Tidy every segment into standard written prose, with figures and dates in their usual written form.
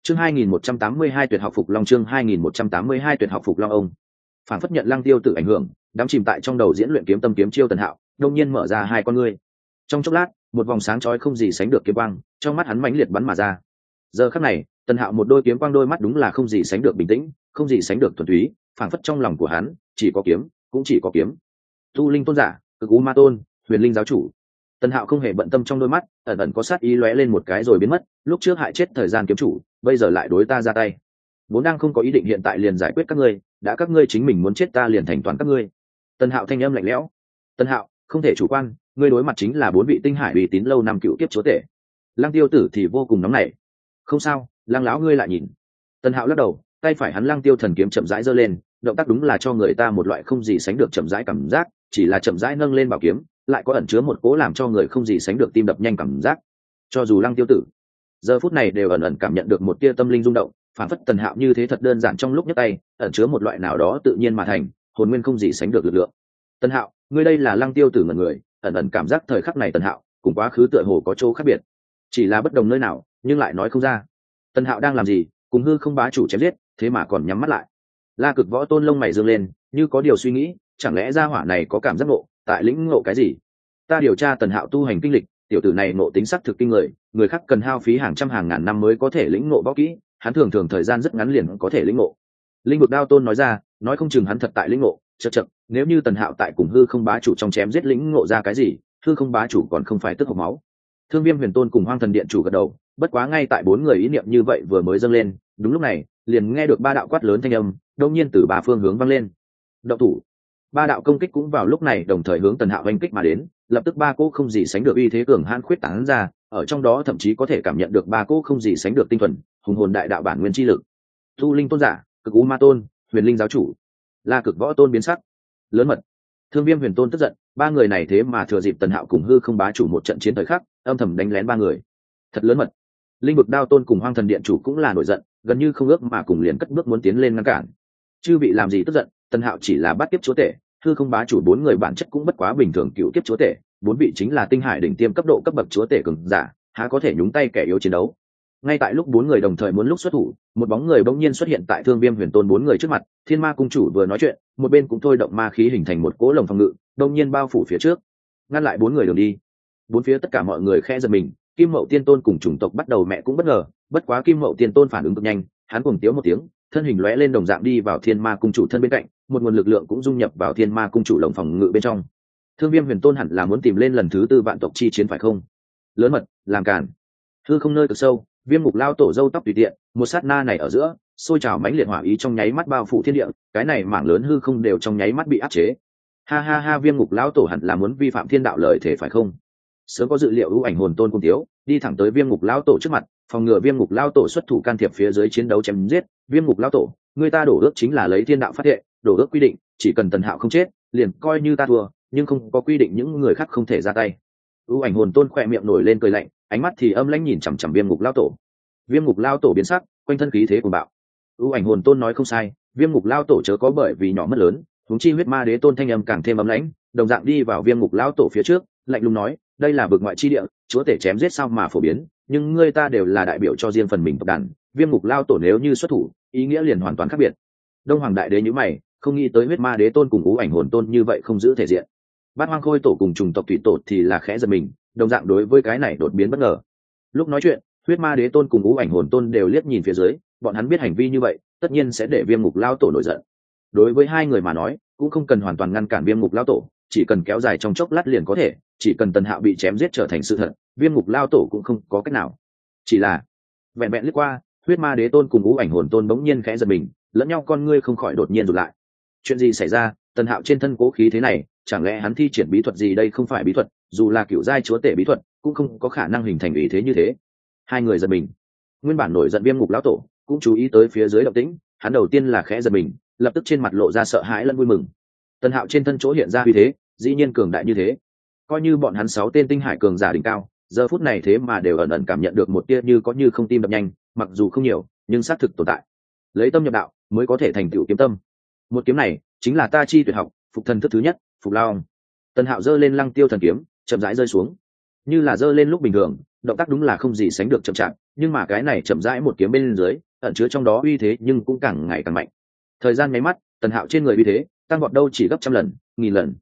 Chương 2182 tuyệt học phục long, chương 2182 tuyệt học phục long. Ông phản phất nhận Lăng Tiêu tự ảnh hưởng, đắm chìm tại trong đầu diễn luyện kiếm tâm kiếm chiêu Tần Hạo, đông nhiên mở ra hai con ngươi. Trong chốc lát, một vòng sáng chói không gì sánh được kiếm quang, trong mắt hắn mãnh liệt bắn mà ra. Giờ khắc này, Tần Hạo một đôi kiếm quang đôi mắt đúng là không gì sánh được bình tĩnh, không gì sánh được thuần túy, phản phất trong lòng của hắn chỉ có kiếm, cũng chỉ có kiếm. Tu linh tôn giả, Cực U Ma Tôn, Huyền Linh giáo chủ. Tần Hạo không hề bận tâm trong đôi mắt, ẩn ẩn có sát ý lóe lên một cái rồi biến mất, lúc trước hại chết thời gian kiếm chủ, bây giờ lại đối ta ra tay. Vốn đang không có ý định hiện tại liền giải quyết các ngươi, đã các ngươi chính mình muốn chết ta liền thành toán các ngươi. Tần Hạo thanh âm lạnh lẽo. Tần Hạo, không thể chủ quan, ngươi đối mặt chính là bốn vị tinh hải uy tín lâu năm cựu kiếp chúa tể. Lăng Tiêu tử thì vô cùng nóng nảy. Không sao, Lăng lão ngươi lại nhìn. Tần Hạo lắc đầu, tay phải hắn Lăng Tiêu thần kiếm chậm rãi giơ lên, động tác đúng là cho người ta một loại không gì sánh được chậm rãi cảm giác, chỉ là chậm rãi nâng lên bảo kiếm, lại có ẩn chứa một cố làm cho người không gì sánh được tim đập nhanh cảm giác. Cho dù Lăng Tiêu tử giờ phút này đều ẩn ẩn cảm nhận được một tia tâm linh rung động, phản phất Tần Hạo như thế thật đơn giản trong lúc nhấc tay, ẩn chứa một loại nào đó tự nhiên mà thành, hồn nguyên không gì sánh được lực lượng. Tần Hạo, ngươi đây là Lăng Tiêu tử ngẩn người, ẩn ẩn cảm giác thời khắc này Tần Hạo cùng quá khứ tựa hồ có chỗ khác biệt, chỉ là bất đồng nơi nào, nhưng lại nói không ra. Tần Hạo đang làm gì, cùng hư không bá chủ chém giết, thế mà còn nhắm mắt lại. La Cực Võ Tôn lông mày dương lên, như có điều suy nghĩ, chẳng lẽ gia hỏa này có cảm giác ngộ, tại lĩnh ngộ cái gì? Ta điều tra Tần Hạo tu hành kinh lịch, tiểu tử này ngộ tính sắc thực kinh người, người khác cần hao phí hàng trăm hàng ngàn năm mới có thể lĩnh ngộ võ kỹ, hắn thường thường thời gian rất ngắn liền có thể lĩnh ngộ. Linh Vực Đao Tôn nói ra, nói không chừng hắn thật tại lĩnh ngộ, chậc, nếu như Tần Hạo tại cùng hư không bá chủ trong chém giết lĩnh ngộ ra cái gì, hư không bá chủ còn không phải tức hộc máu. Thương Viêm Huyền Tôn cùng Hoang Thần Điện chủ gật đầu, bất quá ngay tại bốn người ý niệm như vậy vừa mới dâng lên, đúng lúc này, liền nghe được ba đạo quát lớn thanh âm, đột nhiên từ ba phương hướng vang lên. Động thủ. Ba đạo công kích cũng vào lúc này đồng thời hướng Tần Hạo oanh kích mà đến, lập tức ba cỗ không gì sánh được uy thế cường hãn khuyết tán ra, ở trong đó thậm chí có thể cảm nhận được ba cỗ không gì sánh được tinh thuần, hùng hồn đại đạo bản nguyên chi lực. Tu linh tôn giả, Cực U Ma Tôn, Huyền Linh giáo chủ. La Cực Võ Tôn biến sắc. Lớn mật. Thương Viêm Huyền Tôn tức giận, ba người này thế mà thừa dịp Tần Hạo cùng hư không bá chủ một trận chiến thời khắc, âm thầm đánh lén ba người. Thật lớn mật. Linh Vực Đao Tôn cùng Hoang Thần Điện chủ cũng là nổi giận, gần như không ước mà cùng liền cất bước muốn tiến lên ngăn cản. Chư bị làm gì tức giận, Tần Hạo chỉ là bắt kiếp chúa tể, hư không bá chủ bốn người bản chất cũng bất quá bình thường cựu kiếp chúa tể, bốn vị chính là tinh hải đỉnh tiêm cấp độ cấp bậc chúa tể cường giả, há có thể nhúng tay kẻ yếu chiến đấu. Ngay tại lúc bốn người đồng thời muốn lúc xuất thủ, một bóng người bỗng nhiên xuất hiện tại Thương Viêm Huyền Tôn bốn người trước mặt. Thiên Ma cung chủ vừa nói chuyện, một bên cũng thôi động ma khí hình thành một cỗ lồng phòng ngự, bỗng nhiên bao phủ phía trước, ngăn lại bốn người đường đi. Bốn phía tất cả mọi người khẽ giật mình, Kim Mậu Tiên Tôn cùng chủng tộc bắt đầu mẹ cũng bất ngờ, bất quá Kim Mậu Tiên Tôn phản ứng cực nhanh, hắn cuồng tiếu một tiếng, thân hình lóe lên đồng dạng đi vào Thiên Ma cung chủ thân bên cạnh, một nguồn lực lượng cũng dung nhập vào Thiên Ma cung chủ lồng phòng ngự bên trong. Thương Viêm Huyền Tôn hẳn là muốn tìm lên lần thứ tư vạn tộc chi chiến phải không? Lớn mật, làm cản. Hư không nơi cực sâu, Viêm Ngục lao tổ râu tóc tùy tiện, một sát na này ở giữa, sôi trào mãnh liệt hỏa ý trong nháy mắt bao phủ thiên địa, cái này mảng lớn hư không đều trong nháy mắt bị áp chế. Ha ha ha, Viêm Ngục lao tổ hẳn là muốn vi phạm thiên đạo lời thể phải không? Sớm có dự liệu, ưu ảnh hồn tôn cung tiếu, đi thẳng tới Viêm Ngục lao tổ trước mặt, phòng ngừa Viêm Ngục lao tổ xuất thủ can thiệp phía dưới chiến đấu chém giết. Viêm Ngục lao tổ, người ta đổ ước chính là lấy thiên đạo phát hệ, đổ ước quy định, chỉ cần Tần Hạo không chết, liền coi như ta thua, nhưng không có quy định những người khác không thể ra tay. Ưu ảnh hồn tôn khỏe miệng nổi lên cười lạnh, ánh mắt thì âm lãnh nhìn chằm chằm Viêm Ngục lao tổ. Viêm Ngục lao tổ biến sắc, quanh thân khí thế cuồng bạo. Ưu ảnh hồn tôn nói không sai, Viêm Ngục lao tổ chớ có bởi vì nhỏ mất lớn, huống chi huyết ma đế tôn thanh âm càng thêm âm lãnh, đồng dạng đi vào Viêm Ngục lao tổ phía trước, lạnh lùng nói, đây là vực ngoại chi địa, chúa tể chém giết sao mà phổ biến, nhưng ngươi ta đều là đại biểu cho riêng phần mình tộc đàn, Viêm Ngục lao tổ nếu như xuất thủ, ý nghĩa liền hoàn toàn khác biệt. Đông Hoàng đại đế nhíu mày, không nghĩ tới huyết ma đế tôn cùng Ưu ảnh hồn tôn như vậy không giữ thể diện. Bát Hoang Khôi tổ cùng trùng tộc thủy tổ thì là khẽ giật mình, đồng dạng đối với cái này đột biến bất ngờ. Lúc nói chuyện, huyết ma đế tôn cùng Ưu ảnh hồn tôn đều liếc nhìn phía dưới, bọn hắn biết hành vi như vậy tất nhiên sẽ để Viêm Ngục lao tổ nổi giận. Đối với hai người mà nói, cũng không cần hoàn toàn ngăn cản Viêm Ngục lao tổ, chỉ cần kéo dài trong chốc lát liền có thể, chỉ cần Tần Hạo bị chém giết trở thành sự thật, Viêm Ngục lao tổ cũng không có cách nào. Chỉ là vẹn vẹn lướt qua, huyết ma đế tôn cùng Ưu ảnh hồn tôn bỗng nhiên khẽ giật mình, lẫn nhau con ngươi không khỏi đột nhiên rụt lại. Chuyện gì xảy ra? Tần Hạo trên thân cố khí thế này, chẳng lẽ hắn thi triển bí thuật gì? Đây không phải bí thuật, dù là cựu giai chúa tể bí thuật cũng không có khả năng hình thành ý thế như thế. Hai người giật mình. Nguyên bản nổi giận Viêm Ngục lão tổ cũng chú ý tới phía dưới động tĩnh, hắn đầu tiên là khẽ giật mình, lập tức trên mặt lộ ra sợ hãi lẫn vui mừng. Tần Hạo trên thân chỗ hiện ra uy thế, dĩ nhiên cường đại như thế. Coi như bọn hắn 6 tên tinh hải cường giả đỉnh cao, giờ phút này thế mà đều ẩn ẩn cảm nhận được một tia như có như không tim đập nhanh, mặc dù không nhiều, nhưng xác thực tồn tại. Lấy tâm nhập đạo mới có thể thành tựu kiếm tâm. Một kiếm này chính là ta chi tuyệt học, phục thần thức thứ nhất, Phục Lao. Tần Hạo giơ lên Lăng Tiêu thần kiếm, chậm rãi rơi xuống. Như là giơ lên lúc bình thường, động tác đúng là không gì sánh được chậm chạp, nhưng mà cái này chậm rãi một kiếm bên dưới ẩn chứa trong đó uy thế nhưng cũng càng ngày càng mạnh. Thời gian nháy mắt, Tần Hạo trên người uy thế tăng vọt đâu chỉ gấp trăm lần, nghìn lần.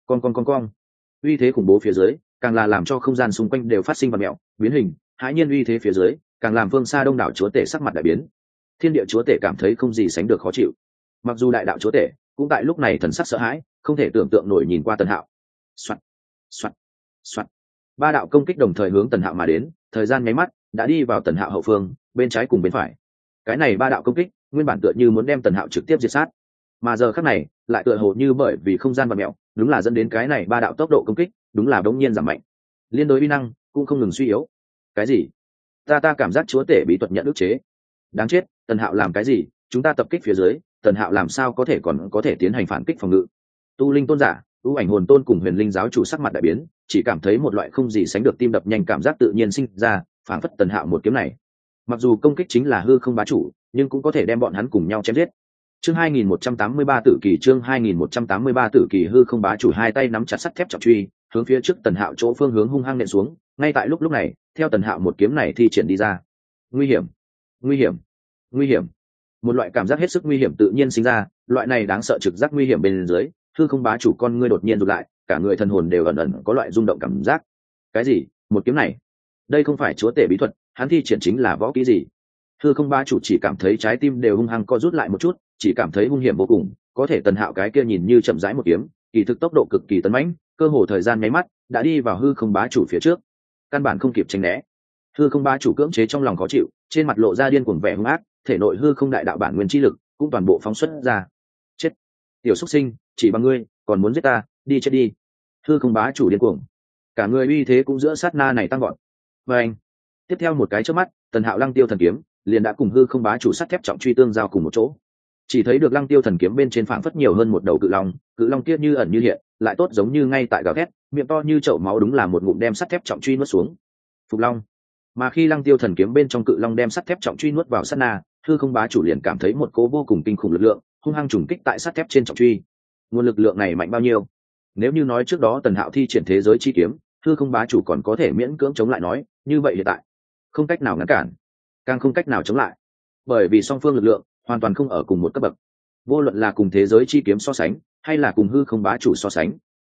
Con uy thế khủng bố phía dưới càng là làm cho không gian xung quanh đều phát sinh vật mẹo biến hình. Hãi nhiên uy thế phía dưới càng làm phương xa đông đảo chúa tể sắc mặt đại biến. Thiên địa chúa tể cảm thấy không gì sánh được khó chịu, mặc dù đại đạo chúa tể cũng tại lúc này thần sắc sợ hãi, không thể tưởng tượng nổi nhìn qua Tần Hạo. Soạt, soạt, soạt. Ba đạo công kích đồng thời hướng Tần Hạo mà đến, thời gian nháy mắt đã đi vào Tần Hạo hậu phương, bên trái cùng bên phải. Cái này ba đạo công kích nguyên bản tựa như muốn đem Tần Hạo trực tiếp diệt sát, mà giờ khắc này lại tựa hồ như bởi vì không gian vật mẹo, đúng là dẫn đến cái này ba đạo tốc độ công kích đúng là đống nhiên giảm mạnh, liên đối uy năng cũng không ngừng suy yếu. Cái gì? Ta cảm giác chúa tể bí thuật nhận ức chế. Đáng chết, Tần Hạo làm cái gì? Chúng ta tập kích phía dưới, Tần Hạo làm sao có thể còn có thể tiến hành phản kích phòng ngự? Tu linh tôn giả, ưu ảnh hồn tôn cùng huyền linh giáo chủ sắc mặt đại biến, chỉ cảm thấy một loại không gì sánh được tim đập nhanh cảm giác tự nhiên sinh ra, phảng phất Tần Hạo một kiếm này mặc dù công kích chính là hư không bá chủ, nhưng cũng có thể đem bọn hắn cùng nhau chém giết. Chương 2183 tử kỳ, chương 2183 tử kỳ. Hư không bá chủ hai tay nắm chặt sắt thép trọng truy, hướng phía trước Tần Hạo chỗ phương hướng hung hăng nện xuống. Ngay tại lúc này, theo Tần Hạo một kiếm này thi triển đi ra, nguy hiểm, nguy hiểm, nguy hiểm. Một loại cảm giác hết sức nguy hiểm tự nhiên sinh ra, loại này đáng sợ trực giác nguy hiểm bên dưới, hư không bá chủ con ngươi đột nhiên rụt lại, cả người thần hồn đều ẩn ẩn có loại rung động cảm giác. Cái gì? Một kiếm này? Đây không phải chúa tể bí thuật, hắn thi triển chính là võ kỹ gì? Hư không bá chủ chỉ cảm thấy trái tim đều hung hăng co rút lại một chút, chỉ cảm thấy hung hiểm vô cùng. Có thể Tần Hạo cái kia nhìn như chậm rãi một kiếm, kỳ thực tốc độ cực kỳ tấn mãnh, cơ hồ thời gian nháy mắt đã đi vào hư không bá chủ phía trước, căn bản không kịp tránh né. Hư không bá chủ cưỡng chế trong lòng khó chịu, trên mặt lộ ra điên cuồng vẻ hung ác, thể nội hư không đại đạo bản nguyên chi lực cũng toàn bộ phóng xuất ra. Chết, tiểu xuất sinh, chỉ bằng ngươi còn muốn giết ta, đi chết đi. Hư không bá chủ điên cuồng, cả người uy thế cũng giữa sát na này tăng vọt. Và anh, tiếp theo một cái chớp mắt, Tần Hạo lăng tiêu thần kiếm liền đã cùng hư không bá chủ sắt thép trọng truy tương giao cùng một chỗ. Chỉ thấy được lăng tiêu thần kiếm bên trên phảng phất nhiều hơn một đầu cự long kia như ẩn như hiện, lại tốt giống như ngay tại gào thét, miệng to như chậu máu, đúng là một ngụm đem sắt thép trọng truy nuốt xuống. Phục long. Mà khi lăng tiêu thần kiếm bên trong cự long đem sắt thép trọng truy nuốt vào sát na, hư không bá chủ liền cảm thấy một cỗ vô cùng kinh khủng lực lượng hung hăng trùng kích tại sắt thép trên trọng truy. Nguồn lực lượng này mạnh bao nhiêu? Nếu như nói trước đó Tần Hạo thi triển thế giới chi kiếm, hư không bá chủ còn có thể miễn cưỡng chống lại, nói như vậy hiện tại không cách nào ngăn cản, càng không cách nào chống lại, bởi vì song phương lực lượng hoàn toàn không ở cùng một cấp bậc. Vô luận là cùng thế giới chi kiếm so sánh hay là cùng hư không bá chủ so sánh.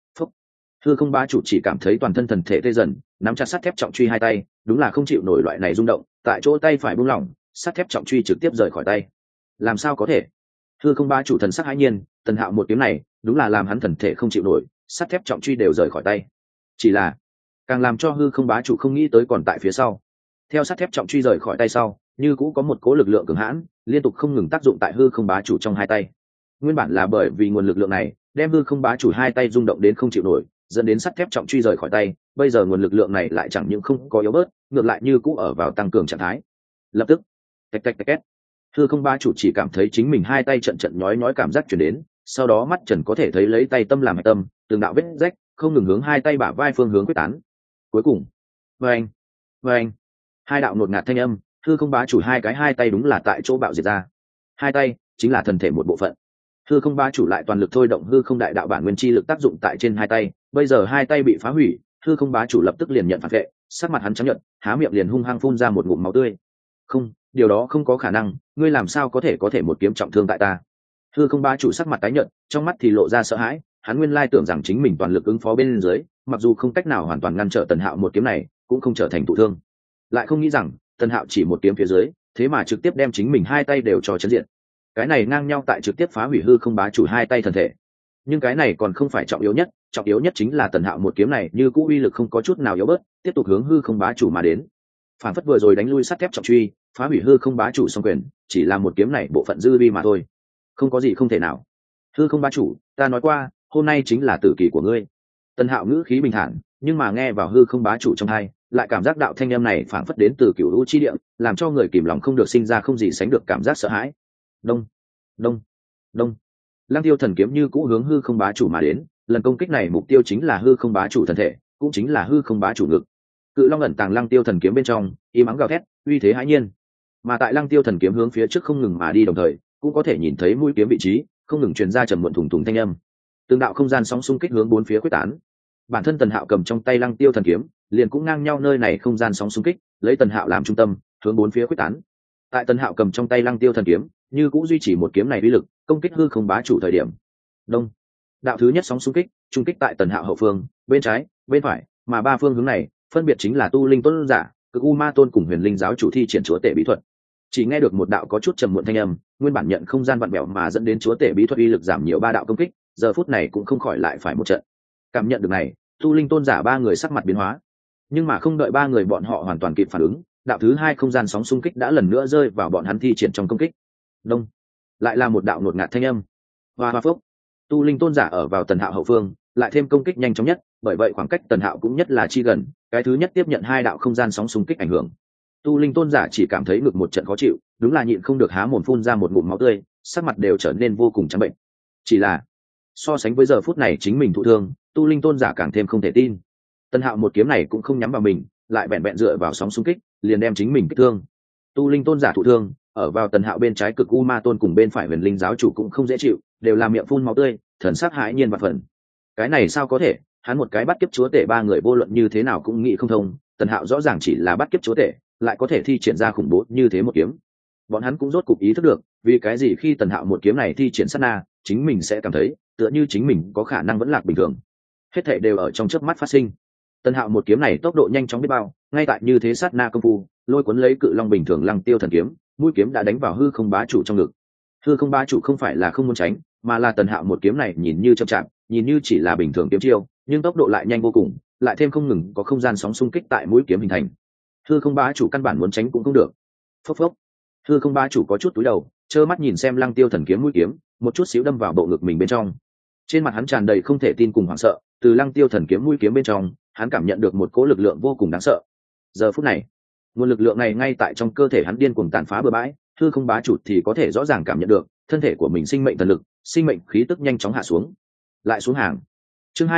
Hư không bá chủ chỉ cảm thấy toàn thân thần thể tê dần, nắm chặt sắt thép trọng truy hai tay đúng là không chịu nổi loại này rung động, tại chỗ tay phải buông lỏng, sắt thép trọng truy trực tiếp rời khỏi tay. Làm sao có thể? Hư không bá chủ thần sắc hãi nhiên, Tần Hạo một kiếm này đúng là làm hắn thần thể không chịu nổi, sắt thép trọng truy đều rời khỏi tay. Chỉ là càng làm cho hư không bá chủ không nghĩ tới còn tại phía sau. Theo sắt thép trọng truy rời khỏi tay sau, như cũ có một cố lực lượng cường hãn liên tục không ngừng tác dụng tại hư không bá chủ trong hai tay. Nguyên bản là bởi vì nguồn lực lượng này đem hư không bá chủ hai tay rung động đến không chịu nổi, dẫn đến sắt thép trọng truy rời khỏi tay. Bây giờ nguồn lực lượng này lại chẳng những không có yếu bớt, ngược lại như cũ ở vào tăng cường trạng thái. Lập tức, tạch tạch tạch két, hư không bá chủ chỉ cảm thấy chính mình hai tay trận trận nhói nhói cảm giác truyền đến, sau đó mắt trần có thể thấy lấy tay tâm làm hạch tâm, từng đạo vết rách không ngừng hướng hai tay bả vai phương hướng quyết tán. Cuối cùng, vâng vâng, hai đạo ngột ngạt thanh âm, hư không bá chủ hai tay đúng là tại chỗ bạo diệt ra. Hai tay chính là thần thể một bộ phận. Hư không bá chủ lại toàn lực thôi động hư không đại đạo bản nguyên chi lực tác dụng tại trên hai tay, bây giờ hai tay bị phá hủy, hư không bá chủ lập tức liền nhận phản vệ, sắc mặt hắn trắng nhợt, há miệng liền hung hăng phun ra một ngụm máu tươi. Không, điều đó không có khả năng, ngươi làm sao có thể một kiếm trọng thương tại ta? Hư không bá chủ sắc mặt tái nhợt, trong mắt thì lộ ra sợ hãi, hắn nguyên lai tưởng rằng chính mình toàn lực ứng phó bên dưới, mặc dù không cách nào hoàn toàn ngăn trở Tần Hạo một kiếm này, cũng không trở thành thụ thương. Lại không nghĩ rằng, Tần Hạo chỉ một kiếm phía dưới, thế mà trực tiếp đem chính mình hai tay đều cho chấn diện. Cái này ngang nhau tại trực tiếp phá hủy hư không bá chủ hai tay thần thể. Nhưng cái này còn không phải trọng yếu nhất chính là Tần Hạo một kiếm này như cũ uy lực không có chút nào yếu bớt, tiếp tục hướng hư không bá chủ mà đến. Phản phất vừa rồi đánh lui sắt thép trọng truy, phá hủy hư không bá chủ song quyền, chỉ là một kiếm này bộ phận dư vi mà thôi. Không có gì không thể nào. Hư không bá chủ, ta nói qua, hôm nay chính là tử kỳ của ngươi. Tần Hạo ngữ khí bình thản, nhưng mà nghe vào hư không bá chủ trong tai, lại cảm giác đạo thanh âm này phảng phất đến từ cửu lũ chi địa, làm cho người kìm lòng không được sinh ra không gì sánh được cảm giác sợ hãi. Đông, đông, đông. Lăng tiêu thần kiếm như cũ hướng hư không bá chủ mà đến, lần công kích này mục tiêu chính là hư không bá chủ thần thể, cũng chính là hư không bá chủ ngực. Cự long ẩn tàng lăng tiêu thần kiếm bên trong, im ắng gào thét, uy thế hãi nhiên. Mà tại lăng tiêu thần kiếm hướng phía trước không ngừng mà đi đồng thời, cũng có thể nhìn thấy mũi kiếm vị trí không ngừng truyền ra trầm muộn thùng thùng thanh âm. Từng đạo không gian sóng xung kích hướng bốn phía quyết tán. Bản thân Tần Hạo cầm trong tay lăng tiêu thần kiếm, liền cũng ngang nhau nơi này không gian sóng xung kích, lấy Tần Hạo làm trung tâm, hướng bốn phía quyết tán. Tại Tần Hạo cầm trong tay Lăng Tiêu thần kiếm, như cũng duy trì một kiếm này uy lực, công kích hư không bá chủ thời điểm. Đông, đạo thứ nhất sóng xung kích, trung kích tại Tần Hạo hậu phương, bên trái, bên phải, mà ba phương hướng này phân biệt chính là Tu Linh Tôn giả, Cực U Ma Tôn cùng Huyền Linh giáo chủ thi triển chúa tể bí thuật. Chỉ nghe được một đạo có chút trầm muộn thanh âm, nguyên bản nhận không gian vặn vẹo mà dẫn đến chúa tể bí thuật uy lực giảm nhiều ba đạo công kích, giờ phút này cũng không khỏi lại phải một trận. Cảm nhận được này, Tu Linh Tôn giả ba người sắc mặt biến hóa, nhưng mà không đợi ba người bọn họ hoàn toàn kịp phản ứng, đạo thứ hai không gian sóng xung kích đã lần nữa rơi vào bọn hắn thi triển trong công kích. Đông, lại là một đạo ngột ngạt thanh âm. Hoa hoa phốc. Tu Linh Tôn giả ở vào Tần Hạo hậu phương, lại thêm công kích nhanh chóng nhất, bởi vậy khoảng cách Tần Hạo cũng nhất là chi gần, cái thứ nhất tiếp nhận hai đạo không gian sóng xung kích ảnh hưởng. Tu Linh Tôn giả chỉ cảm thấy ngực một trận khó chịu, đúng là nhịn không được há mồm phun ra một ngụm máu tươi, sắc mặt đều trở nên vô cùng trắng bệnh. Chỉ là so sánh với giờ phút này chính mình thụ thương, Tu Linh Tôn giả càng thêm không thể tin. Tần Hạo một kiếm này cũng không nhắm vào mình, lại vẹn vẹn dựa vào sóng xung kích, liền đem chính mình kích thương. Tu Linh Tôn giả thụ thương, ở vào Tần Hạo bên trái Cực U Ma Tôn cùng bên phải Huyền Linh giáo chủ cũng không dễ chịu, đều là miệng phun máu tươi, thần sắc hãi nhiên và phần. Cái này sao có thể, hắn một cái bắt kiếp chúa tể ba người vô luận như thế nào cũng nghĩ không thông, Tần Hạo rõ ràng chỉ là bắt kiếp chúa tể, lại có thể thi triển ra khủng bố như thế một kiếm. Bọn hắn cũng rốt cục ý thức được, vì cái gì khi Tần Hạo một kiếm này thi triển sát na, chính mình sẽ cảm thấy tựa như chính mình có khả năng vẫn lạc bình thường. Hết thảy đều ở trong chớp mắt phát sinh. Tần Hạo một kiếm này tốc độ nhanh chóng biết bao, ngay tại như thế sát na công phu, lôi cuốn lấy cự long bình thường Lăng Tiêu thần kiếm, mũi kiếm đã đánh vào hư không bá chủ trong ngực. Hư không bá chủ không phải là không muốn tránh, mà là Tần Hạo một kiếm này nhìn như chậm chạp, nhìn như chỉ là bình thường kiếm chiêu, nhưng tốc độ lại nhanh vô cùng, lại thêm không ngừng có không gian sóng xung kích tại mũi kiếm hình thành. Hư không bá chủ căn bản muốn tránh cũng không được. Phốc phốc. Hư không bá chủ có chút túi đầu, trơ mắt nhìn xem Lăng Tiêu thần kiếm mũi kiếm, một chút xíu đâm vào bộ ngực mình bên trong. Trên mặt hắn tràn đầy không thể tin cùng hoảng sợ, từ Lăng Tiêu thần kiếm mũi kiếm bên trong, hắn cảm nhận được một cỗ lực lượng vô cùng đáng sợ. Giờ phút này, nguồn lực lượng này ngay tại trong cơ thể hắn điên cuồng tàn phá bừa bãi, hư không bá chủ thì có thể rõ ràng cảm nhận được, thân thể của mình sinh mệnh thần lực, sinh mệnh khí tức nhanh chóng hạ xuống. Lại xuống hàng. Chương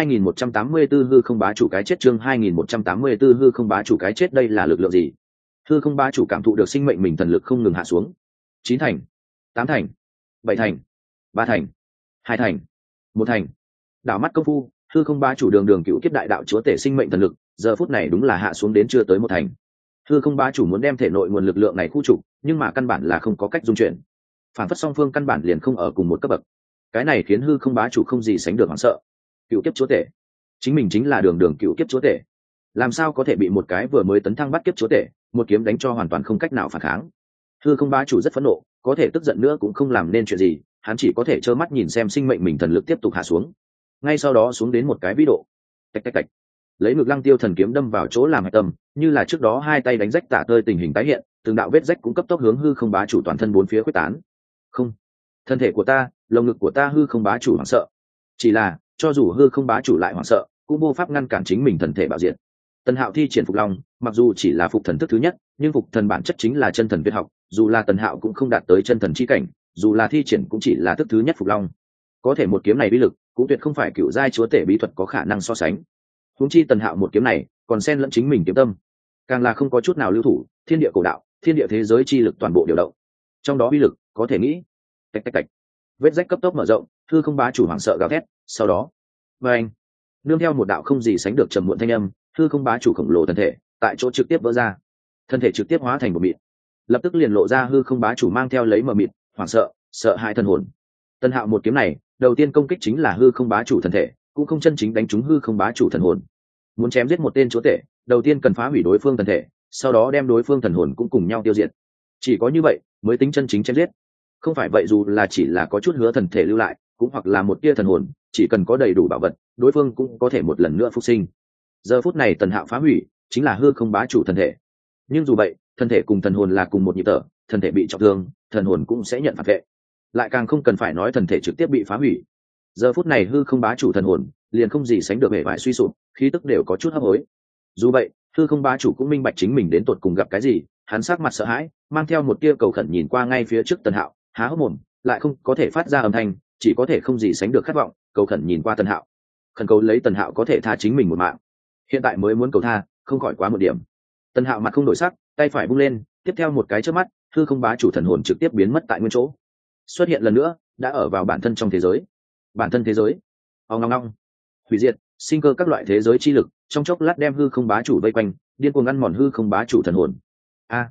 2184 hư không bá chủ cái chết, chương 2184 hư không bá chủ cái chết, đây là lực lượng gì? Hư không bá chủ cảm thụ được sinh mệnh mình thần lực không ngừng hạ xuống. 9 thành, 8 thành, 7 thành, 3 thành, 2 thành, 1 thành. Đảo mắt công phu, hư không bá chủ đường đường cựu kiếp đại đạo chúa tể sinh mệnh thần lực, giờ phút này đúng là hạ xuống đến chưa tới 1 thành. Hư không bá chủ muốn đem thể nội nguồn lực lượng này khu trục, nhưng mà căn bản là không có cách dung chuyển. Phản phất song phương căn bản liền không ở cùng một cấp bậc. Cái này khiến hư không bá chủ không gì sánh được hoảng sợ. Cựu kiếp chúa tể, chính mình chính là đường đường cựu kiếp chúa tể, làm sao có thể bị một cái vừa mới tấn thăng bắt kiếp chúa tể một kiếm đánh cho hoàn toàn không cách nào phản kháng? Hư không bá chủ rất phẫn nộ, có thể tức giận nữa cũng không làm nên chuyện gì, hắn chỉ có thể trơ mắt nhìn xem sinh mệnh mình thần lực tiếp tục hạ xuống, ngay sau đó xuống đến một cái vĩ độ. Tạch tạch tạch, lấy ngực Lăng Tiêu thần kiếm đâm vào chỗ làm hạch tâm, như là trước đó hai tay đánh rách tả tơi tình hình tái hiện, từng đạo vết rách cũng cấp tốc hướng hư không bá chủ toàn thân bốn phía quyết tán. Không, thân thể của ta, lồng ngực của ta, hư không bá chủ hoảng sợ. Chỉ là cho dù hư không bá chủ lại hoảng sợ, cũng vô pháp ngăn cản chính mình thần thể bạo diệt. Tần Hạo thi triển Phục Long, mặc dù chỉ là phục thần thức thứ nhất, nhưng phục thần bản chất chính là chân thần tuyệt học, dù là Tần Hạo cũng không đạt tới chân thần chi cảnh, dù là thi triển cũng chỉ là thức thứ nhất Phục Long. Có thể một kiếm này uy lực, cũng tuyệt không phải cựu giai chúa tể bí thuật có khả năng so sánh. Huống chi Tần Hạo một kiếm này, còn xen lẫn chính mình kiếm tâm, càng là không có chút nào lưu thủ, thiên địa cổ đạo, thiên địa thế giới chi lực toàn bộ điều động. Trong đó uy lực, có thể nghĩ. Tạch tạch tạch. Vết rách cấp tốc mở rộng, hư không bá chủ hoảng sợ gào thét, sau đó, anh nương theo một đạo không gì sánh được trầm muộn thanh âm, hư không bá chủ khổng lồ thân thể tại chỗ trực tiếp vỡ ra, thân thể trực tiếp hóa thành một mịn, lập tức liền lộ ra hư không bá chủ mang theo lấy mờ mịt, hoảng sợ, sợ hãi thân hồn. Tần Hạo một kiếm này, đầu tiên công kích chính là hư không bá chủ thân thể, cũng không chân chính đánh trúng hư không bá chủ thần hồn. Muốn chém giết một tên chúa tể, đầu tiên cần phá hủy đối phương thần thể, sau đó đem đối phương thần hồn cũng cùng nhau tiêu diệt. Chỉ có như vậy mới tính chân chính chém giết. Không phải vậy dù là chỉ là có chút hứa thần thể lưu lại, cũng hoặc là một tia thần hồn, chỉ cần có đầy đủ bảo vật, đối phương cũng có thể một lần nữa phục sinh. Giờ phút này Tần Hạo phá hủy chính là hư không bá chủ thần thể, nhưng dù vậy, thân thể cùng thần hồn là cùng một nhịp thở, thần thể bị trọng thương, thần hồn cũng sẽ nhận phản vệ. Lại càng không cần phải nói thần thể trực tiếp bị phá hủy. Giờ phút này hư không bá chủ thần hồn liền không gì sánh được bề vải suy sụp, khí tức đều có chút hấp hối. Dù vậy, hư không bá chủ cũng minh bạch chính mình đến tột cùng gặp cái gì, hắn sắc mặt sợ hãi, mang theo một tia cầu khẩn nhìn qua ngay phía trước Tần Hạo, há hốc mồm, lại không có thể phát ra âm thanh, chỉ có thể không gì sánh được khát vọng, cầu khẩn nhìn qua Tần Hạo, khẩn cầu lấy Tần Hạo có thể tha chính mình một mạng. Hiện tại mới muốn cầu tha, không khỏi quá một điểm. Tần Hạo mặt không đổi sắc, tay phải bung lên, tiếp theo một cái chớp mắt, hư không bá chủ thần hồn trực tiếp biến mất tại nguyên chỗ, xuất hiện lần nữa, đã ở vào bản thân trong thế giới. Bản thân thế giới, ong ong ong, hủy diệt, sinh cơ các loại thế giới chi lực, trong chốc lát đem hư không bá chủ vây quanh, điên cuồng ăn mòn hư không bá chủ thần hồn. A,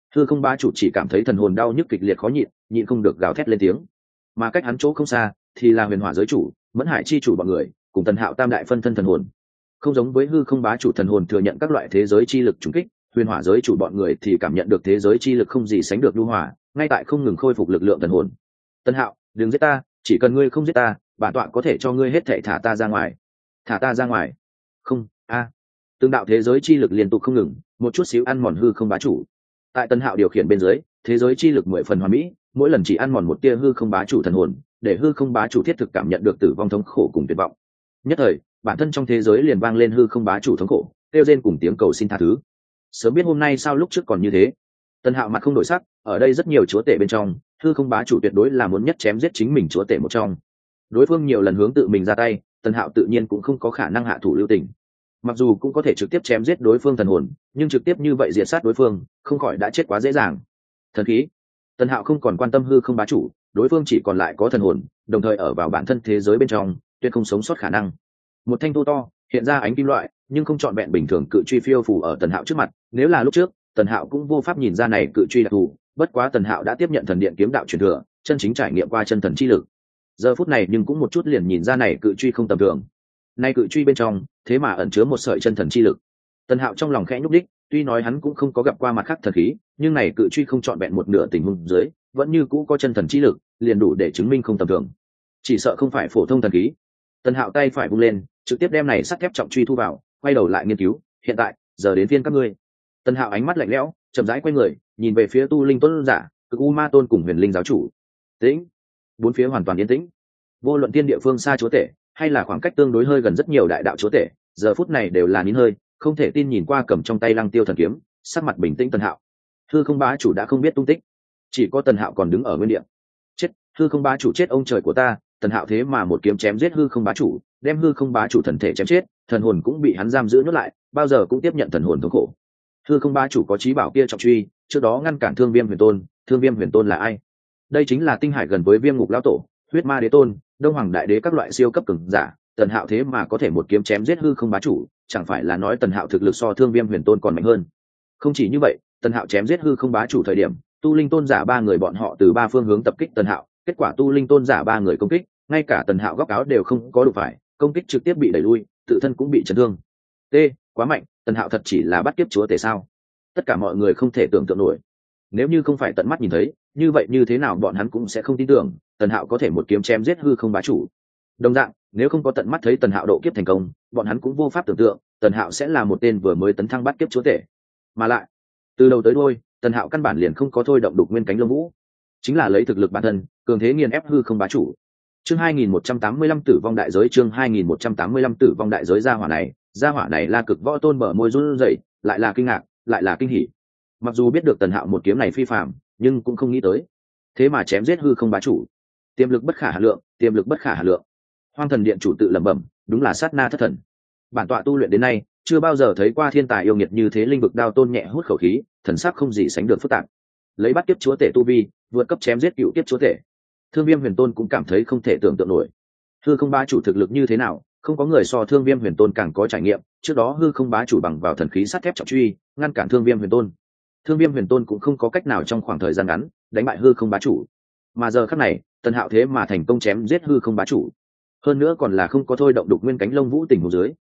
hư không bá chủ chỉ cảm thấy thần hồn đau nhức kịch liệt khó nhịn, nhịn không được gào thét lên tiếng. Mà cách hắn chỗ không xa thì là huyền hỏa giới chủ, mẫn hải chi chủ bọn người cùng Tần Hạo tam đại phân thân thần hồn. Không giống với hư không bá chủ thần hồn thừa nhận các loại thế giới chi lực trùng kích, huyền hỏa giới chủ bọn người thì cảm nhận được thế giới chi lực không gì sánh được nhu hòa, ngay tại không ngừng khôi phục lực lượng thần hồn. Tần Hạo, đừng giết ta, chỉ cần ngươi không giết ta, bản tọa có thể cho ngươi hết thảy thả ta ra ngoài. Thả ta ra ngoài. Không, từng đạo thế giới chi lực liên tục không ngừng, một chút xíu ăn mòn hư không bá chủ. Tại Tần Hạo điều khiển bên dưới, thế giới chi lực 10 phần hoàn mỹ, mỗi lần chỉ ăn mòn một tia hư không bá chủ thần hồn, để hư không bá chủ thiết thực cảm nhận được tử vong thống khổ cùng tuyệt vọng. Nhất thời, bản thân trong thế giới liền vang lên hư không bá chủ thống khổ, kêu rên cùng tiếng cầu xin tha thứ. Sớm biết hôm nay sao lúc trước còn như thế. Tần Hạo mặt không đổi sắc, ở đây rất nhiều chúa tể bên trong, hư không bá chủ tuyệt đối là muốn nhất chém giết chính mình chúa tể một trong. Đối phương nhiều lần hướng tự mình ra tay, Tần Hạo tự nhiên cũng không có khả năng hạ thủ lưu tình. Mặc dù cũng có thể trực tiếp chém giết đối phương thần hồn, nhưng trực tiếp như vậy diệt sát đối phương, không khỏi đã chết quá dễ dàng. Thần khí. Tần Hạo không còn quan tâm hư không bá chủ, đối phương chỉ còn lại có thần hồn, đồng thời ở vào bản thân thế giới bên trong, tuyệt không sống sót khả năng. Một thanh thô to, hiện ra ánh kim loại, nhưng không trọn vẹn bình thường cự truy phiêu phù ở Tần Hạo trước mặt. Nếu là lúc trước, Tần Hạo cũng vô pháp nhìn ra này cự truy đặc thù, bất quá Tần Hạo đã tiếp nhận thần điện kiếm đạo truyền thừa, chân chính trải nghiệm qua chân thần chi lực. Giờ phút này nhưng cũng một chút liền nhìn ra này cự truy không tầm thường. Nay cự truy bên trong, thế mà ẩn chứa một sợi chân thần chi lực. Tần Hạo trong lòng khẽ nhúc đích, tuy nói hắn cũng không có gặp qua mặt khác thần khí, nhưng này cự truy không trọn vẹn một nửa tình huống dưới, vẫn như cũ có chân thần chi lực, liền đủ để chứng minh không tầm thường. Chỉ sợ không phải phổ thông thần khí. Tần Hạo tay phải vung lên, trực tiếp đem này sắt thép trọng truy thu vào, quay đầu lại nghiên cứu, hiện tại, giờ đến phiên các ngươi. Tần Hạo ánh mắt lạnh lẽo, chậm rãi quay người, nhìn về phía Tu Linh Tôn giả, Cực U Ma Tôn cùng Huyền Linh giáo chủ. Tĩnh. Bốn phía hoàn toàn yên tĩnh. Vô luận tiên địa phương xa chúa tể, hay là khoảng cách tương đối hơi gần rất nhiều đại đạo chúa tể, giờ phút này đều là nín hơi, không thể tin nhìn qua cầm trong tay Lăng Tiêu thần kiếm, sắc mặt bình tĩnh. Tần Hạo, hư không bá chủ đã không biết tung tích, chỉ có Tần Hạo còn đứng ở nguyên địa. Chết, hư không bá chủ chết, ông trời của ta! Tần Hạo thế mà một kiếm chém giết hư không bá chủ, đem hư không bá chủ thần thể chém chết, thần hồn cũng bị hắn giam giữ nhốt lại, bao giờ cũng tiếp nhận thần hồn thống khổ. Hư không bá chủ có chí bảo kia trọng truy, trước đó ngăn cản Thương Viêm Huyền Tôn. Thương Viêm Huyền Tôn là ai? Đây chính là tinh hải gần với Viêm Ngục lão tổ, Huyết Ma Đế Tôn, Đông Hoàng Đại Đế các loại siêu cấp cường giả. Tần Hạo thế mà có thể một kiếm chém giết hư không bá chủ, chẳng phải là nói Tần Hạo thực lực so Thương Viêm Huyền Tôn còn mạnh hơn? Không chỉ như vậy, Tần Hạo chém giết hư không bá chủ thời điểm, Tu Linh Tôn giả ba người bọn họ từ ba phương hướng tập kích Tần Hạo, kết quả Tu Linh Tôn giả ba người công kích, ngay cả Tần Hạo góc áo đều không có đụng phải, công kích trực tiếp bị đẩy lui, tự thân cũng bị chấn thương. Quá mạnh, Tần Hạo thật chỉ là bắt kiếp chúa tể sao? Tất cả mọi người không thể tưởng tượng nổi. Nếu như không phải tận mắt nhìn thấy, như vậy như thế nào bọn hắn cũng sẽ không tin tưởng Tần Hạo có thể một kiếm chém giết hư không bá chủ. Đồng dạng, nếu không có tận mắt thấy Tần Hạo độ kiếp thành công, bọn hắn cũng vô pháp tưởng tượng Tần Hạo sẽ là một tên vừa mới tấn thăng bắt kiếp chúa tể. Mà lại, từ đầu tới đuôi, Tần Hạo căn bản liền không có thôi động đục nguyên cánh lông vũ, chính là lấy thực lực bản thân cường thế nghiền ép hư không bá chủ. Chương 2185 tử vong đại giới. Chương 2185 tử vong đại giới. Gia hỏa này La Cực Võ Tôn bờ môi run rẩy, lại là kinh ngạc, lại là kinh hỉ. Mặc dù biết được Tần Hạo một kiếm này phi phàm, nhưng cũng không nghĩ tới, thế mà chém giết hư không bá chủ. Tiềm lực bất khả hà lượng, tiềm lực bất khả hà lượng. Hoang Thần Điện chủ tự lẩm bẩm, đúng là sát na thất thần. Bản tọa tu luyện đến nay, chưa bao giờ thấy qua thiên tài yêu nghiệt như thế. Linh vực đao tôn nhẹ hút khẩu khí, thần sắc không gì sánh được phức tạp. Lấy bắt kiếp chúa tể tu vi, vượt cấp chém giết cựu kiếp chúa tể. Thương Viêm Huyền Tôn cũng cảm thấy không thể tưởng tượng nổi. Hư không bá chủ thực lực như thế nào, không có người so Thương Viêm Huyền Tôn càng có trải nghiệm. Trước đó hư không bá chủ bằng vào thần khí sắt thép trọng truy, ngăn cản Thương Viêm Huyền Tôn. Thương Viêm Huyền Tôn cũng không có cách nào trong khoảng thời gian ngắn đánh bại hư không bá chủ. Mà giờ khắc này, Tần Hạo thế mà thành công chém giết hư không bá chủ, hơn nữa còn là không có thôi động đục nguyên cánh lông vũ tình huống dưới.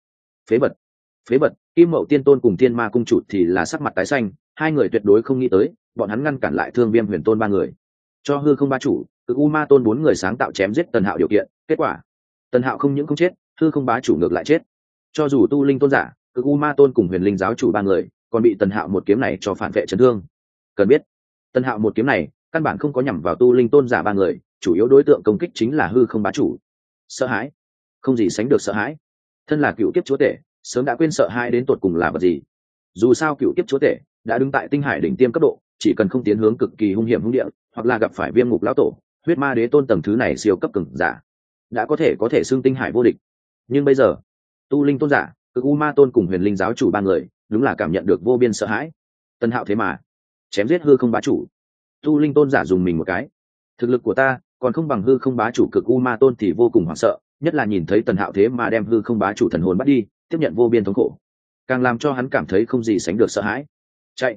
Phế bật, Kim Mậu Tiên Tôn cùng Thiên Ma cung chủ thì là sắc mặt tái xanh, hai người tuyệt đối không nghĩ tới, bọn hắn ngăn cản lại Thương Viêm Huyền Tôn ba người, cho hư không bá chủ, Cực U Ma Tôn bốn người sáng tạo chém giết Tần Hạo điều kiện. Kết quả, Tần Hạo không những không chết, hư không bá chủ ngược lại chết. Cho dù Tu Linh Tôn giả, Cực U Ma Tôn cùng Huyền Linh giáo chủ ba người, còn bị Tần Hạo một kiếm này cho phản vệ chấn thương. Cần biết, Tần Hạo một kiếm này căn bản không có nhắm vào Tu Linh Tôn giả ba người, chủ yếu đối tượng công kích chính là hư không bá chủ. Sợ hãi, không gì sánh được sợ hãi. Thân là cựu kiếp chúa tể, sớm đã quên sợ hãi đến tột cùng là vật gì. Dù sao cựu kiếp chúa tể đã đứng tại tinh hải đỉnh tiêm cấp độ, chỉ cần không tiến hướng cực kỳ hung hiểm hung địa, hoặc là gặp phải Viêm Ngục lão tổ, Huyết Ma Đế Tôn tầng thứ này siêu cấp cường giả, đã có thể xưng tinh hải vô địch. Nhưng bây giờ, Tu Linh Tôn giả, Cực U Ma Tôn cùng Huyền Linh giáo chủ ba người, đúng là cảm nhận được vô biên sợ hãi. Tần Hạo thế mà chém giết hư không bá chủ. Tu Linh Tôn giả dùng mình một cái, thực lực của ta còn không bằng hư không bá chủ Cực U Ma Tôn thì vô cùng hoảng sợ, nhất là nhìn thấy Tần Hạo thế mà đem hư không bá chủ thần hồn bắt đi, tiếp nhận vô biên thống khổ, càng làm cho hắn cảm thấy không gì sánh được sợ hãi.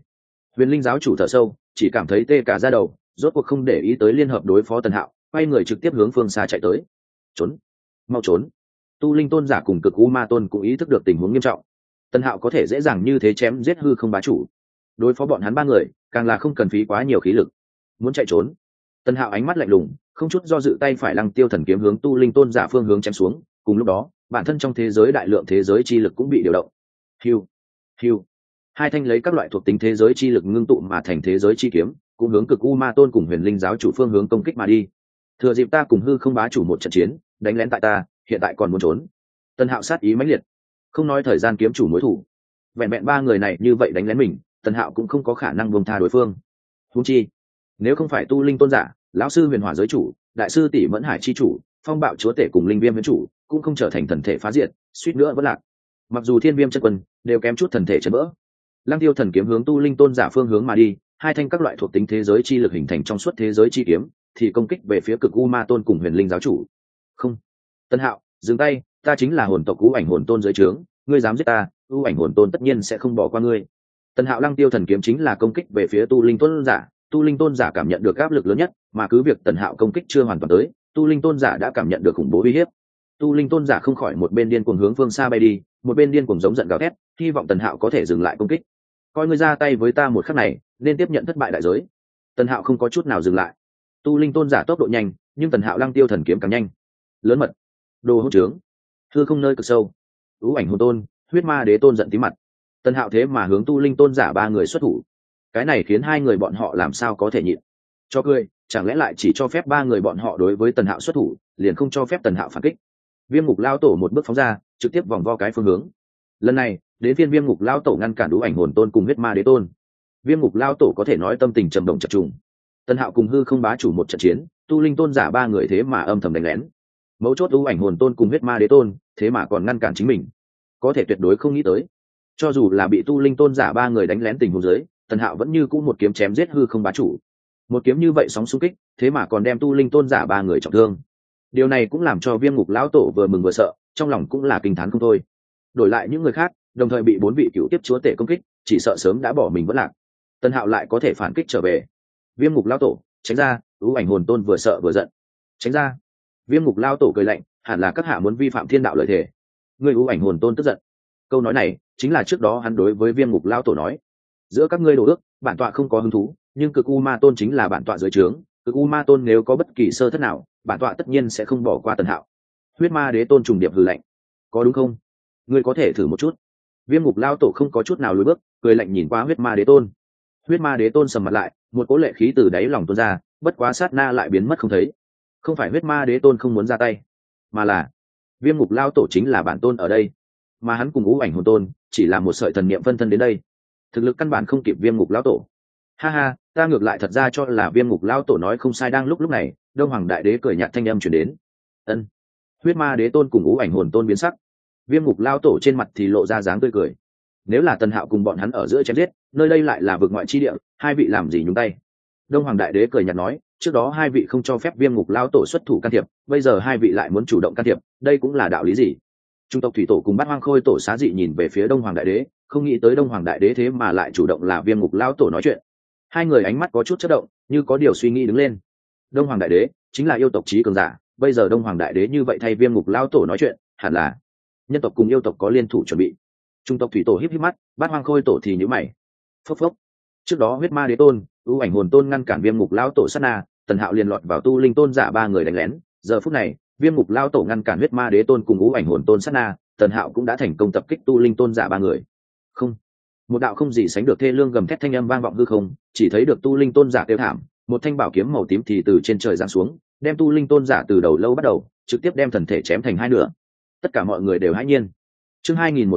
Huyền linh giáo chủ thở sâu, chỉ cảm thấy tê cả da đầu, rốt cuộc không để ý tới liên hợp đối phó Tần Hạo, quay người trực tiếp hướng phương xa chạy tới. Trốn, mau trốn. Tu linh tôn giả cùng cực u ma tôn cũng ý thức được tình huống nghiêm trọng. Tần Hạo có thể dễ dàng như thế chém giết hư không bá chủ, đối phó bọn hắn ba người càng là không cần phí quá nhiều khí lực. Muốn chạy trốn. Tần Hạo ánh mắt lạnh lùng, không chút do dự tay phải lăng tiêu thần kiếm hướng tu linh tôn giả phương hướng chém xuống. Cùng lúc đó, bản thân trong thế giới đại lượng thế giới chi lực cũng bị điều động. Hiu, hiu. Hai thanh lấy các loại thuộc tính thế giới chi lực ngưng tụ mà thành thế giới chi kiếm, cũng hướng cực u ma tôn cùng huyền linh giáo chủ phương hướng công kích mà đi. Thừa dịp ta cùng hư không bá chủ một trận chiến, đánh lén tại ta, hiện tại còn muốn trốn. Tần Hạo sát ý mãnh liệt, không nói thời gian kiếm chủ mối thủ, vẹn vẹn ba người này như vậy đánh lén mình, Tần Hạo cũng không có khả năng buông tha đối phương. Huống chi, nếu không phải tu linh tôn giả, lão sư huyền hỏa giới chủ, đại sư tỷ mẫn hải chi chủ, phong bạo chúa tể cùng linh viêm viễn chủ, cũng không trở thành thần thể phá diệt, suýt nữa vẫn lạc. Mặc dù thiên viêm chân quân đều kém chút thần thể chấn vỡ. Lăng tiêu thần kiếm hướng tu linh tôn giả phương hướng mà đi, hai thanh các loại thuộc tính thế giới chi lực hình thành trong suốt thế giới chi kiếm, thì công kích về phía cực u ma tôn cùng huyền linh giáo chủ. Không, Tân Hạo, dừng tay, ta chính là hồn tộc u ảnh hồn tôn dưới trướng, ngươi dám giết ta, u ảnh hồn tôn tất nhiên sẽ không bỏ qua ngươi. Tân Hạo lăng tiêu thần kiếm chính là công kích về phía tu linh tôn giả, tu linh tôn giả cảm nhận được áp lực lớn nhất, mà cứ việc Tần Hạo công kích chưa hoàn toàn tới, tu linh tôn giả đã cảm nhận được khủng bố uy hiếp. Tu linh tôn giả không khỏi một bên điên cuồng hướng phương xa bay đi, một bên điên cuồng giống giận gào thét, hy vọng Tần Hạo có thể dừng lại công kích. Coi ngươi ra tay với ta một khắc này, nên tiếp nhận thất bại đại giới. Tần Hạo không có chút nào dừng lại. Tu linh tôn giả tốc độ nhanh, nhưng Tần Hạo lăng tiêu thần kiếm càng nhanh. Lớn mật, đồ hỗn trướng, hư không nơi cực sâu. Ú ảnh hồn tôn, huyết ma đế tôn giận tí mặt. Tần Hạo thế mà hướng tu linh tôn giả ba người xuất thủ, cái này khiến hai người bọn họ làm sao có thể nhịn. Cho cười, chẳng lẽ lại chỉ cho phép ba người bọn họ đối với Tần Hạo xuất thủ, liền không cho phép Tần Hạo phản kích. Viêm ngục lao tổ một bước phóng ra, trực tiếp vòng vo cái phương hướng. Lần này đến phiên viêm ngục lao tổ ngăn cản Ú ảnh hồn tôn cùng huyết ma đế tôn. Viêm ngục lao tổ có thể nói tâm tình trầm động chập trùng. Tần Hạo cùng hư không bá chủ một trận chiến, tu linh tôn giả ba người thế mà âm thầm đánh lén. Mấu chốt Ú ảnh hồn tôn cùng huyết ma đế tôn thế mà còn ngăn cản chính mình, có thể tuyệt đối không nghĩ tới. Cho dù là bị tu linh tôn giả ba người đánh lén tình huống dưới, Tần Hạo vẫn như cũ một kiếm chém giết hư không bá chủ. Một kiếm như vậy sóng xung kích, thế mà còn đem tu linh tôn giả ba người trọng thương. Điều này cũng làm cho viêm ngục lão tổ vừa mừng vừa sợ, trong lòng cũng là kinh thán không thôi. Đổi lại những người khác, đồng thời bị bốn vị cựu tiếp chúa tể công kích, chỉ sợ sớm đã bỏ mình vẫn lạc. Tần Hạo lại có thể phản kích trở về. Viêm ngục lão tổ, tránh ra! Ú ảnh hồn tôn vừa sợ vừa giận. Tránh ra! Viêm ngục lão tổ cười lạnh, hẳn là các hạ muốn vi phạm thiên đạo lợi thể. Ngươi Ú ảnh hồn tôn tức giận. Câu nói này chính là trước đó hắn đối với viêm ngục lão tổ nói. Giữa các ngươi đồ ước, bản tọa không có hứng thú, nhưng cực u ma tôn chính là bản tọa dưới trướng, cực u ma tôn nếu có bất kỳ sơ thất nào, bản tọa tất nhiên sẽ không bỏ qua Tần Hạo. Huyết ma đế tôn trùng điệp hừ lạnh. Có đúng không? Ngươi có thể thử một chút. Viêm ngục lao tổ không có chút nào lùi bước, cười lạnh nhìn qua huyết ma đế tôn. Huyết ma đế tôn sầm mặt lại, một cỗ lệ khí từ đáy lòng tuôn ra, bất quá sát na lại biến mất không thấy. Không phải huyết ma đế tôn không muốn ra tay, mà là viêm ngục lao tổ chính là bản tôn ở đây, mà hắn cùng Ú ảnh hồn tôn chỉ là một sợi thần niệm phân thân đến đây, thực lực căn bản không kịp viêm ngục lao tổ. Ha ha, ta ngược lại thật ra cho là viêm ngục lao tổ nói không sai. Đang lúc này, đông hoàng đại đế cười nhạt thanh âm chuyển đến. Ân. Huyết ma đế tôn cùng Ú ảnh hồn tôn biến sắc, viêm ngục lao tổ trên mặt thì lộ ra dáng tươi cười. Nếu là Tần Hạo cùng bọn hắn ở giữa chém giết, nơi đây lại là vực ngoại chi địa, hai vị làm gì nhúng tay? Đông hoàng đại đế cười nhạt nói, trước đó hai vị không cho phép viêm ngục lao tổ xuất thủ can thiệp, bây giờ hai vị lại muốn chủ động can thiệp, đây cũng là đạo lý gì? Trung tộc thủy tổ cùng bát hoang khôi tổ xá dị nhìn về phía đông hoàng đại đế, không nghĩ tới đông hoàng đại đế thế mà lại chủ động là viêm ngục lao tổ nói chuyện. Hai người ánh mắt có chút chớp động, như có điều suy nghĩ đứng lên. Đông hoàng đại đế chính là yêu tộc trí cường giả, bây giờ đông hoàng đại đế như vậy thay viêm ngục lao tổ nói chuyện, hẳn là nhân tộc cùng yêu tộc có liên thủ chuẩn bị. Trung tộc thủy tổ híp híp mắt, bát hoang khôi tổ thì nhíu mày. Phốc phốc. Trước đó huyết ma đế tôn, ưu ảnh hồn tôn ngăn cản viêm ngục lao tổ sát na, Tần Hạo liền lọt vào tu linh tôn giả ba người đánh lén. Giờ phút này, viêm ngục lao tổ ngăn cản huyết ma đế tôn cùng ưu ảnh hồn tôn sát na, Tần Hạo cũng đã thành công tập kích tu linh tôn giả ba người. Không. Một đạo không gì sánh được thê lương gầm thét thanh âm vang vọng hư không, chỉ thấy được tu linh tôn giả kêu thảm, một thanh bảo kiếm màu tím thì từ trên trời giáng xuống, đem tu linh tôn giả từ đầu lâu bắt đầu, trực tiếp đem thần thể chém thành hai nửa. Tất cả mọi người đều hãi nhiên. Chương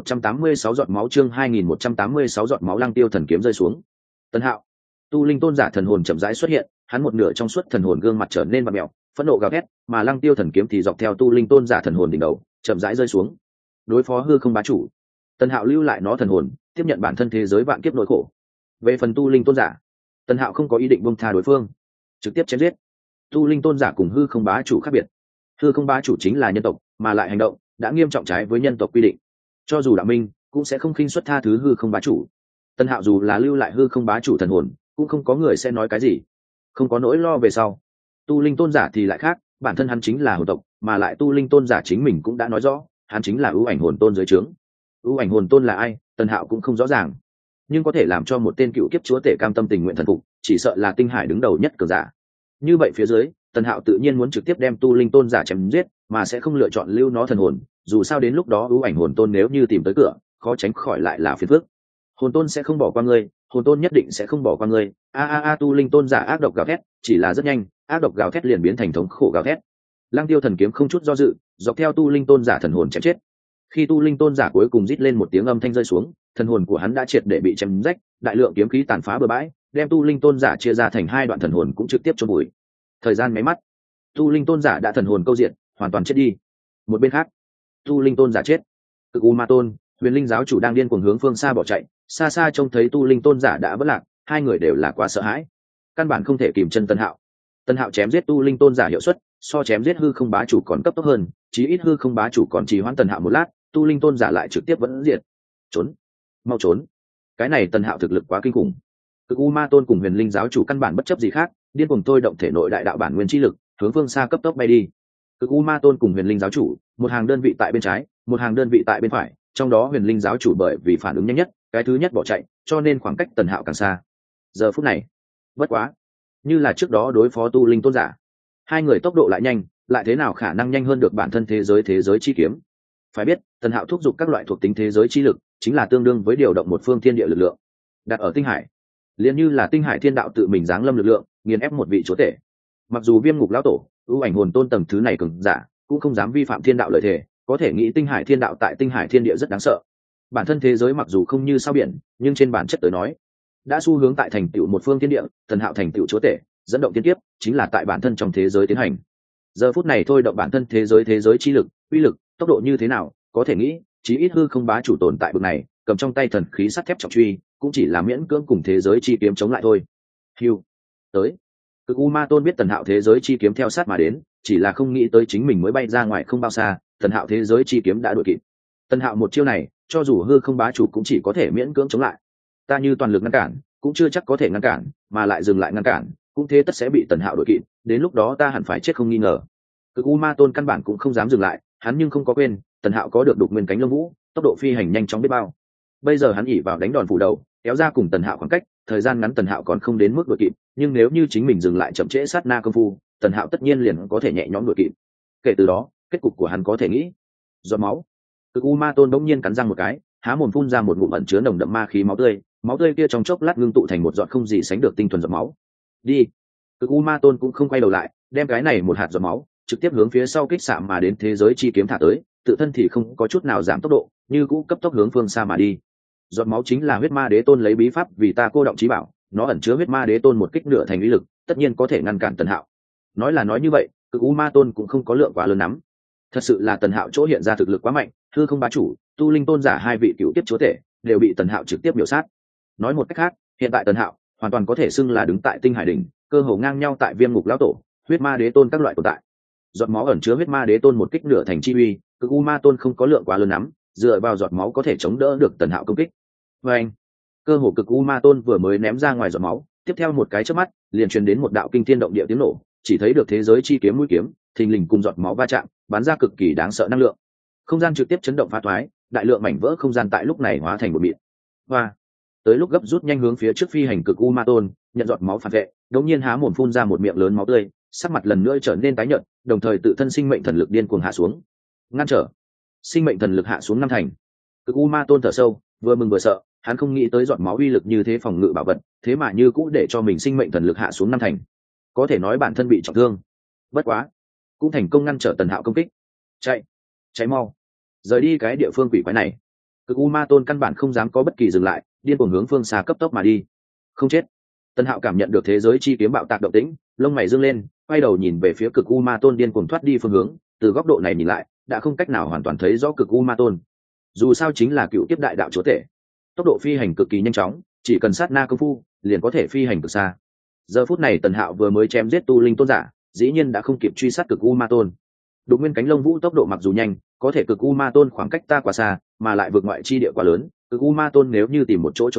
2186 giọt máu, chương 2186 giọt máu, lăng tiêu thần kiếm rơi xuống. Tần Hạo, tu linh tôn giả thần hồn chậm rãi xuất hiện, hắn một nửa trong suốt thần hồn gương mặt trở nên vặn mèo, phẫn nộ gào thét, mà lăng tiêu thần kiếm thì dọc theo tu linh tôn giả thần hồn đỉnh đầu, chậm rãi rơi xuống. Đối phó hư không bá chủ, Tần Hạo lưu lại nó thần hồn, tiếp nhận bản thân thế giới vạn kiếp nỗi khổ. Về phần tu linh tôn giả, Tần Hạo không có ý định buông tha đối phương, trực tiếp chém giết. Tu linh tôn giả cùng hư không bá chủ khác biệt, hư không bá chủ chính là nhân tộc, mà lại hành động đã nghiêm trọng trái với nhân tộc quy định. Cho dù đạo minh cũng sẽ không khinh suất tha thứ hư không bá chủ. Tần Hạo dù là lưu lại hư không bá chủ thần hồn, cũng không có người sẽ nói cái gì, không có nỗi lo về sau. Tu linh tôn giả thì lại khác, bản thân hắn chính là hồn tộc, mà lại tu linh tôn giả chính mình cũng đã nói rõ, hắn chính là ưu ảnh hồn tôn dưới trướng. Ưu ảnh hồn tôn là ai, Tần Hạo cũng không rõ ràng, nhưng có thể làm cho một tên cựu kiếp chúa tể cam tâm tình nguyện thần phục, chỉ sợ là tinh hải đứng đầu nhất cường giả. Như vậy phía dưới, Tần Hạo tự nhiên muốn trực tiếp đem tu linh tôn giả chém giết, mà sẽ không lựa chọn lưu nó thần hồn, dù sao đến lúc đó ưu ảnh hồn tôn nếu như tìm tới cửa, khó tránh khỏi lại là phiền phức. Hồn tôn sẽ không bỏ qua ngươi, hồn tôn nhất định sẽ không bỏ qua ngươi. Tu linh tôn giả ác độc gào thét, chỉ là rất nhanh, ác độc gào thét liền biến thành thống khổ gào thét. Lăng Tiêu thần kiếm không chút do dự, dọc theo tu linh tôn giả thần hồn chém chết. Khi tu linh tôn giả cuối cùng rít lên một tiếng âm thanh rơi xuống, thần hồn của hắn đã triệt để bị chém rách, đại lượng kiếm khí tàn phá bừa bãi, đem tu linh tôn giả chia ra thành hai đoạn, thần hồn cũng trực tiếp chôn bụi. Thời gian mấy mắt, tu linh tôn giả đã thần hồn câu diện, hoàn toàn chết đi. Một bên khác, tu linh tôn giả chết, Cực U Ma Tôn, Huyền Linh giáo chủ đang điên cuồng hướng phương xa bỏ chạy, xa xa trông thấy tu linh tôn giả đã vỡ lạc, hai người đều là quá sợ hãi, căn bản không thể kìm chân Tân Hạo. Tân Hạo chém giết tu linh tôn giả hiệu suất so chém giết hư không bá chủ còn cấp tốc hơn, chí ít hư không bá chủ còn trì hoãn Tân Hạo một lát, tu linh tôn giả lại trực tiếp vẫn diệt. Trốn, mau trốn! Cái này Tân Hạo thực lực quá kinh khủng. Cực U Ma Tôn cùng Huyền Linh giáo chủ căn bản bất chấp gì khác, điên cuồng thôi động thể nội đại đạo bản nguyên chi lực, hướng phương xa cấp tốc bay đi. Cực U Ma Tôn cùng Huyền Linh giáo chủ, một hàng đơn vị tại bên trái, một hàng đơn vị tại bên phải, trong đó Huyền Linh giáo chủ bởi vì phản ứng nhanh nhất, cái thứ nhất bỏ chạy, cho nên khoảng cách Tần Hạo càng xa. Giờ phút này, bất quá, như là trước đó đối phó tu linh tôn giả, hai người tốc độ lại nhanh, lại thế nào khả năng nhanh hơn được bản thân thế giới chi kiếm. Phải biết, Tần Hạo thúc giục các loại thuộc tính thế giới chi lực, chính là tương đương với điều động một phương thiên địa lực lượng. Đặt ở tinh hải, liền như là tinh hải thiên đạo tự mình giáng lâm lực lượng, nghiền ép một vị chúa tể. Mặc dù Viêm Ngục lão tổ, ưu ảnh hồn tôn tầng thứ này cường giả, cũng không dám vi phạm thiên đạo lợi thể, có thể nghĩ tinh hải thiên đạo tại tinh hải thiên địa rất đáng sợ. Bản thân thế giới mặc dù không như sao biển, nhưng trên bản chất tới nói, đã xu hướng tại thành tựu một phương thiên địa. Tần Hạo thành tựu chúa tể, dẫn động tiên kiếp, chính là tại bản thân trong thế giới tiến hành. Giờ phút này thôi động bản thân thế giới chi lực, uy lực, tốc độ như thế nào, có thể nghĩ, chí ít hư không bá chủ tồn tại bực này, cầm trong tay thần khí sắt thép trọng truy, cũng chỉ là miễn cưỡng cùng thế giới chi kiếm chống lại thôi. Hưu, tới. Cực U Ma Tôn biết Tần Hạo thế giới chi kiếm theo sát mà đến, chỉ là không nghĩ tới chính mình mới bay ra ngoài không bao xa, Tần Hạo thế giới chi kiếm đã đuổi kịp. Tần Hạo một chiêu này, cho dù hư không bá chủ cũng chỉ có thể miễn cưỡng chống lại. Ta như toàn lực ngăn cản, cũng chưa chắc có thể ngăn cản, mà lại dừng lại ngăn cản, cũng thế tất sẽ bị Tần Hạo đuổi kịp, đến lúc đó ta hẳn phải chết không nghi ngờ. Cực U Ma Tôn căn bản cũng không dám dừng lại, hắn nhưng không có quên, Tần Hạo có được đục nguyên cánh lông vũ, tốc độ phi hành nhanh chóng biết bao. Bây giờ hắn ỉ vào đánh đòn phủ đầu, kéo ra cùng Tần Hạo khoảng cách, thời gian ngắn Tần Hạo còn không đến mức đuổi kịp, nhưng nếu như chính mình dừng lại chậm trễ sát na công phu, Tần Hạo tất nhiên liền có thể nhẹ nhõm đuổi kịp. Kể từ đó, kết cục của hắn có thể nghĩ. Giọt máu. Cực U Ma Tôn bỗng nhiên cắn răng một cái, há mồm phun ra một ngụm ẩn chứa nồng đậm ma khí máu tươi kia trong chốc lát ngưng tụ thành một giọt không gì sánh được tinh thuần giọt máu. Đi. Cực U Ma Tôn cũng không quay đầu lại, đem cái này một hạt giọt máu trực tiếp hướng phía sau kích xạ mà đến thế giới chi kiếm thả tới, tự thân thì không có chút nào giảm tốc độ, như cũ cấp tốc hướng phương xa mà đi. Giọt máu chính là huyết ma đế tôn lấy bí pháp vì ta cô động trí bảo, nó ẩn chứa huyết ma đế tôn một kích nửa thành uy lực, tất nhiên có thể ngăn cản Tần Hạo. Nói là nói như vậy, Cực U Ma Tôn cũng không có lượng quá lớn lắm. Thật sự là Tần Hạo chỗ hiện ra thực lực quá mạnh, hư không bá chủ, tu linh tôn giả hai vị cựu tiếp chúa tể đều bị Tần Hạo trực tiếp miểu sát. Nói một cách khác, hiện tại Tần Hạo hoàn toàn có thể xưng là đứng tại tinh hải đỉnh, cơ hồ ngang nhau tại Viêm Ngục lão tổ, huyết ma đế tôn các loại tồn tại. Giọt máu ẩn chứa huyết ma đế tôn một kích nửa thành chi uy, Cực U Ma Tôn không có lượng quá lớn lắm, dựa vào giọt máu có thể chống đỡ được Tần Hạo công kích. Và anh, cơ hồ Cực U Ma Tôn vừa mới ném ra ngoài giọt máu, tiếp theo một cái chớp mắt, liền truyền đến một đạo kinh thiên động địa tiếng nổ, chỉ thấy được thế giới chi kiếm mũi kiếm, thình lình cùng giọt máu va chạm, bắn ra cực kỳ đáng sợ năng lượng. Không gian trực tiếp chấn động phá thoái, đại lượng mảnh vỡ không gian tại lúc này hóa thành một mịn. Hoa, tới lúc gấp rút nhanh hướng phía trước phi hành Cực U Ma Tôn, nhận giọt máu phản vệ, đột nhiên há mồm phun ra một miệng lớn máu tươi, sắc mặt lần nữa trở nên tái nhợt, đồng thời tự thân sinh mệnh thần lực điên cuồng hạ xuống. Ngăn trở. Sinh mệnh thần lực hạ xuống năm thành. Cực U Ma Tôn thở sâu, vừa mừng vừa sợ, hắn không nghĩ tới giọt máu uy lực như thế phòng ngự bảo vật, thế mà như cũ để cho mình sinh mệnh thần lực hạ xuống năm thành. Có thể nói bản thân bị trọng thương. Bất quá, cũng thành công ngăn trở Tần Hạo công kích. Chạy mau, rời đi cái địa phương quỷ quái này. Cực U Ma Tôn căn bản không dám có bất kỳ dừng lại, điên cuồng hướng phương xa cấp tốc mà đi. Không chết. Tần Hạo cảm nhận được thế giới chi kiếm bạo tạc động tĩnh, lông mày dương lên, quay đầu nhìn về phía Cực U Ma Tôn điên cuồng thoát đi phương hướng, từ góc độ này nhìn lại, đã không cách nào hoàn toàn thấy rõ Cực U Ma Tôn. Dù sao chính là cựu tiếp đại đạo chúa tể, tốc độ phi hành cực kỳ nhanh chóng, chỉ cần sát na công phu, liền có thể phi hành cực xa. Giờ phút này Tần Hạo vừa mới chém giết tu linh tôn giả, dĩ nhiên đã không kịp truy sát Cực U Ma Tôn. Đục nguyên cánh lông vũ tốc độ mặc dù nhanh, có thể Cực U Ma Tôn khoảng cách ta quá xa, mà lại vượt ngoại chi địa quá lớn, Cực U Ma Tôn nếu như tìm một chỗ trốn đi,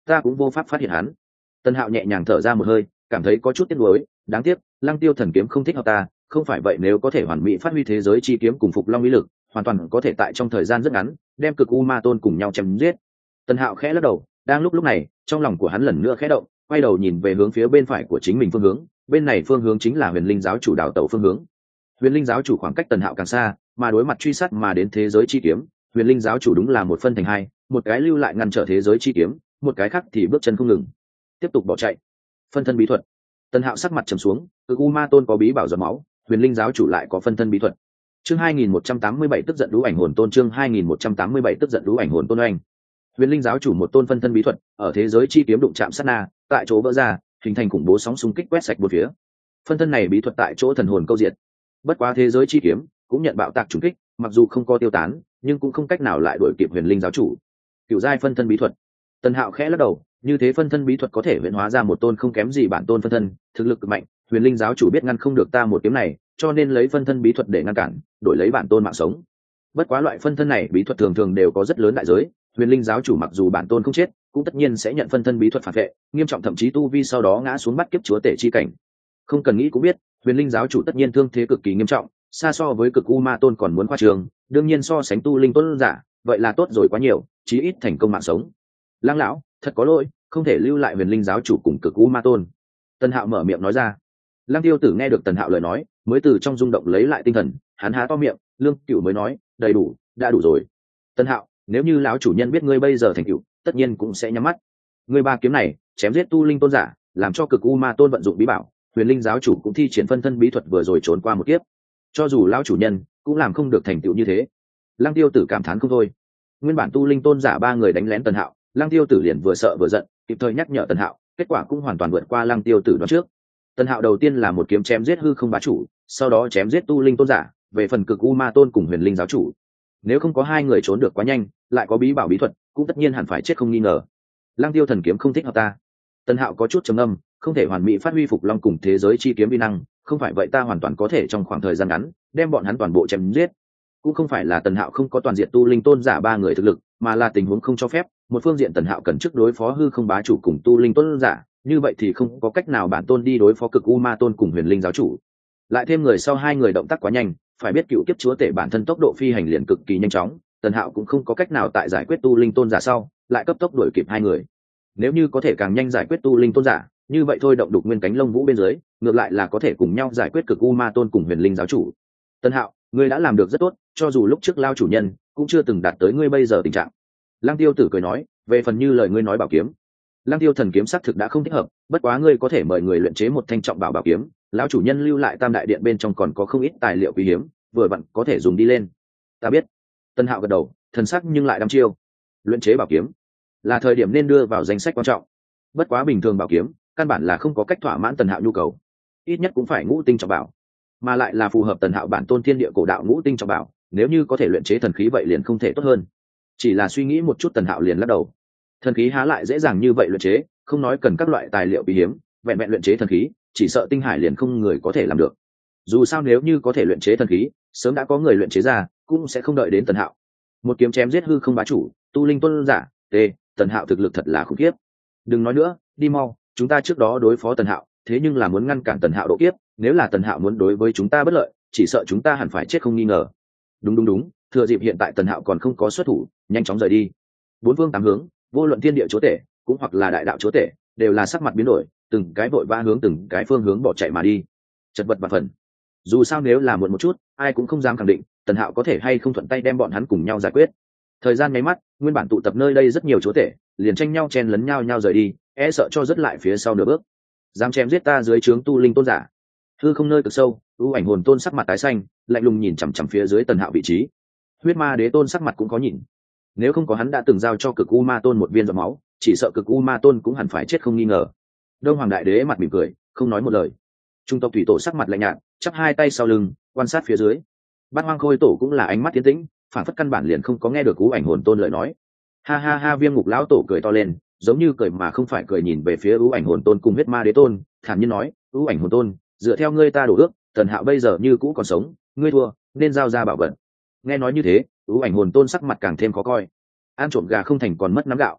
ta cũng vô pháp phát hiện hắn. Tần Hạo nhẹ nhàng thở ra một hơi, cảm thấy có chút tiếc nuối, đáng tiếc Lăng Tiêu thần kiếm không thích hợp ta, không phải vậy nếu có thể hoàn mỹ phát huy thế giới chi kiếm cùng Phục Long uy lực, hoàn toàn có thể tại trong thời gian rất ngắn đem cực u ma tôn cùng nhau chém giết. Tần Hạo khẽ lắc đầu, đang lúc này trong lòng của hắn lần nữa khẽ động, quay đầu nhìn về hướng phía bên phải của chính mình phương hướng, bên này phương hướng chính là Huyền Linh giáo chủ đảo tẩu phương hướng. Huyền Linh giáo chủ khoảng cách Tần Hạo càng xa, mà đối mặt truy sát mà đến thế giới chi kiếm, Huyền Linh giáo chủ đúng là một phân thành hai, một cái lưu lại ngăn trở thế giới chi kiếm, một cái khác thì bước chân không ngừng, tiếp tục bỏ chạy. Phân thân bí thuật. Tần Hạo sắc mặt trầm xuống, cực u ma tôn có bí bảo giọt máu, Huyền Linh giáo chủ lại có phân thân bí thuật. Chương 2187 tức giận đú ảnh hồn tôn, chương 2187 tức giận đú ảnh hồn tôn oanh. Huyền Linh giáo chủ một tôn phân thân bí thuật, ở thế giới chi kiếm đụng chạm sát na, tại chỗ vỡ ra, hình thành khủng bố sóng xung kích quét sạch bốn phía. Phân thân này bí thuật tại chỗ thần hồn câu diệt. Bất quá thế giới chi kiếm cũng nhận bạo tạc trùng kích, mặc dù không có tiêu tán, nhưng cũng không cách nào lại đuổi kịp Huyền Linh giáo chủ. Cửu giai phân thân bí thuật. Tần Hạo khẽ lắc đầu, như thế phân thân bí thuật có thể huyễn hóa ra một tôn không kém gì bản tôn phân thân, thực lực cực mạnh, Huyền Linh giáo chủ biết ngăn không được ta một kiếm này, cho nên lấy phân thân bí thuật để ngăn cản, đổi lấy bản tôn mạng sống. Bất quá loại phân thân này bí thuật thường thường đều có rất lớn đại giới, Huyền Linh giáo chủ mặc dù bản tôn không chết, cũng tất nhiên sẽ nhận phân thân bí thuật phản vệ, nghiêm trọng thậm chí tu vi sau đó ngã xuống bắt kiếp chúa tể chi cảnh. Không cần nghĩ cũng biết, Huyền Linh giáo chủ tất nhiên thương thế cực kỳ nghiêm trọng, xa so với cực u ma tôn còn muốn khoa trường, đương nhiên so sánh tu linh tôn giả, vậy là tốt rồi quá nhiều, chí ít thành công mạng sống. Lăng lão, thật có lỗi, không thể lưu lại Huyền Linh giáo chủ cùng cực u ma tôn. Tần Hạo mở miệng nói ra. Lăng Tiêu Tử nghe được Tần Hạo lời nói, mới từ trong rung động lấy lại tinh thần, hắn há to miệng, Lương Cửu mới nói, đầy đủ, đã đủ rồi. Tần Hạo, nếu như lão chủ nhân biết ngươi bây giờ thành cựu, tất nhiên cũng sẽ nhắm mắt. Ngươi ba kiếm này, chém giết tu linh tôn giả, làm cho cực u ma tôn vận dụng bí bảo, Huyền Linh giáo chủ cũng thi triển phân thân bí thuật vừa rồi trốn qua một kiếp. Cho dù lão chủ nhân cũng làm không được thành tựu như thế. Lăng Tiêu Tử cảm thán không thôi. Nguyên bản tu linh tôn giả ba người đánh lén Tần Hạo, Lăng Tiêu Tử liền vừa sợ vừa giận, kịp thời nhắc nhở Tần Hạo, kết quả cũng hoàn toàn vượt qua Lăng Tiêu Tử đoán trước. Tần Hạo đầu tiên là một kiếm chém giết hư không bá chủ, sau đó chém giết tu linh tôn giả, về phần cực u ma tôn cùng Huyền Linh giáo chủ, nếu không có hai người trốn được quá nhanh, lại có bí bảo bí thuật, cũng tất nhiên hẳn phải chết không nghi ngờ. Lăng Tiêu thần kiếm không thích hợp ta. Tần Hạo có chút trầm ngâm, không thể hoàn mỹ phát huy Phục Long cùng thế giới chi kiếm uy năng, không phải vậy ta hoàn toàn có thể trong khoảng thời gian ngắn đem bọn hắn toàn bộ chém giết. Cũng không phải là Tần Hạo không có toàn diện tu linh tôn giả ba người thực lực, mà là tình huống không cho phép, một phương diện Tần Hạo cần trước đối phó hư không bá chủ cùng tu linh tôn giả, như vậy thì không có cách nào bản tôn đi đối phó cực u ma tôn cùng Huyền Linh giáo chủ. Lại thêm người sau hai người động tác quá nhanh, phải biết cựu kiếp chúa tể bản thân tốc độ phi hành liền cực kỳ nhanh chóng, Tần Hạo cũng không có cách nào tại giải quyết tu linh tôn giả sau lại cấp tốc đuổi kịp hai người. Nếu như có thể càng nhanh giải quyết tu linh tôn giả, như vậy thôi động đục nguyên cánh lông vũ bên dưới, ngược lại là có thể cùng nhau giải quyết cực u ma tôn cùng Huyền Linh giáo chủ. Tần Hạo, ngươi đã làm được rất tốt, cho dù lúc trước lao chủ nhân cũng chưa từng đạt tới ngươi bây giờ tình trạng. Lăng Tiêu Tử cười nói, về phần như lời ngươi nói bảo kiếm, Lăng Tiêu thần kiếm xác thực đã không thích hợp, bất quá ngươi có thể mời người luyện chế một thanh trọng bảo bảo kiếm, lão chủ nhân lưu lại Tam đại điện bên trong còn có không ít tài liệu quý hiếm, vừa vặn có thể dùng đi lên. Ta biết. Tân Hạo gật đầu, thần sắc nhưng lại đăm chiêu. Luyện chế bảo kiếm là thời điểm nên đưa vào danh sách quan trọng. Bất quá bình thường bảo kiếm, căn bản là không có cách thỏa mãn Tần Hạo nhu cầu. Ít nhất cũng phải ngũ tinh trọng bảo, mà lại là phù hợp Tần Hạo bản tôn thiên địa cổ đạo ngũ tinh trọng bảo, nếu như có thể luyện chế thần khí vậy liền không thể tốt hơn. Chỉ là suy nghĩ một chút Tần Hạo liền lắc đầu. Thần khí há lại dễ dàng như vậy luyện chế, không nói cần các loại tài liệu quý hiếm, vẹn vẹn luyện chế thần khí, chỉ sợ tinh hải liền không người có thể làm được. Dù sao nếu như có thể luyện chế thần khí, sớm đã có người luyện chế ra, cũng sẽ không đợi đến Tần Hạo. Một kiếm chém giết hư không bá chủ, tu linh tôn giả, Tần Hạo thực lực thật là khủng khiếp. Đừng nói nữa, đi mau, chúng ta trước đó đối phó Tần Hạo, thế nhưng là muốn ngăn cản Tần Hạo độ kiếp, nếu là Tần Hạo muốn đối với chúng ta bất lợi, chỉ sợ chúng ta hẳn phải chết không nghi ngờ. Đúng, thừa dịp hiện tại Tần Hạo còn không có xuất thủ, nhanh chóng rời đi. Bốn phương tám hướng, vô luận thiên địa chúa tể cũng hoặc là đại đạo chúa tể, đều là sắc mặt biến đổi, từng cái vội vã hướng từng cái phương hướng bỏ chạy mà đi, chật vật và phần. Dù sao nếu là muộn một chút, ai cũng không dám khẳng định Tần Hạo có thể hay không thuận tay đem bọn hắn cùng nhau giải quyết. Thời gian nháy mắt, nguyên bản tụ tập nơi đây rất nhiều chúa tể liền tranh nhau chen lấn nhau rời đi, e sợ cho rất lại phía sau nửa bước. Dám chém giết ta dưới trướng tu linh tôn giả. Hư không nơi cực sâu, ưu ảnh hồn tôn sắc mặt tái xanh, lạnh lùng nhìn chằm chằm phía dưới Tần Hạo vị trí. Huyết ma đế tôn sắc mặt cũng có nhìn. Nếu không có hắn đã từng giao cho cực u ma tôn một viên giọt máu, chỉ sợ cực u ma tôn cũng hẳn phải chết không nghi ngờ. Đông hoàng đại đế mặt mỉm cười, không nói một lời. Trung tộc thủy tổ sắc mặt lạnh nhạt, chắp hai tay sau lưng, quan sát phía dưới. Bát hoang khôi tổ cũng là ánh mắt tiến tĩnh, phản phất căn bản liền không có nghe được ưu ảnh hồn tôn lời nói. Ha ha ha, Viêm ngục lão tổ cười to lên, giống như cười mà không phải cười, nhìn về phía ưu ảnh hồn tôn cùng huyết ma đế tôn, thản nhiên nói, ưu ảnh hồn tôn, dựa theo ngươi ta đổ ước, Tần Hạo bây giờ như cũ còn sống, ngươi thua nên giao ra bảo vật. Nghe nói như thế, ưu ảnh hồn tôn sắc mặt càng thêm khó coi. Ăn trộm gà không thành còn mất nắm gạo.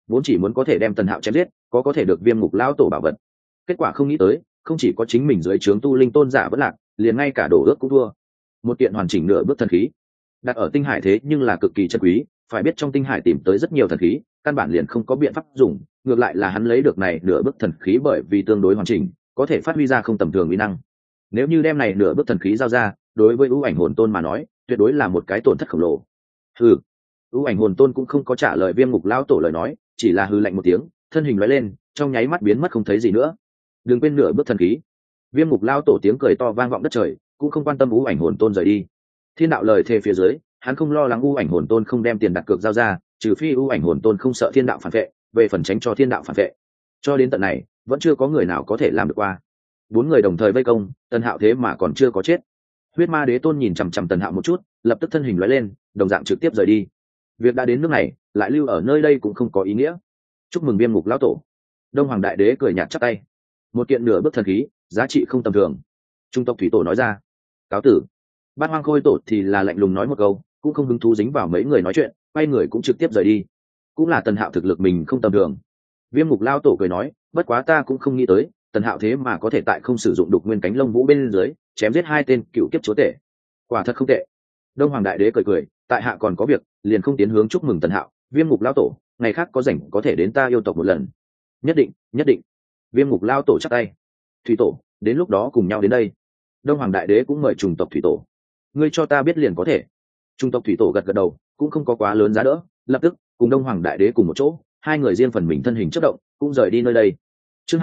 vốn chỉ muốn có thể đem Tần Hạo chém giết, có thể được Viêm Ngục lão tổ bảo vật. Kết quả không nghĩ tới, không chỉ có chính mình dưới trướng tu linh tôn giả vẫn lạc, liền ngay cả đổ ước cũng thua. Một kiện hoàn chỉnh nửa bước thần khí, đặt ở tinh hải thế nhưng là cực kỳ chân quý, phải biết trong tinh hải tìm tới rất nhiều thần khí, căn bản liền không có biện pháp dùng, ngược lại là hắn lấy được này nửa bước thần khí bởi vì tương đối hoàn chỉnh, có thể phát huy ra không tầm thường uy năng. Nếu như đem này nửa bước thần khí giao ra, đối với ưu ảnh hồn tôn mà nói, tuyệt đối là một cái tổn thất khổng lồ. Hừ. Ưu ảnh hồn tôn cũng không có trả lời Viêm Ngục lão tổ lời nói, chỉ là hừ lạnh một tiếng, thân hình lóe lên, trong nháy mắt biến mất không thấy gì nữa. Đừng quên nửa bước thần khí. Viêm Ngục lão tổ tiếng cười to vang vọng đất trời, cũng không quan tâm ưu ảnh hồn tôn rời đi. Thiên đạo lời thề phía dưới, hắn không lo lắng ưu ảnh hồn tôn không đem tiền đặt cược giao ra, trừ phi ưu ảnh hồn tôn không sợ thiên đạo phản vệ, về phần tránh cho thiên đạo phản vệ. Cho đến tận này, vẫn chưa có người nào có thể làm được qua. Bốn người đồng thời vây công, Tần Hạo thế mà còn chưa có chết. Huyết Ma Đế Tôn nhìn chằm chằm Tần Hạo một chút, lập tức thân hình lóe lên, đồng dạng trực tiếp rời đi. Việc đã đến nước này, lại lưu ở nơi đây cũng không có ý nghĩa. Chúc mừng Viêm Ngục lão tổ. Đông Hoàng Đại Đế cười nhạt chắp tay. Một kiện nửa bước thần khí, giá trị không tầm thường. Trung tộc thủy tổ nói ra. Cáo tử. Bát Hoang Khôi tổ thì là lạnh lùng nói một câu, cũng không hứng thú dính vào mấy người nói chuyện, quay người cũng trực tiếp rời đi. Cũng là Tần Hạo thực lực mình không tầm thường. Viêm Ngục lão tổ cười nói, bất quá ta cũng không nghĩ tới, Tần Hạo thế mà có thể tại không sử dụng đục nguyên cánh lông vũ bên dưới chém giết hai tên cựu kiếp chúa tể, quả thật không tệ. Đông Hoàng Đại Đế cười cười, tại hạ còn có việc, liền không tiến hướng chúc mừng Tần Hạo. Viêm Ngục lão tổ, ngày khác có rảnh có thể đến ta yêu tộc một lần. Nhất định, nhất định. Viêm Ngục lão tổ chắp tay. Thủy tổ, đến lúc đó cùng nhau đến đây. Đông Hoàng Đại Đế cũng mời chủng tộc thủy tổ. Ngươi cho ta biết liền có thể. Chủng tộc thủy tổ gật gật đầu, cũng không có quá lớn giá đỡ, lập tức cùng Đông Hoàng Đại Đế cùng một chỗ, hai người riêng phần mình thân hình chớp động, cũng rời đi nơi đây. Chương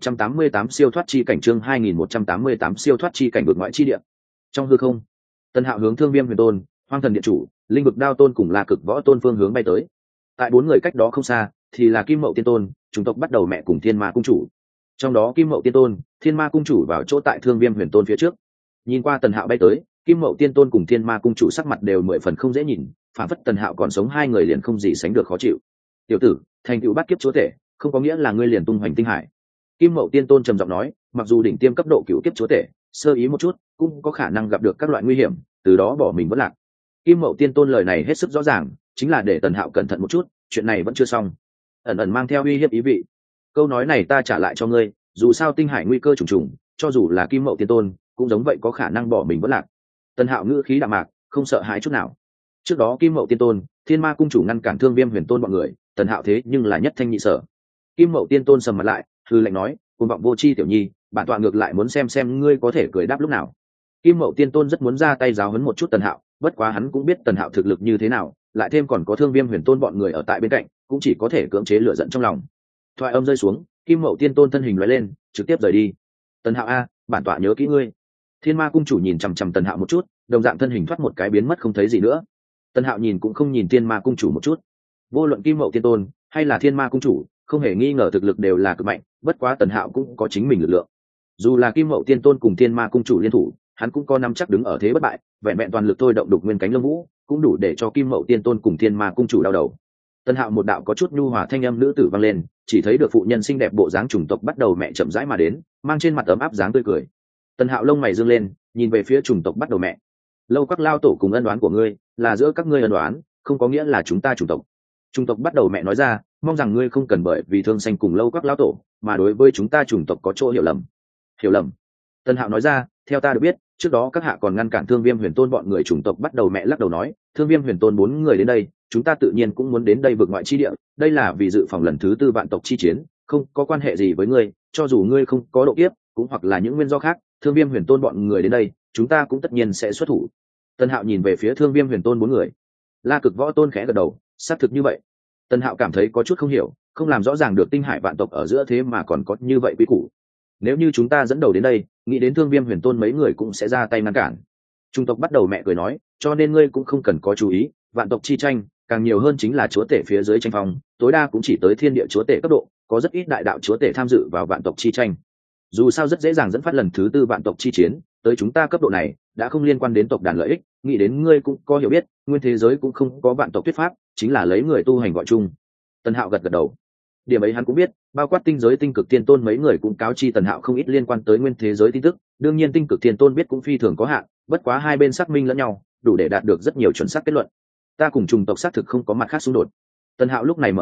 2188 siêu thoát chi cảnh, chương 2188 siêu thoát chi cảnh vượt ngoại chi địa. Trong hư không, Tần Hạo hướng Thương Viêm Huyền Tôn, Hoang Thần Điện Chủ, Linh Vực Đao Tôn cùng La Cực Võ Tôn phương hướng bay tới. Tại bốn người cách đó không xa, thì là Kim Mậu Tiên Tôn, chủng tộc bắt đầu mẹ cùng Thiên Ma cung chủ. Trong đó Kim Mậu Tiên Tôn, Thiên Ma cung chủ vào chỗ tại Thương Viêm Huyền Tôn phía trước. Nhìn qua Tần Hạo bay tới, Kim Mậu Tiên Tôn cùng Thiên Ma cung chủ sắc mặt đều mười phần không dễ nhìn, phản phất Tần Hạo còn sống hai người liền không gì sánh được khó chịu. Tiểu tử, thành tựu bắt kiếp chúa tể, không có nghĩa là ngươi liền tung hoành tinh hải. Kim Mậu Tiên Tôn trầm giọng nói, mặc dù đỉnh tiêm cấp độ cựu kiếp chúa tể, sơ ý một chút cũng có khả năng gặp được các loại nguy hiểm, từ đó bỏ mình vẫn lạc. Kim Mậu Tiên Tôn lời này hết sức rõ ràng, chính là để Tần Hạo cẩn thận một chút, chuyện này vẫn chưa xong. Ẩn ẩn mang theo uy hiếp ý vị. Câu nói này ta trả lại cho ngươi, dù sao tinh hải nguy cơ trùng trùng, cho dù là Kim Mậu Tiên Tôn, cũng giống vậy có khả năng bỏ mình vẫn lạc. Tần Hạo ngữ khí đạm mạc, không sợ hãi chút nào. Trước đó Kim Mậu Tiên Tôn, Thiên Ma cung chủ ngăn cản Thương Viêm Huyền Tôn bọn người, Tần Hạo thế nhưng là nhất thanh nhị sở. Kim Mậu Tiên Tôn sầm mặt lại, hư lệnh nói, cuồng vọng vô tri tiểu nhi, bản tọa ngược lại muốn xem ngươi có thể cười đáp lúc nào. Kim Mậu Tiên Tôn rất muốn ra tay giáo huấn một chút Tần Hạo, bất quá hắn cũng biết Tần Hạo thực lực như thế nào, lại thêm còn có Thương Viêm Huyền Tôn bọn người ở tại bên cạnh, cũng chỉ có thể cưỡng chế lửa giận trong lòng. Thoại âm rơi xuống, Kim Mậu Tiên Tôn thân hình lóe lên, trực tiếp rời đi. Tần Hạo a, bản tọa nhớ kỹ ngươi. Thiên Ma cung chủ nhìn chằm chằm Tần Hạo một chút, đồng dạng thân hình thoát một cái biến mất không thấy gì nữa. Tần Hạo nhìn cũng không nhìn Thiên Ma cung chủ một chút. Vô luận Kim Mậu Tiên Tôn hay là Thiên Ma cung chủ, không hề nghi ngờ thực lực đều là cực mạnh, bất quá Tần Hạo cũng có chính mình lực lượng. Dù là Kim Mậu Tiên Tôn cùng Thiên Ma cung chủ liên thủ, hắn cũng có nắm chắc đứng ở thế bất bại, vẹn vẹn toàn lực thôi động đục nguyên cánh lông vũ, cũng đủ để cho Kim Mậu Tiên Tôn cùng Thiên Ma cung chủ đau đầu. Tần Hạo một đạo có chút nhu hòa thanh âm nữ tử vang lên, chỉ thấy được phụ nhân xinh đẹp bộ dáng chủng tộc bắt đầu mẹ chậm rãi mà đến, mang trên mặt ấm áp dáng tươi cười. Tần Hạo lông mày dương lên, nhìn về phía chủng tộc bắt đầu mẹ. Lâu Các lao tổ cùng ân đoán của ngươi, là giữa các ngươi ân đoán, không có nghĩa là chúng ta chủng tộc. Chủng tộc bắt đầu mẹ nói ra, mong rằng ngươi không cần bởi vì thương xanh cùng Lâu Các lao tổ, mà đối với chúng ta chủng tộc có chỗ hiểu lầm. Hiểu lầm? Tần Hạo nói ra, theo ta được biết, trước đó các hạ còn ngăn cản Thương Viêm Huyền Tôn bọn người chủng tộc bắt đầu mẹ lắc đầu nói, Thương Viêm Huyền Tôn 4 người đến đây, chúng ta tự nhiên cũng muốn đến đây vượt ngoại chi địa, đây là vì dự phòng lần thứ 4 vạn tộc chi chiến, không có quan hệ gì với ngươi, cho dù ngươi không có độ kiếp, cũng hoặc là những nguyên do khác, Thương Viêm Huyền Tôn bọn người đến đây, chúng ta cũng tất nhiên sẽ xuất thủ. Tần Hạo nhìn về phía Thương Viêm Huyền Tôn 4 người. La Cực Võ Tôn khẽ gật đầu, xác thực như vậy. Tần Hạo cảm thấy có chút không hiểu, không làm rõ ràng được tinh hải vạn tộc ở giữa thế mà còn có như vậy quý củ. Nếu như chúng ta dẫn đầu đến đây, nghĩ đến Thương Viêm Huyền Tôn mấy người cũng sẽ ra tay ngăn cản. Trung tộc bắt đầu mẹ cười nói, cho nên ngươi cũng không cần có chú ý, vạn tộc chi tranh, càng nhiều hơn chính là chúa tể phía dưới tranh phong, tối đa cũng chỉ tới thiên địa chúa tể cấp độ, có rất ít đại đạo chúa tể tham dự vào vạn tộc chi tranh. Dù sao rất dễ dàng dẫn phát lần thứ 4 vạn tộc chi chiến, tới chúng ta cấp độ này đã không liên quan đến tộc đàn lợi ích, nghĩ đến ngươi cũng có hiểu biết, nguyên thế giới cũng không có vạn tộc thuyết pháp, chính là lấy người tu hành gọi chung. Tần Hạo gật gật đầu. Điểm ấy hắn cũng biết, bao quát tinh giới tinh cực thiên tôn mấy người cũng cáo chi Tần Hạo không ít liên quan tới nguyên thế giới tin tức, đương nhiên tinh cực thiên tôn biết cũng phi thường có hạn, bất quá hai bên xác minh lẫn nhau, đủ để đạt được rất nhiều chuẩn xác kết luận. Ta cùng chủng tộc xác thực không có mặt khác xung đột. Tần Hạo lúc này mở miệng,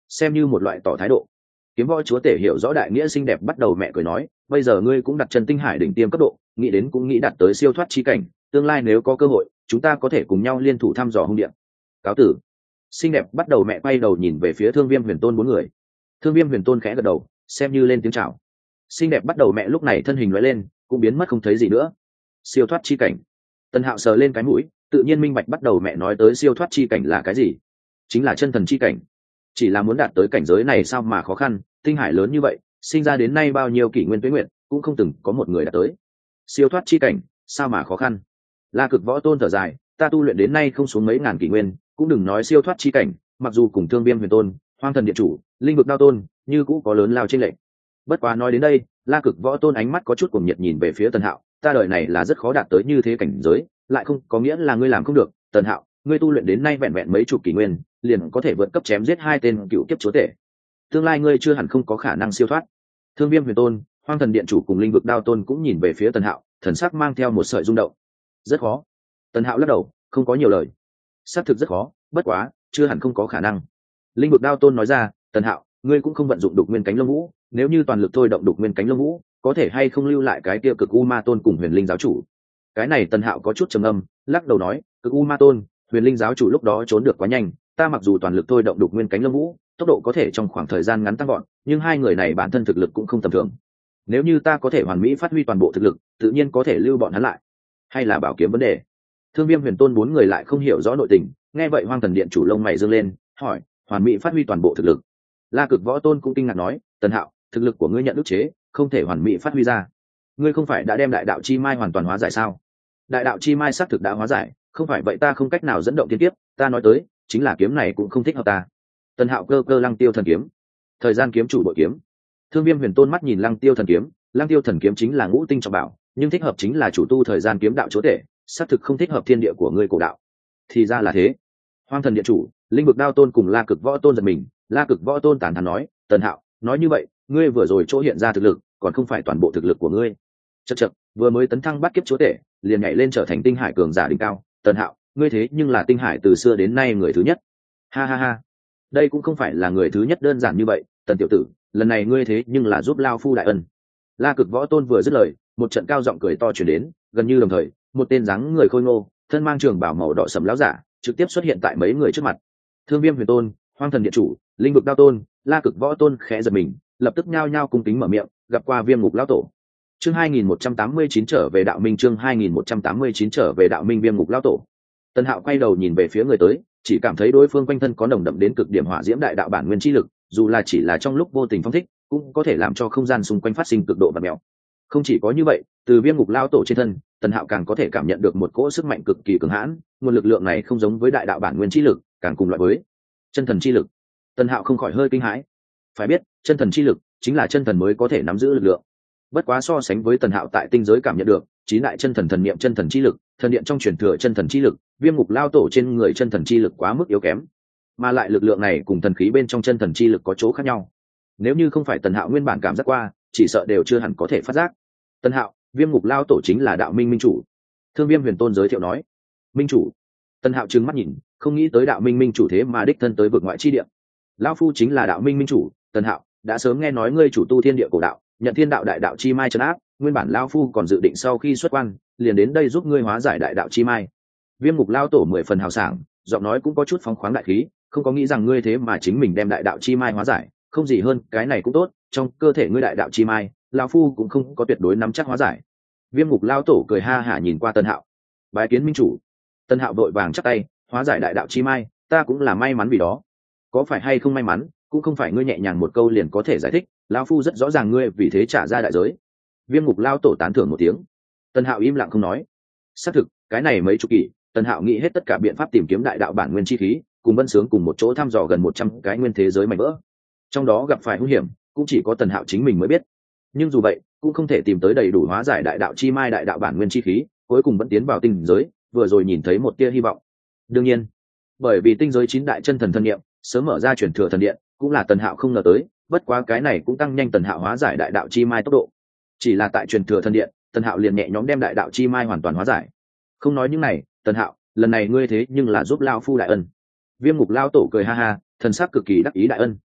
xem như một loại tỏ thái độ. Kiếm võ chúa tể hiểu rõ đại nghĩa xinh đẹp bắt đầu mẹ cười nói, bây giờ ngươi cũng đặt chân tinh hải đỉnh tiêm cấp độ, nghĩ đến cũng nghĩ đạt tới siêu thoát chi cảnh, tương lai nếu có cơ hội chúng ta có thể cùng nhau liên thủ thăm dò hung điện. Cáo tử. Xinh đẹp bắt đầu mẹ quay đầu nhìn về phía Thương Viêm Huyền Tôn bốn người. Thương Viêm Huyền Tôn khẽ gật đầu, xem như lên tiếng chào. Xinh đẹp bắt đầu mẹ lúc này thân hình lóe lên, cũng biến mất không thấy gì nữa. Siêu thoát chi cảnh. Tần Hạo sờ lên cái mũi, tự nhiên minh bạch bắt đầu mẹ nói tới siêu thoát chi cảnh là cái gì. Chính là chân thần chi cảnh. Chỉ là muốn đạt tới cảnh giới này sao mà khó khăn, tinh hải lớn như vậy, sinh ra đến nay bao nhiêu kỷ nguyên tuế nguyện, cũng không từng có một người đạt tới. Siêu thoát chi cảnh, sao mà khó khăn. La Cực Võ Tôn thở dài, ta tu luyện đến nay không xuống mấy ngàn kỷ nguyên, cũng đừng nói siêu thoát chi cảnh, mặc dù cùng Thương Viêm Huyền Tôn, Hoang Thần Điện Chủ, Linh Vực Đao Tôn, như cũ có lớn lao chênh lệch. Bất quá nói đến đây, La Cực Võ Tôn ánh mắt có chút cuồng nhiệt nhìn về phía Tần Hạo, ta đời này là rất khó đạt tới như thế cảnh giới, lại không có nghĩa là ngươi làm không được. Tần Hạo, ngươi tu luyện đến nay vẹn vẹn mấy chục kỷ nguyên, liền có thể vượt cấp chém giết hai tên cựu kiếp chúa tể. Tương lai ngươi chưa hẳn không có khả năng siêu thoát. Thương Viêm Huyền Tôn, Hoang Thần Điện Chủ cùng Linh Vực Đao Tôn cũng nhìn về phía Tần Hạo, thần sắc mang theo một sợi rung động. Rất khó. Tần Hạo lắc đầu, không có nhiều lời. Xác thực rất khó, bất quá, chưa hẳn không có khả năng. Linh Vực Đao Tôn nói ra, Tần Hạo, ngươi cũng không vận dụng đục nguyên cánh lông vũ, nếu như toàn lực thôi động đục nguyên cánh lông vũ, có thể hay không lưu lại cái kia cực u ma tôn cùng huyền linh giáo chủ. Cái này Tần Hạo có chút trầm âm, lắc đầu nói, cực u ma tôn, huyền linh giáo chủ lúc đó trốn được quá nhanh, ta mặc dù toàn lực thôi động đục nguyên cánh lông vũ, tốc độ có thể trong khoảng thời gian ngắn tăng gọn, nhưng hai người này bản thân thực lực cũng không tầm thường. Nếu như ta có thể hoàn mỹ phát huy toàn bộ thực lực, tự nhiên có thể lưu bọn hắn lại. Hay là bảo kiếm vấn đề. Thương Viêm Huyền Tôn bốn người lại không hiểu rõ nội tình, nghe vậy Hoang Thần Điện Chủ lông mày dương lên, hỏi, hoàn mỹ phát huy toàn bộ thực lực. La Cực Võ Tôn cũng kinh ngạc nói, Tần Hạo, thực lực của ngươi nhận ức chế, không thể hoàn mỹ phát huy ra. Ngươi không phải đã đem đại đạo chi mai hoàn toàn hóa giải sao? Đại đạo chi mai xác thực đã hóa giải, không phải vậy ta không cách nào dẫn động thiên kiếp, ta nói tới, chính là kiếm này cũng không thích hợp ta. Tần Hạo cơ cơ Lăng Tiêu Thần Kiếm, thời gian kiếm chủ bội kiếm. Thương Viêm Huyền Tôn mắt nhìn Lăng Tiêu Thần Kiếm, Lăng Tiêu Thần Kiếm chính là ngũ tinh trọng bảo, nhưng thích hợp chính là chủ tu thời gian kiếm đạo chúa tể, xác thực không thích hợp thiên địa của ngươi cổ đạo. Thì ra là thế. Hoang Thần Điện Chủ, Linh Vực Đao Tôn cùng La Cực Võ Tôn giật mình, La Cực Võ Tôn tán thán nói, Tần Hạo, nói như vậy, ngươi vừa rồi chỗ hiện ra thực lực, còn không phải toàn bộ thực lực của ngươi. Chậc chậc, vừa mới tấn thăng bắt kiếp chúa tể, liền nhảy lên trở thành tinh hải cường giả đỉnh cao, Tần Hạo, ngươi thế nhưng là tinh hải từ xưa đến nay người thứ nhất. Ha ha ha. Đây cũng không phải là người thứ nhất đơn giản như vậy, Tần tiểu tử, lần này ngươi thế nhưng là giúp lao phu đại ân. La Cực Võ Tôn vừa dứt lời, một trận cao giọng cười to truyền đến, gần như đồng thời, một tên dáng người khôi ngô, thân mang trường bào màu đỏ sẫm lão giả, trực tiếp xuất hiện tại mấy người trước mặt. Thương Viêm Huyền Tôn, Hoang Thần Điện Chủ, Linh Vực Đao Tôn, La Cực Võ Tôn khẽ giật mình, lập tức nhao nhao cung kính mở miệng, gặp qua Viêm Ngục lão tổ. Chương 2189 trở về đạo minh, chương 2189 trở về đạo minh Viêm Ngục lão tổ. Tần Hạo quay đầu nhìn về phía người tới, chỉ cảm thấy đối phương quanh thân có nồng đậm đến cực điểm hỏa diễm đại đạo bản nguyên chi lực, dù là chỉ là trong lúc vô tình phong thích, cũng có thể làm cho không gian xung quanh phát sinh cực độ bạt mèo. Không chỉ có như vậy, từ Viêm Ngục lão tổ trên thân, Tần Hạo càng có thể cảm nhận được một cỗ sức mạnh cực kỳ cường hãn, nguồn lực lượng này không giống với đại đạo bản nguyên chi lực, càng cùng loại với chân thần chi lực. Tần Hạo không khỏi hơi kinh hãi. Phải biết, chân thần chi lực chính là chân thần mới có thể nắm giữ lực lượng. Bất quá so sánh với Tần Hạo tại tinh giới cảm nhận được, chí lại chân thần thần niệm chân thần chi lực, thần điện trong truyền thừa chân thần chi lực, Viêm Ngục lão tổ trên người chân thần chi lực quá mức yếu kém, mà lại lực lượng này cùng thần khí bên trong chân thần chi lực có chỗ khác nhau. Nếu như không phải Tần Hạo nguyên bản cảm giác qua, chỉ sợ đều chưa hẳn có thể phát giác. Tần Hạo, Viêm Ngục lão tổ chính là đạo minh minh chủ. Thương Viêm Huyền Tôn giới thiệu nói. Minh chủ. Tần Hạo trừng mắt nhìn, không nghĩ tới đạo minh minh chủ thế mà đích thân tới vực ngoại chi địa. Lão phu chính là đạo minh minh chủ. Tần Hạo, đã sớm nghe nói ngươi chủ tu thiên địa cổ đạo, nhận thiên đạo đại đạo chi mai trấn áp, nguyên bản lão phu còn dự định sau khi xuất quan, liền đến đây giúp ngươi hóa giải đại đạo chi mai. Viêm Ngục lão tổ 10 phần hào sảng, giọng nói cũng có chút phóng khoáng đại khí, không có nghĩ rằng ngươi thế mà chính mình đem đại đạo chi mai hóa giải, không gì hơn, cái này cũng tốt, trong cơ thể ngươi đại đạo chi mai, lão phu cũng không có tuyệt đối nắm chắc hóa giải. Viêm Ngục lão tổ cười ha hả nhìn qua Tần Hạo. Bái kiến minh chủ. Tần Hạo vội vàng chắp tay, hóa giải đại đạo chi mai, ta cũng là may mắn vì đó. Có phải hay không may mắn, cũng không phải ngươi nhẹ nhàng một câu liền có thể giải thích, lão phu rất rõ ràng ngươi vì thế trả ra đại giới. Viêm Ngục lão tổ tán thưởng một tiếng. Tần Hạo im lặng không nói. Xác thực, cái này mấy chục kỷ, Tần Hạo nghĩ hết tất cả biện pháp tìm kiếm đại đạo bản nguyên chi khí, cùng Vân Sướng cùng một chỗ thăm dò gần 100 cái nguyên thế giới mảnh vỡ. Trong đó gặp phải hung hiểm, cũng chỉ có Tần Hạo chính mình mới biết. Nhưng dù vậy, cũng không thể tìm tới đầy đủ hóa giải đại đạo chi mai đại đạo bản nguyên chi khí, cuối cùng vẫn tiến vào tinh giới, vừa rồi nhìn thấy một tia hy vọng. Đương nhiên, bởi vì tinh giới 9 đại chân thần thần niệm, sớm mở ra truyền thừa thần điện, cũng là Tần Hạo không ngờ tới, bất quá cái này cũng tăng nhanh Tần Hạo hóa giải đại đạo chi mai tốc độ. Chỉ là tại truyền thừa thần điện, Tần Hạo liền nhẹ nhõm đem đại đạo chi mai hoàn toàn hóa giải. Không nói những này, Tần Hạo, lần này ngươi thế nhưng là giúp lão phu đại ân. Viêm Ngục lão tổ cười ha ha, thần sắc cực kỳ đắc ý đại ân.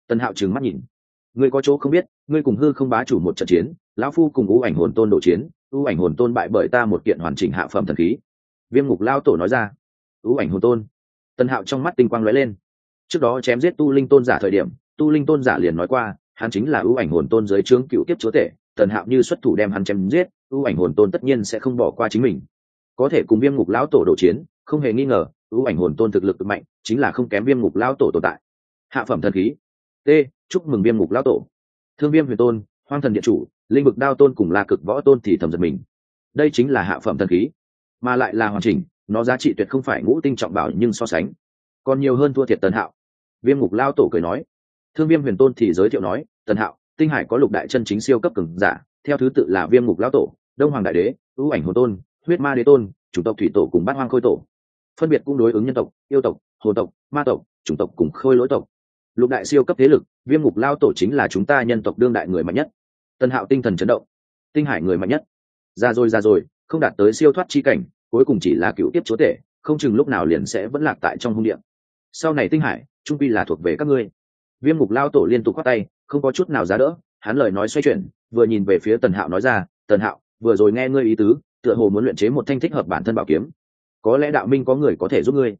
Tần Hạo trừng mắt nhìn. Ngươi có chỗ không biết, ngươi cùng hư không bá chủ một trận chiến, lão phu cùng ưu ảnh hồn tôn đổ chiến, ưu ảnh hồn tôn bại bởi ta một kiện hoàn chỉnh hạ phẩm thần khí. Viêm ngục lao tổ nói ra. Ưu ảnh hồn tôn. Tần Hạo trong mắt tinh quang lóe lên. Trước đó chém giết tu linh tôn giả thời điểm, tu linh tôn giả liền nói qua, hắn chính là ưu ảnh hồn tôn dưới trướng cựu kiếp chúa tể. Tần Hạo như xuất thủ đem hắn chém giết, ưu ảnh hồn tôn tất nhiên sẽ không bỏ qua chính mình. Có thể cùng viêm ngục lão tổ đổ chiến, không hề nghi ngờ, ưu ảnh hồn tôn thực lực cực mạnh, chính là không kém viêm ngục lão tổ tồn tại. Hạ phẩm thần khí. T. Chúc mừng viêm ngục lão tổ. Thương Viêm Huyền Tôn, Hoang Thần Điện Chủ, Linh Vực Đao Tôn cùng La Cực Võ Tôn thì thầm giật mình. Đây chính là hạ phẩm thần khí, mà lại là hoàn chỉnh, nó giá trị tuyệt không phải ngũ tinh trọng bảo nhưng so sánh còn nhiều hơn thua thiệt Tần Hạo. Viêm ngục lao tổ cười nói. Thương Viêm Huyền Tôn thì giới thiệu nói, Tần Hạo, tinh hải có lục đại chân chính siêu cấp cường giả, theo thứ tự là Viêm ngục lao tổ, Đông Hoàng đại đế, ưu ảnh hồn tôn, huyết ma đế tôn, chủng tộc thủy tổ cùng bát hoang khôi tổ, phân biệt cũng đối ứng nhân tộc, yêu tộc, hồn tộc, ma tộc, chủng tộc cùng khôi lỗi tộc. Lục đại siêu cấp thế lực, Viêm ngục lao tổ chính là chúng ta nhân tộc đương đại người mạnh nhất. Tần Hạo tinh thần chấn động. Tinh hải người mạnh nhất, ra rồi, không đạt tới siêu thoát chi cảnh, cuối cùng chỉ là cựu tiếp chúa tể, không chừng lúc nào liền sẽ vẫn lạc tại trong hung địa. Sau này tinh hải trung quy là thuộc về các ngươi. Viêm ngục lao tổ liên tục khoát tay, không có chút nào giá đỡ. Hắn lời nói xoay chuyển, vừa nhìn về phía Tần Hạo nói ra, Tần Hạo, vừa rồi nghe ngươi ý tứ, tựa hồ muốn luyện chế một thanh thích hợp bản thân bảo kiếm, có lẽ đạo minh có người có thể giúp ngươi.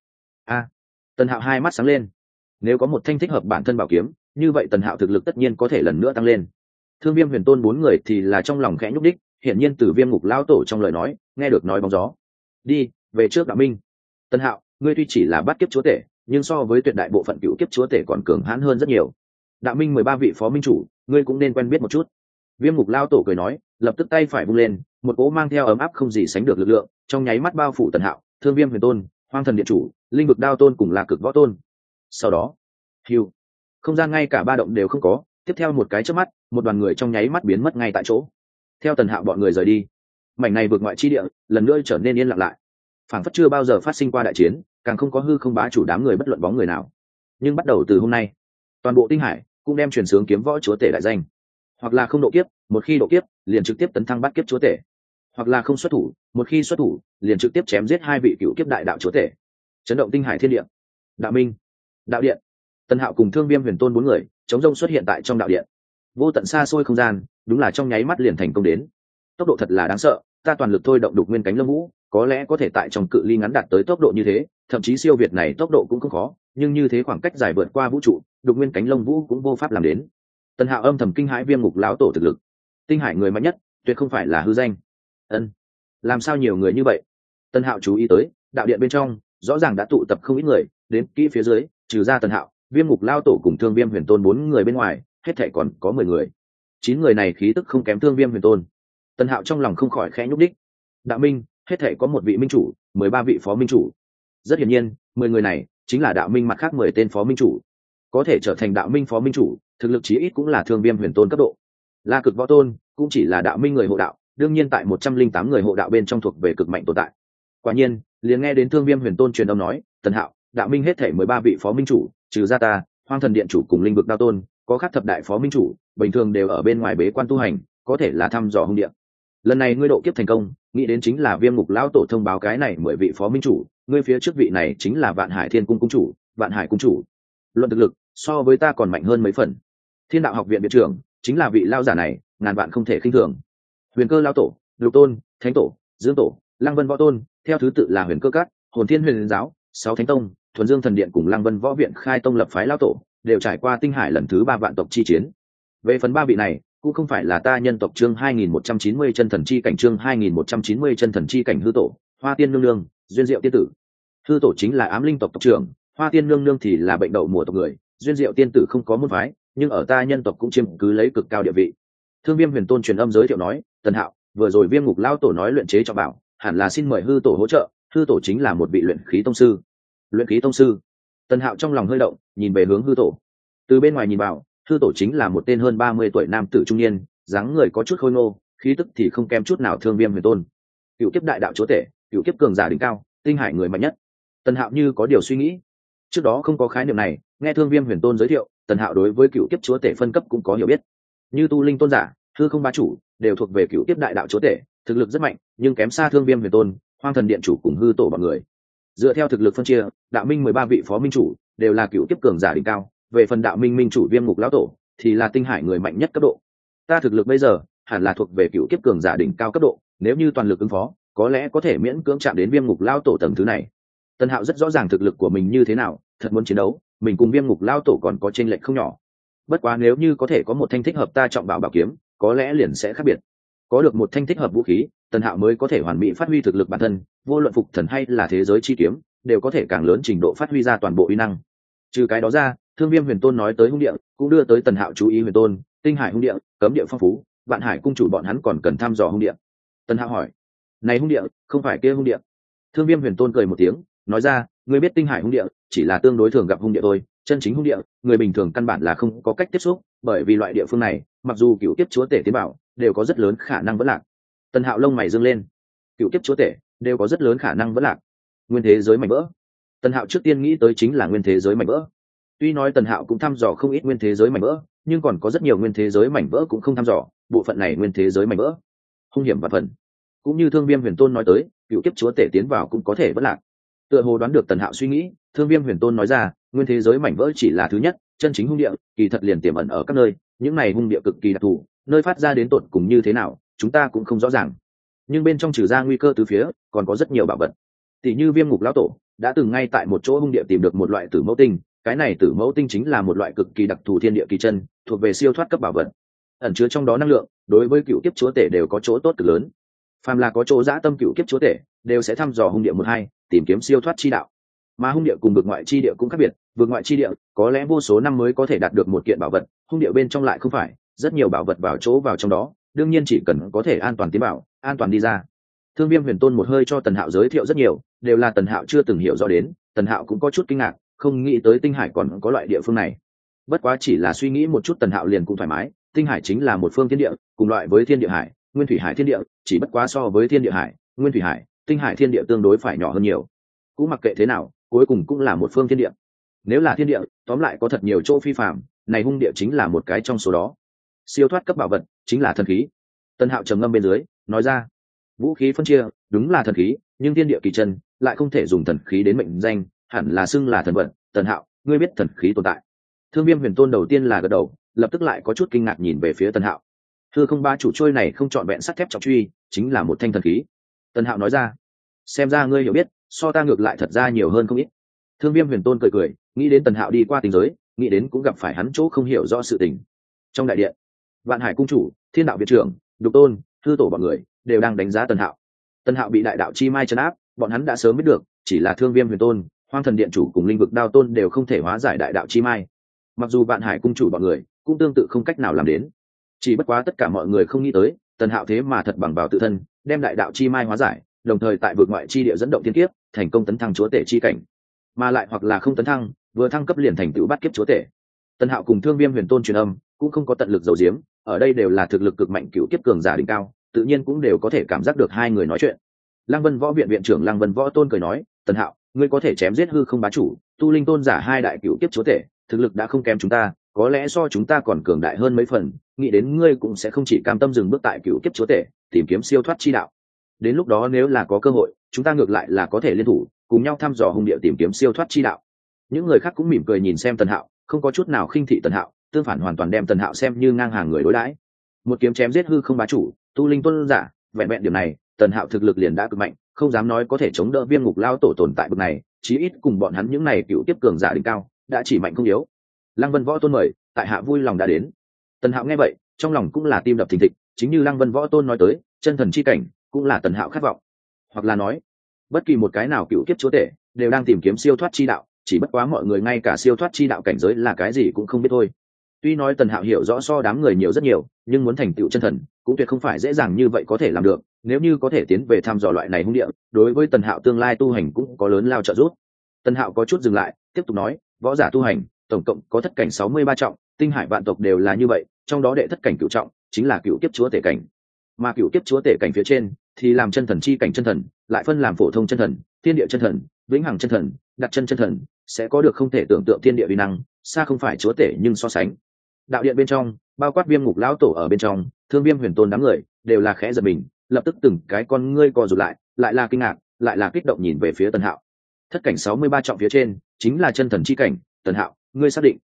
Tần Hạo hai mắt sáng lên. Nếu có một thanh thích hợp bản thân bảo kiếm, như vậy Tần Hạo thực lực tất nhiên có thể lần nữa tăng lên. Thương Viêm Huyền Tôn bốn người thì là trong lòng khẽ nhúc đích, hiển nhiên từ Viêm ngục lao tổ trong lời nói nghe được nói bóng gió. Đi về trước đạo minh. Tần Hạo, ngươi tuy chỉ là bát kiếp chúa tể, nhưng so với tuyệt đại bộ phận cựu kiếp chúa tể còn cường hãn hơn rất nhiều. Đạo minh 13 vị phó minh chủ, ngươi cũng nên quen biết một chút. Viêm ngục lao tổ cười nói, lập tức tay phải vung lên, một cỗ mang theo ấm áp không gì sánh được lực lượng, trong nháy mắt bao phủ Tần Hạo, Thương Viêm Huyền Tôn, Hoang Thần Điện Chủ, Linh Vực Đao Tôn cùng La Cực Võ Tôn. Sau đó, hưu, không gian ngay cả ba động đều không có, tiếp theo một cái chớp mắt, một đoàn người trong nháy mắt biến mất ngay tại chỗ. Theo Tần Hạo bọn người rời đi, mảnh này vượt ngoại chi địa lần nữa trở nên yên lặng lại, phảng phất chưa bao giờ phát sinh qua đại chiến, càng không có hư không bá chủ đám người bất luận bóng người nào. Nhưng bắt đầu từ hôm nay, toàn bộ tinh hải cũng đem truyền sướng kiếm võ chúa tể đại danh, hoặc là không độ kiếp, một khi độ kiếp liền trực tiếp tấn thăng bát kiếp chúa tể, hoặc là không xuất thủ, một khi xuất thủ liền trực tiếp chém giết hai vị cựu kiếp đại đạo chúa tể, chấn động tinh hải thiên địa. Đạo minh, đạo điện. Tần Hạo cùng Thương Viêm Huyền Tôn bốn người chống rông xuất hiện tại trong đạo điện. Vô tận xa xôi không gian, đúng là trong nháy mắt liền thành công đến. Tốc độ thật là đáng sợ, ta toàn lực thôi động đục nguyên cánh lông vũ, có lẽ có thể tại trong cự ly ngắn đạt tới tốc độ như thế, thậm chí siêu việt này tốc độ cũng không khó, nhưng như thế khoảng cách dài vượt qua vũ trụ, đục nguyên cánh lông vũ cũng vô pháp làm đến. Tần Hạo âm thầm kinh hãi Viêm ngục lão tổ thực lực. Tinh hải người mạnh nhất, tuyệt không phải là hư danh. Làm sao nhiều người như vậy? Tần Hạo chú ý tới, đạo điện bên trong rõ ràng đã tụ tập không ít người, đến kỹ phía dưới, trừ ra Tần Hạo, Viêm ngục lao tổ cùng Thương Viêm Huyền Tôn bốn người bên ngoài, hết thảy còn có 10 người. 9 người này khí tức không kém Thương Viêm Huyền Tôn. Tần Hạo trong lòng không khỏi khẽ nhúc đích. Đạo minh, hết thảy có một vị minh chủ, 13 vị phó minh chủ. Rất hiển nhiên, 10 người này chính là đạo minh mặt khác 10 tên phó minh chủ. Có thể trở thành đạo minh phó minh chủ, thực lực chí ít cũng là Thương Viêm Huyền Tôn cấp độ. La Cực Võ Tôn cũng chỉ là đạo minh người hộ đạo, đương nhiên tại 108 người hộ đạo bên trong thuộc về cực mạnh tồn tại. Quả nhiên, liền nghe đến Thương Viêm Huyền Tôn truyền âm nói, Tần Hạo, đạo minh hết thảy 13 vị phó minh chủ, trừ ra ta, Hoang Thần Điện Chủ cùng Linh Vực Đao Tôn, có khác thập đại phó minh chủ, bình thường đều ở bên ngoài bế quan tu hành, có thể là thăm dò hung địa. Lần này ngươi độ kiếp thành công, nghĩ đến chính là Viêm ngục lão tổ thông báo cái này 10 vị phó minh chủ, ngươi phía trước vị này chính là Vạn Hải Thiên Cung cung chủ, Vạn Hải cung chủ. Luận thực lực, so với ta còn mạnh hơn mấy phần. Thiên Đạo học viện viện trưởng chính là vị lao giả này, ngàn vạn không thể khinh thường. Huyền Cơ lão tổ, Lục Tôn, Thánh tổ, Dương tổ, Lăng Vân võ tôn, theo thứ tự là Huyền Cơ Các, Hồn Thiên Huyền giáo, 6 Thánh tông, Thuần Dương thần điện cùng Lăng Vân võ viện khai tông lập phái lão tổ, đều trải qua tinh hải lần thứ 3 vạn tộc chi chiến. Về phần 3 vị này, cũng không phải là ta nhân tộc chương 2190 chân thần chi cảnh chương 2190 chân thần chi cảnh hư tổ, Hoa Tiên nương nương, Duyên Diệu tiên tử. Hư tổ chính là ám linh tộc tộc trưởng, Hoa Tiên nương nương thì là bệnh đậu mùa tộc người, Duyên Diệu tiên tử không có môn phái, nhưng ở ta nhân tộc cũng chiếm cứ lấy cực cao địa vị. Thương Viêm Huyền Tôn truyền âm giới thiệu nói, Tần Hạo, vừa rồi Viêm ngục lão tổ nói luyện chế cho bảo, hẳn là xin mời hư tổ hỗ trợ, hư tổ chính là một vị luyện khí tông sư. Luyện khí tông sư? Tần Hạo trong lòng hơi động, nhìn về hướng hư tổ. Từ bên ngoài nhìn vào, hư tổ chính là một tên hơn 30 tuổi nam tử trung niên, dáng người có chút khôi ngô, khí tức thì không kém chút nào Thương Viêm Huyền Tôn. Cựu kiếp đại đạo chúa tể, cựu kiếp cường giả đỉnh cao, tinh hải người mạnh nhất. Tần Hạo như có điều suy nghĩ. Trước đó không có khái niệm này, nghe Thương Viêm Huyền Tôn giới thiệu, Tần Hạo đối với cựu kiếp chúa tể phân cấp cũng có hiểu biết. Như tu linh tôn giả, hư không bá chủ, đều thuộc về cựu kiếp đại đạo chúa tể, thực lực rất mạnh, nhưng kém xa Thương Viêm Huyền Tôn, Hoang Thần Điện Chủ cùng hư tổ bọn người. Dựa theo thực lực phân chia, đạo minh 13 vị phó minh chủ đều là cựu kiếp cường giả đỉnh cao, về phần đạo minh minh chủ Viêm Ngục lão tổ thì là tinh hải người mạnh nhất cấp độ. Ta thực lực bây giờ hẳn là thuộc về cựu kiếp cường giả đỉnh cao cấp độ, nếu như toàn lực ứng phó có lẽ có thể miễn cưỡng chạm đến Viêm Ngục lão tổ tầng thứ này. Tần Hạo rất rõ ràng thực lực của mình như thế nào, thật muốn chiến đấu mình cùng Viêm Ngục lão tổ còn có chênh lệch không nhỏ. Bất quá nếu như có thể có một thanh thích hợp ta trọng bảo bảo kiếm, có lẽ liền sẽ khác biệt. Có được một thanh thích hợp vũ khí, Tần Hạo mới có thể hoàn mỹ phát huy thực lực bản thân, vô luận phục thần hay là thế giới chi kiếm đều có thể càng lớn trình độ phát huy ra toàn bộ uy năng. Trừ cái đó ra, Thương Viêm Huyền Tôn nói tới hung địa cũng đưa tới Tần Hạo chú ý. Huyền Tôn, Tinh Hải hung địa, cấm địa phong phú, Vạn Hải cung chủ bọn hắn còn cần thăm dò hung địa. Tần Hạo hỏi, này hung địa không phải kia hung địa? Thương Viêm Huyền Tôn cười một tiếng nói ra, ngươi biết Tinh Hải hung địa chỉ là tương đối thường gặp hung địa thôi, chân chính hung địa người bình thường căn bản là không có cách tiếp xúc, bởi vì loại địa phương này mặc dù cựu kiếp chúa tể tiến bảo đều có rất lớn khả năng vẫn lạc. Tần Hạo lông mày dương lên, cựu kiếp chúa tể đều có rất lớn khả năng vẫn lạc, nguyên thế giới mảnh vỡ. Tần Hạo trước tiên nghĩ tới chính là nguyên thế giới mảnh vỡ. Tuy nói Tần Hạo cũng thăm dò không ít nguyên thế giới mảnh vỡ, nhưng còn có rất nhiều nguyên thế giới mảnh vỡ cũng không thăm dò. Bộ phận này nguyên thế giới mảnh vỡ hung hiểm và phần, cũng như Thương Viêm Huyền Tôn nói tới, cựu kiếp chúa tể tiến vào cũng có thể vẫn lạc. Tựa hồ đoán được Tần Hạo suy nghĩ, Thương Viêm Huyền Tôn nói ra, nguyên thế giới mảnh vỡ chỉ là thứ nhất, chân chính hung địa kỳ thật liền tiềm ẩn ở các nơi, những này hung địa cực kỳ đặc thù, nơi phát ra đến tột cùng như thế nào chúng ta cũng không rõ ràng, nhưng bên trong trừ ra nguy cơ từ phía còn có rất nhiều bảo vật. Tỷ như Viêm Ngục lão tổ đã từng ngay tại một chỗ hung địa tìm được một loại tử mẫu tinh, cái này tử mẫu tinh chính là một loại cực kỳ đặc thù thiên địa kỳ chân, thuộc về siêu thoát cấp bảo vật, ẩn chứa trong đó năng lượng đối với cựu kiếp chúa tể đều có chỗ tốt cực lớn. Phàm là có chỗ dã tâm cựu kiếp chúa tể đều sẽ thăm dò hung địa một hai, tìm kiếm siêu thoát chi đạo. Mà hung địa cùng vực ngoại chi địa cũng khác biệt, vực ngoại chi địa có lẽ vô số năm mới có thể đạt được một kiện bảo vật, hung địa bên trong lại không phải, rất nhiều bảo vật vào chỗ vào trong đó, đương nhiên chỉ cần có thể an toàn tiến bảo, an toàn đi ra. Thương Viêm Huyền Tôn một hơi cho Tần Hạo giới thiệu rất nhiều, đều là Tần Hạo chưa từng hiểu rõ đến, Tần Hạo cũng có chút kinh ngạc, không nghĩ tới Tinh Hải còn có loại địa phương này. Bất quá chỉ là suy nghĩ một chút Tần Hạo liền cũng thoải mái, Tinh Hải chính là một phương thiên địa, cùng loại với Thiên Địa Hải, Nguyên Thủy Hải thiên địa, chỉ bất quá so với Thiên Địa Hải, Nguyên Thủy Hải, Tinh Hải thiên địa tương đối phải nhỏ hơn nhiều. Cũng mặc kệ thế nào, cuối cùng cũng là một phương thiên địa. Nếu là thiên địa, tóm lại có thật nhiều chỗ phi phàm, này hung địa chính là một cái trong số đó. Siêu thoát cấp bảo vật chính là thần khí. Tần Hạo trầm ngâm bên dưới nói ra, vũ khí phân chia đúng là thần khí, nhưng thiên địa kỳ chân lại không thể dùng thần khí đến mệnh danh, hẳn là xưng là thần vật. Tần Hạo, ngươi biết thần khí tồn tại? Thương Viêm Huyền Tôn đầu tiên là gật đầu, lập tức lại có chút kinh ngạc nhìn về phía Tần Hạo. Hư không ba chủ trôi này không trọn vẹn sắt thép trọng truy chính là một thanh thần khí. Tần Hạo nói ra, xem ra ngươi hiểu biết so ta ngược lại thật ra nhiều hơn không ít. Thương Viêm Huyền Tôn cười cười, nghĩ đến Tần Hạo đi qua tình giới, nghĩ đến cũng gặp phải hắn chỗ không hiểu rõ sự tình. Trong đại điện, Vạn Hải cung chủ, Thiên đạo viện trưởng, Đục Tôn, Hư tổ bọn người đều đang đánh giá Tần Hạo. Tần Hạo bị đại đạo chi mai trấn áp, bọn hắn đã sớm biết được, chỉ là Thương Viêm Huyền Tôn, Hoang Thần điện chủ cùng Linh vực Đao Tôn đều không thể hóa giải đại đạo chi mai. Mặc dù Vạn Hải cung chủ bọn người cũng tương tự không cách nào làm đến, chỉ bất quá tất cả mọi người không nghĩ tới, Tần Hạo thế mà thật bằng vào tự thân đem đại đạo chi mai hóa giải, đồng thời tại vực ngoại chi địa dẫn động thiên kiếp, thành công tấn thăng chúa tể chi cảnh, mà lại hoặc là không tấn thăng, vừa thăng cấp liền thành tựu bắt kiếp chúa tể. Tần Hạo cùng Thương Viêm Huyền Tôn truyền âm, cũng không có tận lực giấu giếm, ở đây đều là thực lực cực mạnh cựu kiếp cường giả đỉnh cao, tự nhiên cũng đều có thể cảm giác được hai người nói chuyện. Lăng Vân Võ viện viện trưởng Lăng Vân Võ Tôn cười nói, Tần Hạo, ngươi có thể chém giết hư không bá chủ, tu linh tôn giả hai đại cựu kiếp chúa tể, thực lực đã không kém chúng ta, có lẽ so chúng ta còn cường đại hơn mấy phần, nghĩ đến ngươi cũng sẽ không chỉ cam tâm dừng bước tại cựu kiếp chúa tể, tìm kiếm siêu thoát chi đạo. Đến lúc đó nếu là có cơ hội, chúng ta ngược lại là có thể liên thủ, cùng nhau thăm dò hung địa tìm kiếm siêu thoát chi đạo. Những người khác cũng mỉm cười nhìn xem Tần Hạo, không có chút nào khinh thị Tần Hạo, tương phản hoàn toàn đem Tần Hạo xem như ngang hàng người đối đãi. Một kiếm chém giết hư không bá chủ, tu linh tôn giả, vẹn vẹn điểm này, Tần Hạo thực lực liền đã cực mạnh, không dám nói có thể chống đỡ Viêm Ngục lao tổ tồn tại bậc này, chí ít cùng bọn hắn những này cựu tiếp cường giả đỉnh cao, đã chỉ mạnh không yếu. Lăng Vân Võ Tôn mời, tại hạ vui lòng đã đến. Tần Hạo nghe vậy, trong lòng cũng là tim đập thình thịch, chính như Lăng Vân Võ Tôn nói tới, chân thần chi cảnh cũng là Tần Hạo khát vọng. Hoặc là nói, bất kỳ một cái nào cựu kiếp chúa tể đều đang tìm kiếm siêu thoát chi đạo, chỉ bất quá mọi người ngay cả siêu thoát chi đạo cảnh giới là cái gì cũng không biết thôi. Tuy nói Tần Hạo hiểu rõ so đám người nhiều rất nhiều, nhưng muốn thành tựu chân thần cũng tuyệt không phải dễ dàng như vậy có thể làm được, nếu như có thể tiến về thăm dò loại này hung địa, đối với Tần Hạo tương lai tu hành cũng có lớn lao trợ giúp. Tần Hạo có chút dừng lại, tiếp tục nói, võ giả tu hành tổng cộng có thất cảnh 63 trọng, tinh hải vạn tộc đều là như vậy, trong đó đệ thất cảnh cửu trọng chính là cửu kiếp chúa tể cảnh, mà cửu kiếp chúa tể cảnh phía trên thì làm chân thần chi cảnh chân thần, lại phân làm phổ thông chân thần, thiên địa chân thần, vĩnh hằng chân thần, đặt chân chân thần, sẽ có được không thể tưởng tượng thiên địa uy năng, xa không phải chúa tể nhưng so sánh. Đạo điện bên trong, bao quát Viêm Ngục lão tổ ở bên trong, Thương Viêm Huyền Tôn đám người đều là khẽ giật mình, lập tức từng cái con ngươi co rụt lại, lại là kinh ngạc, lại là kích động nhìn về phía Tần Hạo. Thất cảnh 63 trọng phía trên chính là chân thần chi cảnh, Tần Hạo, ngươi xác định?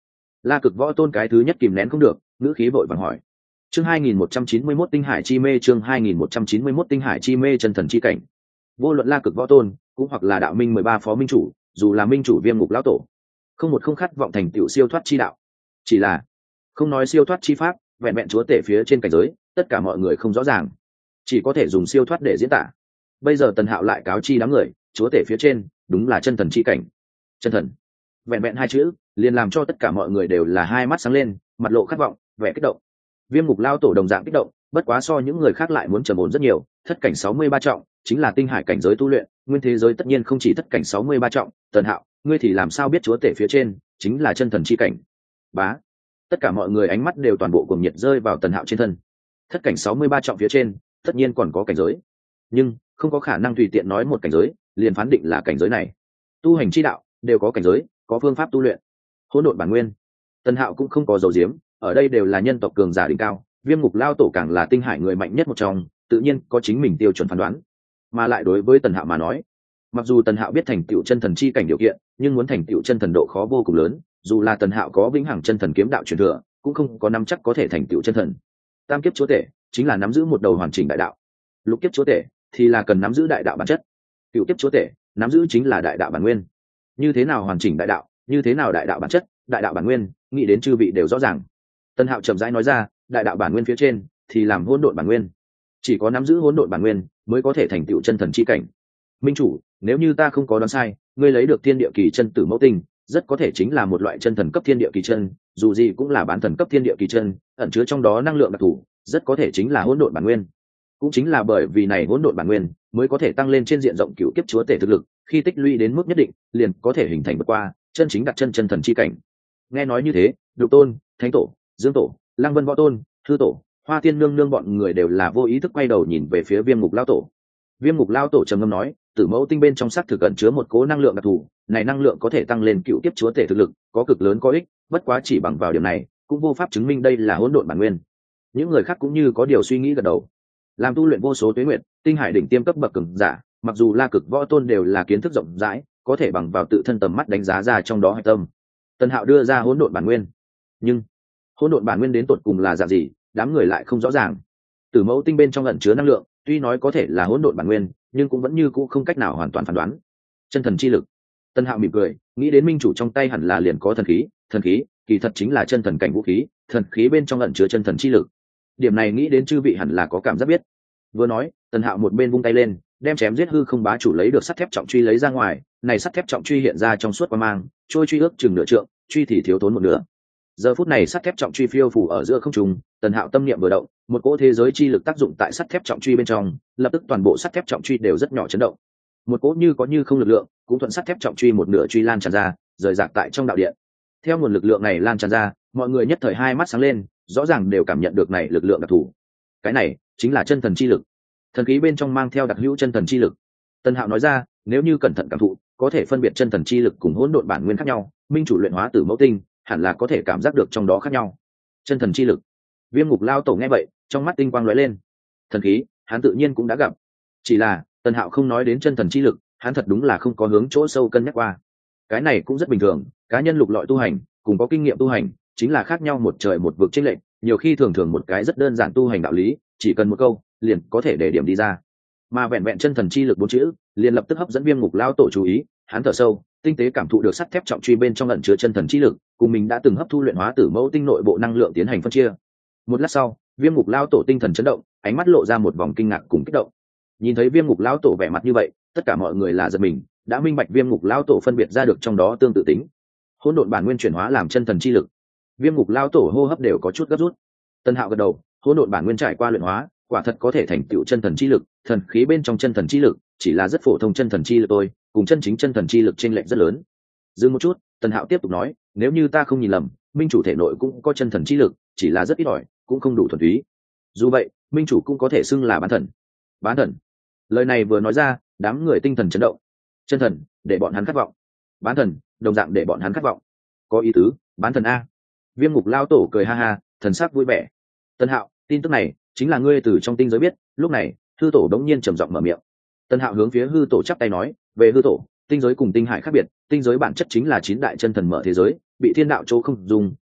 La Cực Võ Tôn cái thứ nhất kìm nén không được, ngữ khí vội vàng hỏi. Chương 2191 Tinh Hải Chi Mê, chương 2191 Tinh Hải Chi Mê, chân thần chi cảnh. Vô luận La Cực Võ Tôn, cũng hoặc là đạo minh 13 phó minh chủ, dù là minh chủ Viêm Ngục lão tổ, không một không khát vọng thành tựu siêu thoát chi đạo. Chỉ là không nói siêu thoát chi pháp, vẹn vẹn chúa tể phía trên cảnh giới, tất cả mọi người không rõ ràng, chỉ có thể dùng siêu thoát để diễn tả. Bây giờ Tần Hạo lại cáo chi đám người, chúa tể phía trên, đúng là chân thần chi cảnh. Chân thần, vẹn vẹn hai chữ, liền làm cho tất cả mọi người đều là hai mắt sáng lên, mặt lộ khát vọng, vẻ kích động. Viêm Ngục lao tổ đồng dạng kích động, bất quá so những người khác lại muốn trầm ổn rất nhiều. Thất cảnh 63 trọng chính là tinh hải cảnh giới tu luyện, nguyên thế giới tất nhiên không chỉ thất cảnh 63 trọng. Tần Hạo, ngươi thì làm sao biết chúa tể phía trên chính là chân thần chi cảnh? Bá, tất cả mọi người ánh mắt đều toàn bộ cuồng nhiệt rơi vào Tần Hạo trên thân. Thất cảnh 63 trọng phía trên, tất nhiên còn có cảnh giới, nhưng không có khả năng tùy tiện nói một cảnh giới liền phán định là cảnh giới này. Tu hành chi đạo đều có cảnh giới, có phương pháp tu luyện. Hỗn độn bản nguyên, Tần Hạo cũng không có dầu diếm, ở đây đều là nhân tộc cường giả đỉnh cao, Viêm Ngục lao tổ càng là tinh hải người mạnh nhất một trong, tự nhiên có chính mình tiêu chuẩn phán đoán. Mà lại đối với Tần Hạo mà nói, mặc dù Tần Hạo biết thành tựu chân thần chi cảnh điều kiện, nhưng muốn thành tựu chân thần độ khó vô cùng lớn, dù là Tần Hạo có vĩnh hằng chân thần kiếm đạo truyền thừa, cũng không có nắm chắc có thể thành tựu chân thần. Tam kiếp chúa tể chính là nắm giữ một đầu hoàn chỉnh đại đạo, lục kiếp chúa tể thì là cần nắm giữ đại đạo bản chất, cựu kiếp chúa tể nắm giữ chính là đại đạo bản nguyên. Như thế nào hoàn chỉnh đại đạo, như thế nào đại đạo bản chất, đại đạo bản nguyên, nghĩ đến chư vị đều rõ ràng. Tần Hạo chậm rãi nói ra, đại đạo bản nguyên phía trên thì làm hỗn độn bản nguyên, chỉ có nắm giữ hỗn độn bản nguyên mới có thể thành tựu chân thần chi cảnh. Minh chủ, nếu như ta không có đoán sai, ngươi lấy được thiên địa kỳ chân tử mẫu tinh, rất có thể chính là một loại chân thần cấp thiên địa kỳ chân, dù gì cũng là bán thần cấp thiên địa kỳ chân, ẩn chứa trong đó năng lượng đặc thù, rất có thể chính là hỗn độn bản nguyên. Cũng chính là bởi vì này hỗn độn bản nguyên mới có thể tăng lên trên diện rộng cựu kiếp chúa tể thực lực, khi tích lũy đến mức nhất định, liền có thể hình thành vượt qua chân chính đặt chân chân thần chi cảnh. Nghe nói như thế, Lục Tôn, Thánh Tổ, Dương Tổ, Lăng Vân Võ Tôn, Thư Tổ, Hoa Tiên Nương Nương bọn người đều là vô ý thức quay đầu nhìn về phía Viêm Ngục lao tổ. Viêm Ngục lao tổ trầm ngâm nói, tử mẫu tinh bên trong xác thực ẩn chứa một cố năng lượng đặc thù, này năng lượng có thể tăng lên cựu kiếp chúa tể thực lực, có cực lớn có ích, bất quá chỉ bằng vào điểm này cũng vô pháp chứng minh đây là hỗn độn bản nguyên. Những người khác cũng như có điều suy nghĩ gật đầu. Làm tu luyện vô số tuế nguyệt, tinh hải đỉnh tiêm cấp bậc cường giả, mặc dù La Cực Võ Tôn đều là kiến thức rộng rãi, có thể bằng vào tự thân tầm mắt đánh giá ra trong đó hạch tâm. Tần Hạo đưa ra hỗn độn bản nguyên, nhưng hỗn độn bản nguyên đến tột cùng là dạng gì, đám người lại không rõ ràng. Tử mẫu tinh bên trong ẩn chứa năng lượng, tuy nói có thể là hỗn độn bản nguyên, nhưng cũng vẫn như cũ không cách nào hoàn toàn phán đoán. Chân thần chi lực. Tần Hạo mỉm cười, nghĩ đến minh chủ trong tay hẳn là liền có thần khí kỳ thật chính là chân thần cảnh vũ khí, thần khí bên trong ẩn chứa chân thần chi lực. Điểm này nghĩ đến chư vị hẳn là có cảm giác biết. Vừa nói, Tần Hạo một bên vung tay lên, đem chém giết hư không bá chủ lấy được sắt thép trọng truy lấy ra ngoài, này sắt thép trọng truy hiện ra trong suốt quang mang, trôi truy ước chừng nửa trượng, truy thì thiếu thốn một nửa. Giờ phút này sắt thép trọng truy phiêu phủ ở giữa không trung, Tần Hạo tâm niệm vừa động, một cỗ thế giới chi lực tác dụng tại sắt thép trọng truy bên trong, lập tức toàn bộ sắt thép trọng truy đều rất nhỏ chấn động. Một cỗ như có như không lực lượng, cũng thuận sắt thép trọng truy một nửa truy lan tràn ra, rời rạc tại trong đạo điện. Theo nguồn lực lượng này lan tràn ra, mọi người nhất thời hai mắt sáng lên, rõ ràng đều cảm nhận được này lực lượng đặc thù. Cái này chính là chân thần chi lực. Thần khí bên trong mang theo đặc hữu chân thần chi lực. Tần Hạo nói ra, nếu như cẩn thận cảm thụ, có thể phân biệt chân thần chi lực cùng hỗn độn bản nguyên khác nhau, minh chủ luyện hóa tử mẫu tinh, hẳn là có thể cảm giác được trong đó khác nhau. Chân thần chi lực. Viêm Ngục lao tổ nghe vậy, trong mắt tinh quang lóe lên. Thần khí, hắn tự nhiên cũng đã gặp. Chỉ là, Tần Hạo không nói đến chân thần chi lực, hắn thật đúng là không có hướng chỗ sâu cân nhắc qua. Cái này cũng rất bình thường, cá nhân lục lọi tu hành, cùng có kinh nghiệm tu hành, chính là khác nhau một trời một vực chênh lệch, nhiều khi thường một cái rất đơn giản tu hành đạo lý, chỉ cần một câu, liền có thể để điểm đi ra. Mà vẹn vẹn chân thần chi lực bốn chữ, liền lập tức hấp dẫn Viêm Ngục lao tổ chú ý, hắn thở sâu, tinh tế cảm thụ được sắt thép trọng truy bên trong ẩn chứa chân thần chi lực, cùng mình đã từng hấp thu luyện hóa tử mẫu tinh nội bộ năng lượng tiến hành phân chia. Một lát sau, Viêm Ngục lao tổ tinh thần chấn động, ánh mắt lộ ra một vòng kinh ngạc cùng kích động. Nhìn thấy Viêm Ngục lao tổ vẻ mặt như vậy, tất cả mọi người là giật mình, đã minh bạch Viêm Ngục lao tổ phân biệt ra được trong đó tương tự tính. Hỗn độn bản nguyên chuyển hóa làm chân thần chi lực. Viêm Ngục lao tổ hô hấp đều có chút gấp rút. Tân Hạo gật đầu, hỗn độn bản nguyên trải qua luyện hóa, quả thật có thể thành tựu chân thần chi lực, thần khí bên trong chân thần chi lực chỉ là rất phổ thông chân thần chi lực thôi, cùng chân chính chân thần chi lực chênh lệch rất lớn. Dừng một chút, Tần Hạo tiếp tục nói, nếu như ta không nhìn lầm, minh chủ thể nội cũng có chân thần chi lực, chỉ là rất ít ỏi, cũng không đủ thuần túy. Dù vậy, minh chủ cũng có thể xưng là bán thần. Bán thần. Lời này vừa nói ra, đám người tinh thần chấn động. Chân thần, để bọn hắn khát vọng. Bán thần, đồng dạng để bọn hắn khát vọng. Có ý tứ, bán thần a. Viêm Ngục lao tổ cười ha ha, thần sắc vui vẻ. Tần Hạo, tin tức này chính là ngươi từ trong tinh giới biết. Lúc này, hư tổ đống nhiên trầm giọng mở miệng. Tần Hạo hướng phía hư tổ chắp tay nói, về hư tổ, tinh giới cùng tinh hải khác biệt, tinh giới bản chất chính là 9 đại chân thần mở thế giới, bị thiên đạo chỗ không dùng,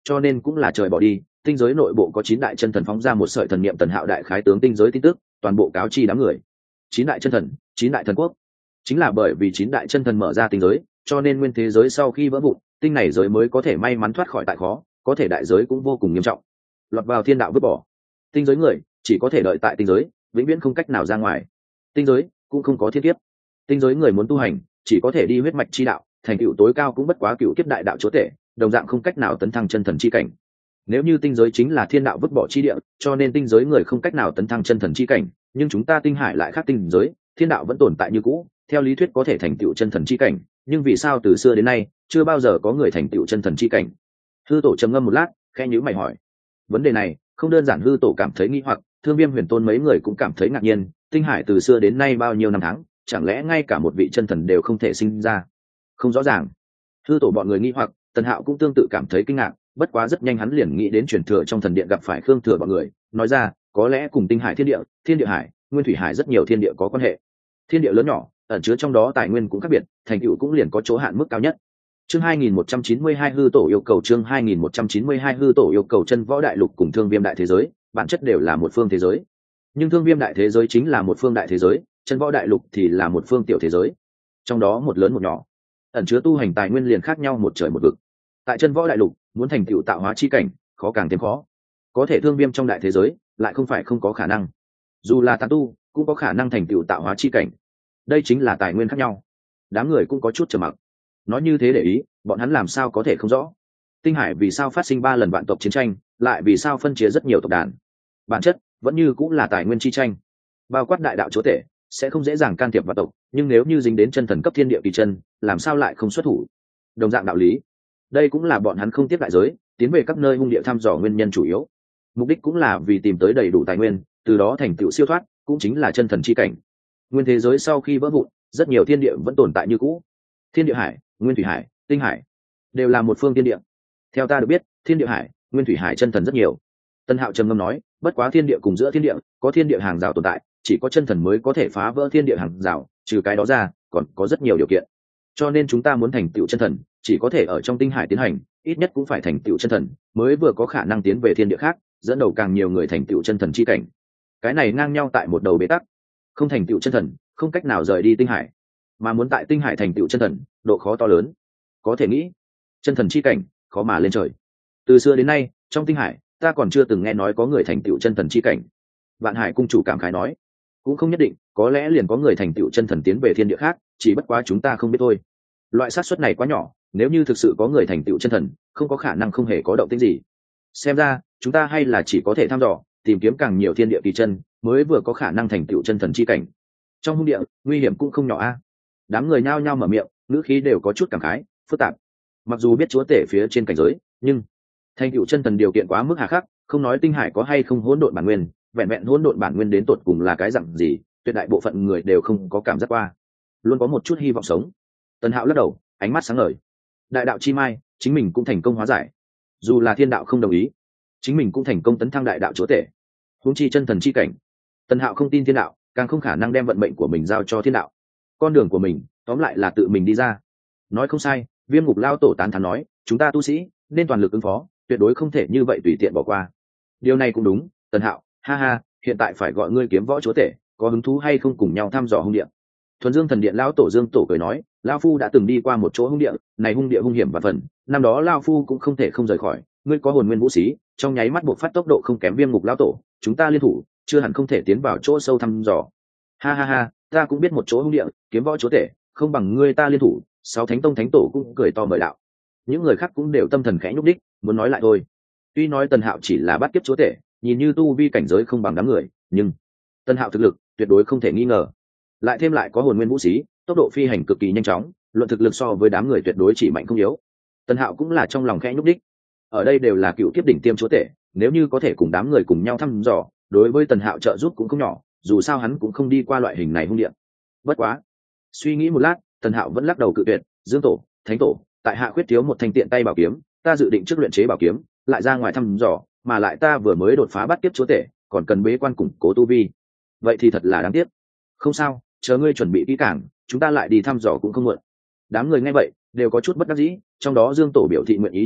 cho nên cũng là trời bỏ đi. Tinh giới nội bộ có 9 đại chân thần phóng ra một sợi thần niệm, Tần Hạo đại khái tướng tinh giới tin tức toàn bộ cáo chi đám người. 9 đại chân thần, 9 đại thần quốc. Chính là bởi vì 9 đại chân thần mở ra tinh giới, cho nên nguyên thế giới sau khi vỡ vụn, tinh này giới mới có thể may mắn thoát khỏi tại khó, có thể đại giới cũng vô cùng nghiêm trọng. Lọt vào thiên đạo vứt bỏ. Tinh giới người chỉ có thể đợi tại tinh giới, vĩnh viễn không cách nào ra ngoài. Tinh giới cũng không có thiên kiếp. Tinh giới người muốn tu hành, chỉ có thể đi huyết mạch chi đạo, thành tựu tối cao cũng bất quá cựu kiếp đại đạo chúa tể, đồng dạng không cách nào tấn thăng chân thần chi cảnh. Nếu như tinh giới chính là thiên đạo vứt bỏ chi địa, cho nên tinh giới người không cách nào tấn thăng chân thần chi cảnh, nhưng chúng ta tinh hải lại khác tinh giới, thiên đạo vẫn tồn tại như cũ, theo lý thuyết có thể thành tựu chân thần chi cảnh, nhưng vì sao từ xưa đến nay chưa bao giờ có người thành tựu chân thần chi cảnh? Hư tổ trầm ngâm một lát, khẽ nhíu mày hỏi. Vấn đề này không đơn giản hư tổ cảm thấy nghi hoặc, Thương Viêm Huyền Tôn mấy người cũng cảm thấy ngạc nhiên, tinh hải từ xưa đến nay bao nhiêu năm tháng, chẳng lẽ ngay cả một vị chân thần đều không thể sinh ra? Không rõ ràng. Hư tổ bọn người nghi hoặc, Tần Hạo cũng tương tự cảm thấy kinh ngạc, bất quá rất nhanh hắn liền nghĩ đến truyền thừa trong thần điện gặp phải Khương Thừa bọn người, nói ra, có lẽ cùng tinh hải thiên địa hải, nguyên thủy hải rất nhiều thiên địa có quan hệ. Thiên địa lớn nhỏ, ẩn chứa trong đó tài nguyên cũng khác biệt, thành tựu cũng liền có chỗ hạn mức cao nhất. Chương 2192 hư tổ yêu cầu chương 2192 hư tổ yêu cầu chân võ đại lục cùng Thương Viêm đại thế giới, bản chất đều là một phương thế giới. Nhưng Thương Viêm đại thế giới chính là một phương đại thế giới, chân võ đại lục thì là một phương tiểu thế giới. Trong đó một lớn một nhỏ, ẩn chứa tu hành tài nguyên liền khác nhau một trời một vực. Tại chân võ đại lục, muốn thành tựu tạo hóa chi cảnh, khó càng thêm khó. Có thể Thương Viêm trong đại thế giới, lại không phải không có khả năng. Dù là tán tu, cũng có khả năng thành tựu tạo hóa chi cảnh. Đây chính là tài nguyên khác nhau. Đám người cũng có chút trầm mặc. Nói như thế để ý, bọn hắn làm sao có thể không rõ? Tinh hải vì sao phát sinh 3 lần vạn tộc chiến tranh, lại vì sao phân chia rất nhiều tộc đàn? Bản chất vẫn như cũng là tài nguyên chi tranh. Bao quát đại đạo chúa tể sẽ không dễ dàng can thiệp vào tộc, nhưng nếu như dính đến chân thần cấp thiên địa kỳ chân, làm sao lại không xuất thủ? Đồng dạng đạo lý, đây cũng là bọn hắn không tiếp đại giới, tiến về các nơi hung địa thăm dò nguyên nhân chủ yếu. Mục đích cũng là vì tìm tới đầy đủ tài nguyên, từ đó thành tựu siêu thoát, cũng chính là chân thần chi cảnh. Nguyên thế giới sau khi vỡ vụn, rất nhiều thiên địa vẫn tồn tại như cũ. Thiên địa hải, nguyên thủy hải, tinh hải đều là một phương thiên địa. Theo ta được biết, thiên địa hải, nguyên thủy hải chân thần rất nhiều. Tân Hạo trầm ngâm nói, bất quá thiên địa cùng giữa thiên địa có thiên địa hàng rào tồn tại, chỉ có chân thần mới có thể phá vỡ thiên địa hàng rào, trừ cái đó ra còn có rất nhiều điều kiện. Cho nên chúng ta muốn thành tựu chân thần, chỉ có thể ở trong tinh hải tiến hành, ít nhất cũng phải thành tựu chân thần mới vừa có khả năng tiến về thiên địa khác, dẫn đầu càng nhiều người thành tựu chân thần chi cảnh. Cái này ngang nhau tại một đầu bế tắc, không thành tựu chân thần không cách nào rời đi tinh hải, mà muốn tại tinh hải thành tựu chân thần độ khó to lớn. Có thể nghĩ, chân thần chi cảnh khó mà lên trời. Từ xưa đến nay trong tinh hải ta còn chưa từng nghe nói có người thành tựu chân thần chi cảnh. Vạn Hải cung chủ cảm khái nói, cũng không nhất định, có lẽ liền có người thành tựu chân thần tiến về thiên địa khác, chỉ bất quá chúng ta không biết thôi. Loại xác suất này quá nhỏ, nếu như thực sự có người thành tựu chân thần, không có khả năng không hề có động tĩnh gì. Xem ra chúng ta hay là chỉ có thể thăm dò, tìm kiếm càng nhiều thiên địa kỳ chân, mới vừa có khả năng thành tựu chân thần chi cảnh. Trong hung địa nguy hiểm cũng không nhỏ a. Đám người nhao nhao mở miệng, ngữ khí đều có chút cảm khái phức tạp. Mặc dù biết chúa tể phía trên cảnh giới, nhưng thành tựu chân thần điều kiện quá mức hà khắc, không nói tinh hải có hay không hỗn độn bản nguyên, vẹn vẹn hỗn độn bản nguyên đến tột cùng là cái dạng gì, tuyệt đại bộ phận người đều không có cảm giác qua, luôn có một chút hy vọng sống. Tần Hạo lắc đầu, ánh mắt sáng ngời. Đại đạo chi mai, chính mình cũng thành công hóa giải. Dù là thiên đạo không đồng ý, chính mình cũng thành công tấn thăng đại đạo chúa tể. Huống chi chân thần chi cảnh. Tần Hạo không tin thiên đạo, càng không khả năng đem vận mệnh của mình giao cho thiên đạo. Con đường của mình, tóm lại là tự mình đi ra. Nói không sai, Viêm Ngục Lao tổ tán thán nói, chúng ta tu sĩ nên toàn lực ứng phó, tuyệt đối không thể như vậy tùy tiện bỏ qua. Điều này cũng đúng, Tần Hạo, ha ha, hiện tại phải gọi ngươi kiếm võ chúa tể, có hứng thú hay không cùng nhau thăm dò hung địa? Thuần Dương thần điện lão tổ Dương tổ cười nói, lão phu đã từng đi qua một chỗ hung địa, này hung địa hung hiểm và phần, năm đó lão phu cũng không thể không rời khỏi, ngươi có hồn nguyên vũ sĩ, trong nháy mắt buộc phát tốc độ không kém Viêm Ngục lão tổ, chúng ta liên thủ, chưa hẳn không thể tiến vào chỗ sâu thăm dò. Ha ha ha, ta cũng biết một chỗ hung địa, kiếm võ chúa tể, không bằng ngươi ta liên thủ. Sáu thánh tông thánh tổ cũng cười to mời đạo. Những người khác cũng đều tâm thần khẽ nhúc đích, muốn nói lại thôi. Tuy nói Tần Hạo chỉ là bát kiếp chúa tể, nhìn như tu vi cảnh giới không bằng đám người, nhưng Tần Hạo thực lực tuyệt đối không thể nghi ngờ. Lại thêm lại có hồn nguyên vũ sĩ, tốc độ phi hành cực kỳ nhanh chóng, luận thực lực so với đám người tuyệt đối chỉ mạnh không yếu. Tần Hạo cũng là trong lòng khẽ nhúc đích. Ở đây đều là cựu kiếp đỉnh tiêm chúa tể, nếu như có thể cùng đám người cùng nhau thăm dò, đối với Tần Hạo trợ giúp cũng không nhỏ, dù sao hắn cũng không đi qua loại hình này hung địa. Bất quá, suy nghĩ một lát, Tần Hạo vẫn lắc đầu cự tuyệt, Dương tổ, Thánh tổ, tại hạ khuyết thiếu một thanh tiện tay bảo kiếm, ta dự định trước luyện chế bảo kiếm, lại ra ngoài thăm dò, mà lại ta vừa mới đột phá bát kiếp chúa tể, còn cần bế quan củng cố tu vi. Vậy thì thật là đáng tiếc. Không sao, chờ ngươi chuẩn bị kỹ càng, chúng ta lại đi thăm dò cũng không muộn. Đám người nghe vậy đều có chút bất đắc dĩ, trong đó Dương tổ biểu thị nguyện ý chờ đợi,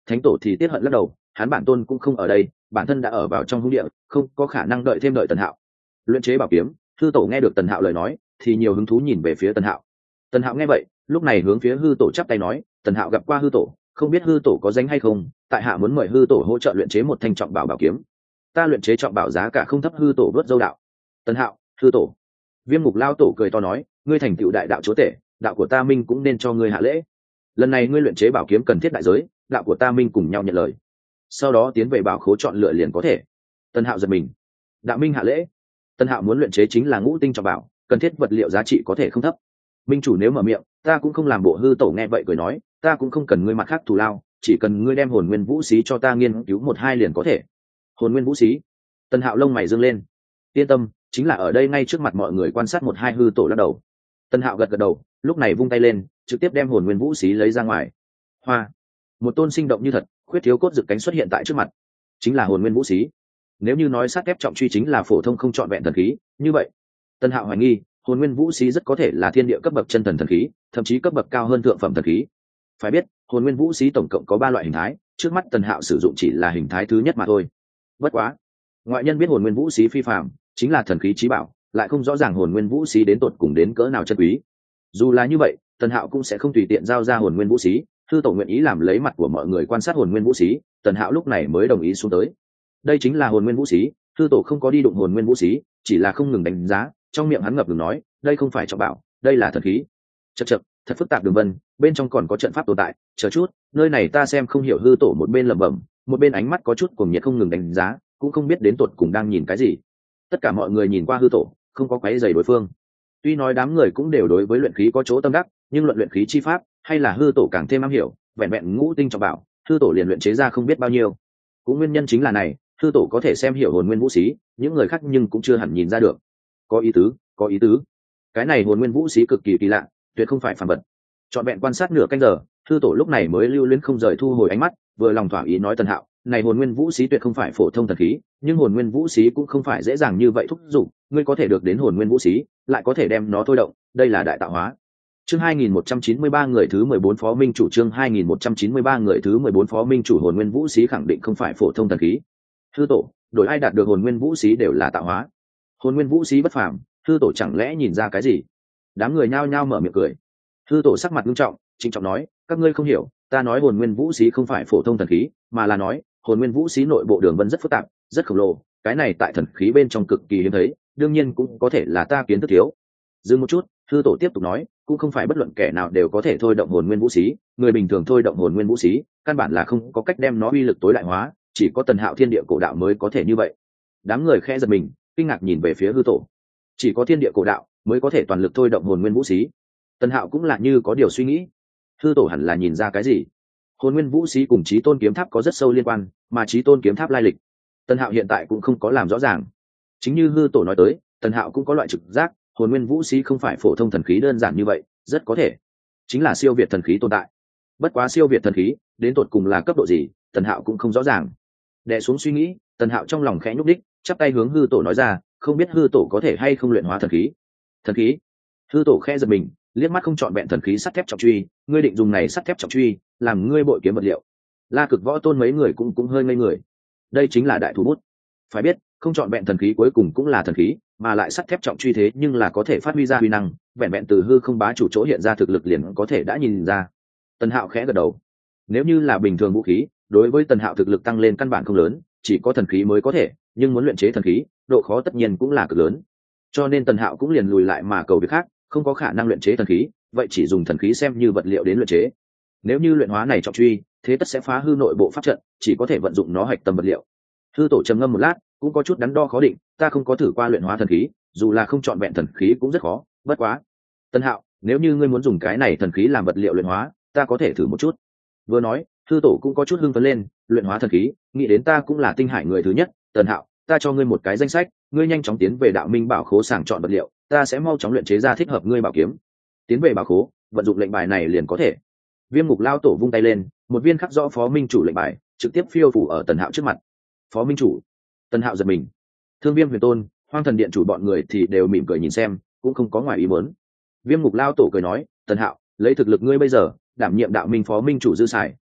thánh tổ thì tiết hận lắc đầu, hắn bản tôn cũng không ở đây, bản thân đã ở vào trong hung địa, không có khả năng đợi thêm đợi Tần Hạo. Luyện chế bảo kiếm. Hư tổ nghe được Tần Hạo lời nói thì nhiều hứng thú nhìn về phía Tần Hạo. Tần Hạo nghe vậy lúc này hướng phía hư tổ chắp tay nói, Tần Hạo gặp qua hư tổ, không biết hư tổ có danh hay không, tại hạ muốn mời hư tổ hỗ trợ luyện chế một thanh trọng bảo bảo kiếm. Ta luyện chế trọng bảo giá cả không thấp. Hư tổ vớt dâu đạo. Tần Hạo, hư tổ. Viêm Ngục Lao tổ cười to nói, ngươi thành tựu đại đạo chúa tể, đạo của ta minh cũng nên cho ngươi hạ lễ. Lần này ngươi luyện chế bảo kiếm cần thiết đại giới, đạo của ta minh cùng nhau nhận lời, sau đó tiến về bảo khố chọn lựa liền có thể. Tần Hạo giật mình. Đạo minh hạ lễ. Tần Hạo muốn luyện chế chính là ngũ tinh trọng bảo, cần thiết vật liệu giá trị có thể không thấp. Minh chủ nếu mở miệng, ta cũng không làm bộ. Hư tổ nghe vậy cười nói, ta cũng không cần ngươi mặt khác thù lao, chỉ cần ngươi đem hồn nguyên vũ xí cho ta nghiên cứu một hai liền có thể. Hồn nguyên vũ xí. Tần Hạo lông mày dương lên. Yên tâm, chính là ở đây ngay trước mặt mọi người quan sát một hai. Hư tổ lắc đầu. Tần Hạo gật gật đầu, lúc này vung tay lên trực tiếp đem hồn nguyên vũ xí lấy ra ngoài. Hoa. Một tôn sinh động như thật khuyết thiếu cốt rực cánh xuất hiện tại trước mặt, chính là hồn nguyên vũ xí. Nếu như nói sắt thép trọng truy chính là phổ thông không trọn vẹn thần khí, như vậy Tần Hạo hoài nghi hồn nguyên vũ xí rất có thể là thiên địa cấp bậc chân thần thần khí, thậm chí cấp bậc cao hơn thượng phẩm thần khí. Phải biết hồn nguyên vũ xí tổng cộng có 3 loại hình thái, trước mắt Tần Hạo sử dụng chỉ là hình thái thứ nhất mà thôi. Bất quá ngoại nhân biết hồn nguyên vũ xí phi phàm, chính là thần khí chí bảo, lại không rõ ràng hồn nguyên vũ xí đến tột cùng đến cỡ nào chân quý. Dù là như vậy Tần Hạo cũng sẽ không tùy tiện giao ra hồn nguyên vũ xí. Hư tổ nguyện ý làm lấy mặt của mọi người quan sát hồn nguyên vũ xí, Tần Hạo lúc này mới đồng ý xuống tới. Đây chính là hồn nguyên vũ xí. Hư tổ không có đi đụng hồn nguyên vũ xí, chỉ là không ngừng đánh giá, trong miệng hắn ngập ngừng nói, đây không phải trọng bảo, đây là thần khí. Chậc chậc, thật phức tạp đường vân, bên trong còn có trận pháp tồn tại, chờ chút, nơi này ta xem không hiểu. Hư tổ một bên lẩm bẩm, một bên ánh mắt có chút cuồng nhiệt không ngừng đánh giá, cũng không biết đến tột cùng đang nhìn cái gì. Tất cả mọi người nhìn qua hư tổ, không có quấy rầy đối phương. Tuy nói đám người cũng đều đối với luyện khí có chỗ tâm đắc, nhưng luận luyện khí chi pháp hay là hư tổ càng thêm am hiểu, vẹn vẹn ngũ tinh trọng bảo hư tổ liền luyện chế ra không biết bao nhiêu. Cũng nguyên nhân chính là này, hư tổ có thể xem hiểu hồn nguyên vũ xí, những người khác nhưng cũng chưa hẳn nhìn ra được. Có ý tứ, có ý tứ. Cái này hồn nguyên vũ xí cực kỳ kỳ lạ, tuyệt không phải phàm vật. Trọn vẹn quan sát nửa canh giờ, hư tổ lúc này mới lưu luyến không rời thu hồi ánh mắt, vừa lòng thỏa ý nói, Tần Hạo, này hồn nguyên vũ xí tuyệt không phải phổ thông thần khí, nhưng hồn nguyên vũ xí cũng không phải dễ dàng như vậy thúc dụng, ngươi có thể được đến hồn nguyên vũ xí, lại có thể đem nó thôi động, đây là đại tạo hóa. Chương 2193 người thứ 14 phó minh chủ. Chương 2193 người thứ 14 phó minh chủ. Hồn nguyên vũ xí khẳng định không phải phổ thông thần khí. Hư tổ, đổi ai đạt được hồn nguyên vũ xí đều là tạo hóa. Hồn nguyên vũ xí bất phàm, hư tổ chẳng lẽ nhìn ra cái gì? Đám người nhao nhao mở miệng cười. Hư tổ sắc mặt nghiêm trọng, trịnh trọng nói, các ngươi không hiểu, ta nói hồn nguyên vũ xí không phải phổ thông thần khí, mà là nói hồn nguyên vũ xí nội bộ đường vân rất phức tạp, rất khổng lồ, cái này tại thần khí bên trong cực kỳ hiếm thấy, đương nhiên cũng có thể là ta kiến thức thiếu. Dừng một chút, hư tổ tiếp tục nói, cũng không phải bất luận kẻ nào đều có thể thôi động hồn nguyên vũ xí, người bình thường thôi động hồn nguyên vũ xí căn bản là không có cách đem nó uy lực tối đại hóa, chỉ có Tần Hạo thiên địa cổ đạo mới có thể như vậy. Đám người khẽ giật mình, kinh ngạc nhìn về phía hư tổ. Chỉ có thiên địa cổ đạo mới có thể toàn lực thôi động hồn nguyên vũ xí. Tần Hạo cũng là như có điều suy nghĩ. Hư tổ hẳn là nhìn ra cái gì. Hồn nguyên vũ xí cùng Chí Tôn kiếm tháp có rất sâu liên quan, mà Chí Tôn kiếm tháp lai lịch Tần Hạo hiện tại cũng không có làm rõ ràng. Chính như hư tổ nói tới, Tần Hạo cũng có loại trực giác, hồn nguyên vũ xí không phải phổ thông thần khí đơn giản như vậy, rất có thể chính là siêu việt thần khí tồn tại. Bất quá siêu việt thần khí đến tột cùng là cấp độ gì, Tần Hạo cũng không rõ ràng. Đè xuống suy nghĩ, Tần Hạo trong lòng khẽ nhúc đích, chắp tay hướng hư tổ nói ra, không biết hư tổ có thể hay không luyện hóa thần khí. Thần khí? Hư tổ khẽ giật mình, liếc mắt không chọn vẹn thần khí sắt thép trọng truy, ngươi định dùng này sắt thép trọng truy làm ngươi bội kiếm vật liệu? La Cực Võ Tôn mấy người cũng hơi ngây người. Đây chính là đại thủ bút. Phải biết không chọn vẹn thần khí cuối cùng cũng là thần khí, mà lại sắt thép trọng truy thế nhưng là có thể phát huy ra uy năng, vẹn vẹn từ hư không bá chủ chỗ hiện ra thực lực liền có thể đã nhìn ra. Tần Hạo khẽ gật đầu. Nếu như là bình thường vũ khí, đối với Tần Hạo thực lực tăng lên căn bản không lớn, chỉ có thần khí mới có thể, nhưng muốn luyện chế thần khí, độ khó tất nhiên cũng là cực lớn. Cho nên Tần Hạo cũng liền lùi lại mà cầu việc khác, không có khả năng luyện chế thần khí, vậy chỉ dùng thần khí xem như vật liệu đến luyện chế. Nếu như luyện hóa này trọng truy, thế tất sẽ phá hư nội bộ pháp trận, chỉ có thể vận dụng nó hạch tâm vật liệu. Hư tổ trầm ngâm một lát, cũng có chút đắn đo khó định, ta không có thử qua luyện hóa thần khí, dù là không chọn vẹn thần khí cũng rất khó, bất quá. Tần Hạo, nếu như ngươi muốn dùng cái này thần khí làm vật liệu luyện hóa, ta có thể thử một chút. Vừa nói, hư tổ cũng có chút hưng phấn lên, luyện hóa thần khí, nghĩ đến ta cũng là tinh hải người thứ nhất. Tần Hạo, ta cho ngươi một cái danh sách, ngươi nhanh chóng tiến về Đạo Minh bảo khố sàng chọn vật liệu, ta sẽ mau chóng luyện chế ra thích hợp ngươi bảo kiếm. Tiến về bảo khố, vận dụng lệnh bài này liền có thể. Viêm Ngục Lao tổ vung tay lên, một viên khắc rõ phó minh chủ lệnh bài trực tiếp phiêu phủ ở Tần Hạo trước mặt. Phó minh chủ. Tần Hạo giật mình. Thương Viêm Huyền Tôn, Hoang Thần Điện chủ bọn người thì đều mỉm cười nhìn xem, cũng không có ngoài ý muốn. Viêm Ngục Lao tổ cười nói, Tần Hạo, lấy thực lực ngươi bây giờ đảm nhiệm Đạo Minh phó minh chủ dư xài,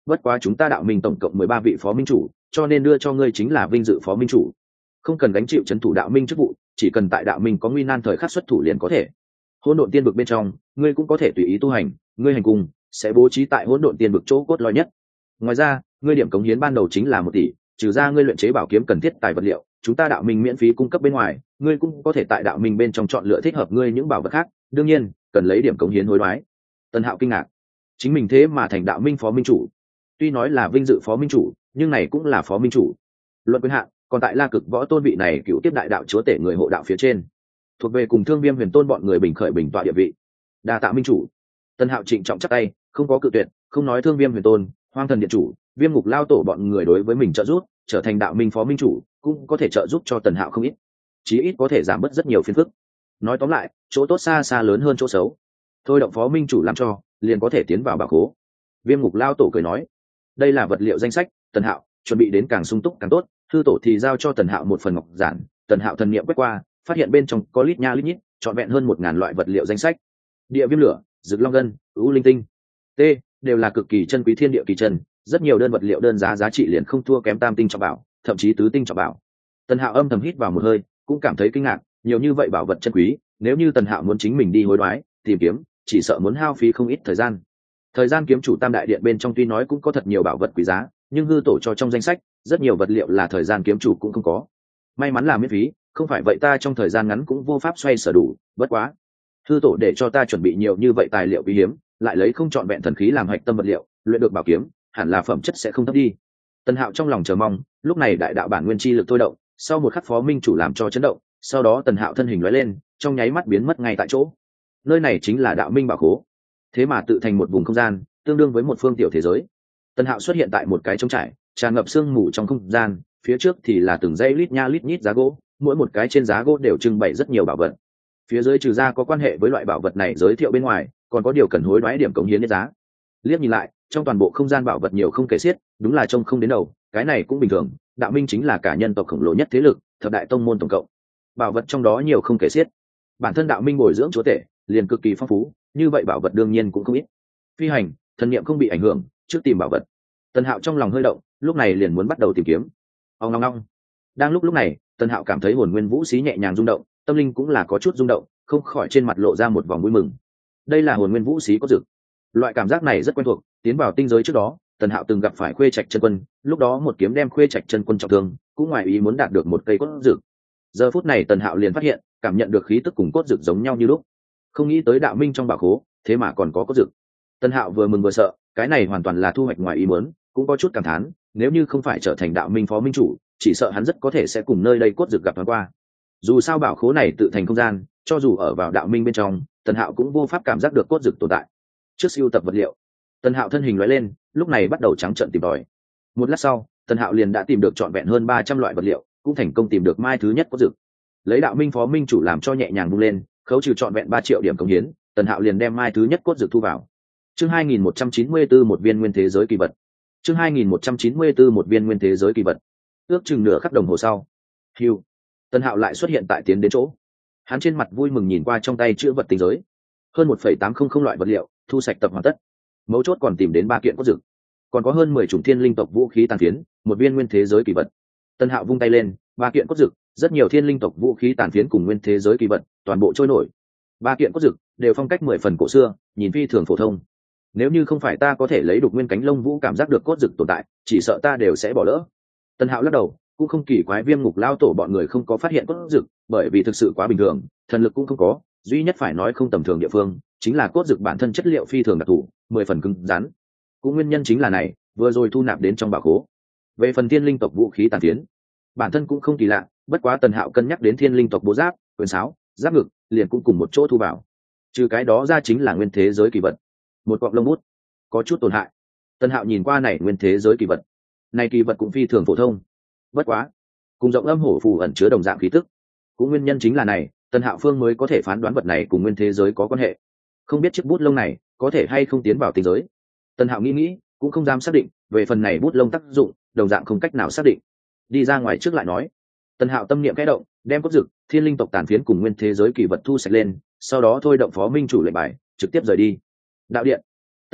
bất quá chúng ta đạo minh tổng cộng 13 vị phó minh chủ, cho nên đưa cho ngươi chính là vinh dự phó minh chủ, không cần gánh chịu trấn thủ đạo minh chức vụ, chỉ cần tại đạo minh có nguy nan thời khắc xuất thủ liền có thể. Hỗn độn tiên vực bên trong ngươi cũng có thể tùy ý tu hành, ngươi hành cung sẽ bố trí tại hỗn độn tiên vực chỗ cốt lõi nhất. Ngoài ra ngươi điểm cống hiến ban đầu chính là 1 tỷ, trừ ra ngươi luyện chế bảo kiếm cần thiết tài vật liệu chúng ta đạo minh miễn phí cung cấp bên ngoài, ngươi cũng có thể tại đạo minh bên trong chọn lựa thích hợp ngươi những bảo vật khác, đương nhiên cần lấy điểm cống hiến hối đoái. Tân Hạo kinh ngạc, chính mình thế mà thành đạo minh phó minh chủ, tuy nói là vinh dự phó minh chủ nhưng này cũng là phó minh chủ, luận quyền hạn còn tại La Cực Võ Tôn vị này cựu tiếp đại đạo chúa tể người hộ đạo phía trên, thuộc về cùng Thương Viêm Huyền Tôn bọn người bình khởi bình tọa địa vị. Đa tạ minh chủ. Tân Hạo trịnh trọng chắp tay, không có cự tuyệt, không nói Thương Viêm Huyền Tôn, Hoang Thần Điện chủ, Viêm Ngục Lao tổ bọn người đối với mình trợ giúp, trở thành đạo minh phó minh chủ cũng có thể trợ giúp cho Tần Hạo không ít, chí ít có thể giảm bớt rất nhiều phiền phức. Nói tóm lại chỗ tốt xa xa lớn hơn chỗ xấu, thôi động phó minh chủ làm cho liền có thể tiến vào bảo khố. Viêm Ngục Lao tổ cười nói, đây là vật liệu danh sách, Tần Hạo chuẩn bị đến càng sung túc càng tốt. Thư tổ thì giao cho Tần Hạo một phần ngọc giản, Tần Hạo thần niệm quét qua, phát hiện bên trong có lít nha lít nhít trọn vẹn hơn 1000 loại vật liệu danh sách. Địa viêm lửa, rực long ngân, ưu linh tinh, t đều là cực kỳ chân quý thiên địa kỳ chân, rất nhiều đơn vật liệu đơn giá trị liền không thua kém tam tinh trọng bảo, thậm chí tứ tinh trọng bảo. Tần Hạo âm thầm hít vào một hơi, cũng cảm thấy kinh ngạc, nhiều như vậy bảo vật chân quý, nếu như Tần Hạo muốn chính mình đi hối đoái tìm kiếm, chỉ sợ muốn hao phí không ít thời gian. Thời gian kiếm chủ Tam đại điện bên trong tuy nói cũng có thật nhiều bảo vật quý giá, nhưng hư tổ cho trong danh sách rất nhiều vật liệu là thời gian kiếm chủ cũng không có. May mắn là miễn phí, không phải vậy ta trong thời gian ngắn cũng vô pháp xoay sở đủ. Bất quá hư tổ để cho ta chuẩn bị nhiều như vậy tài liệu quý hiếm, lại lấy không trọn vẹn thần khí làm hạch tâm vật liệu, luyện được bảo kiếm hẳn là phẩm chất sẽ không thấp đi. Tần Hạo trong lòng chờ mong, lúc này đại đạo bản nguyên chi lực thôi động, sau một khắc phó minh chủ làm cho chấn động, sau đó Tần Hạo thân hình lóe lên, trong nháy mắt biến mất ngay tại chỗ. Nơi này chính là đạo minh bảo khố, thế mà tự thành một vùng không gian, tương đương với một phương tiểu thế giới. Tần Hạo xuất hiện tại một cái trống trải, tràn ngập sương mù trong không gian, phía trước thì là từng dãy lít nha lít nhít giá gỗ, mỗi một cái trên giá gỗ đều trưng bày rất nhiều bảo vật. Phía dưới trừ ra có quan hệ với loại bảo vật này giới thiệu bên ngoài, còn có điều cần hối đoái điểm cống hiến giá. Liếc nhìn lại, trong toàn bộ không gian bảo vật nhiều không kể xiết, đúng là trông không đến đầu, cái này cũng bình thường, đạo minh chính là cả nhân tộc khổng lồ nhất thế lực, thập đại tông môn tổng cộng. Bảo vật trong đó nhiều không kể xiết. Bản thân đạo minh bồi dưỡng chúa tể, liền cực kỳ phong phú, như vậy bảo vật đương nhiên cũng không ít. Phi hành, thần niệm không bị ảnh hưởng, trước tìm bảo vật. Tần Hạo trong lòng hơi động, lúc này liền muốn bắt đầu tìm kiếm. Ong ong ong. Đang lúc này, Tần Hạo cảm thấy hồn nguyên vũ xí nhẹ nhàng rung động, tâm linh cũng là có chút rung động, không khỏi trên mặt lộ ra một vòng vui mừng. Đây là hồn nguyên vũ xí có dược. Loại cảm giác này rất quen thuộc, tiến vào tinh giới trước đó, Tần Hạo từng gặp phải Khuê Trạch chân quân, lúc đó một kiếm đem Khuê Trạch chân quân trọng thương, cũng ngoài ý muốn đạt được một cây cốt dược. Giờ phút này Tần Hạo liền phát hiện, cảm nhận được khí tức cùng cốt dược giống nhau như lúc. Không nghĩ tới đạo minh trong bảo khố, thế mà còn có cốt dược. Tần Hạo vừa mừng vừa sợ, cái này hoàn toàn là thu hoạch ngoài ý muốn, cũng có chút cảm thán, nếu như không phải trở thành đạo minh phó minh chủ, chỉ sợ hắn rất có thể sẽ cùng nơi đây cốt dược gặp thoáng qua. Dù sao bảo khố này tự thành không gian, cho dù ở vào đạo minh bên trong, Tần Hạo cũng vô pháp cảm giác được cốt dược tồn tại. Trước sưu tập vật liệu, Tần Hạo thân hình lóe lên, lúc này bắt đầu trắng trợn tìm tòi. Một lát sau, Tần Hạo liền đã tìm được trọn vẹn hơn 300 loại vật liệu, cũng thành công tìm được mai thứ nhất cốt dược. Lấy đạo minh phó minh chủ làm cho nhẹ nhàng vung lên, khấu trừ trọn vẹn 3 triệu điểm cống hiến, Tần Hạo liền đem mai thứ nhất cốt dược thu vào. Chương 2194 một viên nguyên thế giới kỳ vật. Chương 2194 một viên nguyên thế giới kỳ vật. Ước chừng nửa khắc đồng hồ sau, hưu, Tần Hạo lại xuất hiện tại tiến đến chỗ. Hắn trên mặt vui mừng nhìn qua trong tay chữ vật tinh giới, hơn 1,800 loại vật liệu thu sạch tập hoàn tất. Mấu chốt còn tìm đến 3 kiện cốt dược, còn có hơn 10 chủng thiên linh tộc vũ khí tàn phiến, một viên nguyên thế giới kỳ vật. Tần Hạo vung tay lên, 3 kiện cốt dược, rất nhiều thiên linh tộc vũ khí tàn phiến cùng nguyên thế giới kỳ vật, toàn bộ trôi nổi. 3 kiện cốt dược đều phong cách 10 phần cổ xưa, nhìn phi thường phổ thông. Nếu như không phải ta có thể lấy đục nguyên cánh lông vũ cảm giác được cốt dược tồn tại, chỉ sợ ta đều sẽ bỏ lỡ. Tần Hạo lắc đầu, cũng không kỳ quái Viêm Ngục Lao tổ bọn người không có phát hiện cốt dược, bởi vì thực sự quá bình thường, thần lực cũng không có, duy nhất phải nói không tầm thường địa phương, chính là cốt dược bản thân chất liệu phi thường đặc thù, 10 phần cứng rắn. Cũng nguyên nhân chính là này, vừa rồi thu nạp đến trong bảo khố. Về phần thiên linh tộc vũ khí tàn phiến, bản thân cũng không kỳ lạ, bất quá Tần Hạo cân nhắc đến thiên linh tộc bố giáp, quyền sáo, giáp ngực, liền cũng cùng một chỗ thu vào. Trừ cái đó ra chính là nguyên thế giới kỳ vật, một cọng lông bút, có chút tổn hại. Tần Hạo nhìn qua này nguyên thế giới kỳ vật, này kỳ vật cũng phi thường phổ thông, bất quá cùng rộng âm hổ phù ẩn chứa đồng dạng khí tức. Cũng nguyên nhân chính là này, Tần Hạo phương mới có thể phán đoán vật này cùng nguyên thế giới có quan hệ. Không biết chiếc bút lông này có thể hay không tiến vào tinh giới. Tần Hạo nghĩ cũng không dám xác định, về phần này bút lông tác dụng, đồng dạng không cách nào xác định. Đi ra ngoài trước lại nói. Tần Hạo tâm niệm khẽ động, đem cốt dược, thiên linh tộc tàn phiến cùng nguyên thế giới kỳ vật thu sạch lên, sau đó thôi động phó minh chủ lệnh bài, trực tiếp rời đi. Đạo điện. Tần Hạo,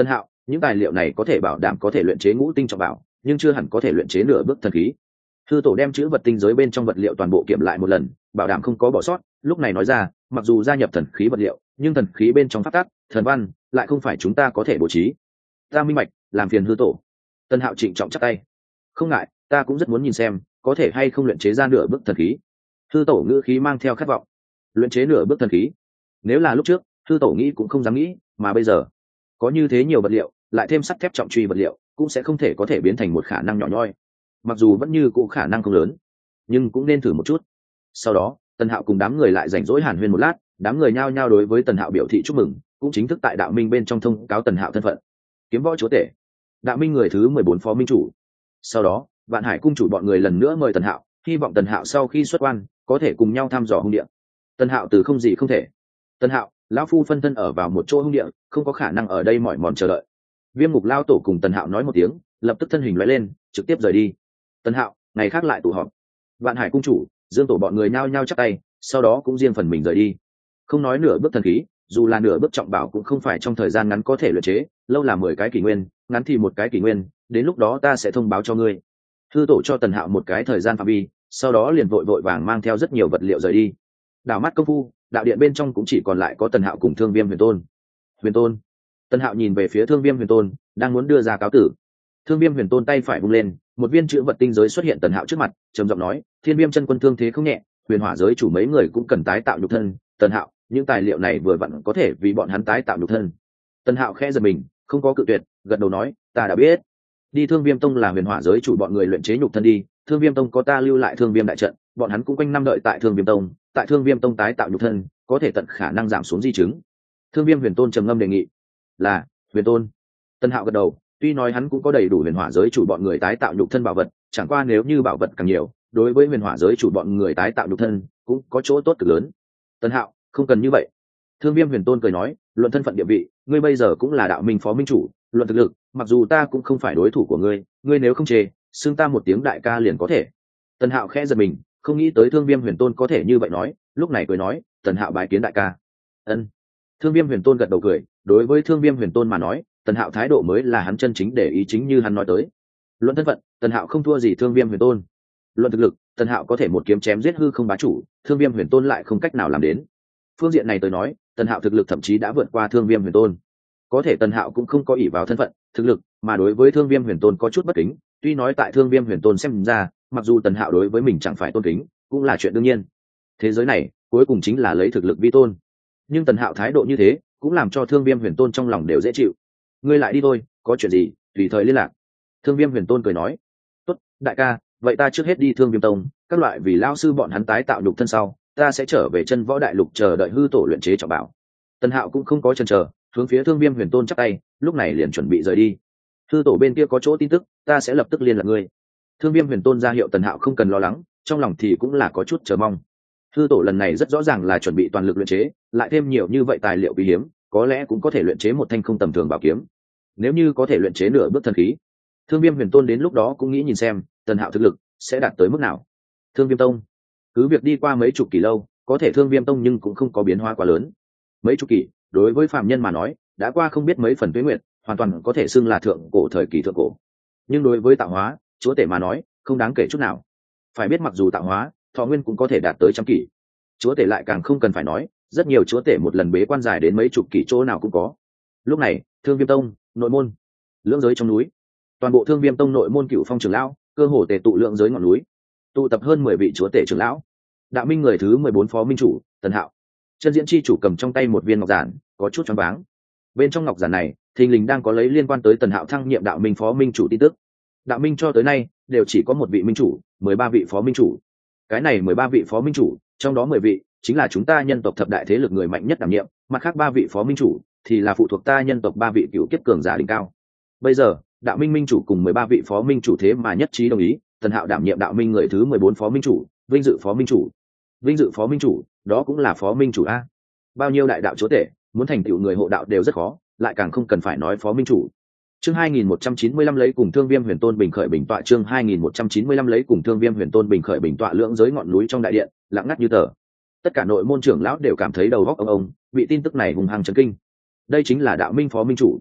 những tài liệu này có thể bảo đảm có thể luyện chế ngũ tinh trọng bảo, nhưng chưa hẳn có thể luyện chế nửa bước thần khí. Thư tổ đem chữ vật tinh giới bên trong vật liệu toàn bộ kiểm lại một lần, bảo đảm không có bỏ sót, lúc này nói ra, mặc dù gia nhập thần khí vật liệu, nhưng thần khí bên trong pháp tắc, thần văn lại không phải chúng ta có thể bố trí. Ta minh bạch, làm phiền Hư tổ. Tân Hạo trịnh trọng chắp tay. Không ngại, ta cũng rất muốn nhìn xem có thể hay không luyện chế ra nửa bước thần khí. Hư tổ ngữ khí mang theo khát vọng. Luyện chế nửa bước thần khí, nếu là lúc trước Hư tổ nghĩ cũng không dám nghĩ, mà bây giờ có như thế nhiều vật liệu, lại thêm sắt thép trọng truy vật liệu, cũng sẽ không thể có thể biến thành một khả năng nhỏ nhoi. Mặc dù vẫn như cũ khả năng không lớn, nhưng cũng nên thử một chút. Sau đó Tần Hạo cùng đám người lại rảnh rỗi hàn huyên một lát, đám người nhao nhao đối với Tần Hạo biểu thị chúc mừng, cũng chính thức tại đạo minh bên trong thông cáo Tần Hạo thân phận, kiếm võ chúa tể, đạo minh người thứ 14 phó minh chủ. Sau đó Vạn Hải cung chủ bọn người lần nữa mời Tần Hạo, hy vọng Tần Hạo sau khi xuất quan có thể cùng nhau thăm dò hung địa. Tần Hạo từ không gì không thể. Tần Hạo, lão phu phân thân ở vào một chỗ hung địa, không có khả năng ở đây mỏi mòn chờ đợi. Viêm Ngục lao tổ cùng Tần Hạo nói một tiếng, lập tức thân hình lóe lên, trực tiếp rời đi. Tần Hạo, ngày khác lại tụ họp. Vạn Hải cung chủ, Dương tổ bọn người nhao nhao chắp tay, sau đó cũng riêng phần mình rời đi. Không nói nửa bước thần khí, dù là nửa bước trọng bảo cũng không phải trong thời gian ngắn có thể luyện chế, lâu là 10 cái kỷ nguyên, ngắn thì một cái kỷ nguyên, đến lúc đó ta sẽ thông báo cho ngươi. Thư tổ cho Tần Hạo một cái thời gian phạm vi, sau đó liền vội vội vàng mang theo rất nhiều vật liệu rời đi. Đảo mắt công phu, đạo điện bên trong cũng chỉ còn lại có Tần Hạo cùng Thương Viêm Huyền Tôn. Huyền Tôn. Tần Hạo nhìn về phía Thương Viêm Huyền Tôn, đang muốn đưa ra cáo tử. Thương Viêm Huyền Tôn tay phải vung lên, một viên chữ vật tinh giới xuất hiện Tần Hạo trước mặt, trầm giọng nói, Thiên Viêm chân quân thương thế không nhẹ, huyền hỏa giới chủ mấy người cũng cần tái tạo nhục thân. Tần Hạo, những tài liệu này vừa vặn có thể vì bọn hắn tái tạo nhục thân. Tần Hạo khẽ giật mình, không có cự tuyệt, gật đầu nói, ta đã biết. Đi Thương Viêm tông là huyền hỏa giới chủ bọn người luyện chế nhục thân đi, Thương Viêm tông có ta lưu lại Thương Viêm đại trận, bọn hắn cũng quanh năm đợi tại Thương Viêm tông, tại Thương Viêm tông tái tạo nhục thân, có thể tận khả năng giảm xuống di chứng. Thương Viêm Huyền Tôn trầm ngâm đề nghị. Là, Huyền Tôn. Tần Hạo gật đầu, tuy nói hắn cũng có đầy đủ huyền hỏa giới chủ bọn người tái tạo nhục thân bảo vật, chẳng qua nếu như bảo vật càng nhiều, đối với huyền hỏa giới chủ bọn người tái tạo nhục thân cũng có chỗ tốt cực lớn. Tần Hạo, không cần như vậy. Thương Viêm Huyền Tôn cười nói, luận thân phận địa vị, ngươi bây giờ cũng là đạo minh phó minh chủ, luận thực lực, mặc dù ta cũng không phải đối thủ của ngươi, ngươi nếu không chê, xưng ta một tiếng đại ca liền có thể. Tần Hạo khẽ giật mình, không nghĩ tới Thương Viêm Huyền Tôn có thể như vậy nói, lúc này cười nói, Tần Hạo bái kiến đại ca. Ân. Thương Viêm Huyền Tôn gật đầu cười, đối với Thương Viêm Huyền Tôn mà nói, Tần Hạo thái độ mới là hắn chân chính để ý, chính như hắn nói tới. Luận thân phận, Tần Hạo không thua gì Thương Viêm Huyền Tôn. Luận thực lực, Tần Hạo có thể một kiếm chém giết hư không bá chủ, Thương Viêm Huyền Tôn lại không cách nào làm đến. Phương diện này tôi nói, Tần Hạo thực lực thậm chí đã vượt qua Thương Viêm Huyền Tôn. Có thể Tần Hạo cũng không có ỷ vào thân phận, thực lực, mà đối với Thương Viêm Huyền Tôn có chút bất kính, tuy nói tại Thương Viêm Huyền Tôn xem ra, mặc dù Tần Hạo đối với mình chẳng phải tôn kính, cũng là chuyện đương nhiên. Thế giới này, cuối cùng chính là lấy thực lực vi tôn. Nhưng Tần Hạo thái độ như thế, cũng làm cho Thương Viêm Huyền Tôn trong lòng đều dễ chịu. Ngươi lại đi thôi, có chuyện gì tùy thời liên lạc. Thương Viêm Huyền Tôn cười nói, tốt, đại ca, vậy ta trước hết đi Thương Viêm tông, các loại vì lao sư bọn hắn tái tạo nhục thân sau, ta sẽ trở về chân võ đại lục chờ đợi hư tổ luyện chế trọng bảo. Tần Hạo cũng không có chần chờ, hướng phía Thương Viêm Huyền Tôn chắp tay, lúc này liền chuẩn bị rời đi. Hư tổ bên kia có chỗ tin tức, ta sẽ lập tức liên lạc ngươi. Thương Viêm Huyền Tôn ra hiệu Tần Hạo không cần lo lắng, trong lòng thì cũng là có chút chờ mong. Hư tổ lần này rất rõ ràng là chuẩn bị toàn lực luyện chế, lại thêm nhiều như vậy tài liệu quý hiếm, có lẽ cũng có thể luyện chế một thanh không tầm thường bảo kiếm. Nếu như có thể luyện chế nửa bước thần khí, Thương Viêm Huyền Tôn đến lúc đó cũng nghĩ nhìn xem Tần Hạo thực lực sẽ đạt tới mức nào. Thương Viêm tông, cứ việc đi qua mấy chục kỷ lâu, có thể Thương Viêm tông nhưng cũng không có biến hóa quá lớn. Mấy chục kỷ, đối với phàm nhân mà nói, đã qua không biết mấy phần tuế nguyệt, hoàn toàn có thể xưng là thượng cổ thời kỳ thượng cổ. Nhưng đối với tạo hóa, chúa tể mà nói, không đáng kể chút nào. Phải biết mặc dù tạo hóa, thọ nguyên cũng có thể đạt tới trăm kỷ. Chúa tể lại càng không cần phải nói, rất nhiều chúa tể một lần bế quan dài đến mấy chục kỷ chỗ nào cũng có. Lúc này, Thương Viêm tông, nội môn, lưỡng giới trong núi, toàn bộ Thương Viêm tông nội môn cựu phong trưởng lão, cơ hồ tề tụ lưỡng giới ngọn núi, tụ tập hơn 10 vị chúa tể trưởng lão. Đạo minh người thứ 14 phó minh chủ, Tần Hạo. Chân diễn chi chủ cầm trong tay một viên ngọc giản, có chút choáng váng. Bên trong ngọc giản này, thình lình đang có lấy liên quan tới Tần Hạo thăng nhiệm đạo minh phó minh chủ tin tức. Đạo minh cho tới nay đều chỉ có một vị minh chủ, 13 vị phó minh chủ. Cái này 13 vị phó minh chủ, trong đó 10 vị chính là chúng ta nhân tộc thập đại thế lực người mạnh nhất đảm nhiệm, mặt khác 3 vị phó minh chủ thì là phụ thuộc ta nhân tộc 3 vị cựu kiếp cường giả đỉnh cao. Bây giờ, đạo minh minh chủ cùng 13 vị phó minh chủ thế mà nhất trí đồng ý, Tần Hạo đảm nhiệm đạo minh người thứ 14 phó minh chủ, vinh dự phó minh chủ. Vinh dự phó minh chủ, đó cũng là phó minh chủ a. Bao nhiêu đại đạo chúa tể, muốn thành tựu người hộ đạo đều rất khó, lại càng không cần phải nói phó minh chủ. Chương 2195 lấy cùng Thương Viêm Huyền Tôn bình khởi bình tọa, chương 2195 lấy cùng Thương Viêm Huyền Tôn bình khởi bình tọa, lưỡng giới ngọn núi trong đại điện, lặng ngắt như tờ. Tất cả nội môn trưởng lão đều cảm thấy đầu óc ông, bị tin tức này hùng hăng chấn kinh. Đây chính là đạo minh phó minh chủ.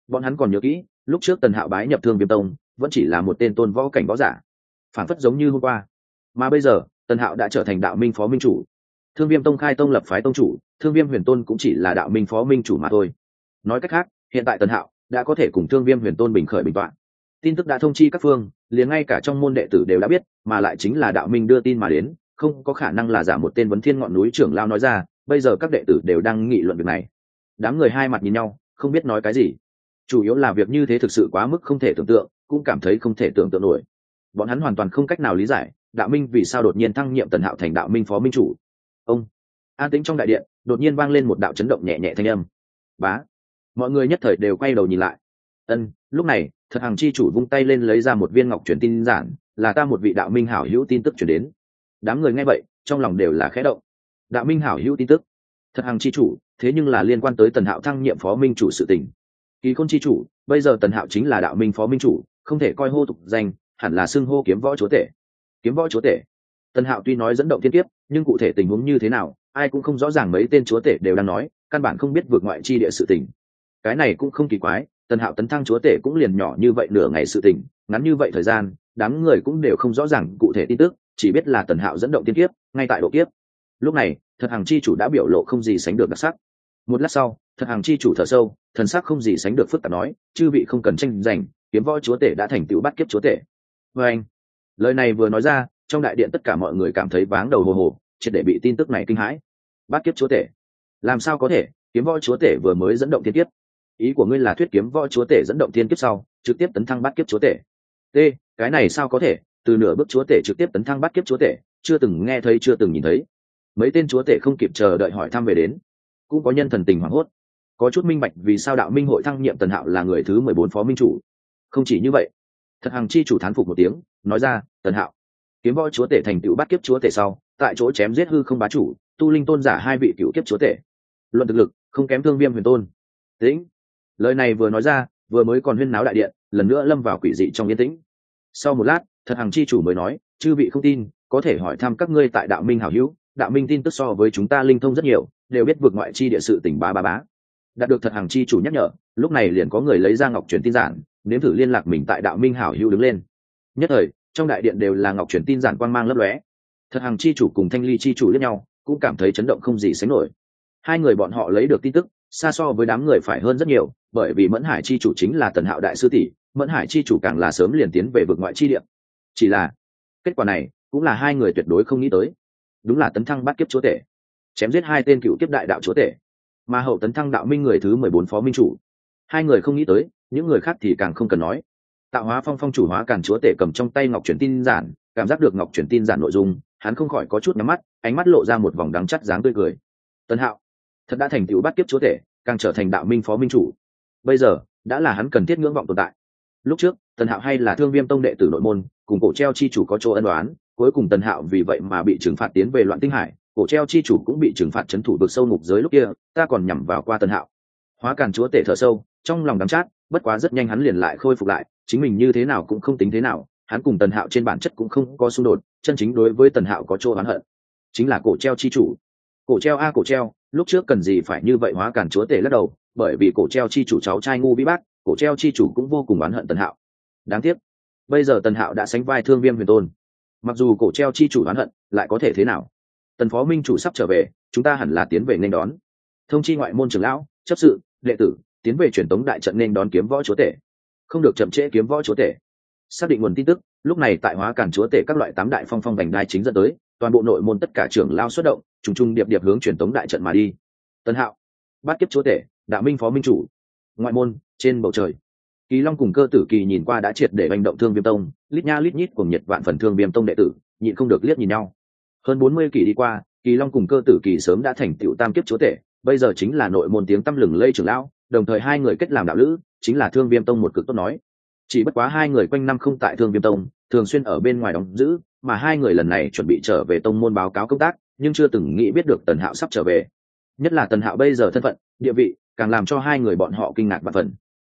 Bọn hắn còn nhớ kỹ lúc trước Tần Hạo bái nhập Thương Viêm Tông vẫn chỉ là một tên tôn võ cảnh võ giả, phản phất giống như hôm qua. Mà bây giờ Tần Hạo đã trở thành đạo minh phó minh chủ, Thương Viêm Tông khai tông lập phái tông chủ, Thương Viêm Huyền Tôn cũng chỉ là đạo minh phó minh chủ mà thôi. Nói cách khác, hiện tại Tần Hạo đã có thể cùng Thương Viêm Huyền Tôn bình khởi bình toạn. Tin tức đã thông chi các phương, liền ngay cả trong môn đệ tử đều đã biết, mà lại chính là đạo minh đưa tin mà đến, không có khả năng là giả một tên vấn thiên ngọn núi trưởng lao nói ra. Bây giờ các đệ tử đều đang nghị luận việc này. Đám người hai mặt nhìn nhau, không biết nói cái gì. Chủ yếu là việc như thế thực sự quá mức không thể tưởng tượng, cũng cảm thấy không thể tưởng tượng nổi. Bọn hắn hoàn toàn không cách nào lý giải đạo minh vì sao đột nhiên thăng nhiệm Tần Hạo thành đạo minh phó minh chủ. Ông an tĩnh trong đại điện đột nhiên vang lên một đạo chấn động nhẹ nhẹ thanh âm. Bá, mọi người nhất thời đều quay đầu nhìn lại. Lúc này Thật Hằng chi chủ vung tay lên lấy ra một viên ngọc truyền tin giản, là ta một vị đạo minh hảo hữu tin tức truyền đến. Đám người nghe vậy trong lòng đều là khẽ động. Đạo minh hảo hữu tin tức? Thật Hằng chi chủ, thế nhưng là liên quan tới Tần Hạo thăng nhiệm phó minh chủ sự tình. Kỳ Khôn chi chủ, bây giờ Tần Hạo chính là đạo minh phó minh chủ, không thể coi hô tục danh, hẳn là xưng hô kiếm võ chúa tể. Kiếm võ chúa tể? Tần Hạo tuy nói dẫn động thiên kiếp, nhưng cụ thể tình huống như thế nào ai cũng không rõ ràng. Mấy tên chúa tể đều đang nói, căn bản không biết vượt ngoại chi địa sự tình. Cái này cũng không kỳ quái, Tần Hạo tấn thăng chúa tể cũng liền nhỏ như vậy nửa ngày sự tình, ngắn như vậy thời gian đám người cũng đều không rõ ràng cụ thể tin tức, chỉ biết là Tần Hạo dẫn động thiên kiếp, ngay tại độ kiếp. Lúc này Thật Hằng chi chủ đã biểu lộ không gì sánh được đặc sắc. Một lát sau Thật Hằng chi chủ thở sâu, thần sắc không gì sánh được phức tạp nói, chư vị không cần tranh giành, kiếm võ chúa tể đã thành tựu bắt kiếp chúa tể. Và anh, lời này vừa nói ra, trong đại điện tất cả mọi người cảm thấy váng đầu hồ hồ, triệt để bị tin tức này kinh hãi. Bắt kiếp chúa tể? Làm sao có thể? Kiếm võ chúa tể vừa mới dẫn động thiên kiếp. Ý của ngươi là thuyết kiếm võ chúa tể dẫn động thiên kiếp sau trực tiếp tấn thăng bắt kiếp chúa tể? T, cái này sao có thể? Từ nửa bước chúa tể trực tiếp tấn thăng bắt kiếp chúa tể, chưa từng nghe thấy, chưa từng nhìn thấy. Mấy tên chúa tể không kịp chờ đợi hỏi thăm về đến, cũng có nhân thần tình hoảng hốt, có chút minh bạch vì sao đạo minh hội thăng nhiệm Tần Hạo là người thứ 14 phó minh chủ. Không chỉ như vậy, Thật Hằng chi chủ thán phục một tiếng, nói ra, Tần Hạo kiếm võ chúa tể thành tựu bắt kiếp chúa tể sau, tại chỗ chém giết hư không bá chủ, tu linh tôn giả hai vị cựu kiếp chúa tể, luận thực lực không kém Thương Viêm Huyền Tôn. Tĩnh. Lời này vừa nói ra, vừa mới còn huyên náo đại điện lần nữa lâm vào quỷ dị trong yên tĩnh. Sau một lát Thật Hằng chi chủ mới nói, chư vị không tin có thể hỏi thăm các ngươi tại đạo minh hảo hữu, đạo minh tin tức so với chúng ta linh thông rất nhiều, đều biết vượt ngoại chi địa sự tình bá bá bá. Đạt được Thật Hằng chi chủ nhắc nhở, lúc này liền có người lấy ra ngọc truyền tin giản, nếm thử liên lạc mình tại đạo minh hảo hữu đứng lên. Nhất thời trong đại điện đều là ngọc truyền tin giản quang mang lấp lóe. Thật Hằng chi chủ cùng Thanh Ly chi chủ liếc nhau, cũng cảm thấy chấn động không gì sánh nổi. Hai người bọn họ lấy được tin tức xa so với đám người phải hơn rất nhiều, bởi vì Mẫn Hải chi chủ chính là Tần Hạo đại sư tỷ, Mẫn Hải chi chủ càng là sớm liền tiến về vực ngoại chi địa. Chỉ là kết quả này cũng là hai người tuyệt đối không nghĩ tới. Đúng là tấn thăng bắt kiếp chúa tể, chém giết hai tên cựu kiếp đại đạo chúa tể, mà hậu tấn thăng đạo minh người thứ 14 phó minh chủ. Hai người không nghĩ tới, những người khác thì càng không cần nói. Tạo Hóa Phong phong chủ Hóa Càn chúa tể cầm trong tay ngọc truyền tin giản, cảm giác được ngọc truyền tin giản nội dung, hắn không khỏi có chút nhắm mắt, ánh mắt lộ ra một vòng đắng chắt dáng tươi cười. Tần Hạo thật đã thành tựu bắt kiếp chúa tể, càng trở thành đạo minh phó minh chủ. Bây giờ đã là hắn cần thiết ngưỡng vọng tồn tại. Lúc trước Tần Hạo hay là Thương Viêm Tông đệ tử nội môn, cùng Cổ Treo chi chủ có chỗ ân oán, cuối cùng Tần Hạo vì vậy mà bị trừng phạt tiến về Loạn Tinh Hải, Cổ Treo chi chủ cũng bị trừng phạt trấn thủ vực sâu ngục giới. Lúc kia ta còn nhằm vào qua Tần Hạo. Hóa Càn chúa tể thở sâu, trong lòng đắng chát, bất quá rất nhanh hắn liền lại khôi phục lại, chính mình như thế nào cũng không tính thế nào, hắn cùng Tần Hạo trên bản chất cũng không có xung đột, chân chính đối với Tần Hạo có chỗ oán hận chính là Cổ Treo chi chủ. Cổ Treo a Cổ Treo, lúc trước cần gì phải như vậy? Hóa Càn chúa tể lắc đầu, bởi vì Cổ Treo chi chủ cháu trai ngu vĩ bác, Cổ Treo chi chủ cũng vô cùng oán hận Tần Hạo. Đáng tiếc bây giờ Tần Hạo đã sánh vai Thương Viêm Huyền Tôn, mặc dù Cổ Treo chi chủ oán hận, lại có thể thế nào? Tần phó minh chủ sắp trở về, chúng ta hẳn là tiến về nên đón. Thông chi ngoại môn trưởng lão, chấp sự, đệ tử tiến về truyền tống đại trận nên đón kiếm võ chúa tể, không được chậm trễ kiếm võ chúa tể. Xác định nguồn tin tức, lúc này tại Hóa Càn chúa tể các loại 8 đại phong phong vành đai chính dẫn tới, toàn bộ nội môn tất cả trưởng lao xuất động, trùng trùng điệp điệp hướng truyền tống đại trận mà đi. Tần Hạo, bát kiếp chúa tể, đạo minh phó minh chủ. Ngoại môn, trên bầu trời, Kỳ Long cùng Cơ Tử Kỳ nhìn qua đã triệt để hành động Thương Viêm Tông, lít nha lít nhít cùng nhiệt vạn phần Thương Viêm Tông đệ tử, nhịn không được liếc nhìn nhau. Hơn 40 kỳ đi qua, Kỳ Long cùng Cơ Tử Kỳ sớm đã thành tựu tam kiếp chúa tể, bây giờ chính là nội môn tiếng tăm lừng lây trưởng lão, đồng thời hai người kết làm đạo lữ, chính là Thương Viêm Tông một cực tốt nói. Chỉ bất quá hai người quanh năm không tại Thương Viêm Tông, thường xuyên ở bên ngoài đóng giữ, mà hai người lần này chuẩn bị trở về tông môn báo cáo công tác, nhưng chưa từng nghĩ biết được Tần Hạo sắp trở về. Nhất là Tần Hạo bây giờ thân phận, địa vị, càng làm cho hai người bọn họ kinh ngạc vạn phần.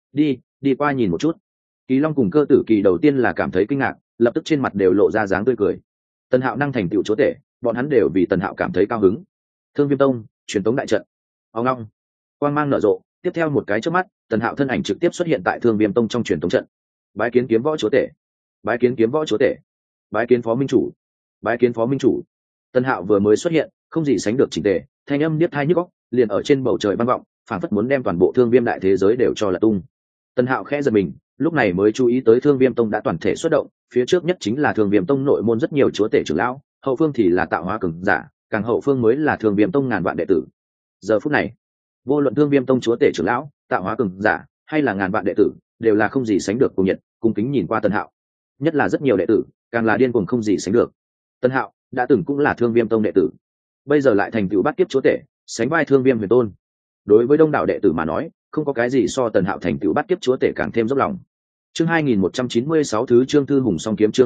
Đi qua nhìn một chút. Kỳ Long cùng Cơ Tử Kỳ đầu tiên là cảm thấy kinh ngạc, lập tức trên mặt đều lộ ra dáng tươi cười. Tần Hạo năng thành tựu chúa tể, bọn hắn đều vì Tần Hạo cảm thấy cao hứng. Thương Viêm Tông, truyền tống đại trận. Ông long, quang mang nở rộ, tiếp theo một cái chớp mắt, Tần Hạo thân ảnh trực tiếp xuất hiện tại Thương Viêm Tông trong truyền tống trận. Bái kiến kiếm võ chúa tể, bái kiến kiếm võ chúa tể, bái kiến phó minh chủ, bái kiến phó minh chủ. Tần Hạo vừa mới xuất hiện, không gì sánh được chỉnh tề, thanh âm điếc tai nhức óc, liền ở trên bầu trời vang vọng, phảng phất muốn đem toàn bộ Thương Viêm đại thế giới đều cho là tung. Tần Hạo khẽ giật mình, lúc này mới chú ý tới Thương Viêm Tông đã toàn thể xuất động, phía trước nhất chính là Thương Viêm Tông nội môn rất nhiều chúa tể trưởng lão, hậu phương thì là tạo hóa cường giả, càng hậu phương mới là Thương Viêm Tông ngàn vạn đệ tử. Giờ phút này, vô luận Thương Viêm Tông chúa tể trưởng lão, tạo hóa cường giả, hay là ngàn vạn đệ tử, đều là không gì sánh được cùng nhiệt, cung kính nhìn qua Tần Hạo. Nhất là rất nhiều đệ tử, càng là điên cuồng không gì sánh được. Tần Hạo đã từng cũng là Thương Viêm Tông đệ tử, bây giờ lại thành tựu bát kiếp chúa tể, sánh vai Thương Viêm Huyền Tôn. Đối với đông đảo đệ tử mà nói, không có cái gì so Tần Hạo thành tựu bát kiếp chúa tể càng thêm dốc lòng. Chương 2196 thứ Trương Thư Hùng Song Kiếm, chương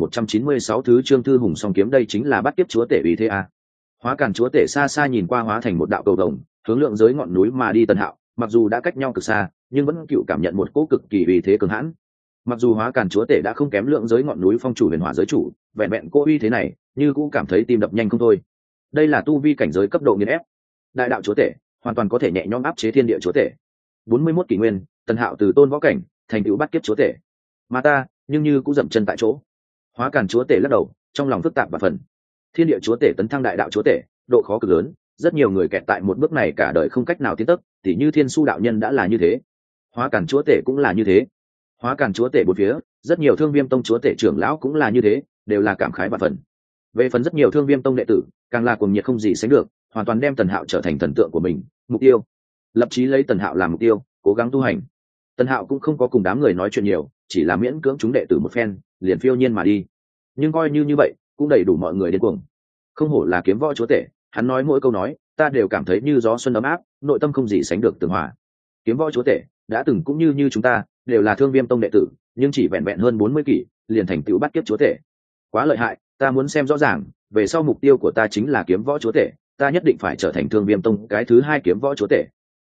2196 thứ Trương Thư Hùng Song Kiếm, đây chính là bát kiếp chúa tể uy thế a. Hóa Càn chúa tể xa xa nhìn qua hóa thành một đạo cầu vồng, hướng lượng giới ngọn núi mà đi. Tần Hạo mặc dù đã cách nhau cực xa, nhưng vẫn cựu cảm nhận một cỗ cực kỳ uy thế cường hãn. Mặc dù Hóa Càn chúa tể đã không kém lượng giới ngọn núi phong chủ Huyền Hỏa giới chủ, vẹn vẹn cỗ uy thế này, như cũng cảm thấy tim đập nhanh không thôi. Đây là tu vi cảnh giới cấp độ nghiền ép. Đại đạo chúa tể hoàn toàn có thể nhẹ nhõm áp chế thiên địa chúa tể. 41 kỷ nguyên, Tần Hạo từ tôn võ cảnh thành tựu bát kiếp chúa tể, mà ta nhưng như cũng dậm chân tại chỗ. Hóa Càn chúa tể lắc đầu, trong lòng phức tạp và phần. Thiên địa chúa tể tấn thăng đại đạo chúa tể, độ khó cực lớn, rất nhiều người kẹt tại một bước này cả đời không cách nào tiến tốc, tỉ như Thiên Su đạo nhân đã là như thế, Hóa Càn chúa tể cũng là như thế. Hóa Càn chúa tể bốn phía, rất nhiều Thương Viêm Tông chúa tể trưởng lão cũng là như thế, đều là cảm khái và phần. Về phần rất nhiều Thương Viêm Tông đệ tử, càng là cuồng nhiệt không gì sánh được, hoàn toàn đem Tần Hạo trở thành thần tượng của mình, mục tiêu, lập chí lấy Tần Hạo làm mục tiêu, cố gắng tu hành. Tần Hạo cũng không có cùng đám người nói chuyện nhiều, chỉ là miễn cưỡng chúng đệ tử một phen, liền phiêu nhiên mà đi. Nhưng coi như vậy, cũng đầy đủ mọi người điên cuồng. Không hổ là kiếm võ chúa tể, hắn nói mỗi câu nói, ta đều cảm thấy như gió xuân ấm áp, nội tâm không gì sánh được tường hòa. Kiếm võ chúa tể đã từng cũng như chúng ta, đều là Thương Viêm Tông đệ tử, nhưng chỉ vẹn vẹn hơn 40 kỷ, liền thành tựu bát kiếp chúa tể. Quá lợi hại, ta muốn xem rõ ràng, về sau mục tiêu của ta chính là kiếm võ chúa tể, ta nhất định phải trở thành Thương Viêm Tông cái thứ 2 kiếm võ chúa tể.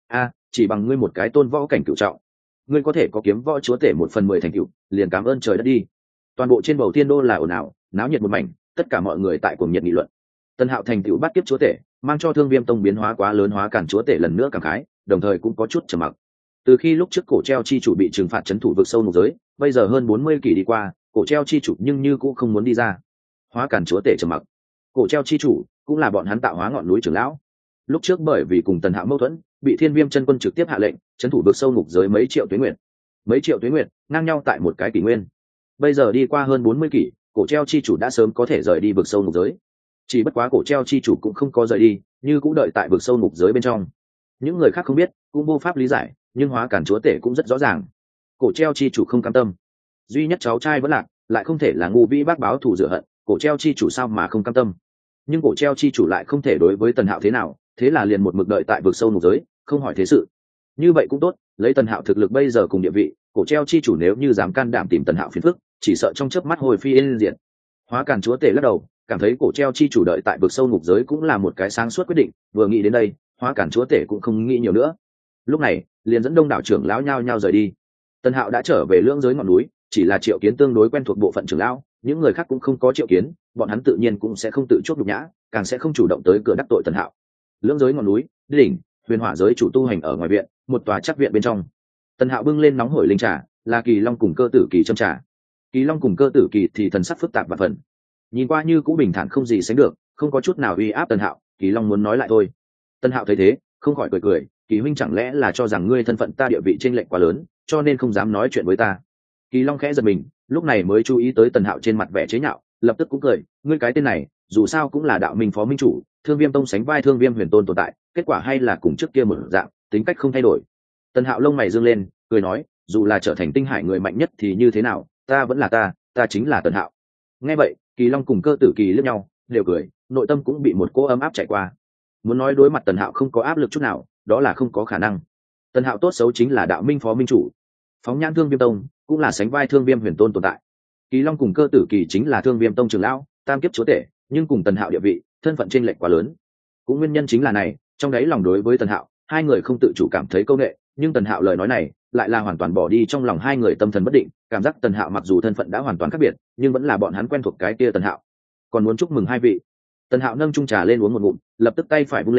Chỉ bằng ngươi một cái tôn võ cảnh cửu trọng, ngươi có thể có kiếm võ chúa tể 1/10 thành cựu, liền cảm ơn trời đất đi. Toàn bộ trên bầu thiên đô là ồn ào, náo nhiệt một mảnh, tất cả mọi người tại cuồng nhiệt nghị luận. Tần Hạo thành tựu bát kiếp chúa tể, mang cho Thương Viêm Tông biến hóa quá lớn. Hóa Càn chúa tể lần nữa cảm khái, đồng thời cũng có chút trầm mặc. Từ khi lúc trước cổ treo chi chủ bị trừng phạt trấn thủ vực sâu ngục giới, bây giờ hơn 40 kỷ đi qua, cổ treo chi chủ nhưng như cũng không muốn đi ra. Hóa Càn chúa tể trầm mặc. Cổ treo chi chủ cũng là bọn hắn tạo hóa ngọn núi trưởng lão. Lúc trước bởi vì cùng Tần Hạo mâu thuẫn, bị Thiên Viêm chân quân trực tiếp hạ lệnh trấn thủ vực sâu ngục giới mấy triệu tuế nguyệt. Mấy triệu tuế nguyệt ngang nhau tại một cái kỷ nguyên. Bây giờ đi qua hơn 40 kỷ, cổ treo chi chủ đã sớm có thể rời đi vực sâu ngục giới. Chỉ bất quá cổ treo chi chủ cũng không có rời đi, như cũng đợi tại vực sâu ngục giới bên trong. Những người khác không biết, cũng vô pháp lý giải, nhưng Hóa Càn chúa tể cũng rất rõ ràng. Cổ treo chi chủ không cam tâm, duy nhất cháu trai vẫn lạc, lại không thể là ngu vĩ bác báo thù rửa hận, cổ treo chi chủ sao mà không cam tâm. Nhưng cổ treo chi chủ lại không thể đối với Tần Hạo thế nào, thế là liền một mực đợi tại vực sâu ngục giới, không hỏi thế sự. Như vậy cũng tốt, lấy Tần Hạo thực lực bây giờ cùng địa vị, cổ treo chi chủ nếu như dám can đảm tìm Tần Hạo phiền phức, chỉ sợ trong chớp mắt hồi phi yên diệt. Hóa Càn chúa tể lắc đầu, cảm thấy cổ treo chi chủ đợi tại vực sâu ngục giới cũng là một cái sáng suốt quyết định. Vừa nghĩ đến đây, Hóa Càn chúa tể cũng không nghĩ nhiều nữa. Lúc này, liền dẫn đông đảo trưởng lão nhao nhao rời đi. Tần Hạo đã trở về lưỡng giới ngọn núi, chỉ là Triệu Kiến tương đối quen thuộc bộ phận trưởng lão, những người khác cũng không có Triệu Kiến, bọn hắn tự nhiên cũng sẽ không tự chuốc nhục nhã, càng sẽ không chủ động tới cửa đắc tội Tần Hạo. Lưỡng giới ngọn núi, đỉnh, Huyền Hỏa giới chủ tu hành ở ngoài viện, một tòa chắc viện bên trong. Tần Hạo bưng lên nóng hổi linh trà, là Kỳ Long cùng Cơ Tử Kỳ châm trà. Kỳ Long cùng Cơ Tử Kỳ thì thần sắc phức tạp và phần, nhìn qua như cũng bình thản không gì sánh được, không có chút nào uy áp Tần Hạo. Kỳ Long muốn nói lại thôi. Tần Hạo thấy thế, không khỏi cười cười, Kỳ huynh chẳng lẽ là cho rằng ngươi thân phận ta địa vị chênh lệch quá lớn, cho nên không dám nói chuyện với ta. Kỳ Long khẽ giật mình, lúc này mới chú ý tới Tần Hạo trên mặt vẻ chế nhạo, lập tức cũng cười, ngươi cái tên này, dù sao cũng là đạo minh phó minh chủ, Thương Viêm Tông sánh vai Thương Viêm Huyền Tôn tồn tại, kết quả hay là cùng trước kia một dạng, tính cách không thay đổi. Tần Hạo lông mày dương lên, cười nói, dù là trở thành tinh hải người mạnh nhất thì như thế nào, ta vẫn là ta chính là Tần Hạo. Nghe vậy, Kỳ Long cùng Cơ Tử Kỳ liếc nhau, đều cười, nội tâm cũng bị một cỗ ấm áp chạy qua. Muốn nói đối mặt Tần Hạo không có áp lực chút nào, đó là không có khả năng. Tần Hạo tốt xấu chính là đạo minh phó minh chủ, phóng nhãn Thương Viêm Tông cũng là sánh vai Thương Viêm Huyền Tôn tồn tại. Kỳ Long cùng Cơ Tử Kỳ chính là Thương Viêm Tông trưởng lão, tam kiếp chúa tể, nhưng cùng Tần Hạo địa vị, thân phận chênh lệch quá lớn. Cũng nguyên nhân chính là này, trong đấy lòng đối với Tần Hạo, hai người không tự chủ cảm thấy câu nệ, nhưng Tần Hạo lời nói này lại là hoàn toàn bỏ đi trong lòng hai người tâm thần bất định, cảm giác Tần Hạo mặc dù thân phận đã hoàn toàn khác biệt, nhưng vẫn là bọn hắn quen thuộc cái kia Tần Hạo. Còn muốn chúc mừng hai vị. Tần Hạo nâng chung trà lên uống một ngụm, lập tức tay phải vung lên,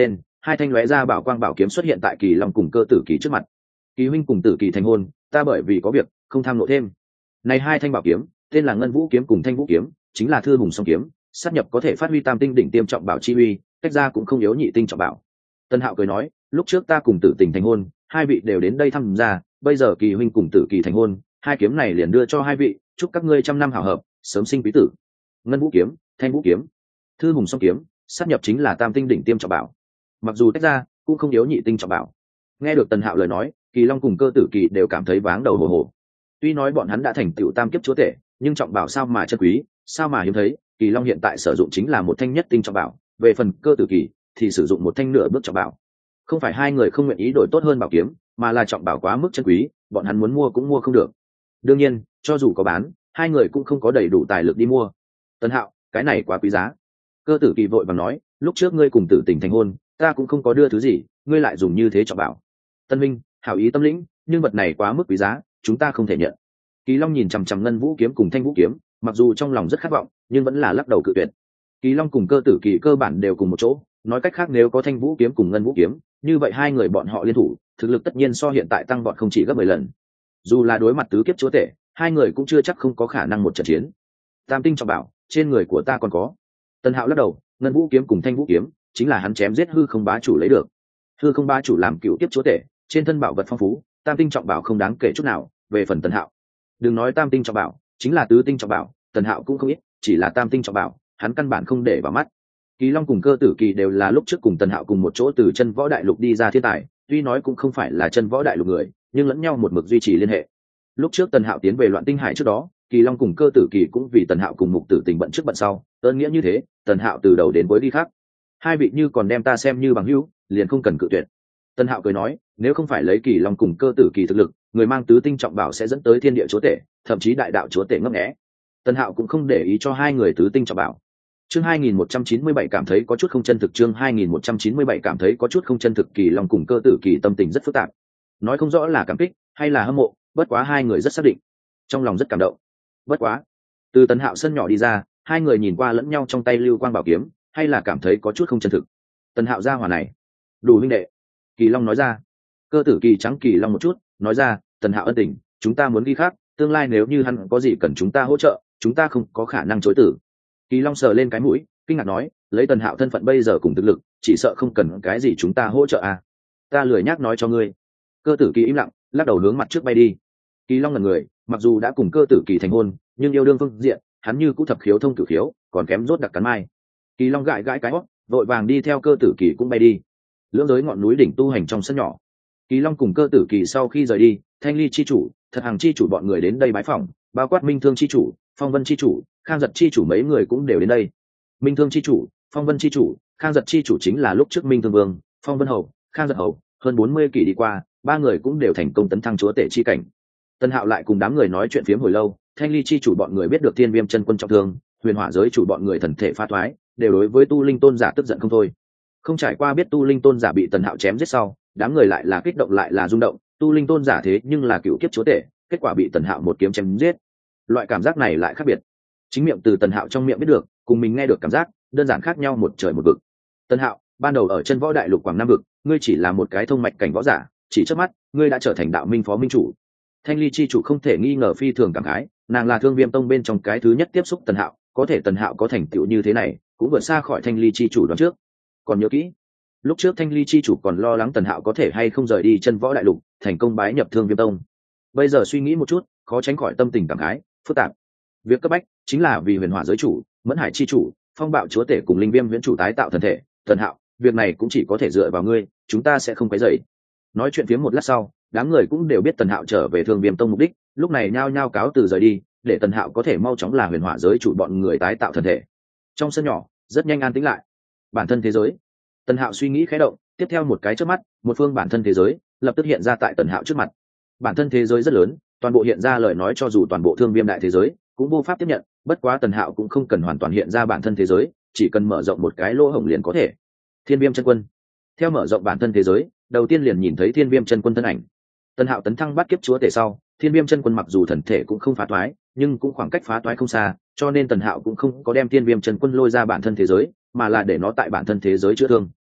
hai thanh lóe ra bảo quang bảo kiếm xuất hiện tại Kỳ Long cùng Cơ Tử Kỳ trước mặt. Kỳ huynh cùng Tử Kỳ thành hôn, ta bởi vì có việc không tham lộ thêm. Này hai thanh bảo kiếm tên là Ngân Vũ kiếm cùng Thanh Vũ kiếm, chính là thư hùng song kiếm, sát nhập có thể phát huy tam tinh đỉnh tiêm trọng bảo chi uy, cách ra cũng không yếu nhị tinh trọng bảo. Tân Hạo cười nói, lúc trước ta cùng Tử Tình thành hôn, hai vị đều đến đây thăm gia, bây giờ Kỳ huynh cùng Tử Kỳ thành hôn, hai kiếm này liền đưa cho hai vị, chúc các ngươi trăm năm hảo hợp, sớm sinh quý tử. Ngân Vũ kiếm, Thanh Vũ kiếm, thư hùng song kiếm, sát nhập chính là tam tinh đỉnh tiêm trọng bảo, mặc dù tách ra cũng không yếu nhị tinh trọng bảo. Nghe được Tần Hạo lời nói, Kỳ Long cùng Cơ Tử Kỳ đều cảm thấy váng đầu hồ hồ. Tuy nói bọn hắn đã thành tựu tam kiếp chúa tể, nhưng trọng bảo sao mà chân quý, sao mà hiếm thấy. Kỳ Long hiện tại sử dụng chính là một thanh nhất tinh trọng bảo, về phần Cơ Tử Kỳ thì sử dụng một thanh nửa bước trọng bảo. Không phải hai người không nguyện ý đổi tốt hơn bảo kiếm, mà là trọng bảo quá mức chân quý, bọn hắn muốn mua cũng mua không được. Đương nhiên, cho dù có bán, hai người cũng không có đầy đủ tài lực đi mua. Tần Hạo, cái này quá quý giá. Cơ Tử Kỳ vội vàng nói, lúc trước ngươi cùng Tử Tình thành hôn, ta cũng không có đưa thứ gì, ngươi lại dùng như thế trọng bảo. Tân minh, hảo ý tâm lĩnh, nhưng vật này quá mức quý giá, chúng ta không thể nhận. Kỳ Long nhìn chằm chằm Ngân Vũ kiếm cùng Thanh Vũ kiếm, mặc dù trong lòng rất khát vọng, nhưng vẫn là lắc đầu cự tuyệt. Kỳ Long cùng Cơ Tử Kỳ cơ bản đều cùng một chỗ, nói cách khác nếu có Thanh Vũ kiếm cùng Ngân Vũ kiếm, như vậy hai người bọn họ liên thủ, thực lực tất nhiên so hiện tại tăng vọt không chỉ gấp 10 lần. Dù là đối mặt tứ kiếp chúa tể, hai người cũng chưa chắc không có khả năng một trận chiến. Tam tinh trọng bảo, trên người của ta còn có. Tân Hạo lắc đầu, Ngân Vũ kiếm cùng Thanh Vũ kiếm, chính là hắn chém giết hư không bá chủ lấy được. Hư không bá chủ làm cựu kiếp chúa tể, trên thân bảo vật phong phú, tam tinh trọng bảo không đáng kể chút nào. Về phần Tần Hạo, đừng nói tam tinh trọng bảo, chính là tứ tinh trọng bảo, Tần Hạo cũng không ít, chỉ là tam tinh trọng bảo, hắn căn bản không để vào mắt. Kỳ Long cùng Cơ Tử Kỳ đều là lúc trước cùng Tần Hạo cùng một chỗ từ chân võ đại lục đi ra thiên tài, tuy nói cũng không phải là chân võ đại lục người, nhưng lẫn nhau một mực duy trì liên hệ. Lúc trước Tần Hạo tiến về Loạn Tinh Hải trước đó, Kỳ Long cùng Cơ Tử Kỳ cũng vì Tần Hạo cùng Mục Tử Tình bận trước bận sau, ơn nghĩa như thế, Tần Hạo từ đầu đến cuối đi khác. Hai vị như còn đem ta xem như bằng hữu, liền không cần cự tuyệt. Tần Hạo cười nói, nếu không phải lấy Kỳ Long cùng Cơ Tử Kỳ thực lực, người mang tứ tinh trọng bảo sẽ dẫn tới thiên địa chúa tể, thậm chí đại đạo chúa tể ngấp nghé. Tần Hạo cũng không để ý cho hai người tứ tinh trọng bảo. Chương 2197 cảm thấy có chút không chân thực, chương 2197 cảm thấy có chút không chân thực. Kỳ Long cùng Cơ Tử Kỳ tâm tình rất phức tạp, nói không rõ là cảm kích hay là hâm mộ, bất quá hai người rất xác định, trong lòng rất cảm động. Bất quá, từ Tần Hạo sân nhỏ đi ra, hai người nhìn qua lẫn nhau trong tay lưu quang bảo kiếm, hay là cảm thấy có chút không chân thực. Tần Hạo ra hỏa này, đủ huynh đệ. Kỳ Long nói ra. Cơ Tử Kỳ trắng Kỳ Long một chút, nói ra, Tần Hạo ân tình, chúng ta muốn ghi khác, tương lai nếu như hắn có gì cần chúng ta hỗ trợ, chúng ta không có khả năng chối từ. Kỳ Long sờ lên cái mũi, kinh ngạc nói, lấy Tần Hạo thân phận bây giờ cùng thực lực, chỉ sợ không cần cái gì chúng ta hỗ trợ à? Ta lười nhác nói cho ngươi. Cơ Tử Kỳ im lặng, lắc đầu hướng mặt trước bay đi. Kỳ Long là người, mặc dù đã cùng Cơ Tử Kỳ thành hôn, nhưng yêu đương phương diện, hắn như cũ thập khiếu thông cửu khiếu, còn kém rốt đặc cắn mai. Kỳ Long gãi gãi cái hót, vội vàng đi theo Cơ Tử Kỳ cũng bay đi. Lưỡng giới ngọn núi đỉnh tu hành trong sân nhỏ, Kỳ Long cùng Cơ Tử Kỳ sau khi rời đi, Thanh Ly chi chủ, Thật Hàng chi chủ bọn người đến đây bái phỏng, bao quát Minh Thương chi chủ, Phong Vân chi chủ, Khang Giật chi chủ mấy người cũng đều đến đây. Minh Thương chi chủ, Phong Vân chi chủ, Khang Giật chi chủ chính là lúc trước Minh Thương Vương, Phong Vân hầu, Khang Giật hầu, hơn 40 kỷ đi qua, ba người cũng đều thành công tấn thăng chúa tể chi cảnh. Tân Hạo lại cùng đám người nói chuyện phiếm hồi lâu, Thanh Ly chi chủ bọn người biết được Thiên Viêm chân quân trọng thương, Huyền Hỏa giới chủ bọn người thần thể phá thoái, đều đối với Tu Linh tôn giả tức giận không thôi. Không trải qua biết Tu Linh tôn giả bị Tần Hạo chém giết sau, đám người lại là kích động lại là rung động. Tu Linh tôn giả thế nhưng là cựu kiếp chúa tể, kết quả bị Tần Hạo một kiếm chém giết, loại cảm giác này lại khác biệt. Chính miệng từ Tần Hạo trong miệng biết được, cùng mình nghe được cảm giác đơn giản khác nhau một trời một vực. Tần Hạo, ban đầu ở chân võ đại lục Quảng Nam vực, ngươi chỉ là một cái thông mạch cảnh võ giả, chỉ trước mắt ngươi đã trở thành đạo minh phó minh chủ. Thanh Ly chi chủ không thể nghi ngờ phi thường cảm khái, nàng là Thương Viêm tông bên trong cái thứ nhất tiếp xúc Tần Hạo, có thể Tần Hạo có thành tựu như thế này, cũng vượt xa khỏi Thanh Ly chi chủ đoán trước. Còn nhớ kỹ, lúc trước Thanh Ly chi chủ còn lo lắng Tần Hạo có thể hay không rời đi chân võ đại lục, thành công bái nhập Thương Viêm tông. Bây giờ suy nghĩ một chút, khó tránh khỏi tâm tình cảm khái phức tạp. Việc cấp bách chính là vì Huyền Hỏa giới chủ, Mẫn Hải chi chủ, Phong Bạo chúa tể cùng Linh Viêm huyễn chủ tái tạo thần thể. Tần Hạo, việc này cũng chỉ có thể dựa vào ngươi, chúng ta sẽ không quấy rầy. Nói chuyện phiếm một lát sau, đám người cũng đều biết Tần Hạo trở về Thương Viêm tông mục đích, lúc này nhao nhao cáo từ rời đi, để Tần Hạo có thể mau chóng là Huyền Hỏa giới chủ bọn người tái tạo thần thể. Trong sân nhỏ rất nhanh an tĩnh lại. Bản thân thế giới, Tần Hạo suy nghĩ khẽ động, tiếp theo một cái chớp mắt, một phương bản thân thế giới lập tức hiện ra tại Tần Hạo trước mặt. Bản thân thế giới rất lớn, toàn bộ hiện ra lời nói cho dù toàn bộ Thương Viêm đại thế giới cũng vô pháp tiếp nhận, bất quá Tần Hạo cũng không cần hoàn toàn hiện ra bản thân thế giới, chỉ cần mở rộng một cái lỗ hổng liền có thể. Thiên Viêm chân quân. Theo mở rộng bản thân thế giới, đầu tiên liền nhìn thấy Thiên Viêm chân quân thân ảnh. Tần Hạo tấn thăng bắt kiếp chúa tể sau, Thiên Viêm chân quân mặc dù thần thể cũng không phá toái, nhưng cũng khoảng cách phá toái không xa, cho nên Tần Hạo cũng không có đem Thiên Viêm chân quân lôi ra bản thân thế giới, mà là để nó tại bản thân thế giới chữa thương.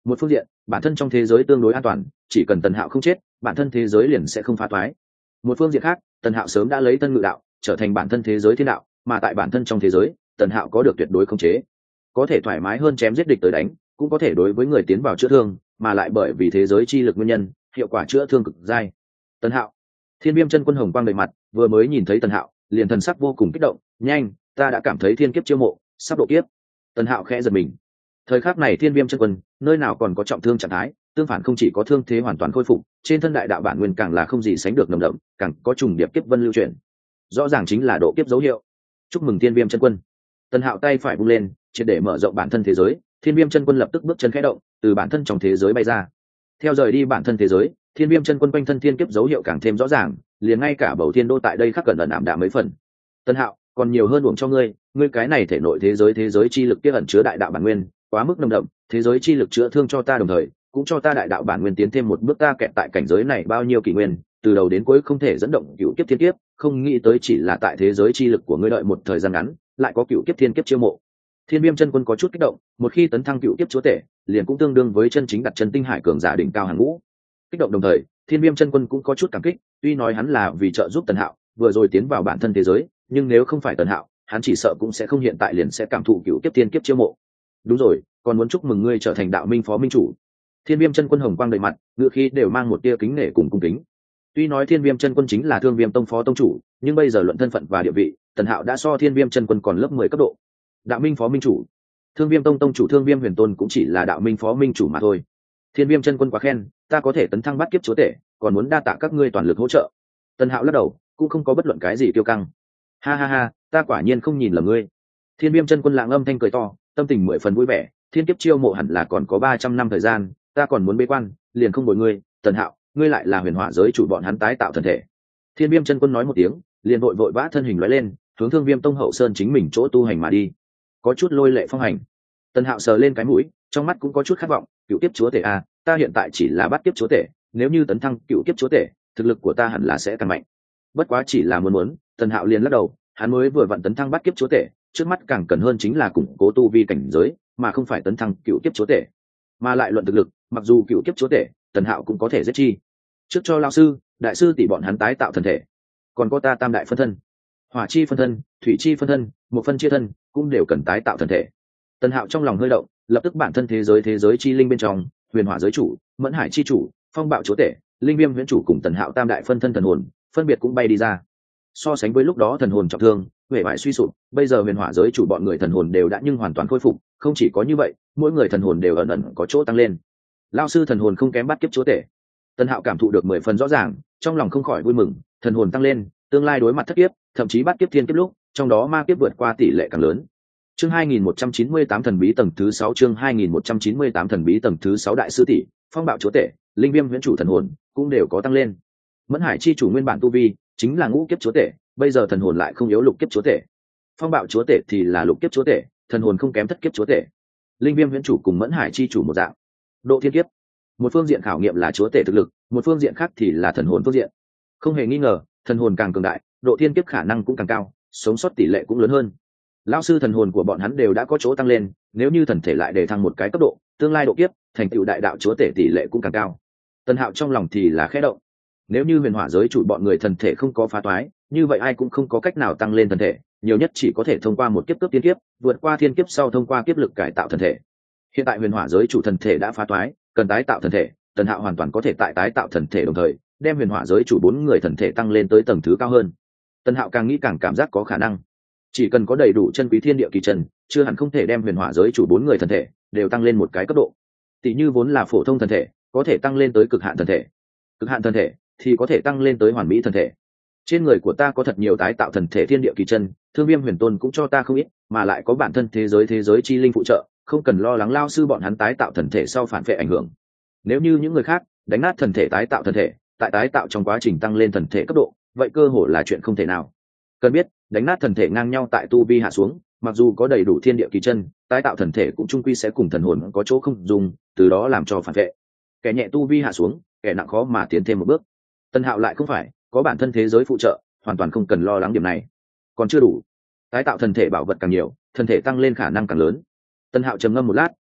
Một phương diện, bản thân trong thế giới tương đối an toàn, chỉ cần Tần Hạo không chết, bản thân thế giới liền sẽ không phá toái. Một phương diện khác, Tần Hạo sớm đã lấy Tân Ngự đạo trở thành bản thân thế giới thiên đạo, mà tại bản thân trong thế giới, Tần Hạo có được tuyệt đối khống chế, có thể thoải mái hơn chém giết địch tới đánh, cũng có thể đối với người tiến vào chữa thương, mà lại bởi vì thế giới chi lực nguyên nhân, hiệu quả chữa thương cực dai. Tần Hạo, Thiên Viêm chân quân hồng quang đầy mặt, vừa mới nhìn thấy Tần Hạo, liền thần sắc vô cùng kích động, nhanh, ta đã cảm thấy thiên kiếp chiêu mộ, sắp độ kiếp. Tần Hạo khẽ giật mình. Thời khắc này Thiên Viêm chân quân, nơi nào còn có trọng thương trạng thái, tương phản không chỉ có thương thế hoàn toàn khôi phục, trên thân đại đạo bản nguyên càng là không gì sánh được nồng đậm, càng có trùng điệp kiếp vân lưu chuyển. Rõ ràng chính là độ kiếp dấu hiệu. Chúc mừng Thiên Viêm chân quân. Tần Hạo tay phải vung lên, triệt để mở rộng bản thân thế giới, Thiên Viêm chân quân lập tức bước chân khẽ động, từ bản thân trong thế giới bay ra. Theo rời đi bản thân thế giới, Thiên Viêm chân quân quanh thân thiên kiếp dấu hiệu càng thêm rõ ràng, liền ngay cả bầu thiên đô tại đây khắc cẩn ẩn ảm đạm mấy phần. Tần Hạo, còn nhiều hơn uổng cho ngươi, ngươi cái này thể nội thế giới chi lực kia ẩn chứa đại đạo bản nguyên, quá mức nồng đậm, thế giới chi lực chữa thương cho ta đồng thời, cũng cho ta đại đạo bản nguyên tiến thêm một bước, ta kẹt tại cảnh giới này bao nhiêu kỷ nguyên, từ đầu đến cuối không thể dẫn động cựu kiếp thiên kiếp, không nghĩ tới chỉ là tại thế giới chi lực của ngươi đợi một thời gian ngắn, lại có cựu kiếp thiên kiếp chiêu mộ. Thiên Viêm chân quân có chút kích động, một khi tấn thăng cựu kiếp chúa tể, liền cũng tương đương với chân chính đặt chân tinh hải cường giả đỉnh cao hàng ngũ. Kích động đồng thời, Thiên Viêm chân quân cũng có chút cảm kích, tuy nói hắn là vì trợ giúp Tần Hạo vừa rồi tiến vào bản thân thế giới, nhưng nếu không phải Tần Hạo, hắn chỉ sợ cũng sẽ không hiện tại liền sẽ cảm thụ cựu kiếp thiên kiếp chiêu mộ. Đúng rồi, còn muốn chúc mừng ngươi trở thành đạo minh phó minh chủ. Thiên Viêm chân quân hồng quang đầy mặt, ngựa khí đều mang một tia kính nể cùng cung kính. Tuy nói Thiên Viêm chân quân chính là Thương Viêm tông phó tông chủ, nhưng bây giờ luận thân phận và địa vị, Tần Hạo đã so Thiên Viêm chân quân còn lớp 10 cấp độ. Đạo minh phó minh chủ, Thương Viêm tông tông chủ Thương Viêm Huyền Tôn cũng chỉ là đạo minh phó minh chủ mà thôi. Thiên Viêm chân quân quá khen, ta có thể tấn thăng bắt kiếp chúa tể, còn muốn đa tạ các ngươi toàn lực hỗ trợ. Tần Hạo lắc đầu, cũng không có bất luận cái gì tiêu căng. Ha ha ha, ta quả nhiên không nhìn lầm ngươi. Thiên Viêm chân quân lặng âm thanh cười to, tâm tình 10 phần vui vẻ, thiên kiếp chiêu mộ hẳn là còn có 300 năm thời gian, ta còn muốn bế quan, liền không bồi ngươi. Tần Hạo, ngươi lại là huyền hỏa giới chủ bọn hắn tái tạo thần thể. Thiên Viêm chân quân nói một tiếng, liền vội vội vã thân hình lóe lên, hướng Thương Viêm tông hậu sơn chính mình chỗ tu hành mà đi. Có chút lôi lệ phong hành. Tần Hạo sờ lên cái mũi, trong mắt cũng có chút khát vọng, cựu kiếp chúa tể a, ta hiện tại chỉ là bắt kiếp chúa tể, nếu như tấn thăng cựu kiếp chúa tể, thực lực của ta hẳn là sẽ càng mạnh. Bất quá chỉ là muốn, Tần Hạo liền lắc đầu, hắn mới vừa vặn tấn thăng bắt kiếp chúa tể, trước mắt càng cần hơn chính là củng cố tu vi cảnh giới, mà không phải tấn thăng cựu kiếp chúa tể. Mà lại luận thực lực, mặc dù cựu kiếp chúa tể, Tần Hạo cũng có thể giết chi. Trước cho lão sư, đại sư tỷ bọn hắn tái tạo thần thể, còn có ta tam đại phân thân, hỏa chi phân thân, thủy chi phân thân, một phân chia thân, cũng đều cần tái tạo thần thể. Tần Hạo trong lòng hơi động, lập tức bản thân thế giới chi linh bên trong, huyền hỏa giới chủ, mẫn hải chi chủ, phong bạo chúa tể, linh viêm huyễn chủ cùng Tần Hạo tam đại phân thân thần hồn, phân biệt cũng bay đi ra. So sánh với lúc đó thần hồn trọng thương, huệ bại suy sụp, bây giờ huyền hỏa giới chủ bọn người thần hồn đều đã nhưng hoàn toàn khôi phục, không chỉ có như vậy, mỗi người thần hồn đều ẩn ẩn có chỗ tăng lên. Lão sư thần hồn không kém bắt kiếp chúa tể. Tần Hạo cảm thụ được 10 phần rõ ràng, trong lòng không khỏi vui mừng, thần hồn tăng lên, tương lai đối mặt thất kiếp, thậm chí bắt kiếp thiên kiếp lúc, trong đó ma kiếp vượt qua tỷ lệ càng lớn. Chương 2198 thần bí tầng thứ 6, chương 2198 thần bí tầng thứ 6 đại sư tỷ, phong bạo chúa tể, linh viêm huyễn chủ thần hồn cũng đều có tăng lên. Mẫn hải chi chủ nguyên bản tu vi chính là ngũ kiếp chúa tể, bây giờ thần hồn lại không yếu lục kiếp chúa tể. Phong bạo chúa tể thì là lục kiếp chúa tể, thần hồn không kém thất kiếp chúa tể. Linh viêm huyễn chủ cùng mẫn hải chi chủ một dạng. Độ thiên kiếp, một phương diện khảo nghiệm là chúa tể thực lực, một phương diện khác thì là thần hồn phương diện. Không hề nghi ngờ, thần hồn càng cường đại, độ thiên kiếp khả năng cũng càng cao, sống sót tỷ lệ cũng lớn hơn. Lão sư thần hồn của bọn hắn đều đã có chỗ tăng lên, nếu như thần thể lại đề thăng một cái cấp độ, tương lai độ kiếp, thành tựu đại đạo chúa tể tỷ lệ cũng càng cao. Tần Hạo trong lòng thì là khẽ động. Nếu như huyền hỏa giới chủ bọn người thần thể không có phá toái, như vậy ai cũng không có cách nào tăng lên thần thể, nhiều nhất chỉ có thể thông qua một kiếp cướp tiên kiếp, vượt qua thiên kiếp sau thông qua kiếp lực cải tạo thần thể. Hiện tại huyền hỏa giới chủ thần thể đã phá toái, cần tái tạo thần thể, Tần Hạo hoàn toàn có thể tại tái tạo thần thể đồng thời, đem huyền hỏa giới chủ 4 người thần thể tăng lên tới tầng thứ cao hơn. Tần Hạo càng nghĩ càng cảm giác có khả năng. Chỉ cần có đầy đủ chân quý thiên địa kỳ trần, chưa hẳn không thể đem huyền hỏa giới chủ 4 người thần thể đều tăng lên một cái cấp độ. Tỷ như vốn là phổ thông thần thể, có thể tăng lên tới cực hạn thần thể. Cực hạn thần thể thì có thể tăng lên tới hoàn mỹ thần thể. Trên người của ta có thật nhiều tái tạo thần thể thiên địa kỳ chân, Thương Viêm Huyền Tôn cũng cho ta không ít, mà lại có bản thân thế giới chi linh phụ trợ, không cần lo lắng lao sư bọn hắn tái tạo thần thể sau phản vệ ảnh hưởng. Nếu như những người khác đánh nát thần thể tái tạo thần thể, tại tái tạo trong quá trình tăng lên thần thể cấp độ, vậy cơ hội là chuyện không thể nào. Cần biết, đánh nát thần thể ngang nhau tại tu vi hạ xuống, mặc dù có đầy đủ thiên địa kỳ chân, tái tạo thần thể cũng chung quy sẽ cùng thần hồn có chỗ không dùng, từ đó làm cho phản vệ. Kẻ nhẹ tu vi hạ xuống, kẻ nặng khó mà tiến thêm một bước. Tần Hạo lại không phải, có bản thân thế giới phụ trợ, hoàn toàn không cần lo lắng điểm này. Còn chưa đủ, tái tạo thần thể bảo vật càng nhiều, thần thể tăng lên khả năng càng lớn. Tần Hạo trầm ngâm một lát,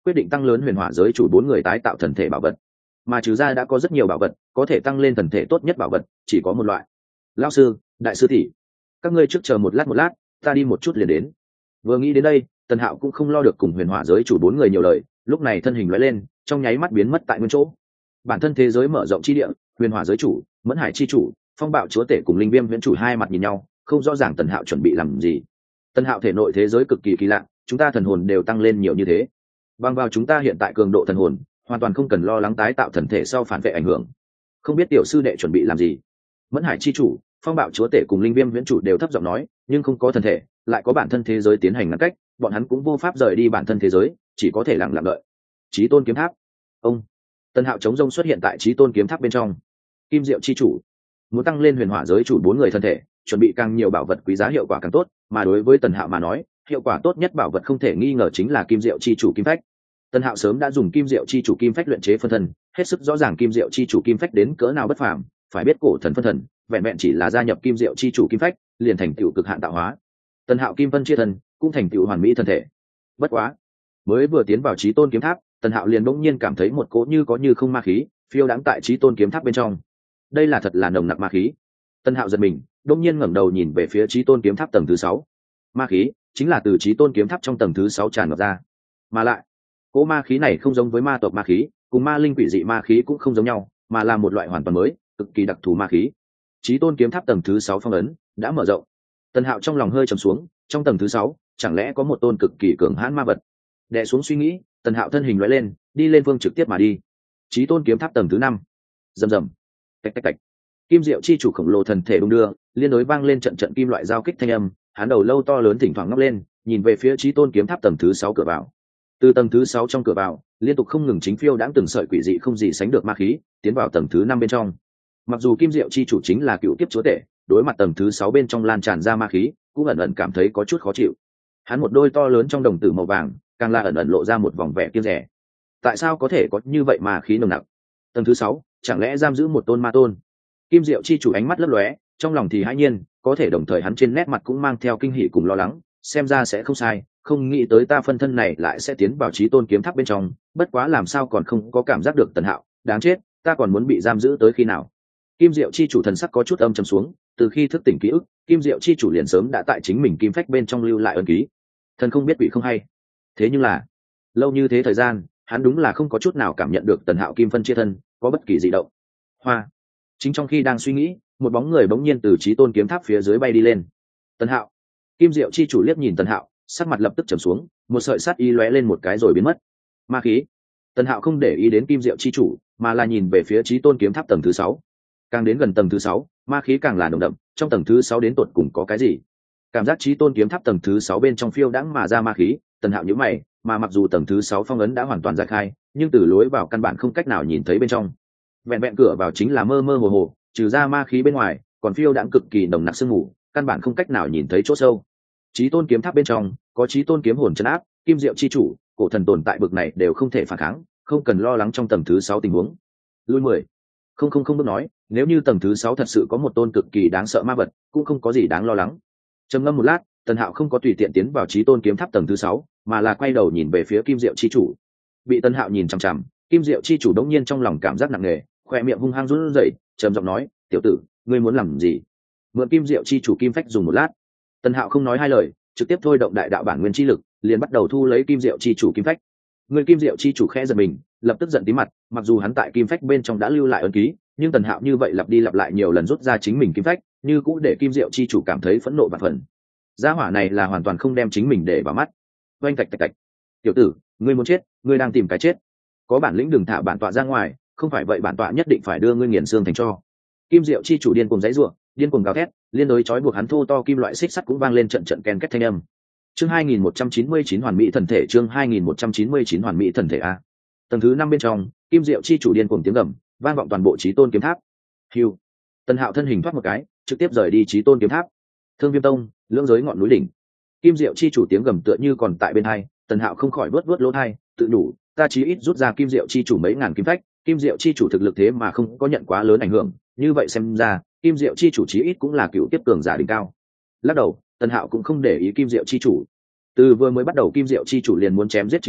quyết định tăng lớn huyền hỏa giới chủ 4 người tái tạo thần thể bảo vật. Mà trừ ra đã có rất nhiều bảo vật có thể tăng lên thần thể tốt nhất bảo vật chỉ có một loại. Lão sư, đại sư tỷ, các ngươi trước chờ một lát, ta đi một chút liền đến. Vừa nghĩ đến đây, Tần Hạo cũng không lo được cùng huyền hỏa giới chủ 4 người nhiều lời, lúc này thân hình lóe lên, trong nháy mắt biến mất tại nguyên chỗ. Bản thân thế giới mở rộng chi địa, huyền hỏa giới chủ, mẫn hải chi chủ, phong bạo chúa tể cùng linh viêm viễn chủ hai mặt nhìn nhau, không rõ ràng Tần Hạo chuẩn bị làm gì. Tần Hạo thể nội thế giới cực kỳ kỳ lạ, chúng ta thần hồn đều tăng lên nhiều như thế. Bằng vào chúng ta hiện tại cường độ thần hồn, hoàn toàn không cần lo lắng tái tạo thần thể sau phản vệ ảnh hưởng. Không biết tiểu sư đệ chuẩn bị làm gì? Mẫn hải chi chủ, phong bạo chúa tể cùng linh viêm viễn chủ đều thấp giọng nói, nhưng không có thần thể, lại có bản thân thế giới tiến hành ngăn cách, bọn hắn cũng vô pháp rời đi bản thân thế giới, chỉ có thể lặng lặng đợi. Chí tôn kiếm tháp. Ông Tần Hạo chống rông xuất hiện tại Chí tôn kiếm tháp bên trong. Kim Diệu chi chủ muốn tăng lên huyền hỏa giới chủ 4 người thân thể, chuẩn bị càng nhiều bảo vật quý giá hiệu quả càng tốt, mà đối với Tần Hạo mà nói, hiệu quả tốt nhất bảo vật không thể nghi ngờ chính là Kim Diệu chi chủ kim phách. Tần Hạo sớm đã dùng Kim Diệu chi chủ kim phách luyện chế phân thân, hết sức rõ ràng Kim Diệu chi chủ kim phách đến cỡ nào bất phàm, phải biết cổ thần phân thần, vẹn vẹn chỉ là gia nhập Kim Diệu chi chủ kim phách, liền thành tựu cực hạn tạo hóa. Tần Hạo kim phân chia thân, cũng thành tựu hoàn mỹ thân thể. Bất quá, mới vừa tiến vào Chí tôn kiếm tháp, Tần Hạo liền bỗng nhiên cảm thấy một cỗ như có như không ma khí phiêu đãng tại Chí tôn kiếm tháp bên trong. Đây là thật là nồng nặc ma khí. Tần Hạo giật mình, bỗng nhiên ngẩng đầu nhìn về phía Chí tôn kiếm tháp tầng thứ 6. Ma khí chính là từ Chí tôn kiếm tháp trong tầng thứ 6 tràn ngập ra. Mà lại, cỗ ma khí này không giống với ma tộc ma khí, cùng ma linh quỷ dị ma khí cũng không giống nhau, mà là một loại hoàn toàn mới, cực kỳ đặc thù ma khí. Chí tôn kiếm tháp tầng thứ 6 phong ấn đã mở rộng. Tần Hạo trong lòng hơi trầm xuống, trong tầng thứ 6, chẳng lẽ có một tôn cực kỳ cường hãn ma vật? Đè xuống suy nghĩ, Tần Hạo thân hình lóe lên, đi lên phương trực tiếp mà đi. Chí tôn kiếm tháp tầng thứ 5. Rầm rầm, tạch tạch tạch. Kim Diệu chi chủ khổng lồ thần thể đung đưa, liên đối vang lên trận trận kim loại giao kích thanh âm, hắn đầu lâu to lớn thỉnh thoảng ngóc lên, nhìn về phía Chí tôn kiếm tháp tầng thứ 6 cửa vào. Từ tầng thứ 6 trong cửa vào, liên tục không ngừng chính phiêu đãng từng sợi quỷ dị không gì sánh được ma khí, tiến vào tầng thứ 5 bên trong. Mặc dù Kim Diệu chi chủ chính là cựu kiếp chúa tể, đối mặt tầng thứ 6 bên trong lan tràn ra ma khí, cũng ẩn ẩn cảm thấy có chút khó chịu. Hắn một đôi to lớn trong đồng tử màu vàng, càng là ẩn ẩn lộ ra một vòng vẻ kiêng dè. Tại sao có thể có như vậy ma khí nồng nặc? Tầng thứ 6, chẳng lẽ giam giữ một tôn ma tôn? Kim Diệu chi chủ ánh mắt lấp lóe, trong lòng thì hãi nhiên, có thể đồng thời hắn trên nét mặt cũng mang theo kinh hỉ cùng lo lắng, xem ra sẽ không sai, không nghĩ tới ta phân thân này lại sẽ tiến vào Chí tôn kiếm tháp bên trong, bất quá làm sao còn không có cảm giác được Tần Hạo, đáng chết, ta còn muốn bị giam giữ tới khi nào? Kim Diệu chi chủ thần sắc có chút âm trầm xuống, từ khi thức tỉnh ký ức, Kim Diệu chi chủ liền sớm đã tại chính mình kim phách bên trong lưu lại ấn ký. Thần không biết quỷ không hay. Thế nhưng là, lâu như thế thời gian, hắn đúng là không có chút nào cảm nhận được Tần Hạo kim phân chia thân có bất kỳ dị động. Hoa. Chính trong khi đang suy nghĩ, một bóng người bỗng nhiên từ Chí tôn kiếm tháp phía dưới bay đi lên. Tần Hạo. Kim Diệu chi chủ liếc nhìn Tần Hạo, sắc mặt lập tức trầm xuống, một sợi sát ý lóe lên một cái rồi biến mất. Ma khí. Tần Hạo không để ý đến Kim Diệu chi chủ, mà là nhìn về phía Chí tôn kiếm tháp tầng thứ 6. Càng đến gần tầng thứ 6, ma khí càng là nồng đậm, trong tầng thứ 6 đến tột cùng có cái gì? Cảm giác Chí tôn kiếm tháp tầng thứ 6 bên trong phiêu đãng mà ra ma khí, Tần Hạo nhíu mày, mà mặc dù tầng thứ 6 phong ấn đã hoàn toàn giải khai, nhưng từ lối vào căn bản không cách nào nhìn thấy bên trong. Vẹn vẹn cửa vào chính là mơ mơ hồ hồ, trừ ra ma khí bên ngoài, còn phiêu đãng cực kỳ nồng nặc sương mù, căn bản không cách nào nhìn thấy chỗ sâu. Chí tôn kiếm tháp bên trong có Chí tôn kiếm hồn trấn áp, Kim Diệu chi chủ, cổ thần tồn tại bực này đều không thể phản kháng, không cần lo lắng trong tầng thứ 6 tình huống. Lui 10. Không bước nói, nếu như tầng thứ 6 thật sự có một tôn cực kỳ đáng sợ ma vật, cũng không có gì đáng lo lắng. Trầm ngâm một lát, Tần Hạo không có tùy tiện tiến vào Chí tôn kiếm tháp tầng thứ 6, mà là quay đầu nhìn về phía Kim Diệu chi chủ. Bị Tần Hạo nhìn chằm chằm, Kim Diệu chi chủ đống nhiên trong lòng cảm giác nặng nề, khóe miệng hung hăng run rẩy, trầm giọng nói, "Tiểu tử, ngươi muốn làm gì?" Mượn Kim Diệu chi chủ kim phách dùng một lát. Tần Hạo không nói hai lời, trực tiếp thôi động đại đạo bản nguyên chi lực, liền bắt đầu thu lấy Kim Diệu chi chủ kim phách. Người Kim Diệu chi chủ khẽ giật mình, lập tức giận tím mặt, mặc dù hắn tại kim phách bên trong đã lưu lại ấn ký, nhưng Tần Hạo như vậy lặp đi lặp lại nhiều lần rút ra chính mình kim phách, như cũng để Kim Diệu chi chủ cảm thấy phẫn nộ vạn phần. Gia hỏa này là hoàn toàn không đem chính mình để vào mắt. Oanh tạch tạch tạch. "Tiểu tử, ngươi muốn chết, ngươi đang tìm cái chết. Có bản lĩnh đừng thả bản tọa ra ngoài, không phải vậy bản tọa nhất định phải đưa ngươi nghiền xương thành tro." Kim Diệu chi chủ điên cuồng giãy giụa, điên cuồng gào thét, liên đối chói buộc hắn thô to kim loại xích sắt cũng vang lên trận trận ken két thanh âm. Chương 2199 hoàn mỹ thần thể, chương 2199 hoàn mỹ thần thể a. Tầng thứ 5 bên trong, Kim Diệu chi chủ điên cuồng tiếng gầm, vang vọng toàn bộ Chí tôn kiếm tháp. Hưu. Tần Hạo thân hình thoát một cái, trực tiếp rời đi Chí tôn kiếm tháp. Thương Viêm tông, lưỡng giới ngọn núi đỉnh. Kim Diệu chi chủ tiếng gầm tựa như còn tại bên tai, Tần Hạo không khỏi vuốt lỗ tai, tự đủ, ta chí ít rút ra Kim Diệu chi chủ mấy ngàn kim phách, Kim Diệu chi chủ thực lực thế mà không có nhận quá lớn ảnh hưởng, như vậy xem ra, Kim Diệu chi chủ chí ít cũng là cựu tiếp cường giả đỉnh cao. Lắc đầu, Tần Hạo cũng không để ý Kim Diệu chi chủ. Từ vừa mới bắt đầu Kim Diệu chi chủ liền muốn chém giết chính mình,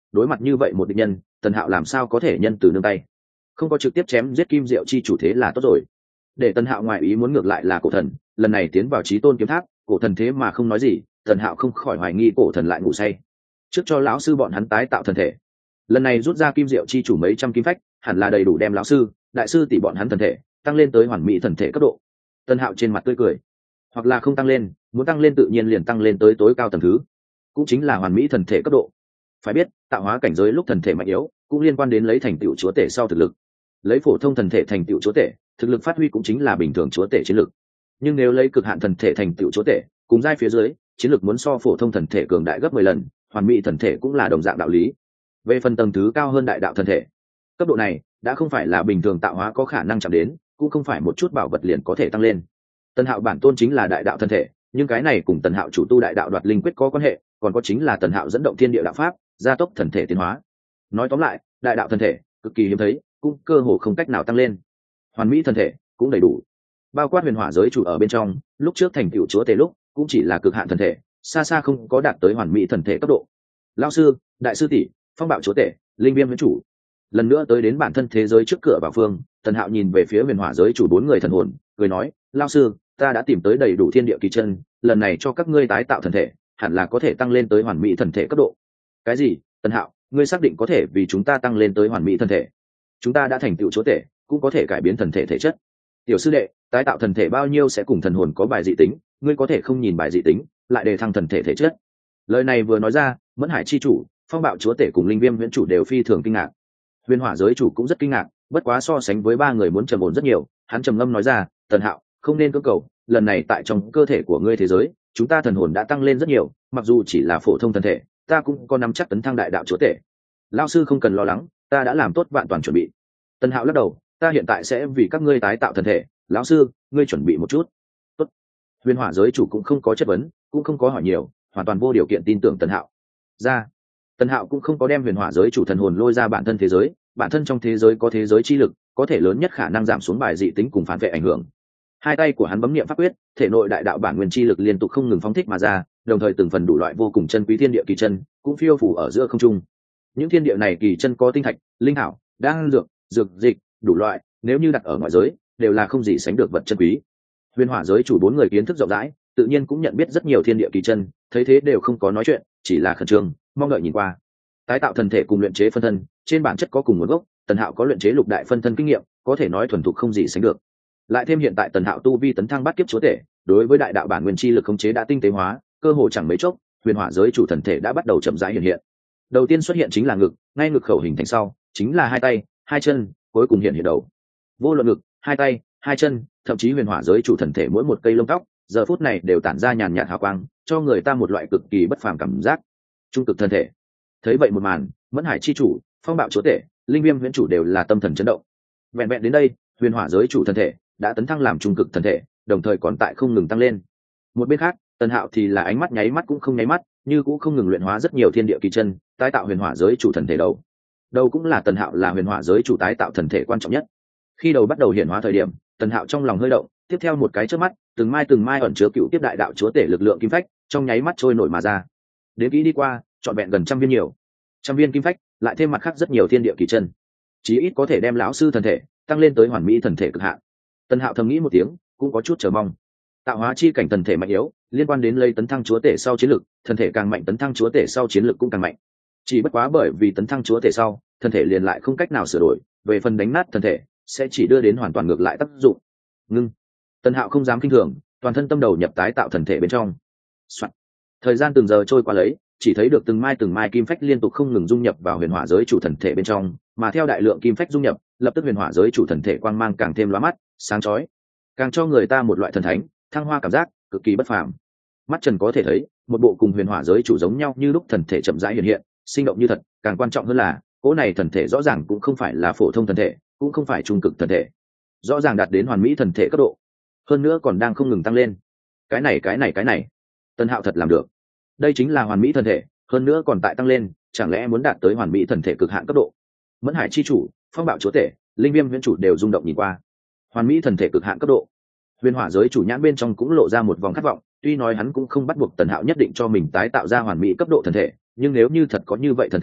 đối mặt như vậy một địch nhân, Tần Hạo làm sao có thể nhân từ nương tay, không có trực tiếp chém giết Kim Diệu chi chủ thế là tốt rồi. Để Tần Hạo ngoại ý muốn ngược lại là cổ thần, lần này tiến vào Chí Tôn kiếm tháp, cổ thần thế mà không nói gì, Tần Hạo không khỏi hoài nghi cổ thần lại ngủ say. Trước cho lão sư bọn hắn tái tạo thân thể, lần này rút ra Kim Diệu chi chủ mấy trăm kim phách, hẳn là đầy đủ đem lão sư, đại sư tỷ bọn hắn thần thể tăng lên tới hoàn mỹ thần thể cấp độ. Tần Hạo trên mặt tươi cười, hoặc là không tăng lên, muốn tăng lên tự nhiên liền tăng lên tới tối cao tầng thứ, cũng chính là hoàn mỹ thần thể cấp độ. Phải biết, tạo hóa cảnh giới lúc thần thể mạnh yếu cũng liên quan đến lấy thành tựu chúa tể sau thực lực. Lấy phổ thông thần thể thành tựu chúa tể, thực lực phát huy cũng chính là bình thường chúa tể chiến lực. Nhưng nếu lấy cực hạn thần thể thành tựu chúa tể, cùng giai phía dưới, chiến lực muốn so phổ thông thần thể cường đại gấp 10 lần, hoàn mỹ thần thể cũng là đồng dạng đạo lý. Về phần tầng thứ cao hơn đại đạo thần thể, cấp độ này đã không phải là bình thường tạo hóa có khả năng chạm đến, cũng không phải một chút bảo vật liền có thể tăng lên. Tần Hạo bản tôn chính là đại đạo thần thể, nhưng cái này cùng Tần Hạo chủ tu đại đạo đoạt linh quyết có quan hệ, còn có chính là Tần Hạo dẫn động thiên địa đạo pháp, gia tốc thần thể tiến hóa. Nói tóm lại, đại đạo thần thể cực kỳ hiếm thấy, cũng cơ hồ không cách nào tăng lên. Hoàn mỹ thần thể cũng đầy đủ, bao quát huyền hỏa giới chủ ở bên trong, lúc trước thành tựu chúa tể lúc cũng chỉ là cực hạn thần thể, xa xa không có đạt tới hoàn mỹ thần thể cấp độ. Lão sư, đại sư tỷ, phong bạo chúa tể, linh viêm viễn chủ, lần nữa tới đến bản thân thế giới trước cửa vào phương, Tần Hạo nhìn về phía huyền hỏa giới chủ 4 người thần hồn, cười nói, lão sư, ta đã tìm tới đầy đủ thiên địa kỳ chân, lần này cho các ngươi tái tạo thần thể, hẳn là có thể tăng lên tới hoàn mỹ thần thể cấp độ. Cái gì? Tần Hạo, ngươi xác định có thể vì chúng ta tăng lên tới hoàn mỹ thần thể? Chúng ta đã thành tựu chúa tể, cũng có thể cải biến thần thể thể chất. Tiểu sư đệ, tái tạo thần thể bao nhiêu sẽ cùng thần hồn có bài dị tính, ngươi có thể không nhìn bài dị tính, lại đề thăng thần thể thể chất. Lời này vừa nói ra, Mẫn Hải chi chủ, phong bạo chúa tể cùng linh viêm viễn chủ đều phi thường kinh ngạc. Huyền hỏa giới chủ cũng rất kinh ngạc, bất quá so sánh với 3 người muốn trầm ổn rất nhiều, hắn trầm ngâm nói ra, Tần Hạo, không nên cưỡng cầu, lần này tại trong cơ thể của ngươi thế giới, chúng ta thần hồn đã tăng lên rất nhiều, mặc dù chỉ là phổ thông thần thể, ta cũng có nắm chắc tấn thăng đại đạo chúa tể. Lão sư không cần lo lắng, ta đã làm tốt vạn toàn chuẩn bị. Tần Hạo lắc đầu, ta hiện tại sẽ vì các ngươi tái tạo thần thể, lão sư, ngươi chuẩn bị một chút. Tốt. Huyền hỏa giới chủ cũng không có chất vấn, cũng không có hỏi nhiều, hoàn toàn vô điều kiện tin tưởng Tần Hạo. Ra, Tần Hạo cũng không có đem huyền hỏa giới chủ thần hồn lôi ra bản thân thế giới, bản thân trong thế giới có thế giới chi lực, có thể lớn nhất khả năng giảm xuống bài dị tính cùng phản vệ ảnh hưởng. Hai tay của hắn bấm niệm pháp quyết, thể nội đại đạo bản nguyên chi lực liên tục không ngừng phóng thích mà ra, đồng thời từng phần đủ loại vô cùng chân quý thiên địa kỳ chân cũng phiêu phủ ở giữa không trung. Những thiên địa này kỳ chân có tinh thạch, linh thảo, đan dược, dược dịch, đủ loại, nếu như đặt ở ngoại giới, đều là không gì sánh được vật chân quý. Huyền hỏa giới chủ 4 người kiến thức rộng rãi, tự nhiên cũng nhận biết rất nhiều thiên địa kỳ chân, thấy thế đều không có nói chuyện, chỉ là khẩn trương, mong đợi nhìn qua. Tái tạo thần thể cùng luyện chế phân thân, trên bản chất có cùng nguồn gốc, Tần Hạo có luyện chế lục đại phân thân kinh nghiệm, có thể nói thuần thục không gì sánh được. Lại thêm hiện tại Tần Hạo tu vi tấn thăng bát kiếp chúa tể, đối với đại đạo bản nguyên chi lực khống chế đã tinh tế hóa, cơ hồ chẳng mấy chốc, huyền hỏa giới chủ thần thể đã bắt đầu chậm rãi hiện hiện. Đầu tiên xuất hiện chính là ngực, ngay ngực khẩu hình thành sau, chính là hai tay, hai chân, cuối cùng hiện hiện đầu. Vô luận ngực, hai tay, hai chân, thậm chí huyền hỏa giới chủ thần thể mỗi một cây lông tóc, giờ phút này đều tản ra nhàn nhạt hào quang, cho người ta một loại cực kỳ bất phàm cảm giác. Trung cực thân thể. Thấy vậy một màn, Mẫn Hải chi chủ, phong bạo chúa tể, linh viêm viễn chủ đều là tâm thần chấn động. Vẹn vẹn đến đây, huyền hỏa giới chủ thần thể đã tấn thăng làm trung cực thần thể, đồng thời còn tại không ngừng tăng lên. Một bên khác, Tần Hạo thì là ánh mắt nháy mắt cũng không nháy mắt, như cũng không ngừng luyện hóa rất nhiều thiên địa kỳ chân, tái tạo huyền hỏa giới chủ thần thể đầu. Đầu cũng là Tần Hạo là huyền hỏa giới chủ tái tạo thần thể quan trọng nhất. Khi đầu bắt đầu hiện hóa thời điểm, Tần Hạo trong lòng hơi động, tiếp theo một cái chớp mắt, từng mai ẩn chứa cựu tiếp đại đạo chúa tể lực lượng kim phách, trong nháy mắt trôi nổi mà ra. Đến kỹ đi qua, trọn vẹn gần trăm viên nhiều. Trăm viên kim phách, lại thêm mặt khác rất nhiều thiên địa kỳ chân, chí ít có thể đem lão sư thần thể tăng lên tới hoàn mỹ thần thể cực hạn. Tần Hạo thầm nghĩ một tiếng, cũng có chút chờ mong. Tạo hóa chi cảnh thần thể mạnh yếu, liên quan đến lấy tấn thăng chúa tể sau chiến lực, thần thể càng mạnh tấn thăng chúa tể sau chiến lực cũng càng mạnh. Chỉ bất quá bởi vì tấn thăng chúa tể sau, thần thể liền lại không cách nào sửa đổi, về phần đánh nát thần thể, sẽ chỉ đưa đến hoàn toàn ngược lại tác dụng. Ngưng. Tần Hạo không dám kinh thường, toàn thân tâm đầu nhập tái tạo thần thể bên trong. Soạn. Thời gian từng giờ trôi qua lấy, chỉ thấy được từng mai kim phách liên tục không ngừng dung nhập vào huyền hỏa giới chủ thần thể bên trong, mà theo đại lượng kim phách dung nhập, lập tức huyền hỏa giới chủ thần thể quang mang càng thêm lóa mắt, sáng chói, càng cho người ta một loại thần thánh, thăng hoa cảm giác cực kỳ bất phàm. Mắt trần có thể thấy, một bộ cùng huyền hỏa giới chủ giống nhau như lúc thần thể chậm rãi hiện hiện, sinh động như thật, càng quan trọng hơn là, cỗ này thần thể rõ ràng cũng không phải là phổ thông thần thể, cũng không phải trung cực thần thể, rõ ràng đạt đến hoàn mỹ thần thể cấp độ, hơn nữa còn đang không ngừng tăng lên. Cái này, Tần Hạo thật làm được. Đây chính là hoàn mỹ thần thể, hơn nữa còn tại tăng lên, chẳng lẽ muốn đạt tới hoàn mỹ thần thể cực hạn cấp độ? Mẫn Hải chi chủ, phong bạo chúa tể, linh viêm viễn chủ đều rung động nhìn qua. Hoàn mỹ thần thể cực hạn cấp độ. Huyền hỏa giới chủ nhãn bên trong cũng lộ ra một vòng khát vọng, tuy nói hắn cũng không bắt buộc Tần Hạo nhất định cho mình tái tạo ra hoàn mỹ cấp độ thần thể, nhưng nếu như thật có như vậy thần thể,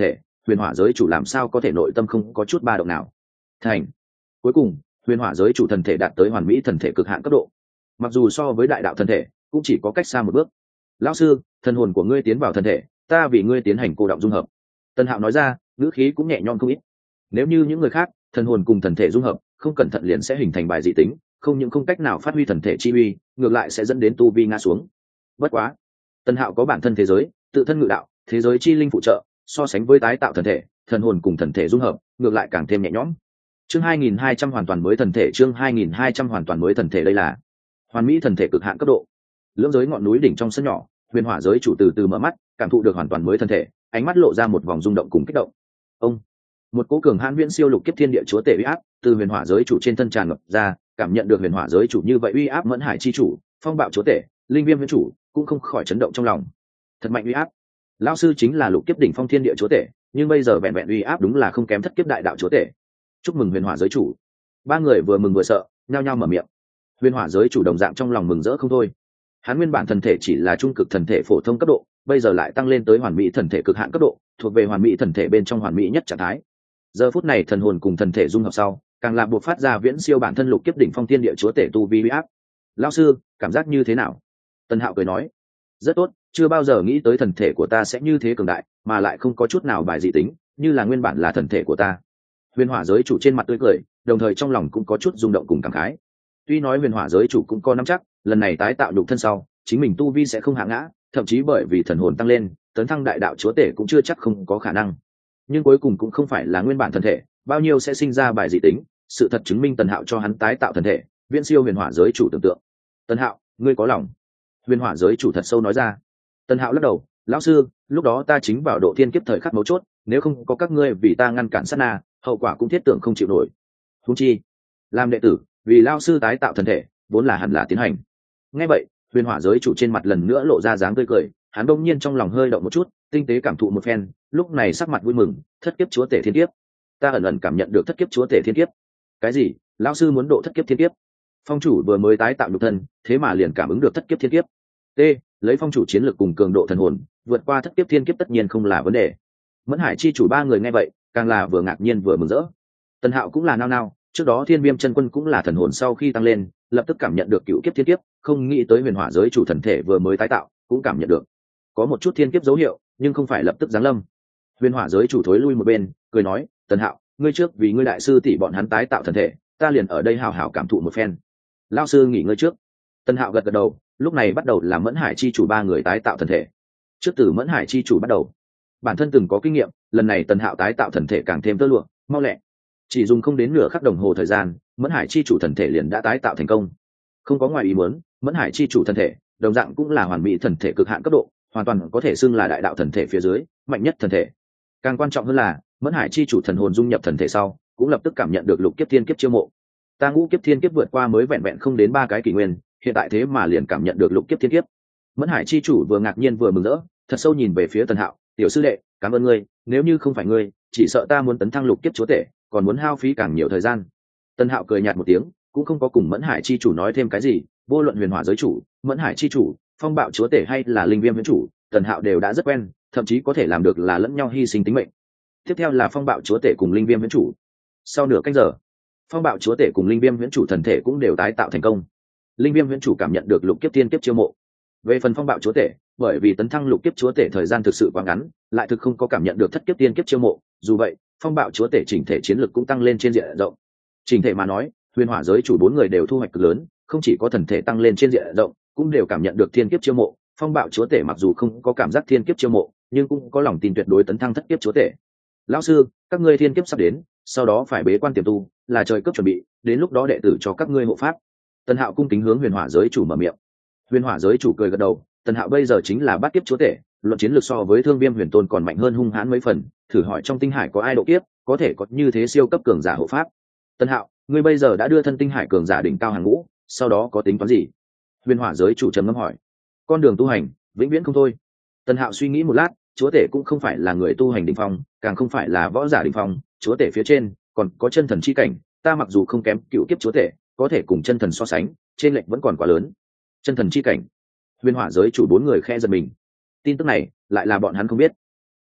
huyền hỏa giới chủ làm sao có thể nội tâm không có chút ba động nào. Thành. Cuối cùng huyền hỏa giới chủ thần thể đạt tới hoàn mỹ thần thể cực hạn cấp độ, mặc dù so với đại đạo thần thể cũng chỉ có cách xa một bước. Lão sư, thần hồn của ngươi tiến vào thần thể, ta vì ngươi tiến hành cô động dung hợp. Tân Hạo nói ra, ngữ khí cũng nhẹ nhõm không ít. Nếu như những người khác thần hồn cùng thần thể dung hợp, không cẩn thận liền sẽ hình thành bài dị tính, không những không cách nào phát huy thần thể chi uy, ngược lại sẽ dẫn đến tu vi ngã xuống. Bất quá Tân Hạo có bản thân thế giới, tự thân ngự đạo, thế giới chi linh phụ trợ, so sánh với tái tạo thần thể, thần hồn cùng thần thể dung hợp, ngược lại càng thêm nhẹ nhõm. Chương 2200 hoàn toàn mới thần thể, chương 2200 hoàn toàn mới thần thể, đây là hoàn mỹ thần thể cực hạn cấp độ. Lưỡng giới ngọn núi đỉnh trong sân nhỏ, huyền hỏa giới chủ từ từ mở mắt, cảm thụ được hoàn toàn mới thần thể, ánh mắt lộ ra một vòng rung động cùng kích động. Ông, một cỗ cường hãn viễn siêu lục kiếp thiên địa chúa tể uy áp từ huyền hỏa giới chủ trên thân tràn ngập ra, cảm nhận được huyền hỏa giới chủ như vậy uy áp mẫn hải chi chủ, phong bạo chúa tể, linh viêm viễn chủ cũng không khỏi chấn động trong lòng. Thật mạnh uy áp. Lão sư chính là lục kiếp đỉnh phong thiên địa chúa tể, nhưng bây giờ vẹn vẹn uy áp đúng là không kém thất kiếp đại đạo chúa tể. Chúc mừng huyền hỏa giới chủ. Ba người vừa mừng vừa sợ, nhao nhao mở miệng. Huyền hỏa giới chủ đồng dạng trong lòng mừng rỡ không thôi. Hắn nguyên bản thần thể chỉ là trung cực thần thể phổ thông cấp độ, bây giờ lại tăng lên tới hoàn mỹ thần thể cực hạn cấp độ, thuộc về hoàn mỹ thần thể bên trong hoàn mỹ nhất trạng thái. Giờ phút này thần hồn cùng thần thể dung hợp sau, càng là buộc phát ra viễn siêu bản thân lục kiếp đỉnh phong thiên địa chúa tể tu vi uy áp. Lão sư, cảm giác như thế nào? Tân Hạo cười nói. Rất tốt, chưa bao giờ nghĩ tới thần thể của ta sẽ như thế cường đại, mà lại không có chút nào bài dị tính, như là nguyên bản là thần thể của ta. Huyền hỏa giới chủ trên mặt tươi cười, đồng thời trong lòng cũng có chút rung động cùng cảm khái. Tuy nói huyền hỏa giới chủ cũng có nắm chắc, lần này tái tạo nhục thân sau, chính mình tu vi sẽ không hạ ngã, thậm chí bởi vì thần hồn tăng lên, tấn thăng đại đạo chúa tể cũng chưa chắc không có khả năng. Nhưng cuối cùng cũng không phải là nguyên bản thần thể, bao nhiêu sẽ sinh ra bài dị tính, sự thật chứng minh Tần Hạo cho hắn tái tạo thần thể, viễn siêu huyền hỏa giới chủ tưởng tượng. Tần Hạo, ngươi có lòng. Huyền hỏa giới chủ thật sâu nói ra. Tần Hạo lắc đầu, lão sư, lúc đó ta chính vào độ thiên kiếp thời khắc mấu chốt, nếu không có các ngươi vì ta ngăn cản sát na, hậu quả cũng thiết tưởng không chịu nổi. Huống chi, làm đệ tử, vì lão sư tái tạo thần thể, vốn là hẳn là tiến hành. Nghe vậy, huyền hỏa giới chủ trên mặt lần nữa lộ ra dáng tươi cười, hắn đông nhiên trong lòng hơi động một chút, tinh tế cảm thụ một phen, lúc này sắc mặt vui mừng, thất kiếp chúa tể thiên kiếp. Ta ẩn ẩn cảm nhận được thất kiếp chúa tể thiên kiếp. Cái gì? Lão sư muốn độ thất kiếp thiên kiếp? Phong chủ vừa mới tái tạo nhục thân, thế mà liền cảm ứng được thất kiếp thiên kiếp. T, lấy phong chủ chiến lược cùng cường độ thần hồn, vượt qua thất kiếp thiên kiếp tất nhiên không là vấn đề. Mẫn hải chi chủ ba người nghe vậy, càng là vừa ngạc nhiên vừa mừng rỡ. Tần Hạo cũng là nao nao, trước đó Thiên Viêm chân quân cũng là thần hồn sau khi tăng lên, lập tức cảm nhận được cựu kiếp thiên kiếp, không nghĩ tới huyền hỏa giới chủ thần thể vừa mới tái tạo, cũng cảm nhận được. Có một chút thiên kiếp dấu hiệu, nhưng không phải lập tức giáng lâm. Huyền hỏa giới chủ thối lui một bên, cười nói, Tần Hạo, ngươi trước vì ngươi đại sư tỷ bọn hắn tái tạo thần thể, ta liền ở đây hào hào cảm thụ một phen. Lão sư nghỉ ngơi trước. Tần Hạo gật gật đầu, lúc này bắt đầu làm Mẫn Hải chi chủ ba người tái tạo thần thể. Trước từ Mẫn Hải chi chủ bắt đầu, bản thân từng có kinh nghiệm, lần này Tần Hạo tái tạo thần thể càng thêm tơ lụa, mau lẹ. Chỉ dùng không đến nửa khắc đồng hồ thời gian, Mẫn Hải chi chủ thần thể liền đã tái tạo thành công. Không có ngoài ý muốn, Mẫn Hải chi chủ thần thể, đồng dạng cũng là hoàn mỹ thần thể cực hạn cấp độ, hoàn toàn có thể xưng là đại đạo thần thể phía dưới, mạnh nhất thần thể. Càng quan trọng hơn là, Mẫn Hải chi chủ thần hồn dung nhập thần thể sau, cũng lập tức cảm nhận được lục kiếp thiên kiếp chiêu mộ. Ta ngũ kiếp thiên kiếp vượt qua mới vẹn vẹn không đến 3 cái kỷ nguyên, hiện tại thế mà liền cảm nhận được lục kiếp thiên kiếp. Mẫn Hải chi chủ vừa ngạc nhiên vừa mừng rỡ, thật sâu nhìn về phía Tần Hạo, tiểu sư đệ, cảm ơn ngươi, nếu như không phải ngươi, chỉ sợ ta muốn tấn thăng lục kiếp chúa tể, còn muốn hao phí càng nhiều thời gian. Tần Hạo cười nhạt một tiếng, cũng không có cùng Mẫn Hải chi chủ nói thêm cái gì, vô luận huyền hỏa giới chủ, Mẫn Hải chi chủ, phong bạo chúa tể hay là linh viêm viễn chủ, Tần Hạo đều đã rất quen, thậm chí có thể làm được là lẫn nhau hy sinh tính mệnh. Tiếp theo là phong bạo chúa tể cùng linh viêm viễn chủ. Sau nửa canh giờ, phong bạo chúa tể cùng linh viêm viễn chủ thần thể cũng đều tái tạo thành công. Linh viêm viễn chủ cảm nhận được lục kiếp thiên kiếp chiêu mộ. Về phần phong bạo chúa tể, bởi vì tấn thăng lục kiếp chúa tể thời gian thực sự quá ngắn, lại thực không có cảm nhận được thất kiếp tiên kiếp chiêu mộ, dù vậy phong bạo chúa tể chỉnh thể chiến lực cũng tăng lên trên diện rộng. Chỉnh thể mà nói, huyền hỏa giới chủ 4 người đều thu hoạch cực lớn, không chỉ có thần thể tăng lên trên diện rộng, cũng đều cảm nhận được thiên kiếp chiêu mộ. Phong bạo chúa tể mặc dù không có cảm giác thiên kiếp chiêu mộ, nhưng cũng có lòng tin tuyệt đối tấn thăng thất kiếp chúa tể. Lão sư, các ngươi thiên kiếp sắp đến, sau đó phải bế quan tiềm tu, là trời cấp chuẩn bị, đến lúc đó đệ tử cho các ngươi hộ pháp. Tần Hạo cung kính hướng huyền hỏa giới chủ mở miệng. Huyền hỏa giới chủ cười gật đầu, Tần Hạo bây giờ chính là bát kiếp chúa tể, luận chiến lược so với Thương Viêm Huyền Tôn còn mạnh hơn hung hãn mấy phần, thử hỏi trong tinh hải có ai độ kiếp, có thể có như thế siêu cấp cường giả hộ pháp. Tần Hạo, ngươi bây giờ đã đưa thân tinh hải cường giả đỉnh cao hàng ngũ, sau đó có tính toán gì? Huyền hỏa giới chủ trầm ngâm hỏi. Con đường tu hành, vĩnh viễn không thôi. Tần Hạo suy nghĩ một lát, chúa tể cũng không phải là người tu hành đỉnh phong, càng không phải là võ giả đỉnh phong, chúa tể phía trên còn có chân thần chi cảnh, ta mặc dù không kém cựu kiếp chúa tể, có thể cùng chân thần so sánh, trên lệch vẫn còn quá lớn. Chân thần chi cảnh. Huyền hỏa giới chủ 4 người khe giật mình. Tin tức này lại là bọn hắn không biết.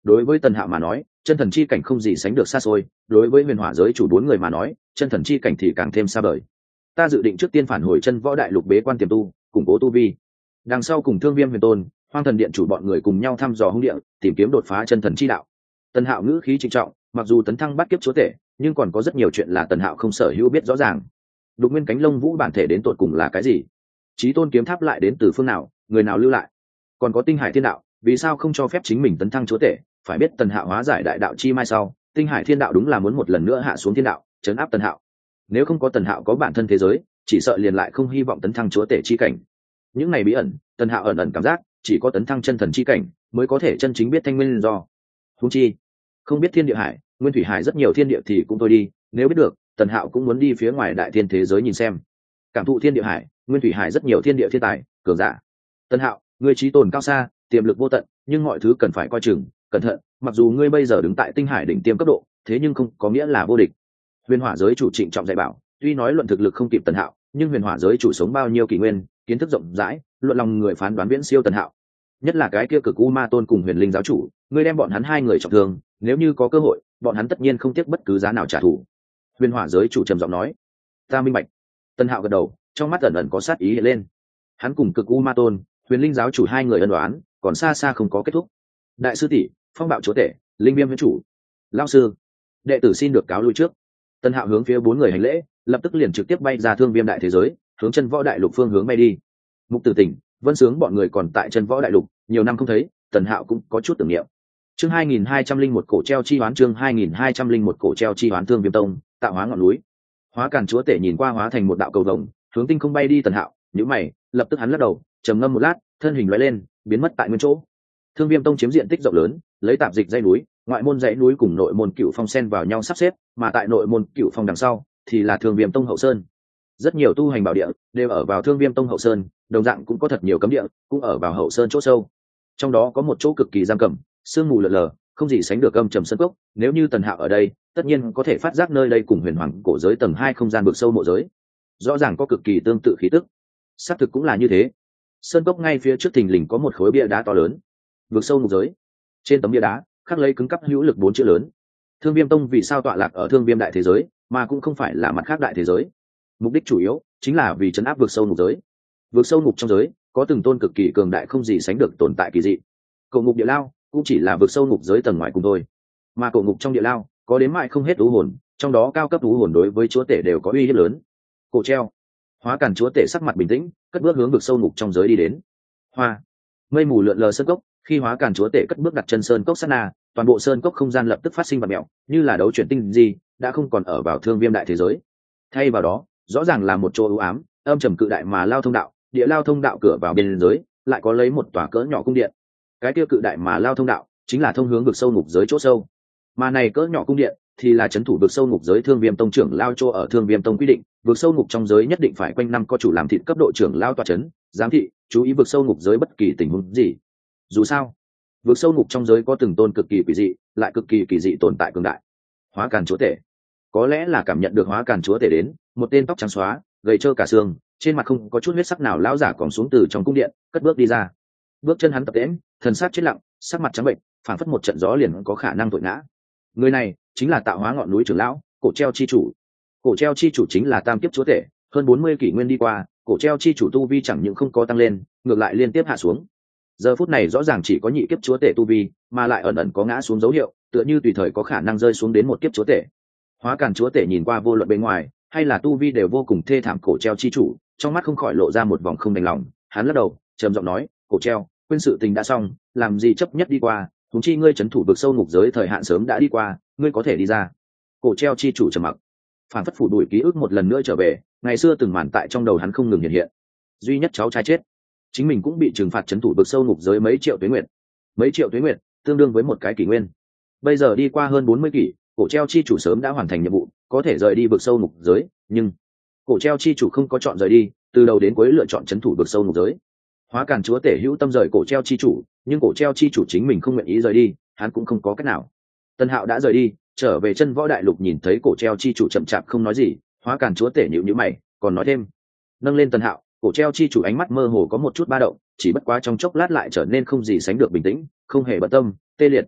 đối với tần hạo mà nói chân thần chi cảnh không gì sánh được xa xôi, đối với huyền hỏa giới chủ 4 người mà nói chân thần chi cảnh thì càng thêm xa vời. Ta dự định trước tiên phản hồi chân võ đại lục bế quan tiềm tu, củng cố tu vi, đằng sau cùng Thương Viêm Huyền Tôn, Hoang Thần Điện chủ bọn người cùng nhau thăm dò hung địa, tìm kiếm đột phá chân thần chi đạo. Tần Hạo ngữ khí trịnh trọng, mặc dù tấn thăng bắt kiếp chúa tể, nhưng còn có rất nhiều chuyện là Tần Hạo không sở hữu biết rõ ràng. Đục Nguyên Cánh Lông Vũ bản thể đến tột cùng là cái gì? Chí Tôn kiếm tháp lại đến từ phương nào, người nào lưu lại? Còn có Tinh Hải Thiên Đạo, vì sao không cho phép chính mình tấn thăng chúa tể? Phải biết Tần Hạo hóa giải đại đạo chi mai sau, Tinh Hải Thiên Đạo đúng là muốn một lần nữa hạ xuống thiên đạo, trấn áp Tần Hạo. Nếu không có Tần Hạo có bản thân thế giới, chỉ sợ liền lại không hy vọng tấn thăng chúa tể chi cảnh. Những này bí ẩn, Tần Hạo ẩn ẩn cảm giác chỉ có tấn thăng chân thần chi cảnh mới có thể chân chính biết thanh nguyên do. Huống chi không biết thiên địa hải, nguyên thủy hải rất nhiều thiên địa thì cũng thôi đi, nếu biết được, Tần Hạo cũng muốn đi phía ngoài đại thiên thế giới nhìn xem, cảm thụ thiên địa hải, nguyên thủy hải rất nhiều thiên địa thiên tài cường giả. Tần Hạo, ngươi trí tồn cao xa, tiềm lực vô tận, nhưng mọi thứ cần phải coi chừng, cẩn thận, mặc dù ngươi bây giờ đứng tại tinh hải đỉnh tiêm cấp độ, thế nhưng không có nghĩa là vô địch. Huyền hỏa giới chủ trịnh trọng dạy bảo, tuy nói luận thực lực không kịp Tần Hạo, nhưng huyền hỏa giới chủ sống bao nhiêu kỷ nguyên, kiến thức rộng rãi, luận lòng người phán đoán viễn siêu Tần Hạo. Nhất là cái kia cực u ma tôn cùng huyền linh giáo chủ, ngươi đem bọn hắn hai người trọng thương, nếu như có cơ hội, bọn hắn tất nhiên không tiếc bất cứ giá nào trả thù. Huyền hỏa giới chủ trầm giọng nói. Ta minh bạch. Tần Hạo gật đầu, trong mắt ẩn ẩn có sát ý hiện lên. Hắn cùng cực u ma tôn, huyền linh giáo chủ hai người ân đoán, còn xa xa không có kết thúc. Đại sư tỷ, phong bạo chúa tể, linh viêm huyễn chủ, lão sư, đệ tử xin được cáo lui trước. Tần Hạo hướng phía 4 người hành lễ, lập tức liền trực tiếp bay ra Thương Viêm đại thế giới, hướng chân võ đại lục phương hướng bay đi. Mục Tử Tỉnh, Vân Sướng bọn người còn tại chân võ đại lục, nhiều năm không thấy, Tần Hạo cũng có chút tưởng niệm. Chương 2201 cổ treo chi hoán, chương 2201 cổ treo chi hoán. Thương Viêm tông, tạo hóa ngọn núi. Hóa Càn chúa tể nhìn qua hóa thành một đạo cầu vồng, hướng tinh không bay đi. Tần Hạo nhíu mày, lập tức hắn lắc đầu, trầm ngâm một lát, thân hình lóe lên, biến mất tại nguyên chỗ. Thương Viêm tông chiếm diện tích rộng lớn, lấy tạp dịch dãy núi, ngoại môn dãy núi cùng nội môn Cửu Phong xen vào nhau sắp xếp, mà tại nội môn Cửu Phong đằng sau thì là Thương Viêm tông hậu sơn. Rất nhiều tu hành bảo địa đều ở vào Thương Viêm tông hậu sơn, đồng dạng cũng có thật nhiều cấm địa cũng ở vào hậu sơn chỗ sâu. Trong đó có một chỗ cực kỳ giam cầm, sương mù lờ lờ, không gì sánh được âm trầm sơn cốc. Nếu như Tần Hạo ở đây, tất nhiên có thể phát giác nơi đây cùng huyền hoàng cổ giới tầng 2 không gian vực sâu mộ giới, rõ ràng có cực kỳ tương tự khí tức. Xác thực cũng là như thế. Sơn cốc ngay phía trước thình lình có một khối bia đá to lớn, vực sâu mộ giới. Trên tấm bia đá khắc lấy cứng cắp hữu lực 4 chữ lớn. Thương Viêm tông vì sao tọa lạc ở Thương Viêm đại thế giới, mà cũng không phải là mặt khác đại thế giới? Mục đích chủ yếu chính là vì trấn áp vực sâu ngục giới. Vực sâu ngục trong giới có từng tôn cực kỳ cường đại không gì sánh được tồn tại kỳ dị. Cổ ngục địa lao cũng chỉ là vực sâu ngục giới tầng ngoài cùng thôi, mà cổ ngục trong địa lao có đến mãi không hết u hồn, trong đó cao cấp u hồn đối với chúa tể đều có uy hiếp lớn. Cổ treo. Hóa Càn chúa tể sắc mặt bình tĩnh, cất bước hướng vực sâu ngục trong giới đi đến. Hoa. Mây mù lượn lờ sơn cốc, khi Hóa Càn chúa tể cất bước đặt chân sơn cốc sát na, toàn bộ sơn cốc không gian lập tức phát sinh vật mèo, như là đấu chuyển tinh gì, đã không còn ở vào Thương Viêm đại thế giới. Thay vào đó, rõ ràng là một chỗ u ám, âm trầm cự đại mà lao thông đạo, địa lao thông đạo cửa vào biên giới, lại có lấy một tòa cỡ nhỏ cung điện. Cái kia cự đại mà lao thông đạo, chính là thông hướng vực sâu ngục giới chỗ sâu. Mà này cỡ nhỏ cung điện thì là trấn thủ vực sâu ngục giới Thương Viêm tông trưởng lao chỗ ở. Thương Viêm tông quy định, vực sâu ngục trong giới nhất định phải quanh năm có chủ làm thịt cấp độ trưởng lao tọa trấn, giám thị, chú ý vực sâu ngục giới bất kỳ tình huống gì. Dù sao, vực sâu ngục trong giới có từng tôn cực kỳ quỷ dị, lại cực kỳ kỳ dị tồn tại cường đại. Hóa Càn chúa tể. Có lẽ là cảm nhận được Hóa Càn chúa tể đến, một tên tóc trắng xóa, gầy trơ cả xương, trên mặt không có chút huyết sắc nào lão giả còn xuống từ trong cung điện, cất bước đi ra. Bước chân hắn tập tễnh, thần sắc chết lặng, sắc mặt trắng bệnh, phảng phất một trận gió liền có khả năng thổi ngã. Người này chính là tạo hóa ngọn núi trưởng lão, cổ treo chi chủ. Cổ treo chi chủ chính là tam kiếp chúa tể, hơn 40 kỷ nguyên đi qua, cổ treo chi chủ tu vi chẳng những không có tăng lên, ngược lại liên tiếp hạ xuống. Giờ phút này rõ ràng chỉ có nhị kiếp chúa tể tu vi, mà lại ẩn ẩn có ngã xuống dấu hiệu, tựa như tùy thời có khả năng rơi xuống đến một kiếp chúa tể. Hóa Càn chúa tể nhìn qua vô luận bên ngoài hay là tu vi đều vô cùng thê thảm cổ treo chi chủ, trong mắt không khỏi lộ ra một vòng không đành lòng. Hắn lắc đầu, trầm giọng nói, cổ treo, quên sự tình đã xong, làm gì chấp nhất đi qua, huống chi ngươi trấn thủ vực sâu ngục giới thời hạn sớm đã đi qua, ngươi có thể đi ra. Cổ treo chi chủ trầm mặc, phản phất phủ đuổi ký ức một lần nữa trở về, ngày xưa từng màn tại trong đầu hắn không ngừng hiện hiện. Duy nhất cháu trai chết, chính mình cũng bị trừng phạt trấn thủ vực sâu ngục giới mấy triệu tuế nguyệt. Mấy triệu tuế nguyệt tương đương với một cái kỷ nguyên. Bây giờ đi qua hơn 40 kỷ, cổ treo chi chủ sớm đã hoàn thành nhiệm vụ, có thể rời đi vực sâu ngục giới, nhưng cổ treo chi chủ không có chọn rời đi, từ đầu đến cuối lựa chọn trấn thủ vực sâu ngục giới. Hóa Càn chúa tể hữu tâm rời cổ treo chi chủ, nhưng cổ treo chi chủ chính mình không nguyện ý rời đi, hắn cũng không có cách nào. Tần Hạo đã rời đi, trở về chân võ đại lục, nhìn thấy cổ treo chi chủ chậm chạp không nói gì, Hóa Càn chúa tể nhíu nhíu mày, còn nói thêm. Nâng lên Tần Hạo, cổ treo chi chủ ánh mắt mơ hồ có một chút ba động, chỉ bất quá trong chốc lát lại trở nên không gì sánh được bình tĩnh, không hề bận tâm, tê liệt.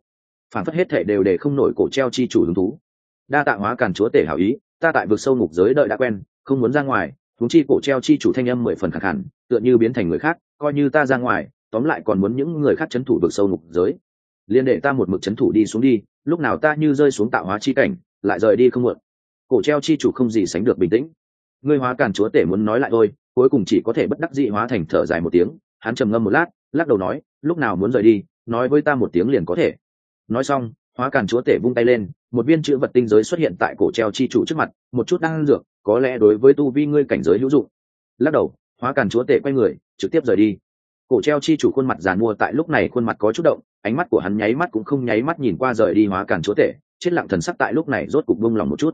phản phất hết thể đều để không nổi cổ treo chi chủ hứng thú. Đa tạ Hóa Càn chúa tể hảo ý, ta tại vực sâu ngục giới đợi đã quen, không muốn ra ngoài. Huống chi cổ treo chi chủ thanh âm 10 phần khẳng hẳn, tựa như biến thành người khác, coi như ta ra ngoài, tóm lại còn muốn những người khác trấn thủ vực sâu ngục giới. Liên để ta một mực trấn thủ đi xuống đi, lúc nào ta như rơi xuống tạo hóa chi cảnh, lại rời đi không muộn. Cổ treo chi chủ không gì sánh được bình tĩnh. Ngươi Hóa Càn chúa tể muốn nói lại thôi, cuối cùng chỉ có thể bất đắc dĩ hóa thành thở dài một tiếng. Hắn trầm ngâm một lát, lắc đầu nói, lúc nào muốn rời đi, nói với ta một tiếng liền có thể. Nói xong, Hóa Càn chúa tể vung tay lên, một viên chữ vật tinh giới xuất hiện tại cổ treo chi chủ trước mặt, một chút đang dược, có lẽ đối với tu vi ngươi cảnh giới hữu dụng. Lắc đầu, Hóa Càn chúa tể quay người, trực tiếp rời đi. Cổ treo chi chủ khuôn mặt giàn mua tại lúc này khuôn mặt có chút động, ánh mắt của hắn nháy mắt cũng không nháy mắt nhìn qua rời đi Hóa Càn chúa tể, chết lặng thần sắc tại lúc này rốt cục buông lòng một chút.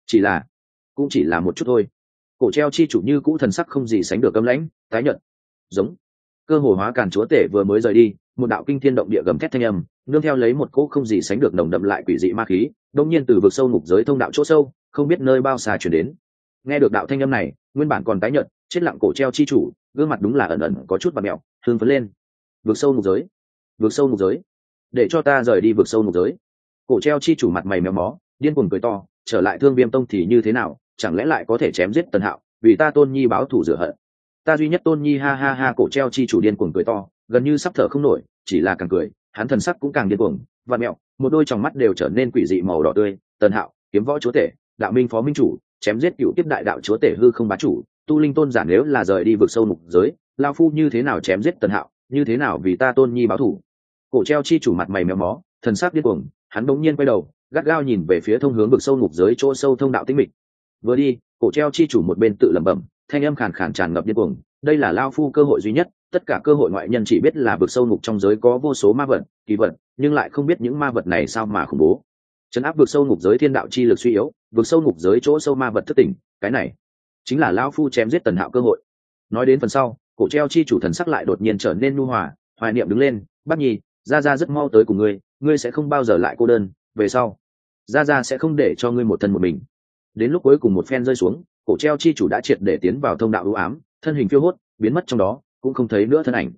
Cũng chỉ là một chút thôi. Cổ treo chi chủ như cũ thần sắc không gì sánh được cấm lãnh, tái nhợt. Giống. Cơ hồ Hóa Càn chúa tể vừa mới rời đi, một đạo kinh thiên động địa gầm thét thanh âm, nương theo lấy một cỗ không gì sánh được nồng đậm lại quỷ dị ma khí, đột nhiên từ vực sâu ngục giới thông đạo chỗ sâu, không biết nơi bao xa truyền đến. Nghe được đạo thanh âm này, nguyên bản còn tái nhợt, chết lặng cổ treo chi chủ, gương mặt đúng là ẩn ẩn có chút bặm mèo, hương phấn lên. Vực sâu ngục giới, vực sâu ngục giới, để cho ta rời đi vực sâu ngục giới. Cổ treo chi chủ mặt mày méo mó, điên cuồng cười to, trở lại Thương Viêm tông thì như thế nào, chẳng lẽ lại có thể chém giết Tần Hạo, vì ta Tôn Nhi báo thù rửa hận. Ta duy nhất Tôn Nhi, ha ha ha. Cổ treo chi chủ điên cuồng cười to, gần như sắp thở không nổi, chỉ là càng cười, hắn thần sắc cũng càng điên cuồng, vặn mẹo, một đôi tròng mắt đều trở nên quỷ dị màu đỏ tươi. Tần Hạo, Kiếm Võ chúa tể, Đạo Minh phó minh chủ, chém giết cựu tiếp đại đạo chúa tể hư không bá chủ, tu linh tôn giả, nếu là rời đi vực sâu ngục giới, lao phu như thế nào chém giết Tần Hạo, như thế nào vì ta Tôn Nhi báo thù. Cổ treo chi chủ mặt mày méo mó, thần sắc điên cuồng, hắn bỗng nhiên quay đầu, gắt gao nhìn về phía thông hướng vực sâu ngục giới chỗ sâu thông đạo tĩnh mịch. Vừa đi, cổ treo chi chủ một bên tự lẩm bẩm, thanh âm khàn khàn tràn ngập điên cuồng, đây là lao phu cơ hội duy nhất, tất cả cơ hội ngoại nhân chỉ biết là vực sâu ngục trong giới có vô số ma vật, kỳ vật, nhưng lại không biết những ma vật này sao mà khủng bố. Trấn áp vực sâu ngục giới thiên đạo chi lực suy yếu, vực sâu ngục giới chỗ sâu ma vật thất tỉnh, cái này chính là lao phu chém giết Tần Hạo cơ hội. Nói đến phần sau, cổ treo chi chủ thần sắc lại đột nhiên trở nên nhu hòa, hoài niệm đứng lên, Bác Nhi, gia gia rất mau tới cùng ngươi, ngươi sẽ không bao giờ lại cô đơn, về sau gia gia sẽ không để cho ngươi một thân một mình. Đến lúc cuối cùng một phen rơi xuống, cổ treo chi chủ đã triệt để tiến vào thông đạo u ám, thân hình phiêu hốt biến mất trong đó, cũng không thấy nữa thân ảnh.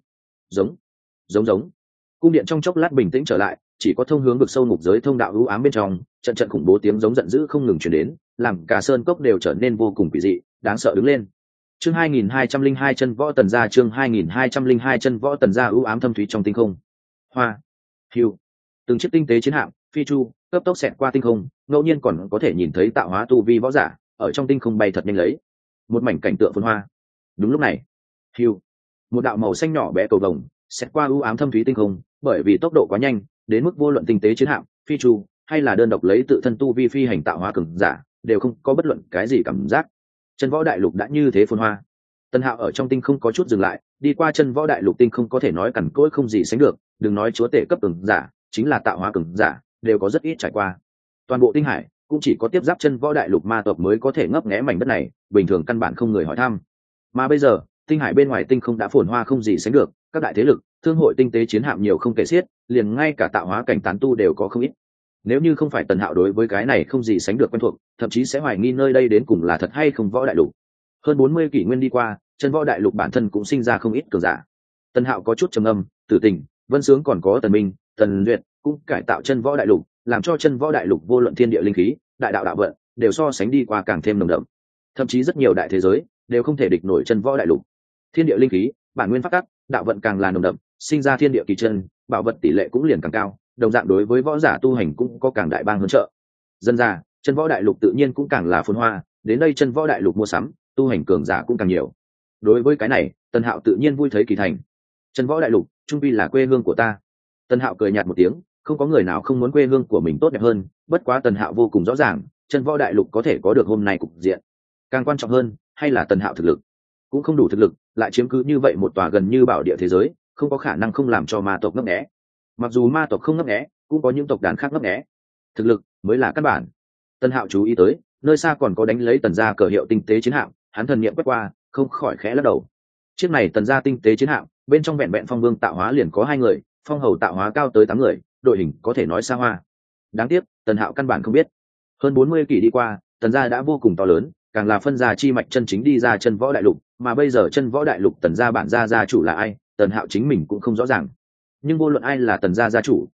Giống cung điện trong chốc lát bình tĩnh trở lại, chỉ có thông hướng vực sâu ngục giới thông đạo u ám bên trong, trận trận khủng bố tiếng giống giận dữ không ngừng truyền đến, làm cả sơn cốc đều trở nên vô cùng quỷ dị, đáng sợ đứng lên. Chương 2202 chân võ Tần gia, chương 2202 chân võ Tần gia, u ám thâm thúy trong tinh không. Hoa, hưu, từng chiếc tinh tế chiến hạm phi chu cấp tốc xẹt qua tinh không, ngẫu nhiên còn có thể nhìn thấy tạo hóa tu vi võ giả ở trong tinh không bay thật nhanh lấy một mảnh cảnh tượng phồn hoa. Đúng lúc này, hưu, một đạo màu xanh nhỏ bé cầu vồng xẹt qua u ám thâm thúy tinh không, bởi vì tốc độ quá nhanh đến mức vô luận tinh tế chiến hạm phi chu hay là đơn độc lấy tự thân tu vi phi hành tạo hóa cường giả đều không có bất luận cái gì cảm giác. Chân võ đại lục đã như thế phồn hoa. Tần Hạo ở trong tinh không có chút dừng lại, đi qua chân võ đại lục tinh không có thể nói cằn cỗi không gì sánh được, đừng nói chúa tể cấp cường giả, chính là tạo hóa cường giả đều có rất ít trải qua. Toàn bộ tinh hải cũng chỉ có tiếp giáp chân võ đại lục ma tộc mới có thể ngấp nghé mảnh đất này, bình thường căn bản không người hỏi thăm. Mà bây giờ tinh hải bên ngoài tinh không đã phồn hoa không gì sánh được, các đại thế lực, thương hội tinh tế chiến hạm nhiều không kể xiết, liền ngay cả tạo hóa cảnh tán tu đều có không ít. Nếu như không phải Tần Hạo đối với cái này không gì sánh được quen thuộc, thậm chí sẽ hoài nghi nơi đây đến cùng là thật hay không võ đại lục. Hơn 40 kỷ nguyên đi qua, chân võ đại lục bản thân cũng sinh ra không ít cường giả. Tần Hạo có chút trầm âm, Tử Tình, Vân Sướng còn có Tần Minh, Tần Duyệt cũng cải tạo chân võ đại lục, làm cho chân võ đại lục vô luận thiên địa linh khí, đại đạo đạo vận đều so sánh đi qua càng thêm nồng đậm. Thậm chí rất nhiều đại thế giới đều không thể địch nổi chân võ đại lục. Thiên địa linh khí, bản nguyên pháp tắc, đạo vận càng là nồng đậm, sinh ra thiên địa kỳ chân, bảo vật tỷ lệ cũng liền càng cao, đồng dạng đối với võ giả tu hành cũng có càng đại bang hơn trợ. Dân ra, chân võ đại lục tự nhiên cũng càng là phồn hoa, đến đây chân võ đại lục mua sắm, tu hành cường giả cũng càng nhiều. Đối với cái này, Tần Hạo tự nhiên vui thấy kỳ thành. Chân võ đại lục trung vi là quê hương của ta. Tần Hạo cười nhạt một tiếng, không có người nào không muốn quê hương của mình tốt đẹp hơn, bất quá Tần Hạo vô cùng rõ ràng, chân võ đại lục có thể có được hôm nay cục diện, càng quan trọng hơn hay là Tần Hạo thực lực cũng không đủ thực lực, lại chiếm cứ như vậy một tòa gần như bảo địa thế giới, không có khả năng không làm cho ma tộc ngấp nghé. Mặc dù ma tộc không ngấp nghé, cũng có những tộc đàn khác ngấp nghé. Thực lực mới là căn bản. Tần Hạo chú ý tới, nơi xa còn có đánh lấy Tần gia cờ hiệu tinh tế chiến hạm, hắn thần niệm quét qua, không khỏi khẽ lắc đầu. Chiếc này Tần gia tinh tế chiến hạm, bên trong vẹn vẹn phong vương tạo hóa liền có 2 người, phong hầu tạo hóa cao tới 8 người, đội hình có thể nói xa hoa. Đáng tiếc, Tần Hạo căn bản không biết. Hơn 40 kỷ đi qua, Tần gia đã vô cùng to lớn, càng là phân gia chi mạch chân chính đi ra chân võ đại lục, mà bây giờ chân võ đại lục Tần gia bản gia gia chủ là ai, Tần Hạo chính mình cũng không rõ ràng. Nhưng vô luận ai là Tần gia gia chủ,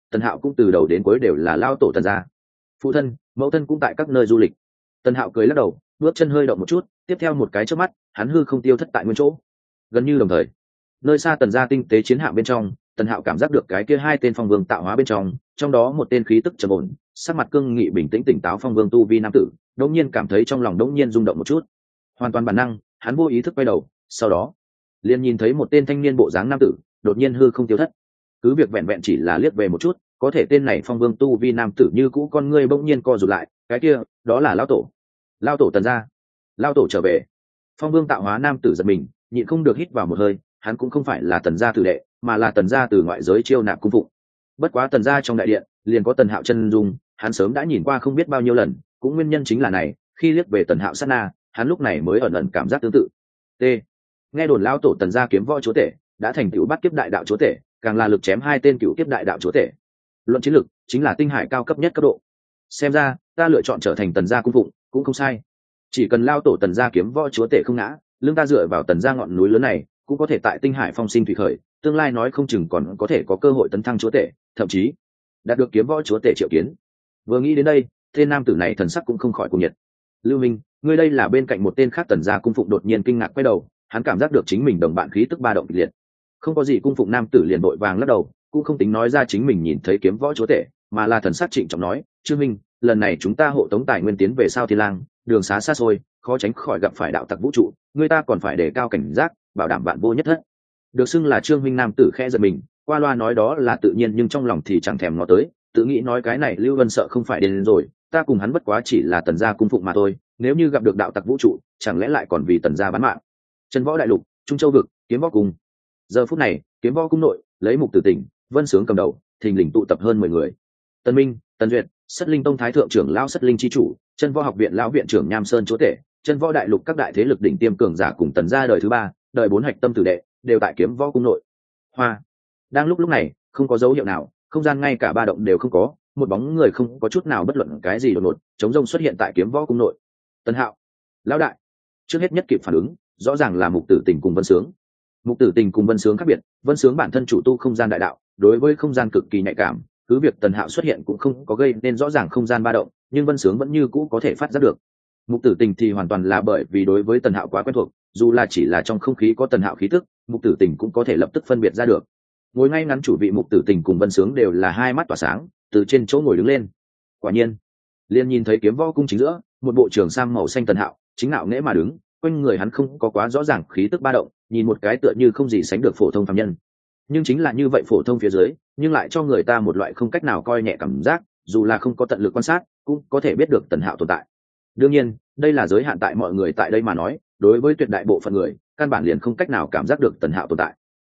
Tần Hạo cũng từ đầu đến cuối đều là lao tổ Tần gia. Phụ thân, mẫu thân cũng tại các nơi du lịch. Tần Hạo cười lắc đầu, bước chân hơi động một chút, tiếp theo một cái chớp mắt, hắn hư không tiêu thất tại nguyên chỗ. Gần như đồng thời, nơi xa Tần gia tinh tế chiến hạm bên trong, Tần Hạo cảm giác được cái kia hai tên phong vương tạo hóa bên trong đó một tên khí tức trầm ổn, sắc mặt cương nghị bình tĩnh tỉnh táo phong vương tu vi nam tử, đột nhiên cảm thấy trong lòng đột nhiên rung động một chút. Hoàn toàn bản năng, hắn vô ý thức quay đầu, sau đó liền nhìn thấy một tên thanh niên bộ dáng nam tử, đột nhiên hư không tiêu thất. Cứ việc vẹn vẹn chỉ là liếc về một chút, có thể tên này phong vương tu vi nam tử như cũ con ngươi bỗng nhiên co rụt lại, cái kia, đó là lão tổ Tần gia. Lão tổ trở về. Phong vương tạo hóa nam tử giật mình, nhịn không được hít vào một hơi, hắn cũng không phải là Tần gia tử đệ, mà là Tần gia từ ngoại giới chiêu nạp cung phụng. Bất quá Tần gia trong đại điện liền có Tần Hạo chân dung, hắn sớm đã nhìn qua không biết bao nhiêu lần, cũng nguyên nhân chính là này, khi liếc về Tần Hạo sát na, hắn lúc này mới ẩn ẩn cảm giác tương tự. T. Nghe đồn lão tổ Tần gia kiếm võ chúa tể đã thành tựu bắt kiếp đại đạo chúa tể, càng là lực chém hai tên cựu kiếp đại đạo chúa tể. Luận chiến lực chính là tinh hải cao cấp nhất cấp độ. Xem ra ta lựa chọn trở thành Tần gia cung phụng cũng không sai. Chỉ cần lão tổ Tần gia kiếm võ chúa tể không ngã, lưng ta dựa vào Tần gia ngọn núi lớn này, cũng có thể tại tinh hải phong sinh thủy khởi, tương lai nói không chừng còn có thể có cơ hội tấn thăng chúa tể, thậm chí đạt được kiếm võ chúa tể triệu kiến. Vừa nghĩ đến đây, tên nam tử này thần sắc cũng không khỏi cuồng nhiệt. Lưu Minh, ngươi đây là bên cạnh một tên khác Tần gia cung phụng đột nhiên kinh ngạc quay đầu, hắn cảm giác được chính mình đồng bạn khí tức ba động kịch liệt. Không có gì, cung phụng nam tử liền vội vàng lắc đầu, cũng không tính nói ra chính mình nhìn thấy kiếm võ chúa tể, mà là thần sắc trịnh trọng nói, Trương Minh, lần này chúng ta hộ tống tài nguyên tiến về Sao Thiên Lang, đường xá xa xôi, khó tránh khỏi gặp phải đạo tặc vũ trụ, người ta còn phải đề cao cảnh giác, bảo đảm vạn vô nhất thất. Được xưng là Trương Minh nam tử khẽ giật mình, qua loa nói đó là tự nhiên nhưng trong lòng thì chẳng thèm ngó tới, tự nghĩ nói cái này Lưu Vân sợ không phải đến rồi, ta cùng hắn bất quá chỉ là Tần gia cung phụng mà thôi, nếu như gặp được đạo tặc vũ trụ, chẳng lẽ lại còn vì Tần gia bán mạng. Chân võ đại lục, Trung Châu vực, kiếm võ cung. Giờ phút này, kiếm võ cung nội, lấy Mục Tử Tỉnh, Vân Sướng cầm đầu, thình lình tụ tập hơn 10 người. Tần Minh, Tần Duyệt, Sất Linh Tông thái thượng trưởng lão Sất Linh chi chủ, Chân Võ học viện lão viện trưởng Nham Sơn chúa tể, Chân Võ đại lục các đại thế lực đỉnh tiêm cường giả cùng Tần gia đời thứ ba, đời 4 hạch tâm tử đệ, đều tại kiếm võ cung nội. Hoa. Đang lúc này, không có dấu hiệu nào, không gian ngay cả ba động đều không có, một bóng người không có chút nào bất luận cái gì đột ngột, chống rông xuất hiện tại kiếm võ cung nội. Tần Hạo, lão đại. Trước hết nhất kịp phản ứng, rõ ràng là Mục Tử Tình cùng Vân Sướng. Mục Tử Tình cùng Vân Sướng khác biệt, Vân Sướng bản thân chủ tu không gian đại đạo, đối với không gian cực kỳ nhạy cảm, cứ việc Tần Hạo xuất hiện cũng không có gây nên rõ ràng không gian ba động, nhưng Vân Sướng vẫn như cũ có thể phát giác được. Mục Tử Tình thì hoàn toàn là bởi vì đối với Tần Hạo quá quen thuộc, dù là chỉ là trong không khí có Tần Hạo khí tức, Mục Tử Tình cũng có thể lập tức phân biệt ra được. Ngồi ngay ngắn chủ vị Mục Tử Tình cùng Vân Sướng đều là hai mắt tỏa sáng, từ trên chỗ ngồi đứng lên. Quả nhiên, liền nhìn thấy kiếm võ cung chính giữa, một bộ trưởng sam màu xanh Tần Hạo, chính ngạo nghễ mà đứng, quanh người hắn không có quá rõ ràng khí tức ba động, nhìn một cái tựa như không gì sánh được phổ thông phàm nhân. Nhưng chính là như vậy phổ thông phía dưới, nhưng lại cho người ta một loại không cách nào coi nhẹ cảm giác, dù là không có tận lực quan sát, cũng có thể biết được Tần Hạo tồn tại. Đương nhiên, đây là giới hạn tại mọi người tại đây mà nói, đối với tuyệt đại bộ phận người, căn bản liền không cách nào cảm giác được Tần Hạo tồn tại.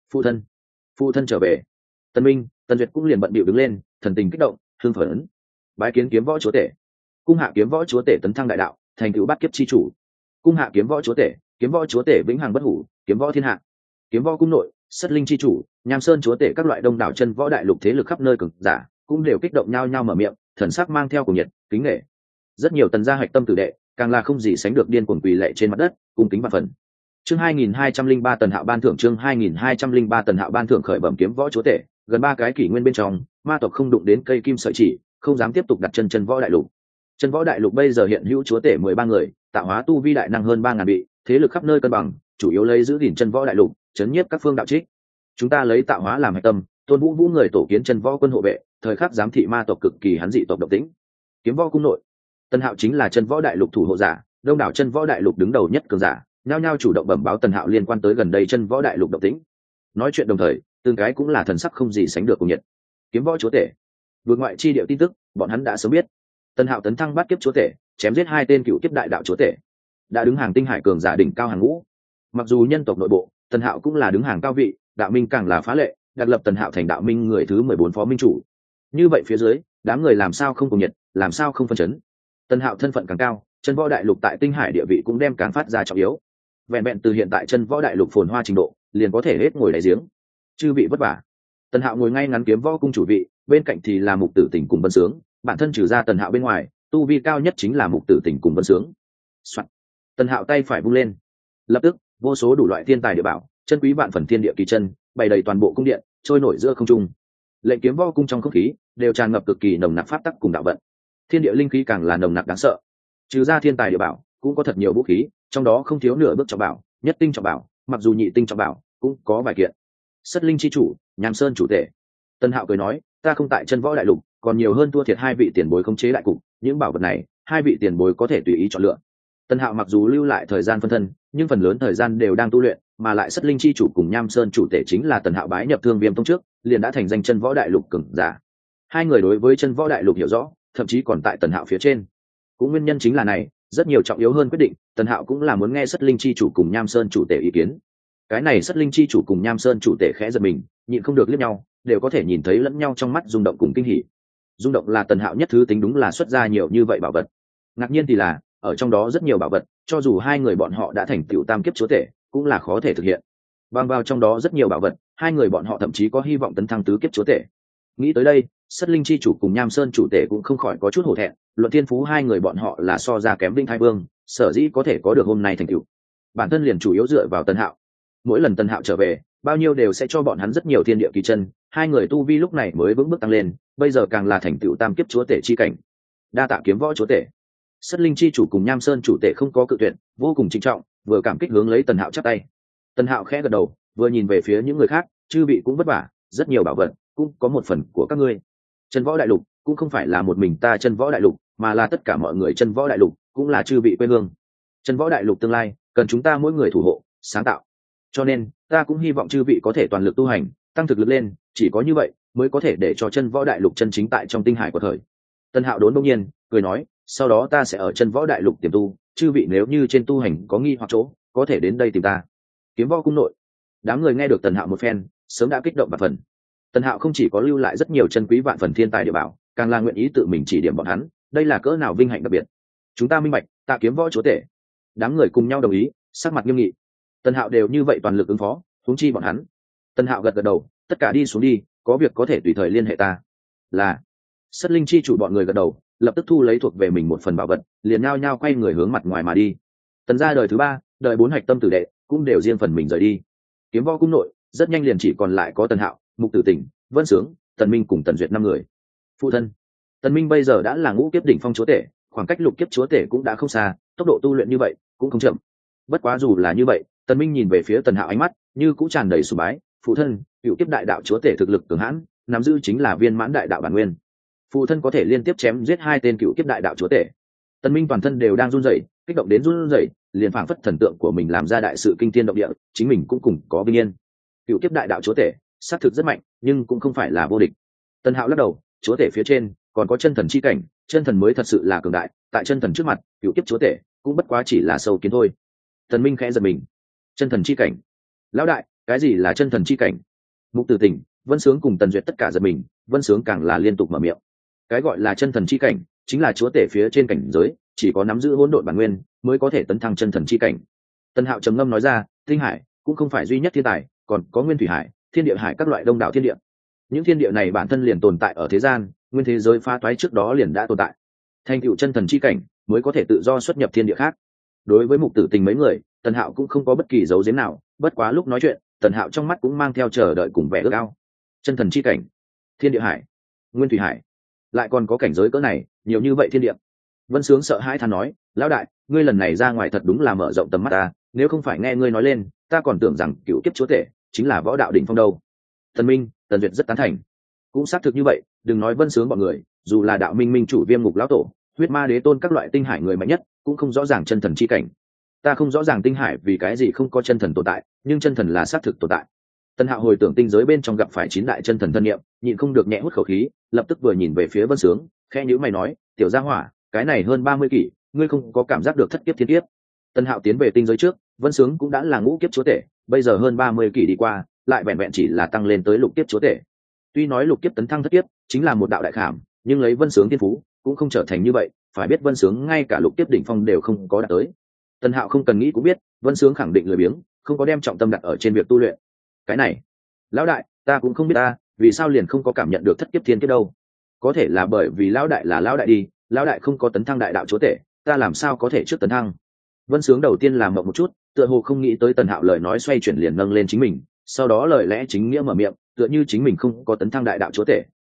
Phụ thân trở về. Tần Minh, Tần Duyệt cũng liền bận bịu đứng lên, thần tình kích động, hưng phấn. Bái kiến kiếm võ chúa tể. Cung hạ kiếm võ chúa tể tấn thăng đại đạo, thành tựu bát kiếp chi chủ. Cung hạ kiếm võ chúa tể, kiếm võ chúa tể vĩnh hằng bất hủ, kiếm võ thiên hạ. Kiếm võ cung nội, Sất Linh chi chủ, Nham Sơn chúa tể các loại đông đảo chân võ đại lục thế lực khắp nơi cường giả, cũng đều kích động nhao nhao mở miệng, thần sắc mang theo cùng nhiệt, kính nể. Rất nhiều Tần gia hạch tâm tử đệ, càng là không gì sánh được điên cuồng quỳ lạy trên mặt đất, cung kính vạn phần. Chương 2203 Tần Hạo ban thưởng, chương 2203 Tần Hạo ban thưởng khởi bẩm kiếm võ chúa tể, gần 3 cái kỷ nguyên bên trong, ma tộc không đụng đến cây kim sợi chỉ, không dám tiếp tục đặt chân chân võ đại lục. Chân võ đại lục bây giờ hiện hữu chúa tể 13 người, tạo hóa tu vi đại năng hơn 3000 vị, thế lực khắp nơi cân bằng, chủ yếu lấy giữ gìn chân võ đại lục, chấn nhiếp các phương đạo trích. Chúng ta lấy tạo hóa làm hạch tâm, tôn vũ vũ người tổ kiến chân võ quân hộ vệ, thời khắc giám thị ma tộc cực kỳ hắn dị tộc động tĩnh. Kiếm võ cung nội, Tần Hạo chính là chân võ đại lục thủ hộ giả, đông đảo chân võ đại lục đứng đầu nhất cường giả, nhao nhao chủ động bẩm báo Tần Hạo liên quan tới gần đây chân võ đại lục động tĩnh. Nói chuyện đồng thời, từng cái cũng là thần sắc không gì sánh được cùng nhiệt. Kiếm võ chúa tể, vượt ngoại chi điệu tin tức, bọn hắn đã sớm biết. Tần Hạo tấn thăng bát kiếp chúa tể, chém giết 2 tên cựu kiếp đại đạo chúa tể, đã đứng hàng tinh hải cường giả đỉnh cao hàng ngũ. Mặc dù nhân tộc nội bộ, Tần Hạo cũng là đứng hàng cao vị, đạo minh càng là phá lệ, đặt lập Tần Hạo thành đạo minh người thứ 14 phó minh chủ. Như vậy phía dưới, đám người làm sao không cùng nhiệt, làm sao không phân chấn. Tần Hạo thân phận càng cao, chân võ đại lục tại tinh hải địa vị cũng đem càng phát ra trọng yếu. Vẹn vẹn từ hiện tại chân võ đại lục phồn hoa trình độ, liền có thể hết ngồi đáy giếng. Chư vị vất vả. Tần Hạo ngồi ngay ngắn kiếm võ cung chủ vị, bên cạnh thì là Mục Tử Tình cùng Vân Sướng, bản thân trừ ra Tần Hạo bên ngoài, tu vi cao nhất chính là Mục Tử Tình cùng Vân Sướng. Soạn. Tần Hạo tay phải vung lên, lập tức vô số đủ loại thiên tài địa bảo, chân quý vạn phần thiên địa kỳ chân, bày đầy toàn bộ cung điện, trôi nổi giữa không trung. Lệnh kiếm võ cung trong không khí đều tràn ngập cực kỳ nồng nặc pháp tắc cùng đạo vận. Thiên địa linh khí càng là nồng nặc đáng sợ. Trừ ra thiên tài địa bảo, cũng có thật nhiều vũ khí, trong đó không thiếu nửa bước trọng bảo, nhất tinh trọng bảo, mặc dù nhị tinh trọng bảo cũng có vài kiện. Sất linh chi chủ, Nham Sơn chủ tể. Tân Hạo cười nói, ta không tại chân võ đại lục, còn nhiều hơn thua thiệt hai vị tiền bối khống chế đại cục, những bảo vật này, hai vị tiền bối có thể tùy ý chọn lựa. Tân Hạo mặc dù lưu lại thời gian phân thân, nhưng phần lớn thời gian đều đang tu luyện, mà lại Sất linh chi chủ cùng Nham Sơn chủ tể chính là Tần Hạo bái nhập Thương Viêm tông trước, liền đã thành danh chân võ đại lục cường giả. Hai người đối với chân võ đại lục hiểu rõ, thậm chí còn tại Tần Hạo phía trên. Cũng nguyên nhân chính là này, rất nhiều trọng yếu hơn quyết định, Tần Hạo cũng là muốn nghe Sất linh chi chủ cùng Nham Sơn chủ tể ý kiến. Cái này Sất linh chi chủ cùng Nham Sơn chủ tể khẽ giật mình, nhịn không được liếc nhau, đều có thể nhìn thấy lẫn nhau trong mắt rung động cùng kinh hỉ. Rung động là Tần Hạo nhất thứ tính đúng là xuất ra nhiều như vậy bảo vật. Ngạc nhiên thì là, ở trong đó rất nhiều bảo vật, cho dù hai người bọn họ đã thành tựu tam kiếp chúa tể, cũng là khó thể thực hiện. Bằng vào trong đó rất nhiều bảo vật, hai người bọn họ thậm chí có hy vọng tấn thăng tứ kiếp chúa tể. Nghĩ tới đây, Sất linh chi chủ cùng Nham Sơn chủ tể cũng không khỏi có chút hổ thẹn, luận thiên phú hai người bọn họ là so ra kém Vinh Thái Vương, sở dĩ có thể có được hôm nay thành tựu. Bản thân liền chủ yếu dựa vào Tần Hạo. Mỗi lần Tần Hạo trở về, bao nhiêu đều sẽ cho bọn hắn rất nhiều thiên địa kỳ chân, hai người tu vi lúc này mới vững bước tăng lên, bây giờ càng là thành tựu tam kiếp chúa tể chi cảnh. Đa tạ kiếm võ chúa tể. Sất linh chi chủ cùng Nham Sơn chủ tể không có cự tuyệt, vô cùng trịnh trọng, vừa cảm kích hướng lấy Tần Hạo chắp tay. Tần Hạo khẽ gật đầu, vừa nhìn về phía những người khác, chư vị cũng vất vả, rất nhiều bảo vật, cũng có một phần của các ngươi. Chân võ đại lục cũng không phải là một mình ta chân võ đại lục, mà là tất cả mọi người chân võ đại lục, cũng là chư vị quê hương. Chân võ đại lục tương lai, cần chúng ta mỗi người thủ hộ, sáng tạo. Cho nên, ta cũng hy vọng chư vị có thể toàn lực tu hành, tăng thực lực lên, chỉ có như vậy mới có thể để cho chân võ đại lục chân chính tại trong tinh hải của thời. Tân Hạo đốn đông nhiên, cười nói, sau đó ta sẽ ở chân võ đại lục tiềm tu, chư vị nếu như trên tu hành có nghi hoặc chỗ, có thể đến đây tìm ta. Kiếm võ cung nội. Đám người nghe được Tần Hạo một phen, sớm đã kích động vạn phần. Tần Hạo không chỉ có lưu lại rất nhiều chân quý vạn phần thiên tài địa bảo, càng là nguyện ý tự mình chỉ điểm bọn hắn, đây là cỡ nào vinh hạnh đặc biệt. Chúng ta minh bạch, tạ kiếm võ chúa tể. Đám người cùng nhau đồng ý, sắc mặt nghiêm nghị. Tần Hạo đều như vậy toàn lực ứng phó, huống chi bọn hắn. Tần Hạo gật gật đầu, tất cả đi xuống đi, có việc có thể tùy thời liên hệ ta. Là. Sất linh chi chủ bọn người gật đầu, lập tức thu lấy thuộc về mình một phần bảo vật, liền nhao nhao quay người hướng mặt ngoài mà đi. Tần gia đời thứ ba, đời bốn hạch tâm tử đệ, cũng đều riêng phần mình rời đi. Kiếm võ cung nội, rất nhanh liền chỉ còn lại có Tần Hạo, Mục Tử Tỉnh, Vân Sướng, Tần Minh cùng Tần Duyệt năm người. Phụ thân. Tần Minh bây giờ đã là ngũ kiếp đỉnh phong chúa tể, khoảng cách lục kiếp chúa tể cũng đã không xa, tốc độ tu luyện như vậy cũng không chậm. Bất quá dù là như vậy, Tần Minh nhìn về phía Tần Hạo ánh mắt như cũng tràn đầy sùng bái. Phụ thân, cựu kiếp đại đạo chúa tể thực lực cường hãn, nắm giữ chính là viên mãn đại đạo bản nguyên. Phụ thân có thể liên tiếp chém giết hai tên cựu kiếp đại đạo chúa tể. Tần Minh toàn thân đều đang run rẩy, kích động đến run rẩy, liền phảng phất thần tượng của mình làm ra đại sự kinh thiên động địa, chính mình cũng cùng có vinh yên. Cựu kiếp đại đạo chúa tể, xác thực rất mạnh, nhưng cũng không phải là vô địch. Tần Hạo lắc đầu, chúa tể phía trên còn có chân thần chi cảnh, chân thần mới thật sự là cường đại, tại chân thần trước mặt, cựu kiếp chúa tể cũng bất quá chỉ là sâu kiến thôi. Tần Minh khẽ giật mình. Chân thần chi cảnh? Lão đại, cái gì là chân thần chi cảnh? Mục Tử Tỉnh, Vân Sướng cùng Tần Duyệt tất cả giật mình, Vân Sướng càng là liên tục mở miệng. Cái gọi là chân thần chi cảnh, chính là chúa tể phía trên cảnh giới, chỉ có nắm giữ hỗn độn bản nguyên mới có thể tấn thăng chân thần chi cảnh. Tần Hạo trầm ngâm nói ra, tinh hải cũng không phải duy nhất thiên tài, còn có nguyên thủy hải, thiên địa hải các loại đông đảo thiên địa. Những thiên địa này bản thân liền tồn tại ở thế gian, nguyên thế giới phá toái trước đó liền đã tồn tại. Thành tựu chân thần chi cảnh mới có thể tự do xuất nhập thiên địa khác. Đối với Mục Tử Tình mấy người, Tần Hạo cũng không có bất kỳ dấu giếm nào, bất quá lúc nói chuyện, Tần Hạo trong mắt cũng mang theo chờ đợi cùng vẻ ước ao. Chân thần chi cảnh, thiên địa hải, nguyên thủy hải, lại còn có cảnh giới cỡ này, nhiều như vậy thiên địa. Vân Sướng sợ hãi than nói, lão đại, ngươi lần này ra ngoài thật đúng là mở rộng tầm mắt ta, nếu không phải nghe ngươi nói lên, ta còn tưởng rằng cựu kiếp chúa tể chính là võ đạo đỉnh phong đâu. Tần Minh, Tần Duyệt rất tán thành, cũng xác thực như vậy, đừng nói Vân Sướng bọn người, dù là đạo minh minh chủ Viêm Ngục lão tổ, huyết ma đế tôn các loại tinh hải người mạnh nhất, cũng không rõ ràng chân thần chi cảnh. Ta không rõ ràng tinh hải vì cái gì không có chân thần tồn tại, nhưng chân thần là xác thực tồn tại. Tần Hạo hồi tưởng tinh giới bên trong gặp phải 9 đại chân thần thân niệm, nhịn không được nhẹ hút khẩu khí, lập tức vừa nhìn về phía Vân Sướng, khẽ nhíu mày nói, tiểu gia hỏa, cái này hơn 30 kỷ, ngươi không có cảm giác được thất kiếp thiên kiếp? Tần Hạo tiến về tinh giới trước, Vân Sướng cũng đã là ngũ kiếp chúa tể, bây giờ hơn 30 kỷ đi qua, lại vẹn vẹn chỉ là tăng lên tới lục kiếp chúa tể. Tuy nói lục kiếp tấn thăng thất kiếp chính là một đạo đại khảm, nhưng lấy Vân Sướng thiên phú, cũng không trở thành như vậy, phải biết Vân Sướng ngay cả lục kiếp đỉnh phong đều không có đạt tới. Tần Hạo không cần nghĩ cũng biết, Vân Sướng khẳng định lười biếng, không có đem trọng tâm đặt ở trên việc tu luyện. Cái này, lão đại, ta cũng không biết ta, vì sao liền không có cảm nhận được thất kiếp thiên kiếp đâu? Có thể là bởi vì lão đại là lão đại đi, lão đại không có tấn thăng đại đạo chúa tể, ta làm sao có thể trước tấn thăng? Vân Sướng đầu tiên là mộng một chút, tựa hồ không nghĩ tới Tần Hạo lời nói xoay chuyển liền nâng lên chính mình, sau đó lời lẽ chính nghĩa mở miệng, tựa như chính mình không có tấn thăng đại đạo chúa tể,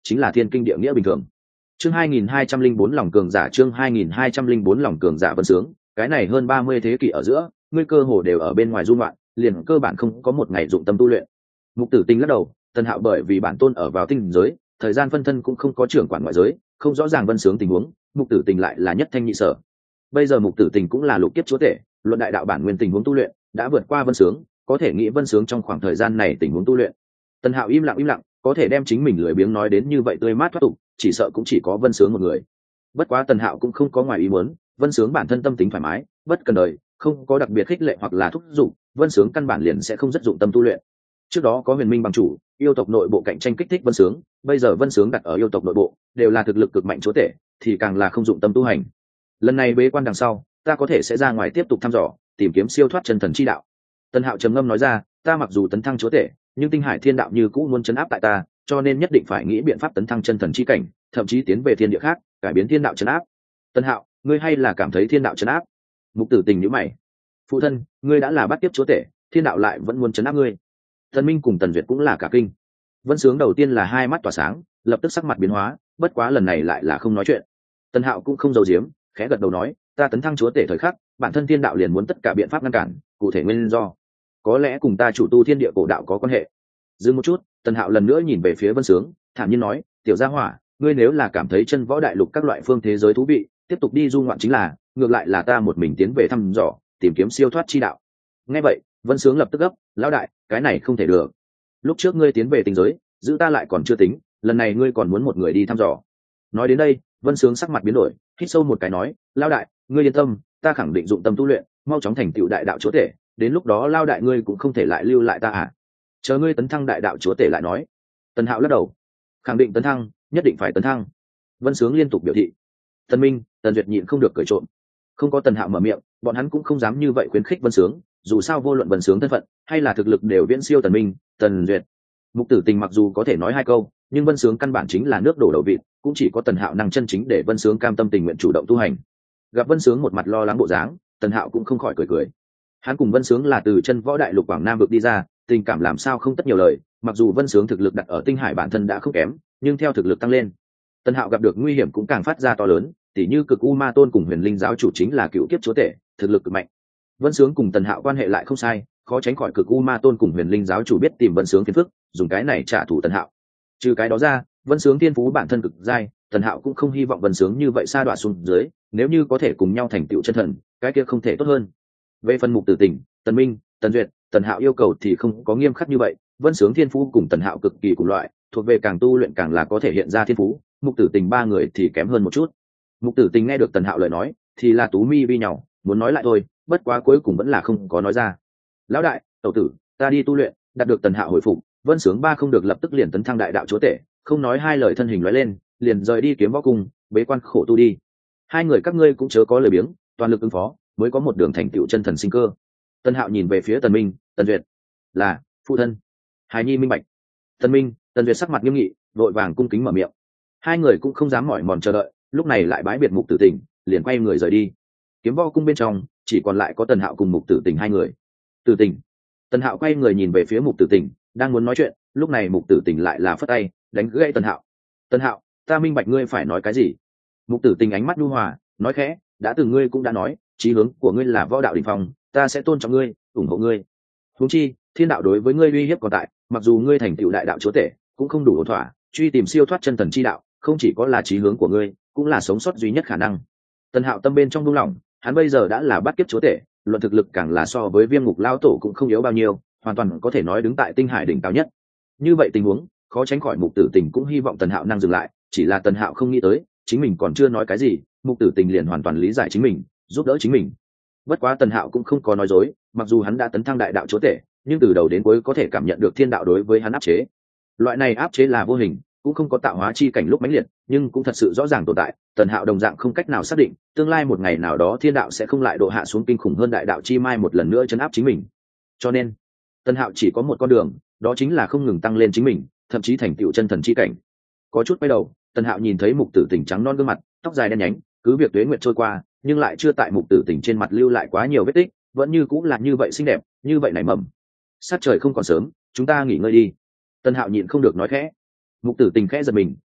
chính là thiên kinh địa nghĩa bình thường. Chương 2204 lòng cường giả, chương 2204 lòng cường giả. Vân Sướng, cái này hơn 30 thế kỷ ở giữa, ngươi cơ hồ đều ở bên ngoài du ngoạn, liền cơ bản không có một ngày dụng tâm tu luyện. Mục Tử Tình lắc đầu, Tần Hạo bởi vì bản tôn ở vào tinh giới, thời gian phân thân cũng không có trưởng quản ngoại giới, không rõ ràng Vân Sướng tình huống, Mục Tử Tình lại là nhất thanh nhị sở. Bây giờ Mục Tử Tình cũng là lục kiếp chúa tể, luận đại đạo bản nguyên tình huống tu luyện đã vượt qua Vân Sướng, có thể nghĩ Vân Sướng trong khoảng thời gian này tình huống tu luyện. Tần Hạo im lặng, có thể đem chính mình lười biếng nói đến như vậy tươi mát thoát tục, chỉ sợ cũng chỉ có Vân Sướng một người. Bất quá Tần Hạo cũng không có ngoài ý muốn, Vân Sướng bản thân tâm tính thoải mái, bất cần đời, không có đặc biệt khích lệ hoặc là thúc giục, Vân Sướng căn bản liền sẽ không rất dụng tâm tu luyện. Trước đó có Huyền Minh bằng chủ, yêu tộc nội bộ cạnh tranh kích thích Vân Sướng, bây giờ Vân Sướng đặt ở yêu tộc nội bộ, đều là thực lực cực mạnh chúa tể, thì càng là không dụng tâm tu hành. Lần này bế quan đằng sau, ta có thể sẽ ra ngoài tiếp tục thăm dò, tìm kiếm siêu thoát chân thần chi đạo. Tần Hạo trầm ngâm nói ra, ta mặc dù tấn thăng chúa tể, nhưng tinh hải thiên đạo như cũ muốn chấn áp tại ta, cho nên nhất định phải nghĩ biện pháp tấn thăng chân thần chi cảnh, thậm chí tiến về thiên địa khác, cải biến thiên đạo chấn áp. Tần Hạo, ngươi hay là cảm thấy thiên đạo chấn áp? Mục Tử Tình nhíu mày. Phụ thân, ngươi đã là bát kiếp chúa tể, thiên đạo lại vẫn muốn chấn áp ngươi. Tần Minh cùng Tần Duyệt cũng là cả kinh. Vân Sướng đầu tiên là hai mắt tỏa sáng, lập tức sắc mặt biến hóa, bất quá lần này lại là không nói chuyện. Tần Hạo cũng không giấu giếm, khẽ gật đầu nói, ta tấn thăng chúa tể thời khắc, bản thân thiên đạo liền muốn tất cả biện pháp ngăn cản, cụ thể nguyên do có lẽ cùng ta chủ tu thiên địa cổ đạo có quan hệ. Dừng một chút, Tần Hạo lần nữa nhìn về phía Vân Sướng, thản nhiên nói, tiểu gia hỏa, ngươi nếu là cảm thấy chân võ đại lục các loại phương thế giới thú vị, tiếp tục đi du ngoạn chính là, ngược lại là ta một mình tiến về thăm dò, tìm kiếm siêu thoát chi đạo. Nghe vậy, Vân Sướng lập tức gấp, lão đại, cái này không thể được. Lúc trước ngươi tiến về tinh giới, giữ ta lại còn chưa tính, lần này ngươi còn muốn một người đi thăm dò. Nói đến đây, Vân Sướng sắc mặt biến đổi, hít sâu một cái nói, lão đại, ngươi yên tâm, ta khẳng định dụng tâm tu luyện, mau chóng thành tựu đại đạo chúa tể, đến lúc đó lao đại ngươi cũng không thể lại lưu lại ta à? Chờ ngươi tấn thăng đại đạo chúa tể lại nói. Tần Hạo lắc đầu, khẳng định tấn thăng, nhất định phải tấn thăng. Vân Sướng liên tục biểu thị. Tần Minh, Tần Duyệt nhịn không được cười trộm. Không có Tần Hạo mở miệng, bọn hắn cũng không dám như vậy khuyến khích Vân Sướng, dù sao vô luận Vân Sướng thân phận hay là thực lực đều viễn siêu Tần Minh, Tần Duyệt. Mục Tử Tình mặc dù có thể nói hai câu, nhưng Vân Sướng căn bản chính là nước đổ đầu vịt, cũng chỉ có Tần Hạo năng chân chính để Vân Sướng cam tâm tình nguyện chủ động tu hành. Gặp Vân Sướng một mặt lo lắng bộ dáng, Tần Hạo cũng không khỏi cười. Hắn cùng Vân Sướng là từ chân võ đại lục Quảng Nam vực đi ra, tình cảm làm sao không tất nhiều lời, mặc dù Vân Sướng thực lực đặt ở tinh hải bản thân đã không kém, nhưng theo thực lực tăng lên, Tần Hạo gặp được nguy hiểm cũng càng phát ra to lớn, tỉ như Cực U Ma Tôn cùng Huyền Linh giáo chủ chính là cựu kiếp chúa tể, thực lực cực mạnh. Vân Sướng cùng Tần Hạo quan hệ lại không sai, khó tránh khỏi Cực U Ma Tôn cùng Huyền Linh giáo chủ biết tìm Vân Sướng phiền phức, dùng cái này trả thù Tần Hạo. Trừ cái đó ra, Vân Sướng thiên phú bản thân cực giai, Tần Hạo cũng không hy vọng Vân Sướng như vậy sa đọa xuống dưới, nếu như có thể cùng nhau thành tựu chân thần, cái kia không thể tốt hơn. Về phần Mục Tử Tình, Tần Minh, Tần Duyệt, Tần Hạo yêu cầu thì không có nghiêm khắc như vậy, Vân Sướng thiên phú cùng Tần Hạo cực kỳ cùng loại, thuộc về càng tu luyện càng là có thể hiện ra thiên phú, Mục Tử Tình ba người thì kém hơn một chút. Mục Tử Tình nghe được Tần Hạo lời nói, thì là tú mi vi nhàu, muốn nói lại thôi, bất quá cuối cùng vẫn là không có nói ra. Lão đại, tẩu tử, ta đi tu luyện, đạt được Tần Hạo hồi phục, Vân Sướng ba không được lập tức liền tấn thăng đại đạo chúa tể, không nói hai lời thân hình lóe lên, liền rời đi kiếm võ cung, bế quan khổ tu đi. Hai người các ngươi cũng chớ có lời biếng, toàn lực ứng phó, mới có một đường thành tựu chân thần sinh cơ. Tần Hạo nhìn về phía Tần Minh, Tần Duyệt, là phụ thân. Hải nhi minh bạch. Tần Minh, Tần Duyệt sắc mặt nghiêm nghị, vội vàng cung kính mở miệng. Hai người cũng không dám mỏi mòn chờ đợi, lúc này lại bái biệt Mục Tử Tình, liền quay người rời đi. Kiếm võ cung bên trong chỉ còn lại có Tần Hạo cùng Mục Tử Tình hai người. Tử Tình. Tần Hạo quay người nhìn về phía Mục Tử Tình, đang muốn nói chuyện, lúc này Mục Tử Tình lại là phất tay, đánh gãy Tần Hạo. Tần Hạo, ta minh bạch ngươi phải nói cái gì. Mục Tử Tình ánh mắt nhu hòa, nói khẽ, đã từng ngươi cũng đã nói, chí hướng của ngươi là võ đạo đỉnh phong, ta sẽ tôn trọng ngươi, ủng hộ ngươi. Huống chi, thiên đạo đối với ngươi uy hiếp còn tại, mặc dù ngươi thành tựu đại đạo chúa tể, cũng không đủ ổn thỏa, truy tìm siêu thoát chân thần chi đạo, không chỉ có là chí hướng của ngươi, cũng là sống sót duy nhất khả năng. Tần Hạo tâm bên trong buông lỏng, hắn bây giờ đã là bát kiếp chúa tể, luận thực lực càng là so với Viêm Ngục lão tổ cũng không yếu bao nhiêu, hoàn toàn có thể nói đứng tại tinh hải đỉnh cao nhất. Như vậy tình huống, khó tránh khỏi Mục Tử Tình cũng hy vọng Tần Hạo năng dừng lại, chỉ là Tần Hạo không nghĩ tới, chính mình còn chưa nói cái gì, Mục Tử Tình liền hoàn toàn lý giải chính mình, giúp đỡ chính mình. Bất quá Tần Hạo cũng không có nói dối, mặc dù hắn đã tấn thăng đại đạo chúa tể, nhưng từ đầu đến cuối có thể cảm nhận được thiên đạo đối với hắn áp chế. Loại này áp chế là vô hình, cũng không có tạo hóa chi cảnh lúc mãnh liệt, nhưng cũng thật sự rõ ràng tồn tại. Tần Hạo đồng dạng không cách nào xác định, tương lai một ngày nào đó thiên đạo sẽ không lại độ hạ xuống kinh khủng hơn đại đạo chi mai một lần nữa chấn áp chính mình. Cho nên, Tần Hạo chỉ có một con đường, đó chính là không ngừng tăng lên chính mình, thậm chí thành tựu chân thần chi cảnh. Có chút quay đầu, Tần Hạo nhìn thấy Mục Tử Tình trắng non gương mặt, tóc dài đen nhánh, cứ việc tuế nguyệt trôi qua, nhưng lại chưa tại Mục Tử Tình trên mặt lưu lại quá nhiều vết tích, vẫn như cũng là như vậy xinh đẹp, như vậy nảy mầm. Sát trời không còn sớm, chúng ta nghỉ ngơi đi. Tần Hạo nhịn không được nói khẽ. Mục Tử Tình khẽ giật mình,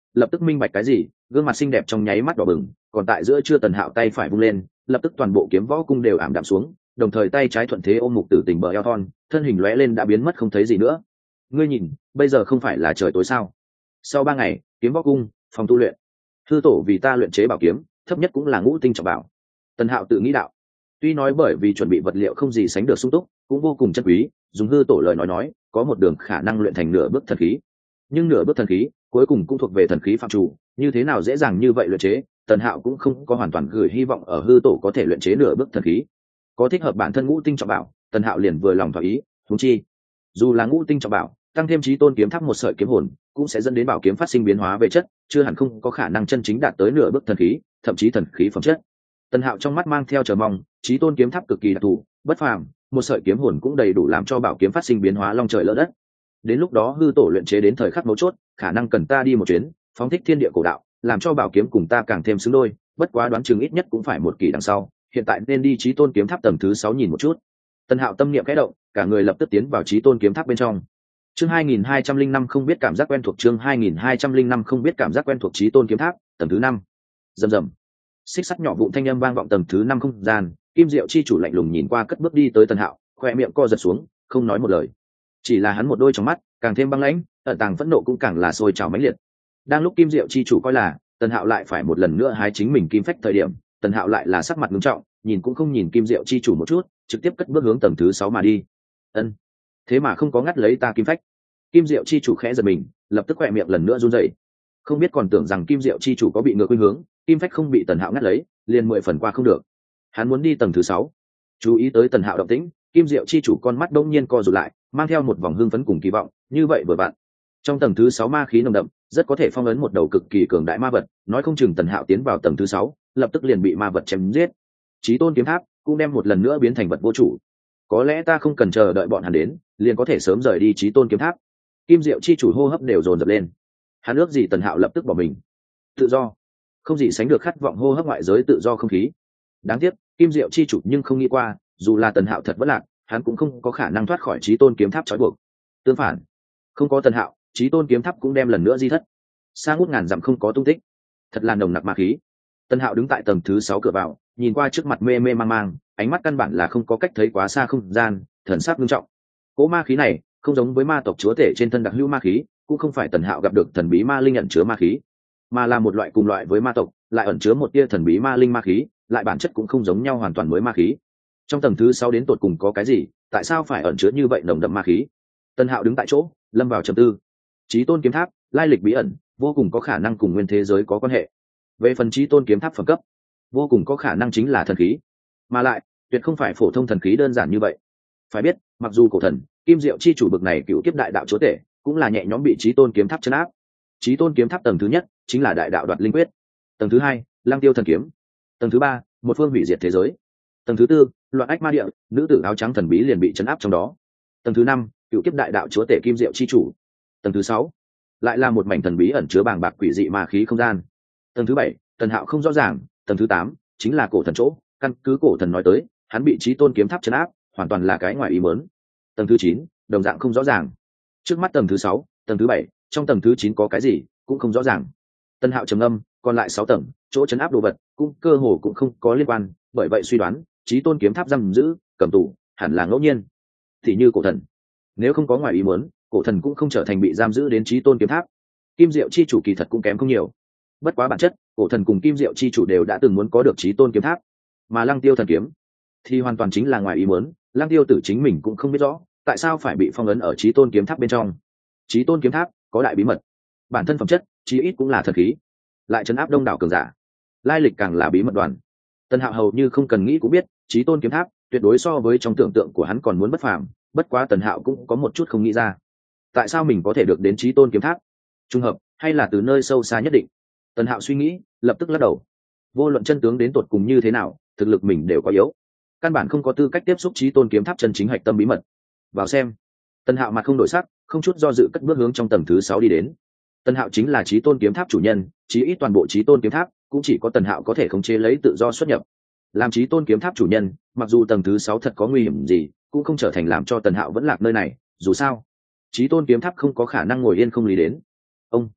lập tức minh bạch cái gì, gương mặt xinh đẹp trong nháy mắt đỏ bừng, còn tại giữa chưa Tần Hạo tay phải vung lên, lập tức toàn bộ kiếm võ cung đều ảm đạm xuống, đồng thời tay trái thuận thế ôm Mục Tử Tình bờ eo thon, thân hình lóe lên đã biến mất không thấy gì nữa. Ngươi nhìn, bây giờ không phải là trời tối sao? Sau 3 ngày, kiếm võ cung, phòng tu luyện. Hư tổ vì ta luyện chế bảo kiếm, thấp nhất cũng là ngũ tinh trọng bảo. Tần Hạo tự nghĩ đạo. Tuy nói bởi vì chuẩn bị vật liệu không gì sánh được sung túc, cũng vô cùng chân quý, dùng hư tổ lời nói, có một đường khả năng luyện thành nửa bước thần khí. Nhưng nửa bước thần khí, cuối cùng cũng thuộc về thần khí phạm chủ, như thế nào dễ dàng như vậy luyện chế, Tần Hạo cũng không có hoàn toàn gửi hy vọng ở hư tổ có thể luyện chế nửa bước thần khí. Có thích hợp bản thân ngũ tinh trọng bảo, Tần Hạo liền vừa lòng thỏa ý, huống chi, dù là ngũ tinh trọng bảo, tăng thêm chí tôn kiếm tháp một sợi kiếm hồn, cũng sẽ dẫn đến bảo kiếm phát sinh biến hóa về chất, chưa hẳn không có khả năng chân chính đạt tới nửa bước thần khí, thậm chí thần khí phẩm chất. Tần Hạo trong mắt mang theo chờ mong, chí tôn kiếm tháp cực kỳ đặc thù, bất phàm, một sợi kiếm hồn cũng đầy đủ làm cho bảo kiếm phát sinh biến hóa long trời lỡ đất. Đến lúc đó hư tổ luyện chế đến thời khắc mấu chốt, khả năng cần ta đi một chuyến, phóng thích thiên địa cổ đạo, làm cho bảo kiếm cùng ta càng thêm xứng đôi, bất quá đoán chừng ít nhất cũng phải một kỳ đằng sau, hiện tại nên đi chí tôn kiếm tháp tầng thứ 6 nhìn một chút. Tần Hạo tâm niệm khẽ động, cả người lập tức tiến vào chí tôn kiếm tháp bên trong. Chương 2205 không biết cảm giác quen thuộc, chương 2205 không biết cảm giác quen thuộc, chí tôn kiếm tháp, tầng thứ 5. Rầm rầm. Xích sắt nhỏ vụn thanh âm vang vọng tầng thứ 5 không gian, Kim Diệu chi chủ lạnh lùng nhìn qua cất bước đi tới Tần Hạo, khóe miệng co giật xuống, không nói một lời. Chỉ là hắn một đôi trong mắt, càng thêm băng lãnh, ẩn tàng phẫn nộ cũng càng là sôi trào mãnh liệt. Đang lúc Kim Diệu chi chủ coi là Tần Hạo lại phải một lần nữa hái chính mình kim phách thời điểm, Tần Hạo lại là sắc mặt nghiêm trọng, nhìn cũng không nhìn Kim Diệu chi chủ một chút, trực tiếp cất bước hướng tầng thứ 6 mà đi. Ân, thế mà không có ngắt lấy ta kim phách. Kim Diệu chi chủ khẽ giật mình, lập tức khỏe miệng lần nữa run rẩy. Không biết còn tưởng rằng Kim Diệu chi chủ có bị ngược khuynh hướng, kim phách không bị Tần Hạo ngắt lấy, liền 10 phần qua không được. Hắn muốn đi tầng thứ 6. Chú ý tới Tần Hạo động tĩnh, Kim Diệu chi chủ con mắt bỗng nhiên co rụt lại, mang theo một vòng hưng phấn cùng kỳ vọng, như vậy vừa vặn. Trong tầng thứ 6 ma khí nồng đậm, rất có thể phong ấn một đầu cực kỳ cường đại ma vật, nói không chừng Tần Hạo tiến vào tầng thứ 6, lập tức liền bị ma vật chém giết. Chí tôn kiếm tháp cũng đem một lần nữa biến thành vật vô chủ. Có lẽ ta không cần chờ đợi bọn hắn đến, liền có thể sớm rời đi chí tôn kiếm tháp. Kim Diệu chi chủ hô hấp đều dồn dập lên. Hắn ước gì Tần Hạo lập tức bỏ mình. Tự do, không gì sánh được khát vọng hô hấp ngoại giới tự do không khí. Đáng tiếc, Kim Diệu chi chủ nhưng không nghĩ qua, dù là Tần Hạo thật vất lạc, hắn cũng không có khả năng thoát khỏi chí tôn kiếm tháp trói buộc. Tương phản, không có Tần Hạo, chí tôn kiếm tháp cũng đem lần nữa di thất. Xa ngút ngàn dặm không có tung tích. Thật là nồng nặc ma khí. Tần Hạo đứng tại tầng thứ 6 cửa vào, nhìn qua trước mặt mê mê mang mang, ánh mắt căn bản là không có cách thấy quá xa không gian, thần sắc nghiêm trọng. Cỗ ma khí này không giống với ma tộc chúa tể trên thân đặc hữu ma khí, cũng không phải Tần Hạo gặp được thần bí ma linh ẩn chứa ma khí, mà là một loại cùng loại với ma tộc, lại ẩn chứa một tia thần bí ma linh ma khí, lại bản chất cũng không giống nhau hoàn toàn mới ma khí. Trong tầng thứ 6 đến tột cùng có cái gì, tại sao phải ẩn chứa như vậy nồng đậm ma khí? Tần Hạo đứng tại chỗ, lâm vào trầm tư. Chí tôn kiếm tháp, lai lịch bí ẩn, vô cùng có khả năng cùng nguyên thế giới có quan hệ. Về phần chí tôn kiếm tháp phẩm cấp, vô cùng có khả năng chính là thần khí, mà lại tuyệt không phải phổ thông thần khí đơn giản như vậy. Phải biết, mặc dù cổ thần Kim Diệu chi chủ bực này cựu kiếp đại đạo chúa tể, cũng là nhẹ nhõm bị chí tôn kiếm tháp chấn áp. Chí tôn kiếm tháp tầng thứ nhất chính là đại đạo đoạt linh quyết, tầng thứ hai lang tiêu thần kiếm, tầng thứ ba một phương hủy diệt thế giới, tầng thứ tư loạn ách ma địa, nữ tử áo trắng thần bí liền bị chấn áp trong đó, tầng thứ năm cựu kiếp đại đạo chúa tể Kim Diệu chi chủ, tầng thứ 6 lại là một mảnh thần bí ẩn chứa bàng bạc quỷ dị ma khí không gian, tầng thứ 7 Tần Hạo không rõ ràng, tầng thứ 8 chính là cổ thần chỗ, căn cứ cổ thần nói tới, hắn bị chí tôn kiếm tháp chấn áp, hoàn toàn là cái ngoài ý muốn. Tầng thứ 9 đồng dạng không rõ ràng. Trước mắt tầng thứ 6, tầng thứ 7, trong tầng thứ 9 có cái gì cũng không rõ ràng. Tần Hạo trầm ngâm, còn lại 6 tầng, chỗ chấn áp đồ vật cũng cơ hồ cũng không có liên quan, bởi vậy suy đoán, chí tôn kiếm tháp giam giữ, cầm tù, hẳn là ngẫu nhiên. Thì như cổ thần, nếu không có ngoài ý muốn, cổ thần cũng không trở thành bị giam giữ đến chí tôn kiếm tháp. Kim Diệu chi chủ kỳ thật cũng kém không nhiều. Bất quá bản chất, cổ thần cùng Kim Diệu chi chủ đều đã từng muốn có được chí tôn kiếm tháp, mà Lăng Tiêu thần kiếm thì hoàn toàn chính là ngoài ý muốn. Lăng Tiêu tử chính mình cũng không biết rõ tại sao phải bị phong ấn ở chí tôn kiếm tháp bên trong. Chí tôn kiếm tháp có đại bí mật, bản thân phẩm chất chí ít cũng là thần khí, lại trấn áp đông đảo cường giả, lai lịch càng là bí mật đoàn. Tần Hạo hầu như không cần nghĩ cũng biết, chí tôn kiếm tháp tuyệt đối so với trong tưởng tượng của hắn còn muốn bất phàm. Bất quá Tần Hạo cũng có một chút không nghĩ ra, tại sao mình có thể được đến chí tôn kiếm tháp, trùng hợp hay là từ nơi sâu xa nhất định. Tần Hạo suy nghĩ, lập tức lắc đầu. Vô luận chân tướng đến tột cùng như thế nào, thực lực mình đều quá yếu, căn bản không có tư cách tiếp xúc chí tôn kiếm tháp chân chính hạch tâm bí mật. Vào xem. Tần Hạo mặt không đổi sắc, không chút do dự cất bước hướng trong tầng thứ 6 đi đến. Tần Hạo chính là chí tôn kiếm tháp chủ nhân, chí ít toàn bộ chí tôn kiếm tháp cũng chỉ có Tần Hạo có thể khống chế lấy tự do xuất nhập. Làm chí tôn kiếm tháp chủ nhân, mặc dù tầng thứ 6 thật có nguy hiểm gì, cũng không trở thành làm cho Tần Hạo vẫn lạc nơi này, dù sao, chí tôn kiếm tháp không có khả năng ngồi yên không lý đến. Ông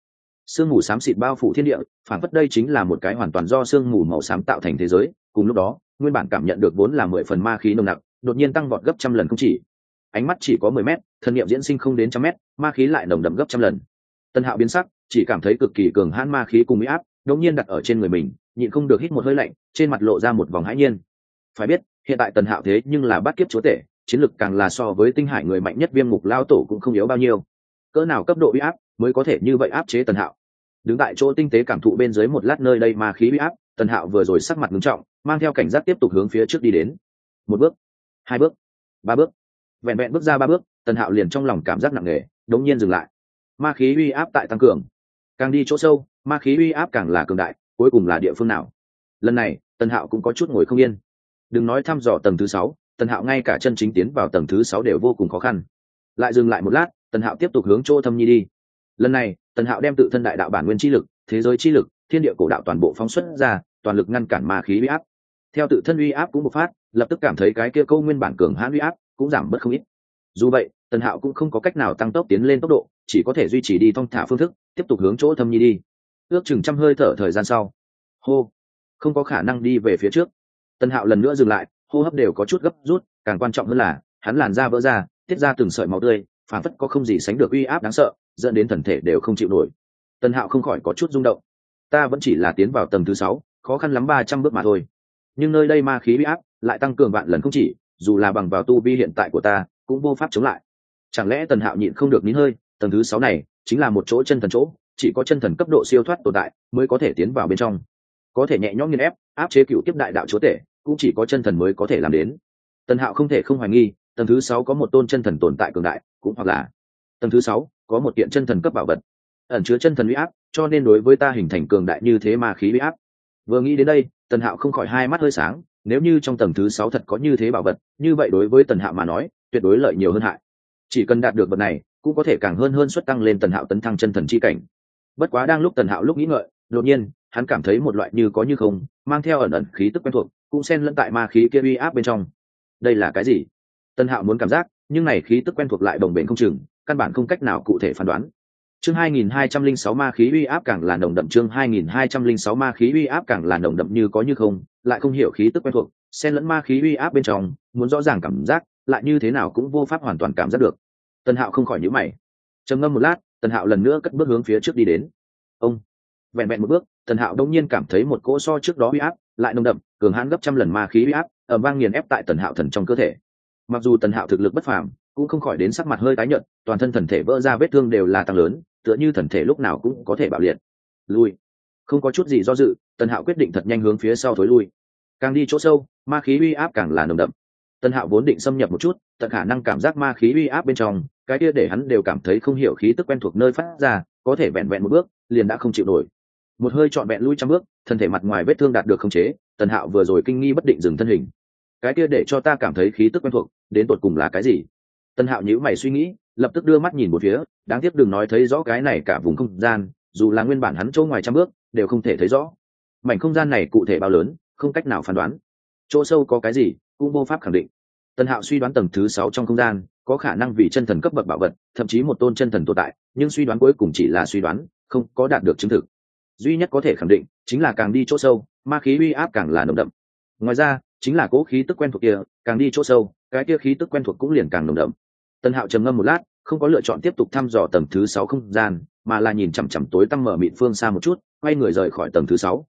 sương mù xám xịt bao phủ thiên địa, phản phất đây chính là một cái hoàn toàn do sương mù màu xám tạo thành thế giới. Cùng lúc đó nguyên bản cảm nhận được vốn là 10 phần ma khí nồng nặc đột nhiên tăng vọt gấp trăm lần không chỉ. Ánh mắt chỉ có 10 mét, thân niệm diễn sinh không đến trăm mét, ma khí lại nồng đậm gấp trăm lần. Tân Hạo biến sắc, chỉ cảm thấy cực kỳ cường hãn ma khí cùng uy áp đột nhiên đặt ở trên người mình, nhịn không được hít một hơi lạnh, trên mặt lộ ra một vòng hãi nhiên. Phải biết hiện tại Tần Hạo thế nhưng là bát kiếp chúa tể, chiến lực càng là so với tinh hải người mạnh nhất Viêm Ngục lao tổ cũng không yếu bao nhiêu. Cỡ nào cấp độ uy áp mới có thể như vậy áp chế Tần Hạo? Đứng tại chỗ tinh tế cảm thụ bên dưới một lát nơi đây ma khí uy áp, Tần Hạo vừa rồi sắc mặt nghiêm trọng, mang theo cảnh giác tiếp tục hướng phía trước đi đến. Một bước, hai bước, ba bước. Vẹn vẹn bước ra ba bước, Tần Hạo liền trong lòng cảm giác nặng nề, đống nhiên dừng lại. Ma khí uy áp tại tăng cường, càng đi chỗ sâu, ma khí uy áp càng là cường đại, cuối cùng là địa phương nào? Lần này, Tần Hạo cũng có chút ngồi không yên. Đừng nói thăm dò tầng thứ 6, Tần Hạo ngay cả chân chính tiến vào tầng thứ 6 đều vô cùng khó khăn. Lại dừng lại một lát, Tần Hạo tiếp tục hướng chỗ thâm nhi đi. Lần này, Tần Hạo đem tự thân đại đạo bản nguyên chi lực, thế giới chi lực, thiên địa cổ đạo toàn bộ phóng xuất ra, toàn lực ngăn cản ma khí uy áp. Theo tự thân uy áp cũng bộc phát, lập tức cảm thấy cái kia câu nguyên bản cường hãn uy áp cũng giảm bớt không ít. Dù vậy, Tần Hạo cũng không có cách nào tăng tốc tiến lên tốc độ, chỉ có thể duy trì đi thong thả phương thức, tiếp tục hướng chỗ thâm nhi đi. Ước chừng trăm hơi thở thời gian sau, hô, không có khả năng đi về phía trước. Tần Hạo lần nữa dừng lại, hô hấp đều có chút gấp rút, càng quan trọng hơn là hắn làn da vỡ ra, tiết ra từng sợi máu tươi, phản phất có không gì sánh được uy áp đáng sợ, dẫn đến thần thể đều không chịu nổi. Tần Hạo không khỏi có chút rung động. Ta vẫn chỉ là tiến vào tầng thứ 6, khó khăn lắm 300 bước mà thôi. Nhưng nơi đây ma khí uy áp lại tăng cường vạn lần không chỉ, dù là bằng vào tu vi hiện tại của ta, cũng vô pháp chống lại. Chẳng lẽ Tần Hạo nhịn không được nín hơi, tầng thứ 6 này chính là một chỗ chân thần chỗ, chỉ có chân thần cấp độ siêu thoát tồn tại mới có thể tiến vào bên trong. Có thể nhẹ nhõm nghiền ép, áp chế cựu kiếp đại đạo chúa tể, cũng chỉ có chân thần mới có thể làm đến. Tần Hạo không thể không hoài nghi, tầng thứ 6 có một tôn chân thần tồn tại cường đại, cũng hoặc là tầng thứ 6 có một kiện chân thần cấp bảo vật, ẩn chứa chân thần uy áp, cho nên đối với ta hình thành cường đại như thế ma khí uy áp. Vừa nghĩ đến đây, Tần Hạo không khỏi hai mắt hơi sáng, nếu như trong tầng thứ 6 thật có như thế bảo vật, như vậy đối với Tần Hạo mà nói, tuyệt đối lợi nhiều hơn hại. Chỉ cần đạt được vật này, cũng có thể càng hơn suất tăng lên Tần Hạo tấn thăng chân thần chi cảnh. Bất quá đang lúc Tần Hạo lúc nghĩ ngợi, đột nhiên, hắn cảm thấy một loại như có như không, mang theo ẩn ẩn khí tức quen thuộc, cũng xen lẫn tại ma khí kia uy áp bên trong. Đây là cái gì? Tần Hạo muốn cảm giác, nhưng này khí tức quen thuộc lại đồng bền không chừng, căn bản không cách nào cụ thể phán đoán. Chương 2206 ma khí uy áp càng là nồng đậm, chương 2206 ma khí uy áp càng là nồng đậm như có như không, lại không hiểu khí tức quen thuộc, xen lẫn ma khí uy áp bên trong, muốn rõ ràng cảm giác, lại như thế nào cũng vô pháp hoàn toàn cảm giác được. Tần Hạo không khỏi nhíu mày. Trầm ngâm một lát, Tần Hạo lần nữa cất bước hướng phía trước đi đến. Ông, vẹn vẹn một bước, Tần Hạo đột nhiên cảm thấy một cỗ so trước đó uy áp lại nồng đậm, cường hãn gấp trăm lần ma khí uy áp, ầm vang nghiền ép tại Tần Hạo thần trong cơ thể. Mặc dù Tần Hạo thực lực bất phàm, cũng không khỏi đến sắc mặt hơi tái nhợt, toàn thân thần thể vỡ ra vết thương đều là tăng lớn, tựa như thần thể lúc nào cũng có thể bạo liệt. Lui, không có chút gì do dự, Tần Hạo quyết định thật nhanh hướng phía sau thối lui. Càng đi chỗ sâu, ma khí uy áp càng là nồng đậm. Tần Hạo vốn định xâm nhập một chút, tận khả năng cảm giác ma khí uy áp bên trong, cái kia để hắn đều cảm thấy không hiểu khí tức quen thuộc nơi phát ra, có thể vẹn vẹn một bước, liền đã không chịu nổi. Một hơi trọn vẹn lui trăm bước, thân thể mặt ngoài vết thương đạt được khống chế, Tần Hạo vừa rồi kinh nghi bất định dừng thân hình. Cái kia để cho ta cảm thấy khí tức quen thuộc, đến tột cùng là cái gì? Tần Hạo nhíu mày suy nghĩ, lập tức đưa mắt nhìn một phía, đáng tiếc đừng nói thấy rõ cái này cả vùng không gian, dù là nguyên bản hắn chỗ ngoài trăm bước, đều không thể thấy rõ. Mảnh không gian này cụ thể bao lớn, không cách nào phán đoán. Chỗ sâu có cái gì, cũng vô pháp khẳng định. Tần Hạo suy đoán tầng thứ 6 trong không gian có khả năng vì chân thần cấp bậc bảo vật, thậm chí một tôn chân thần tồn tại, nhưng suy đoán cuối cùng chỉ là suy đoán, không có đạt được chứng thực. Duy nhất có thể khẳng định chính là càng đi chỗ sâu, ma khí uy áp càng là nồng đậm. Ngoài ra, chính là cố khí tức quen thuộc kia, càng đi chỗ sâu, cái kia khí tức quen thuộc cũng liền càng nồng đậm. Tần Hạo trầm ngâm một lát, không có lựa chọn tiếp tục thăm dò tầng thứ 6 không gian, mà là nhìn chằm chằm tối tăm mở mịt phương xa một chút, quay người rời khỏi tầng thứ 6.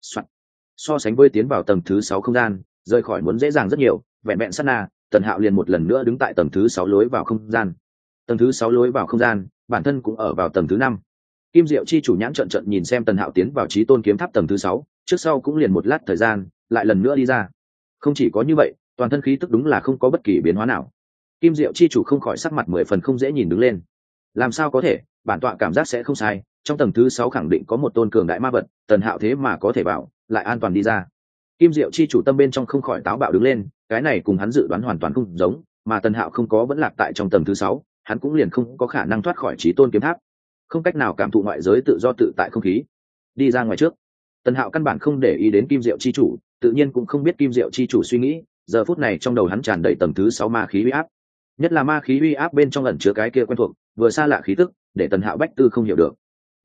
So sánh với tiến vào tầng thứ 6 không gian, rời khỏi muốn dễ dàng rất nhiều, vẹn vẹn sát na, Tần Hạo liền một lần nữa đứng tại tầng thứ 6 lối vào không gian. Tầng thứ 6 lối vào không gian, bản thân cũng ở vào tầng thứ 5. Kim Diệu chi chủ nhãn trợn trợn nhìn xem Tần Hạo tiến vào Chí Tôn kiếm tháp tầng thứ 6, trước sau cũng liền một lát thời gian, lại lần nữa đi ra. Không chỉ có như vậy, toàn thân khí tức đúng là không có bất kỳ biến hóa nào. Kim Diệu chi chủ không khỏi sắc mặt 10 phần không dễ nhìn đứng lên. Làm sao có thể, bản tọa cảm giác sẽ không sai, trong tầng thứ 6 khẳng định có một tôn cường đại ma vật, Tần Hạo thế mà có thể vào, lại an toàn đi ra. Kim Diệu chi chủ tâm bên trong không khỏi táo bạo đứng lên, cái này cùng hắn dự đoán hoàn toàn không giống, mà Tần Hạo không có vẫn lạc tại trong tầng thứ 6, hắn cũng liền không có khả năng thoát khỏi Chí Tôn kiếm tháp, không cách nào cảm thụ ngoại giới tự do tự tại không khí. Đi ra ngoài trước, Tần Hạo căn bản không để ý đến Kim Diệu chi chủ, tự nhiên cũng không biết Kim Diệu chi chủ suy nghĩ, giờ phút này trong đầu hắn tràn đầy tầng thứ 6 ma khí uy áp, nhất là ma khí uy áp bên trong ẩn chứa cái kia quen thuộc, vừa xa lạ khí tức, để Tần Hạo bách tư không hiểu được.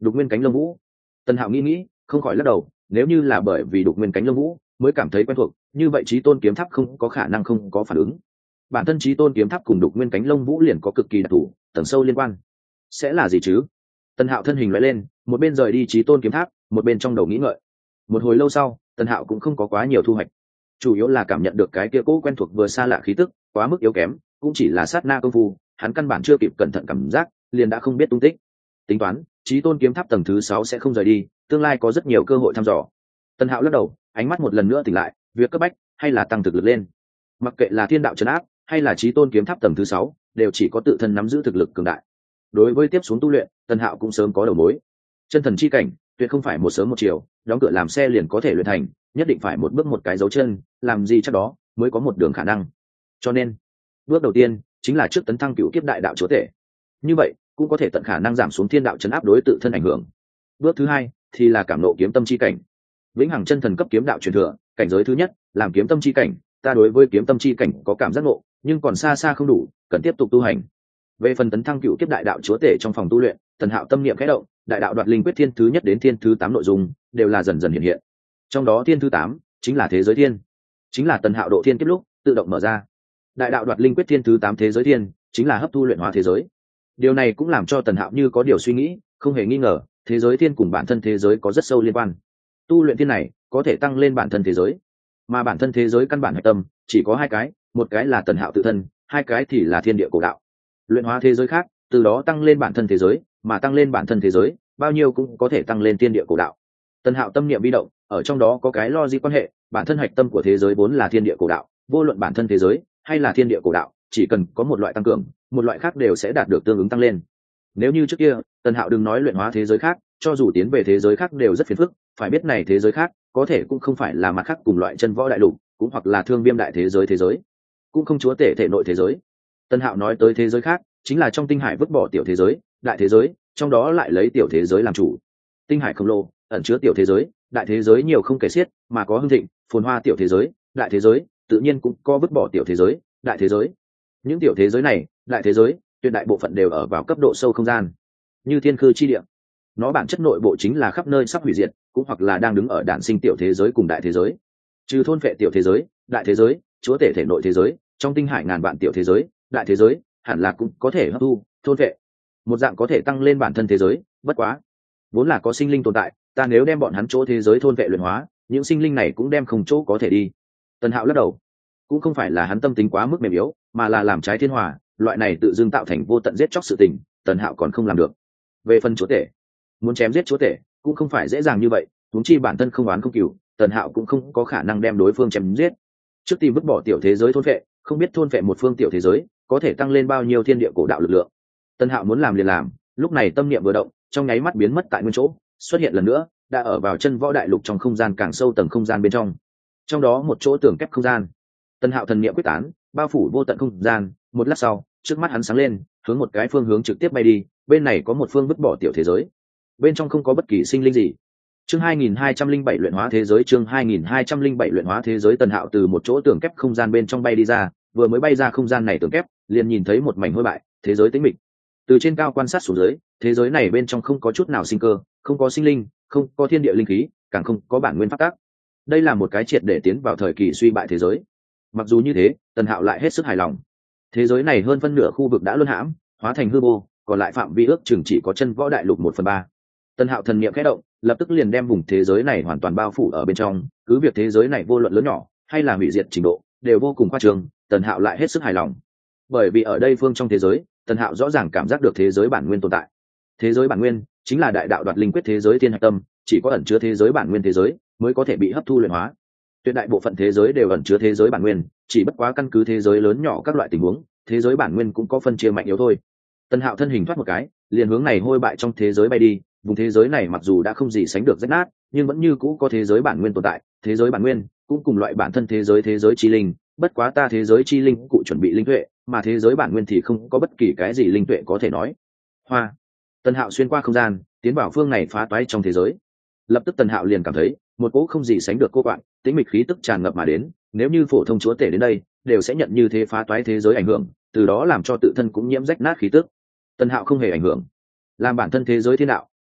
đục nguyên cánh lông vũ. Tần Hạo nghĩ không khỏi lắc đầu, nếu như là bởi vì đục nguyên cánh lông vũ mới cảm thấy quen thuộc, như vậy chí tôn kiếm tháp không có khả năng không có phản ứng. Bản thân chí tôn kiếm tháp cùng đục nguyên cánh lông vũ liền có cực kỳ đặc thù tầng sâu liên quan. Sẽ là gì chứ? Tần Hạo thân hình lóe lên, một bên rời đi chí tôn kiếm tháp, một bên trong đầu nghĩ ngợi. Một hồi lâu sau, Tần Hạo cũng không có quá nhiều thu hoạch, chủ yếu là cảm nhận được cái kia cỗ quen thuộc vừa xa lạ khí tức quá mức yếu kém, cũng chỉ là sát na công phu, hắn căn bản chưa kịp cẩn thận cảm giác, liền đã không biết tung tích. Tính toán, chí tôn kiếm tháp tầng thứ 6 sẽ không rời đi, tương lai có rất nhiều cơ hội thăm dò. Tần Hạo lắc đầu, ánh mắt một lần nữa tỉnh lại, việc cấp bách hay là tăng thực lực lên. Mặc kệ là thiên đạo trấn áp hay là chí tôn kiếm tháp tầng thứ 6, đều chỉ có tự thân nắm giữ thực lực cường đại. Đối với tiếp xuống tu luyện, Tần Hạo cũng sớm có đầu mối. Chân thần chi cảnh tuyệt không phải một sớm một chiều đóng cửa làm xe liền có thể luyện thành, nhất định phải một bước một cái dấu chân, làm gì chắc đó mới có một đường khả năng. Cho nên bước đầu tiên chính là trước tấn thăng cựu kiếp đại đạo chúa tể, như vậy cũng có thể tận khả năng giảm xuống thiên đạo chấn áp đối tự thân ảnh hưởng. Bước thứ hai thì là cảm nộ kiếm tâm chi cảnh, vĩnh hằng chân thần cấp kiếm đạo truyền thừa. Cảnh giới thứ nhất làm kiếm tâm chi cảnh, ta đối với kiếm tâm chi cảnh có cảm giác ngộ, nhưng còn xa xa không đủ, cần tiếp tục tu hành. Về phần tấn thăng cựu kiếp đại đạo chúa tể trong phòng tu luyện, Tần Hạo tâm niệm khẽ động, đại đạo đoạt linh quyết thiên thứ nhất đến thiên thứ 8 nội dung đều là dần dần hiện hiện. Trong đó thiên thứ 8 chính là thế giới thiên, chính là Tần Hạo độ thiên kiếp lúc tự động mở ra. Đại đạo đoạt linh quyết thiên thứ 8 thế giới thiên chính là hấp thu luyện hóa thế giới. Điều này cũng làm cho Tần Hạo như có điều suy nghĩ, không hề nghi ngờ, thế giới thiên cùng bản thân thế giới có rất sâu liên quan. Tu luyện thiên này có thể tăng lên bản thân thế giới, mà bản thân thế giới căn bản hạch tâm chỉ có hai cái, một cái là Tần Hạo tự thân, hai cái thì là thiên địa cổ đạo. Luyện hóa thế giới khác, từ đó tăng lên bản thân thế giới, mà tăng lên bản thân thế giới bao nhiêu cũng có thể tăng lên thiên địa cổ đạo. Tần Hạo tâm niệm bi động, ở trong đó có cái logic quan hệ, bản thân hạch tâm của thế giới vốn là thiên địa cổ đạo, vô luận bản thân thế giới hay là thiên địa cổ đạo, chỉ cần có một loại tăng cường, một loại khác đều sẽ đạt được tương ứng tăng lên. Nếu như trước kia Tần Hạo đừng nói luyện hóa thế giới khác, cho dù tiến về thế giới khác đều rất phiền phức, phải biết này thế giới khác có thể cũng không phải là mặt khác cùng loại chân võ đại lục, cũng hoặc là thương viêm đại thế giới, cũng không chúa tể thể nội thế giới. Tần Hạo nói tới thế giới khác chính là trong tinh hải vứt bỏ tiểu thế giới, đại thế giới, trong đó lại lấy tiểu thế giới làm chủ. Tinh hải khổng lồ ẩn chứa tiểu thế giới, đại thế giới nhiều không kể xiết, mà có hưng thịnh phồn hoa tiểu thế giới, đại thế giới tự nhiên cũng có vứt bỏ tiểu thế giới, đại thế giới. Những tiểu thế giới này, đại thế giới, tuyệt đại bộ phận đều ở vào cấp độ sâu không gian, như thiên khư chi địa. Nó bản chất nội bộ chính là khắp nơi sắp hủy diệt, cũng hoặc là đang đứng ở đản sinh tiểu thế giới cùng đại thế giới. Trừ thôn phệ tiểu thế giới, đại thế giới, chúa tể thể nội thế giới, trong tinh hải ngàn vạn tiểu thế giới, đại thế giới hẳn là cũng có thể hấp thu, thôn phệ, một dạng có thể tăng lên bản thân thế giới. Bất quá vốn là có sinh linh tồn tại, ta nếu đem bọn hắn chỗ thế giới thôn vệ luyện hóa, những sinh linh này cũng đem không chỗ có thể đi. Tần Hạo lắc đầu, cũng không phải là hắn tâm tính quá mức mềm yếu, mà là làm trái thiên hòa, loại này tự dưng tạo thành vô tận giết chóc sự tình, Tần Hạo còn không làm được. Về phần chúa tể, muốn chém giết chúa tể cũng không phải dễ dàng như vậy, huống chi bản thân không oán không cừu, Tần Hạo cũng không có khả năng đem đối phương chém giết. Trước tìm vứt bỏ tiểu thế giới thôn vệ, không biết thôn vệ một phương tiểu thế giới có thể tăng lên bao nhiêu thiên địa cổ đạo lực lượng. Tần Hạo muốn làm liền làm, lúc này tâm niệm vừa động, trong nháy mắt biến mất tại nguyên chỗ, xuất hiện lần nữa, đã ở vào chân võ đại lục trong không gian càng sâu tầng không gian bên trong. Trong đó một chỗ tường kép không gian. Tần Hạo thần niệm quyết tán, bao phủ vô tận không gian, một lát sau, trước mắt hắn sáng lên, hướng một cái phương hướng trực tiếp bay đi, bên này có một phương vứt bỏ tiểu thế giới. Bên trong không có bất kỳ sinh linh gì. Chương 2207 luyện hóa thế giới, chương 2207 luyện hóa thế giới. Tần Hạo từ một chỗ tường kép không gian bên trong bay đi ra, vừa mới bay ra không gian này tường kép, liền nhìn thấy một mảnh hôi bại, thế giới tĩnh mịch. Từ trên cao quan sát xuống dưới, thế giới này bên trong không có chút nào sinh cơ, không có sinh linh, không có thiên địa linh khí, càng không có bản nguyên pháp tắc. Đây là một cái triệt để tiến vào thời kỳ suy bại thế giới. Mặc dù như thế, Tần Hạo lại hết sức hài lòng. Thế giới này hơn phân nửa khu vực đã luân hãm, hóa thành hư vô, còn lại phạm vi ước chừng chỉ có chân võ đại lục 1/3. Tần Hạo thần niệm khẽ động, lập tức liền đem vùng thế giới này hoàn toàn bao phủ ở bên trong, cứ việc thế giới này vô luận lớn nhỏ hay là hủy diệt trình độ, đều vô cùng khoa trương, Tần Hạo lại hết sức hài lòng. Bởi vì ở đây phương trong thế giới, Tần Hạo rõ ràng cảm giác được thế giới bản nguyên tồn tại. Thế giới bản nguyên chính là đại đạo đoạt linh quyết thế giới thiên hạch tâm, chỉ có ẩn chứa thế giới bản nguyên thế giới mới có thể bị hấp thu luyện hóa. Tuyệt đại bộ phận thế giới đều ẩn chứa thế giới bản nguyên, chỉ bất quá căn cứ thế giới lớn nhỏ các loại tình huống, thế giới bản nguyên cũng có phân chia mạnh yếu thôi. Tần Hạo thân hình thoát một cái, liền hướng này hôi bại trong thế giới bay đi. Vùng thế giới này mặc dù đã không gì sánh được rách nát, nhưng vẫn như cũ có thế giới bản nguyên tồn tại. Thế giới bản nguyên cũng cùng loại bản thân thế giới chi linh, bất quá ta thế giới chi linh cụ chuẩn bị linh tuệ, mà thế giới bản nguyên thì không có bất kỳ cái gì linh tuệ có thể nói. Hoa. Tần Hạo xuyên qua không gian, tiến vào phương này phá toái trong thế giới. Lập tức Tần Hạo liền cảm thấy một cỗ không gì sánh được cô quạng, tĩnh mịch khí tức tràn ngập mà đến, nếu như phổ thông chúa tể đến đây, đều sẽ nhận như thế phá toái thế giới ảnh hưởng, từ đó làm cho tự thân cũng nhiễm rách nát khí tức. Tần Hạo không hề ảnh hưởng, làm bản thân thế giới thiên đạo,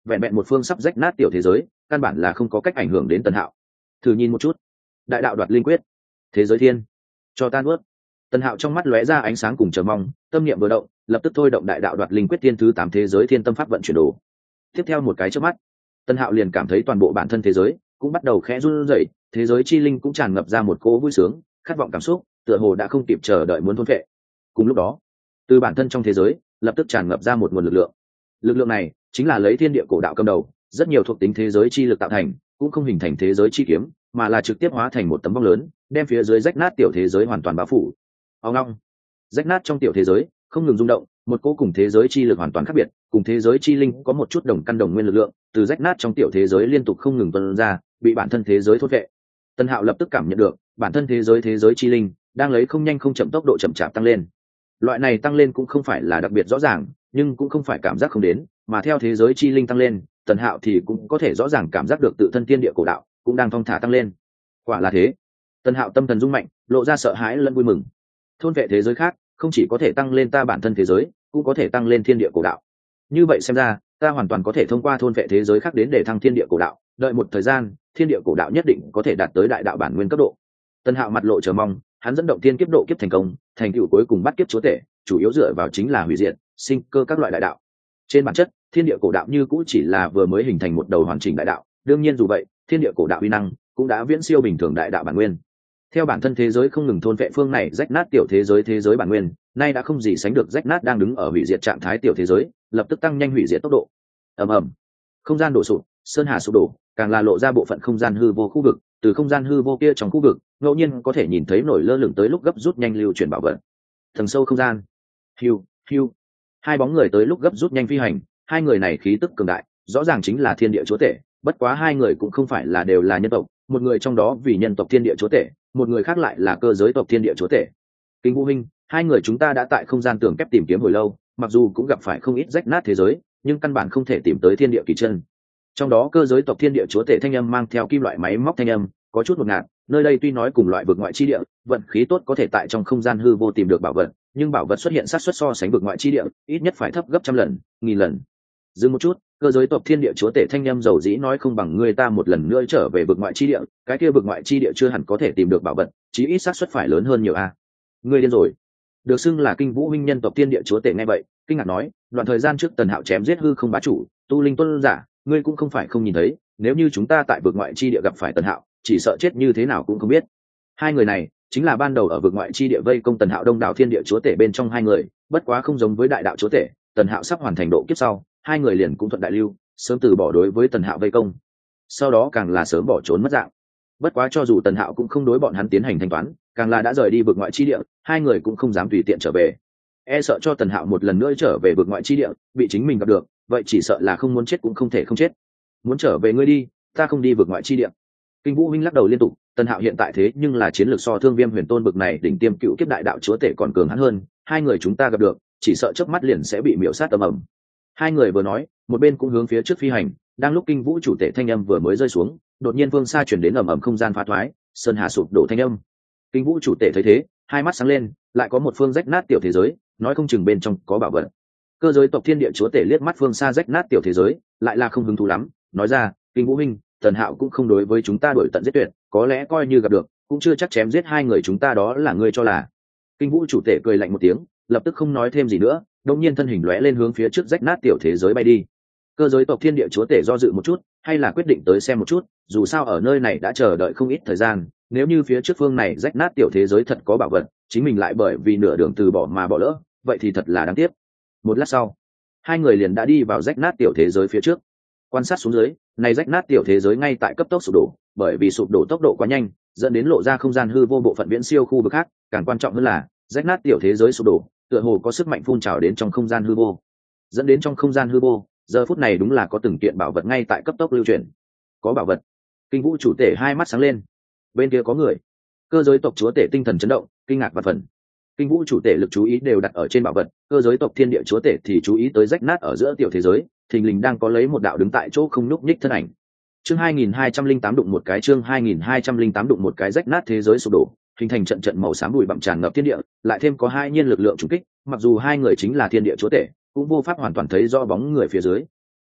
vẹn vẹn một phương sắp rách nát tiểu thế giới căn bản là không có cách ảnh hưởng đến Tần Hạo. Thử nhìn một chút, đại đạo đoạt linh quyết, thế giới thiên, cho tan ướt. Tần Hạo trong mắt lóe ra ánh sáng cùng chờ mong, tâm niệm vừa động, lập tức thôi động đại đạo đoạt linh quyết thiên thứ 8 thế giới thiên tâm pháp vận chuyển đồ. Tiếp theo một cái chớp mắt, Tần Hạo liền cảm thấy toàn bộ bản thân thế giới cũng bắt đầu khẽ run rẩy, thế giới chi linh cũng tràn ngập ra một cỗ vui sướng, khát vọng cảm xúc, tựa hồ đã không kịp chờ đợi muốn thôn phệ. Cùng lúc đó, từ bản thân trong thế giới lập tức tràn ngập ra một nguồn lực lượng. Lực lượng này chính là lấy thiên địa cổ đạo cầm đầu, rất nhiều thuộc tính thế giới chi lực tạo thành, cũng không hình thành thế giới chi kiếm, mà là trực tiếp hóa thành một tấm vong lớn, đem phía dưới rách nát tiểu thế giới hoàn toàn bao phủ. Ong ong, rách nát trong tiểu thế giới không ngừng rung động, một cỗ cùng thế giới chi lực hoàn toàn khác biệt, cùng thế giới chi linh có một chút đồng căn đồng nguyên lực lượng, từ rách nát trong tiểu thế giới liên tục không ngừng tuôn ra, bị bản thân thế giới thốt vệ. Tần Hạo lập tức cảm nhận được, bản thân thế giới chi linh đang lấy không nhanh không chậm tốc độ chậm chạp tăng lên. Loại này tăng lên cũng không phải là đặc biệt rõ ràng, nhưng cũng không phải cảm giác không đến, mà theo thế giới chi linh tăng lên, Tần Hạo thì cũng có thể rõ ràng cảm giác được tự thân tiên địa cổ đạo cũng đang thong thả tăng lên. Quả là thế. Tần Hạo tâm thần rung mạnh, lộ ra sợ hãi lẫn vui mừng. Thôn vệ thế giới khác không chỉ có thể tăng lên ta bản thân thế giới, cũng có thể tăng lên thiên địa cổ đạo. Như vậy xem ra, ta hoàn toàn có thể thông qua thôn vệ thế giới khác đến để thăng thiên địa cổ đạo, đợi một thời gian, thiên địa cổ đạo nhất định có thể đạt tới đại đạo bản nguyên cấp độ. Tần Hạo mặt lộ chờ mong, hắn dẫn động thiên kiếp độ kiếp thành công, thành tựu cuối cùng bắt kiếp chúa tể, chủ yếu dựa vào chính là hủy diệt, sinh cơ các loại đại đạo. Trên bản chất, thiên địa cổ đạo như cũ chỉ là vừa mới hình thành một đầu hoàn chỉnh đại đạo, đương nhiên dù vậy, thiên địa cổ đạo uy năng cũng đã viễn siêu bình thường đại đạo bản nguyên. Theo bản thân thế giới không ngừng thôn vệ phương này rách nát tiểu thế giới bản nguyên, nay đã không gì sánh được rách nát đang đứng ở hủy diệt trạng thái tiểu thế giới, lập tức tăng nhanh hủy diệt tốc độ. Ầm ầm, không gian đổ sụp, sơn hà sụp đổ, càng là lộ ra bộ phận không gian hư vô khu vực, từ không gian hư vô kia trong khu vực, ngẫu nhiên có thể nhìn thấy nổi lơ lửng tới lúc gấp rút nhanh lưu chuyển bảo vật. Tầng sâu không gian. Hiu, hiu. Hai bóng người tới lúc gấp rút nhanh phi hành, hai người này khí tức cường đại, rõ ràng chính là thiên địa chúa tể, bất quá hai người cũng không phải là đều là nhân tộc, một người trong đó vì nhân tộc thiên địa chúa tể, một người khác lại là cơ giới tộc thiên địa chúa tể. Kinh Vũ huynh, hai người chúng ta đã tại không gian tường kép tìm kiếm hồi lâu, mặc dù cũng gặp phải không ít rách nát thế giới, nhưng căn bản không thể tìm tới thiên địa kỳ chân. Trong đó cơ giới tộc thiên địa chúa tể thanh âm mang theo kim loại máy móc thanh âm, có chút ngột ngạt, nơi đây tuy nói cùng loại vực ngoại chi địa, vận khí tốt có thể tại trong không gian hư vô tìm được bảo vật, nhưng bảo vật xuất hiện xác suất so sánh vực ngoại chi địa, ít nhất phải thấp gấp trăm lần, nghìn lần. Dừng một chút, cơ giới tộc thiên địa chúa tể thanh âm dầu dĩ nói không bằng người ta một lần nữa trở về vực ngoại chi địa, cái kia vực ngoại chi địa chưa hẳn có thể tìm được bảo vật, chí ít xác suất phải lớn hơn nhiều a. Ngươi điên rồi. Được xưng là Kinh Vũ huynh nhân tộc thiên địa chúa tể nghe vậy, kinh ngạc nói, đoạn thời gian trước Tần Hạo chém giết hư không bá chủ, tu linh tuân giả, ngươi cũng không phải không nhìn thấy, nếu như chúng ta tại vực ngoại chi địa gặp phải Tần Hạo, chỉ sợ chết như thế nào cũng không biết. Hai người này chính là ban đầu ở vực ngoại chi địa vây công Tần Hạo đông đảo thiên địa chúa tể bên trong hai người, bất quá không giống với đại đạo chúa tể, Tần Hạo sắp hoàn thành độ kiếp sau, hai người liền cũng thuận đại lưu, sớm từ bỏ đối với Tần Hạo vây công, sau đó càng là sớm bỏ trốn mất dạng. Bất quá cho dù Tần Hạo cũng không đối bọn hắn tiến hành thanh toán, càng là đã rời đi vực ngoại chi địa, hai người cũng không dám tùy tiện trở về, e sợ cho Tần Hạo một lần nữa trở về vực ngoại chi địa, bị chính mình gặp được, vậy chỉ sợ là không muốn chết cũng không thể không chết. Muốn trở về ngươi đi, ta không đi vực ngoại chi địa. Kinh Vũ huynh lắc đầu liên tục, Tần Hạo hiện tại thế nhưng là chiến lược so Thương Viêm Huyền Tôn bực này đỉnh tiêm cựu kiếp đại đạo chúa tể còn cường hắn hơn, hai người chúng ta gặp được, chỉ sợ chớp mắt liền sẽ bị miểu sát ầm ầm. Hai người vừa nói, một bên cũng hướng phía trước phi hành, đang lúc Kinh Vũ chủ tể thanh âm vừa mới rơi xuống, đột nhiên phương xa chuyển đến ầm ầm không gian phá thoái, sơn hà sụp đổ thanh âm. Kinh Vũ chủ tể thấy thế, hai mắt sáng lên, lại có một phương rách nát tiểu thế giới, nói không chừng bên trong có bảo vật. Cơ giới tộc thiên địa chúa tể liếc mắt phương xa rách nát tiểu thế giới, lại là không hứng thú lắm, nói ra, Kinh Vũ huynh, Tần Hạo cũng không đối với chúng ta đuổi tận giết tuyệt, có lẽ coi như gặp được, cũng chưa chắc chém giết hai người chúng ta đó là ngươi cho là. Kinh Vũ chủ tể cười lạnh một tiếng, lập tức không nói thêm gì nữa, đột nhiên thân hình lóe lên hướng phía trước rách nát tiểu thế giới bay đi. Cơ giới tộc thiên địa chúa tể do dự một chút, hay là quyết định tới xem một chút, dù sao ở nơi này đã chờ đợi không ít thời gian, nếu như phía trước phương này rách nát tiểu thế giới thật có bảo vật, chính mình lại bởi vì nửa đường từ bỏ mà bỏ lỡ, vậy thì thật là đáng tiếc. Một lát sau, hai người liền đã đi vào rách nát tiểu thế giới phía trước. Quan sát xuống dưới, này rách nát tiểu thế giới ngay tại cấp tốc sụp đổ, bởi vì sụp đổ tốc độ quá nhanh, dẫn đến lộ ra không gian hư vô bộ phận viễn siêu khu vực khác, càng quan trọng hơn là, rách nát tiểu thế giới sụp đổ, tựa hồ có sức mạnh phun trào đến trong không gian hư vô. Dẫn đến trong không gian hư vô, giờ phút này đúng là có từng kiện bảo vật ngay tại cấp tốc lưu chuyển. Có bảo vật. Kinh Vũ chủ tể hai mắt sáng lên. Bên kia có người. Cơ giới tộc chúa tể tinh thần chấn động, kinh ngạc và phần. Kinh Vũ chủ tể lực chú ý đều đặt ở trên bảo vật, cơ giới tộc thiên địa chúa tể thì chú ý tới rách nát ở giữa tiểu thế giới, thình lình đang có lấy một đạo đứng tại chỗ không nhúc nhích thân ảnh. Chương 2208 đụng một cái, chương 2208 đụng một cái, rách nát thế giới sụp đổ, hình thành trận trận màu xám bụi bặm tràn ngập thiên địa, lại thêm có hai nhiên lực lượng trùng kích, mặc dù hai người chính là thiên địa chúa tể, cũng vô pháp hoàn toàn thấy rõ bóng người phía dưới.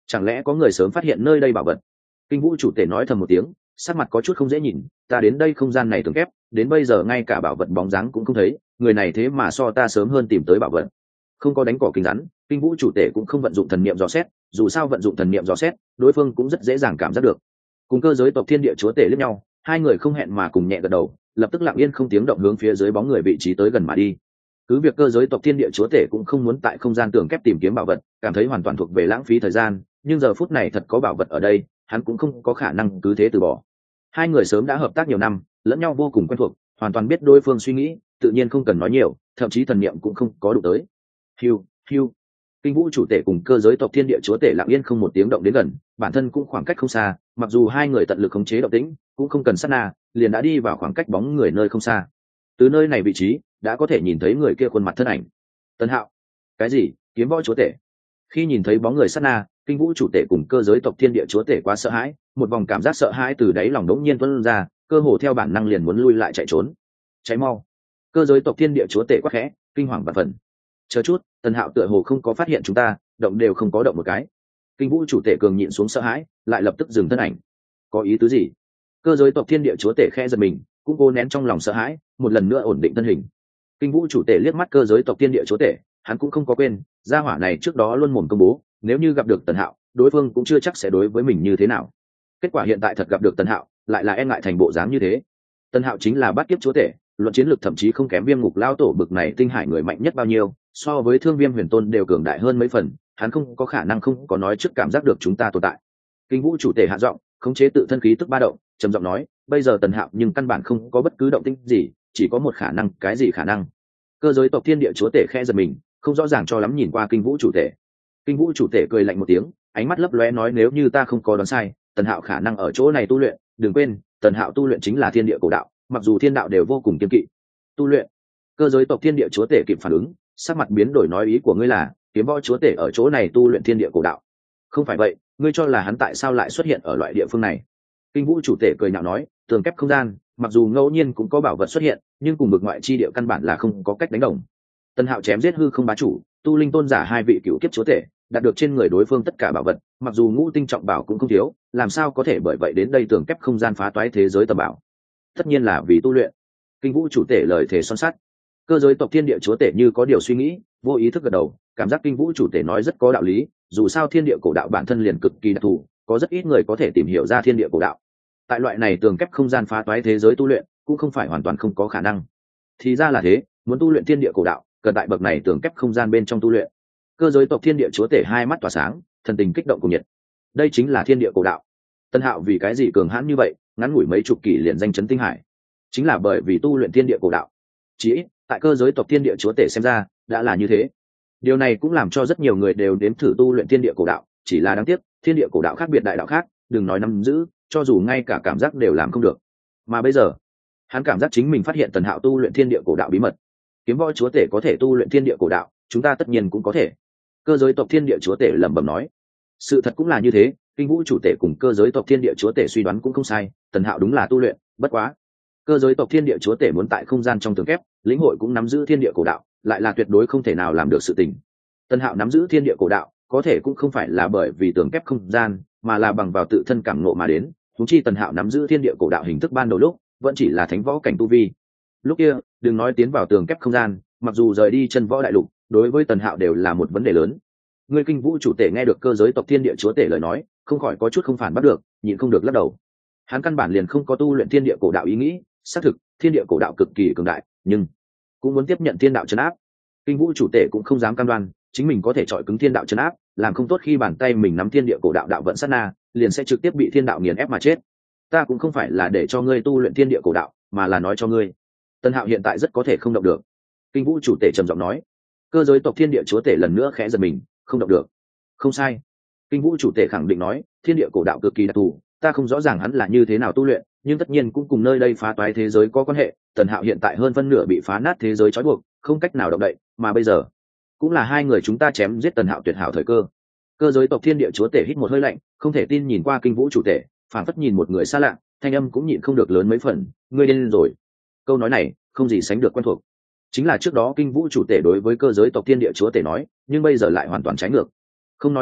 chẳng lẽ có người sớm phát hiện nơi đây bảo vật? Kinh vũ chủ tể nói thầm một tiếng, sắc mặt có chút không dễ nhìn. Ta đến đây không gian này tường kép, đến bây giờ ngay cả bảo vật bóng dáng cũng không thấy, người này thế mà so ta sớm hơn tìm tới bảo vật. Không có đánh cỏ kinh rắn, kinh vũ chủ tể cũng không vận dụng thần niệm dò xét, dù sao vận dụng thần niệm dò xét, đối phương cũng rất dễ dàng cảm giác được. Cùng cơ giới tộc thiên địa chúa tể liếc nhau, hai người không hẹn mà cùng nhẹ gật đầu, lập tức lặng yên không tiếng động hướng phía dưới bóng người vị trí tới gần mà đi. Cứ việc cơ giới tộc thiên địa chúa tể cũng không muốn tại không gian tường kép tìm kiếm bảo vật, cảm thấy hoàn toàn thuộc về lãng phí thời gian, nhưng giờ phút này thật có bảo vật ở đây, hắn cũng không có khả năng cứ thế từ bỏ. Hai người sớm đã hợp tác nhiều năm, lẫn nhau vô cùng quen thuộc, hoàn toàn biết đối phương suy nghĩ, tự nhiên không cần nói nhiều, thậm chí thần niệm cũng không có đụng tới. Hiu, hiu. Kinh vũ chủ tể cùng cơ giới tộc thiên địa chúa tể lặng yên không một tiếng động đến gần, bản thân cũng khoảng cách không xa, mặc dù hai người tận lực khống chế động tĩnh, cũng không cần sát na, liền đã đi vào khoảng cách bóng người nơi không xa. Từ nơi này vị trí, đã có thể nhìn thấy người kia khuôn mặt thân ảnh. Tân Hạo. Cái gì? Kiếm võ chúa tể? Khi nhìn thấy bóng người sát na, kinh vũ chủ tể cùng cơ giới tộc thiên địa chúa tể quá sợ hãi, một vòng cảm giác sợ hãi từ đáy lòng đống nhiên tuôn ra, cơ hồ theo bản năng liền muốn lui lại chạy trốn. Cháy mau! Cơ giới tộc thiên địa chúa tể quát khẽ, kinh hoàng và phần. Chờ chút, Tân Hạo tựa hồ không có phát hiện chúng ta, động đều không có động một cái. Kinh vũ chủ tể cường nhịn xuống sợ hãi, lại lập tức dừng thân ảnh. Có ý tứ gì? Cơ giới tộc thiên địa chúa tể khẽ giật mình, cũng cố nén trong lòng sợ hãi, một lần nữa ổn định thân hình. Kinh vũ chủ tể liếc mắt cơ giới tộc thiên địa chúa tể, hắn cũng không có quên, gia hỏa này trước đó luôn mồm công bố, nếu như gặp được Tần Hạo, đối phương cũng chưa chắc sẽ đối với mình như thế nào. Kết quả hiện tại thật gặp được Tần Hạo, lại là e ngại thành bộ dáng như thế. Tần Hạo chính là bát kiếp chúa tể, luận chiến lược thậm chí không kém Viêm Ngục lao tổ bực này tinh hải người mạnh nhất bao nhiêu, so với Thương Viêm Huyền Tôn đều cường đại hơn mấy phần, hắn không có khả năng không có nói trước cảm giác được chúng ta tồn tại. Kinh vũ chủ tể hạ giọng, khống chế tự thân khí tức ba động, trầm giọng nói, bây giờ Tần Hạo nhưng căn bản không có bất cứ động tĩnh gì, chỉ có một khả năng, cái gì khả năng? Cơ giới tộc thiên địa chúa tể khẽ giật mình, không rõ ràng cho lắm nhìn qua kinh vũ chủ tể. Kinh vũ chủ tể cười lạnh một tiếng, ánh mắt lấp lóe nói, nếu như ta không có đoán sai, Tần Hạo khả năng ở chỗ này tu luyện, đừng quên, Tần Hạo tu luyện chính là thiên địa cổ đạo, mặc dù thiên đạo đều vô cùng kiêng kỵ. Tu luyện? Cơ giới tộc thiên địa chúa tể kịp phản ứng, sắc mặt biến đổi nói, ý của ngươi là kiếm võ chúa tể ở chỗ này tu luyện thiên địa cổ đạo? Không phải vậy, ngươi cho là hắn tại sao lại xuất hiện ở loại địa phương này? Kinh vũ chủ tể cười nhạo nói, tường kép không gian, mặc dù ngẫu nhiên cũng có bảo vật xuất hiện, nhưng cùng bực ngoại chi địa căn bản là không có cách đánh đồng. Tần Hạo chém giết hư không bá chủ, tu linh tôn giả hai vị cựu kiếp chúa tể, đạt được trên người đối phương tất cả bảo vật, mặc dù ngũ tinh trọng bảo cũng không thiếu, làm sao có thể bởi vậy đến đây tường kép không gian phá toái thế giới tầm bảo? Tất nhiên là vì tu luyện. Kinh vũ chủ tể lời thề son sắt. Cơ giới tộc thiên địa chúa tể như có điều suy nghĩ, vô ý thức gật đầu, cảm giác kinh vũ chủ tể nói rất có đạo lý, dù sao thiên địa cổ đạo bản thân liền cực kỳ đặc thù, có rất ít người có thể tìm hiểu ra thiên địa cổ đạo. Tại loại này tường kép không gian phá toái thế giới tu luyện, cũng không phải hoàn toàn không có khả năng. Thì ra là thế, muốn tu luyện thiên địa cổ đạo, cần tại bậc này tường kép không gian bên trong tu luyện. Cơ giới tộc thiên địa chúa tể hai mắt tỏa sáng, thần tình kích động cùng nhiệt. Đây chính là thiên địa cổ đạo. Tân Hạo vì cái gì cường hãn như vậy, ngắn ngủi mấy chục kỷ liền danh chấn tinh hải, chính là bởi vì tu luyện thiên địa cổ đạo. Chỉ ít, tại cơ giới tộc thiên địa chúa tể xem ra, đã là như thế. Điều này cũng làm cho rất nhiều người đều đếm thử tu luyện thiên địa cổ đạo, chỉ là đáng tiếc, thiên địa cổ đạo khác biệt đại đạo khác, đừng nói nắm giữ, cho dù ngay cả cảm giác đều làm không được. Mà bây giờ, hắn cảm giác chính mình phát hiện Tần Hạo tu luyện thiên địa cổ đạo bí mật. Kiếm võ chúa tể có thể tu luyện thiên địa cổ đạo, chúng ta tất nhiên cũng có thể. Cơ giới tộc thiên địa chúa tể lẩm bẩm nói. Sự thật cũng là như thế, kinh vũ chủ tể cùng cơ giới tộc thiên địa chúa tể suy đoán cũng không sai, Tần Hạo đúng là tu luyện, bất quá. Cơ giới tộc thiên địa chúa tể muốn tại không gian trong tường kép, lĩnh hội cũng nắm giữ thiên địa cổ đạo, lại là tuyệt đối không thể nào làm được sự tình. Tần Hạo nắm giữ thiên địa cổ đạo, có thể cũng không phải là bởi vì tường kép không gian, mà là bằng vào tự thân cảm ngộ mà đến. Huống chi Tần Hạo nắm giữ thiên địa cổ đạo hình thức ban đầu lúc, vẫn chỉ là thánh võ cảnh tu vi. Lúc kia, đừng nói tiến vào tường kép không gian, mặc dù rời đi chân võ đại lục, đối với Tần Hạo đều là một vấn đề lớn. Người kinh vũ chủ tể nghe được cơ giới tộc thiên địa chúa tể lời nói, không khỏi có chút không phản bắt được, nhịn không được lắc đầu. Hắn căn bản liền không có tu luyện thiên địa cổ đạo ý nghĩ, xác thực, thiên địa cổ đạo cực kỳ cường đại, nhưng cũng muốn tiếp nhận thiên đạo trấn áp. Kinh vũ chủ tể cũng không dám cam đoan chính mình có thể chọi cứng thiên đạo trấn áp, làm không tốt khi bàn tay mình nắm thiên địa cổ đạo đạo vận sát na, liền sẽ trực tiếp bị thiên đạo nghiền ép mà chết. Ta cũng không phải là để cho ngươi tu luyện thiên địa cổ đạo, mà là nói cho ngươi, Tân Hạo hiện tại rất có thể không động được. Kinh vũ chủ tể trầm giọng nói. Cơ giới tộc thiên địa chúa tể lần nữa khẽ giật mình, không động được. Không sai. Kinh vũ chủ tể khẳng định nói, thiên địa cổ đạo cực kỳ đặc thù, ta không rõ ràng hắn là như thế nào tu luyện, nhưng tất nhiên cũng cùng nơi đây phá toái thế giới có quan hệ. Tần Hạo hiện tại hơn phân nửa bị phá nát thế giới trói buộc, không cách nào động đậy, mà bây giờ cũng là hai người chúng ta chém giết Tần Hạo tuyệt hảo thời cơ. Cơ giới tộc thiên địa chúa tể hít một hơi lạnh, không thể tin nhìn qua kinh vũ chủ tể, phản phất nhìn một người xa lạ, thanh âm cũng nhịn không được lớn mấy phần, ngươi điên rồi. Câu nói này không gì sánh được quen thuộc, chính là trước đó kinh vũ chủ tể đối với cơ giới tộc thiên địa chúa tể nói, nhưng bây giờ lại hoàn toàn trái ngược. Không nói mặt khác,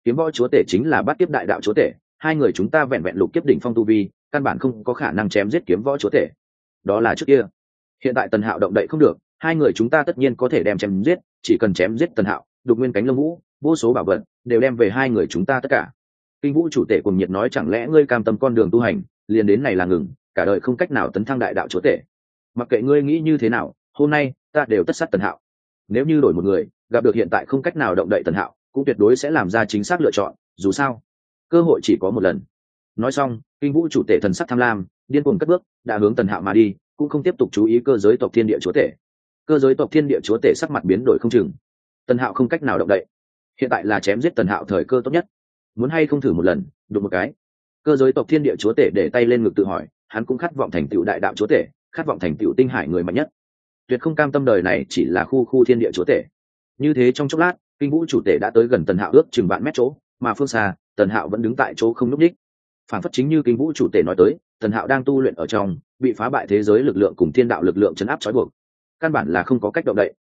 kiếm võ chúa tể chính là bát kiếp đại đạo chúa tể, hai người chúng ta vẹn vẹn lục kiếp đỉnh phong tu vi, căn bản không có khả năng chém giết kiếm võ chúa tể. Đó là trước kia. Hiện tại Tần Hạo động đậy không được, hai người chúng ta tất nhiên có thể đem chém giết, chỉ cần chém giết Tần Hạo, đục nguyên cánh lông vũ, vô số bảo vật đều đem về hai người chúng ta tất cả. Kinh Vũ chủ tể cùng nhiệt nói, chẳng lẽ ngươi cam tâm con đường tu hành liền đến này là ngừng, cả đời không cách nào tấn thăng đại đạo chúa tể? Mặc kệ ngươi nghĩ như thế nào, hôm nay ta đều tất sát Tần Hạo. Nếu như đổi một người, gặp được hiện tại không cách nào động đậy Tần Hạo, cũng tuyệt đối sẽ làm ra chính xác lựa chọn, dù sao cơ hội chỉ có một lần. Nói xong, Kinh Vũ chủ tể thần sắc tham lam, điên cuồng cất bước, đã hướng Tần Hạo mà đi, cũng không tiếp tục chú ý cơ giới tộc thiên địa chúa tể. Cơ giới tộc thiên địa chúa tể sắc mặt biến đổi không chừng. Tần Hạo không cách nào động đậy, hiện tại là chém giết Tần Hạo thời cơ tốt nhất. Muốn hay không thử một lần, đụng một cái? Cơ giới tộc thiên địa chúa tể để tay lên ngực tự hỏi, hắn cũng khát vọng thành tựu đại đạo chúa tể, khát vọng thành tựu tinh hải người mạnh nhất, tuyệt không cam tâm đời này chỉ là khu thiên địa chúa tể. Như thế trong chốc lát, Kinh Vũ chủ tể đã tới gần Tần Hạo ước chừng vạn mét chỗ, mà phương xa, Tần Hạo vẫn đứng tại chỗ không nhúc nhích. Phản phất chính như Kinh Vũ chủ tể nói tới, Tần Hạo đang tu luyện ở trong bị phá bại thế giới lực lượng cùng thiên đạo lực lượng chấn áp trói buộc, căn bản là không có cách động đậy.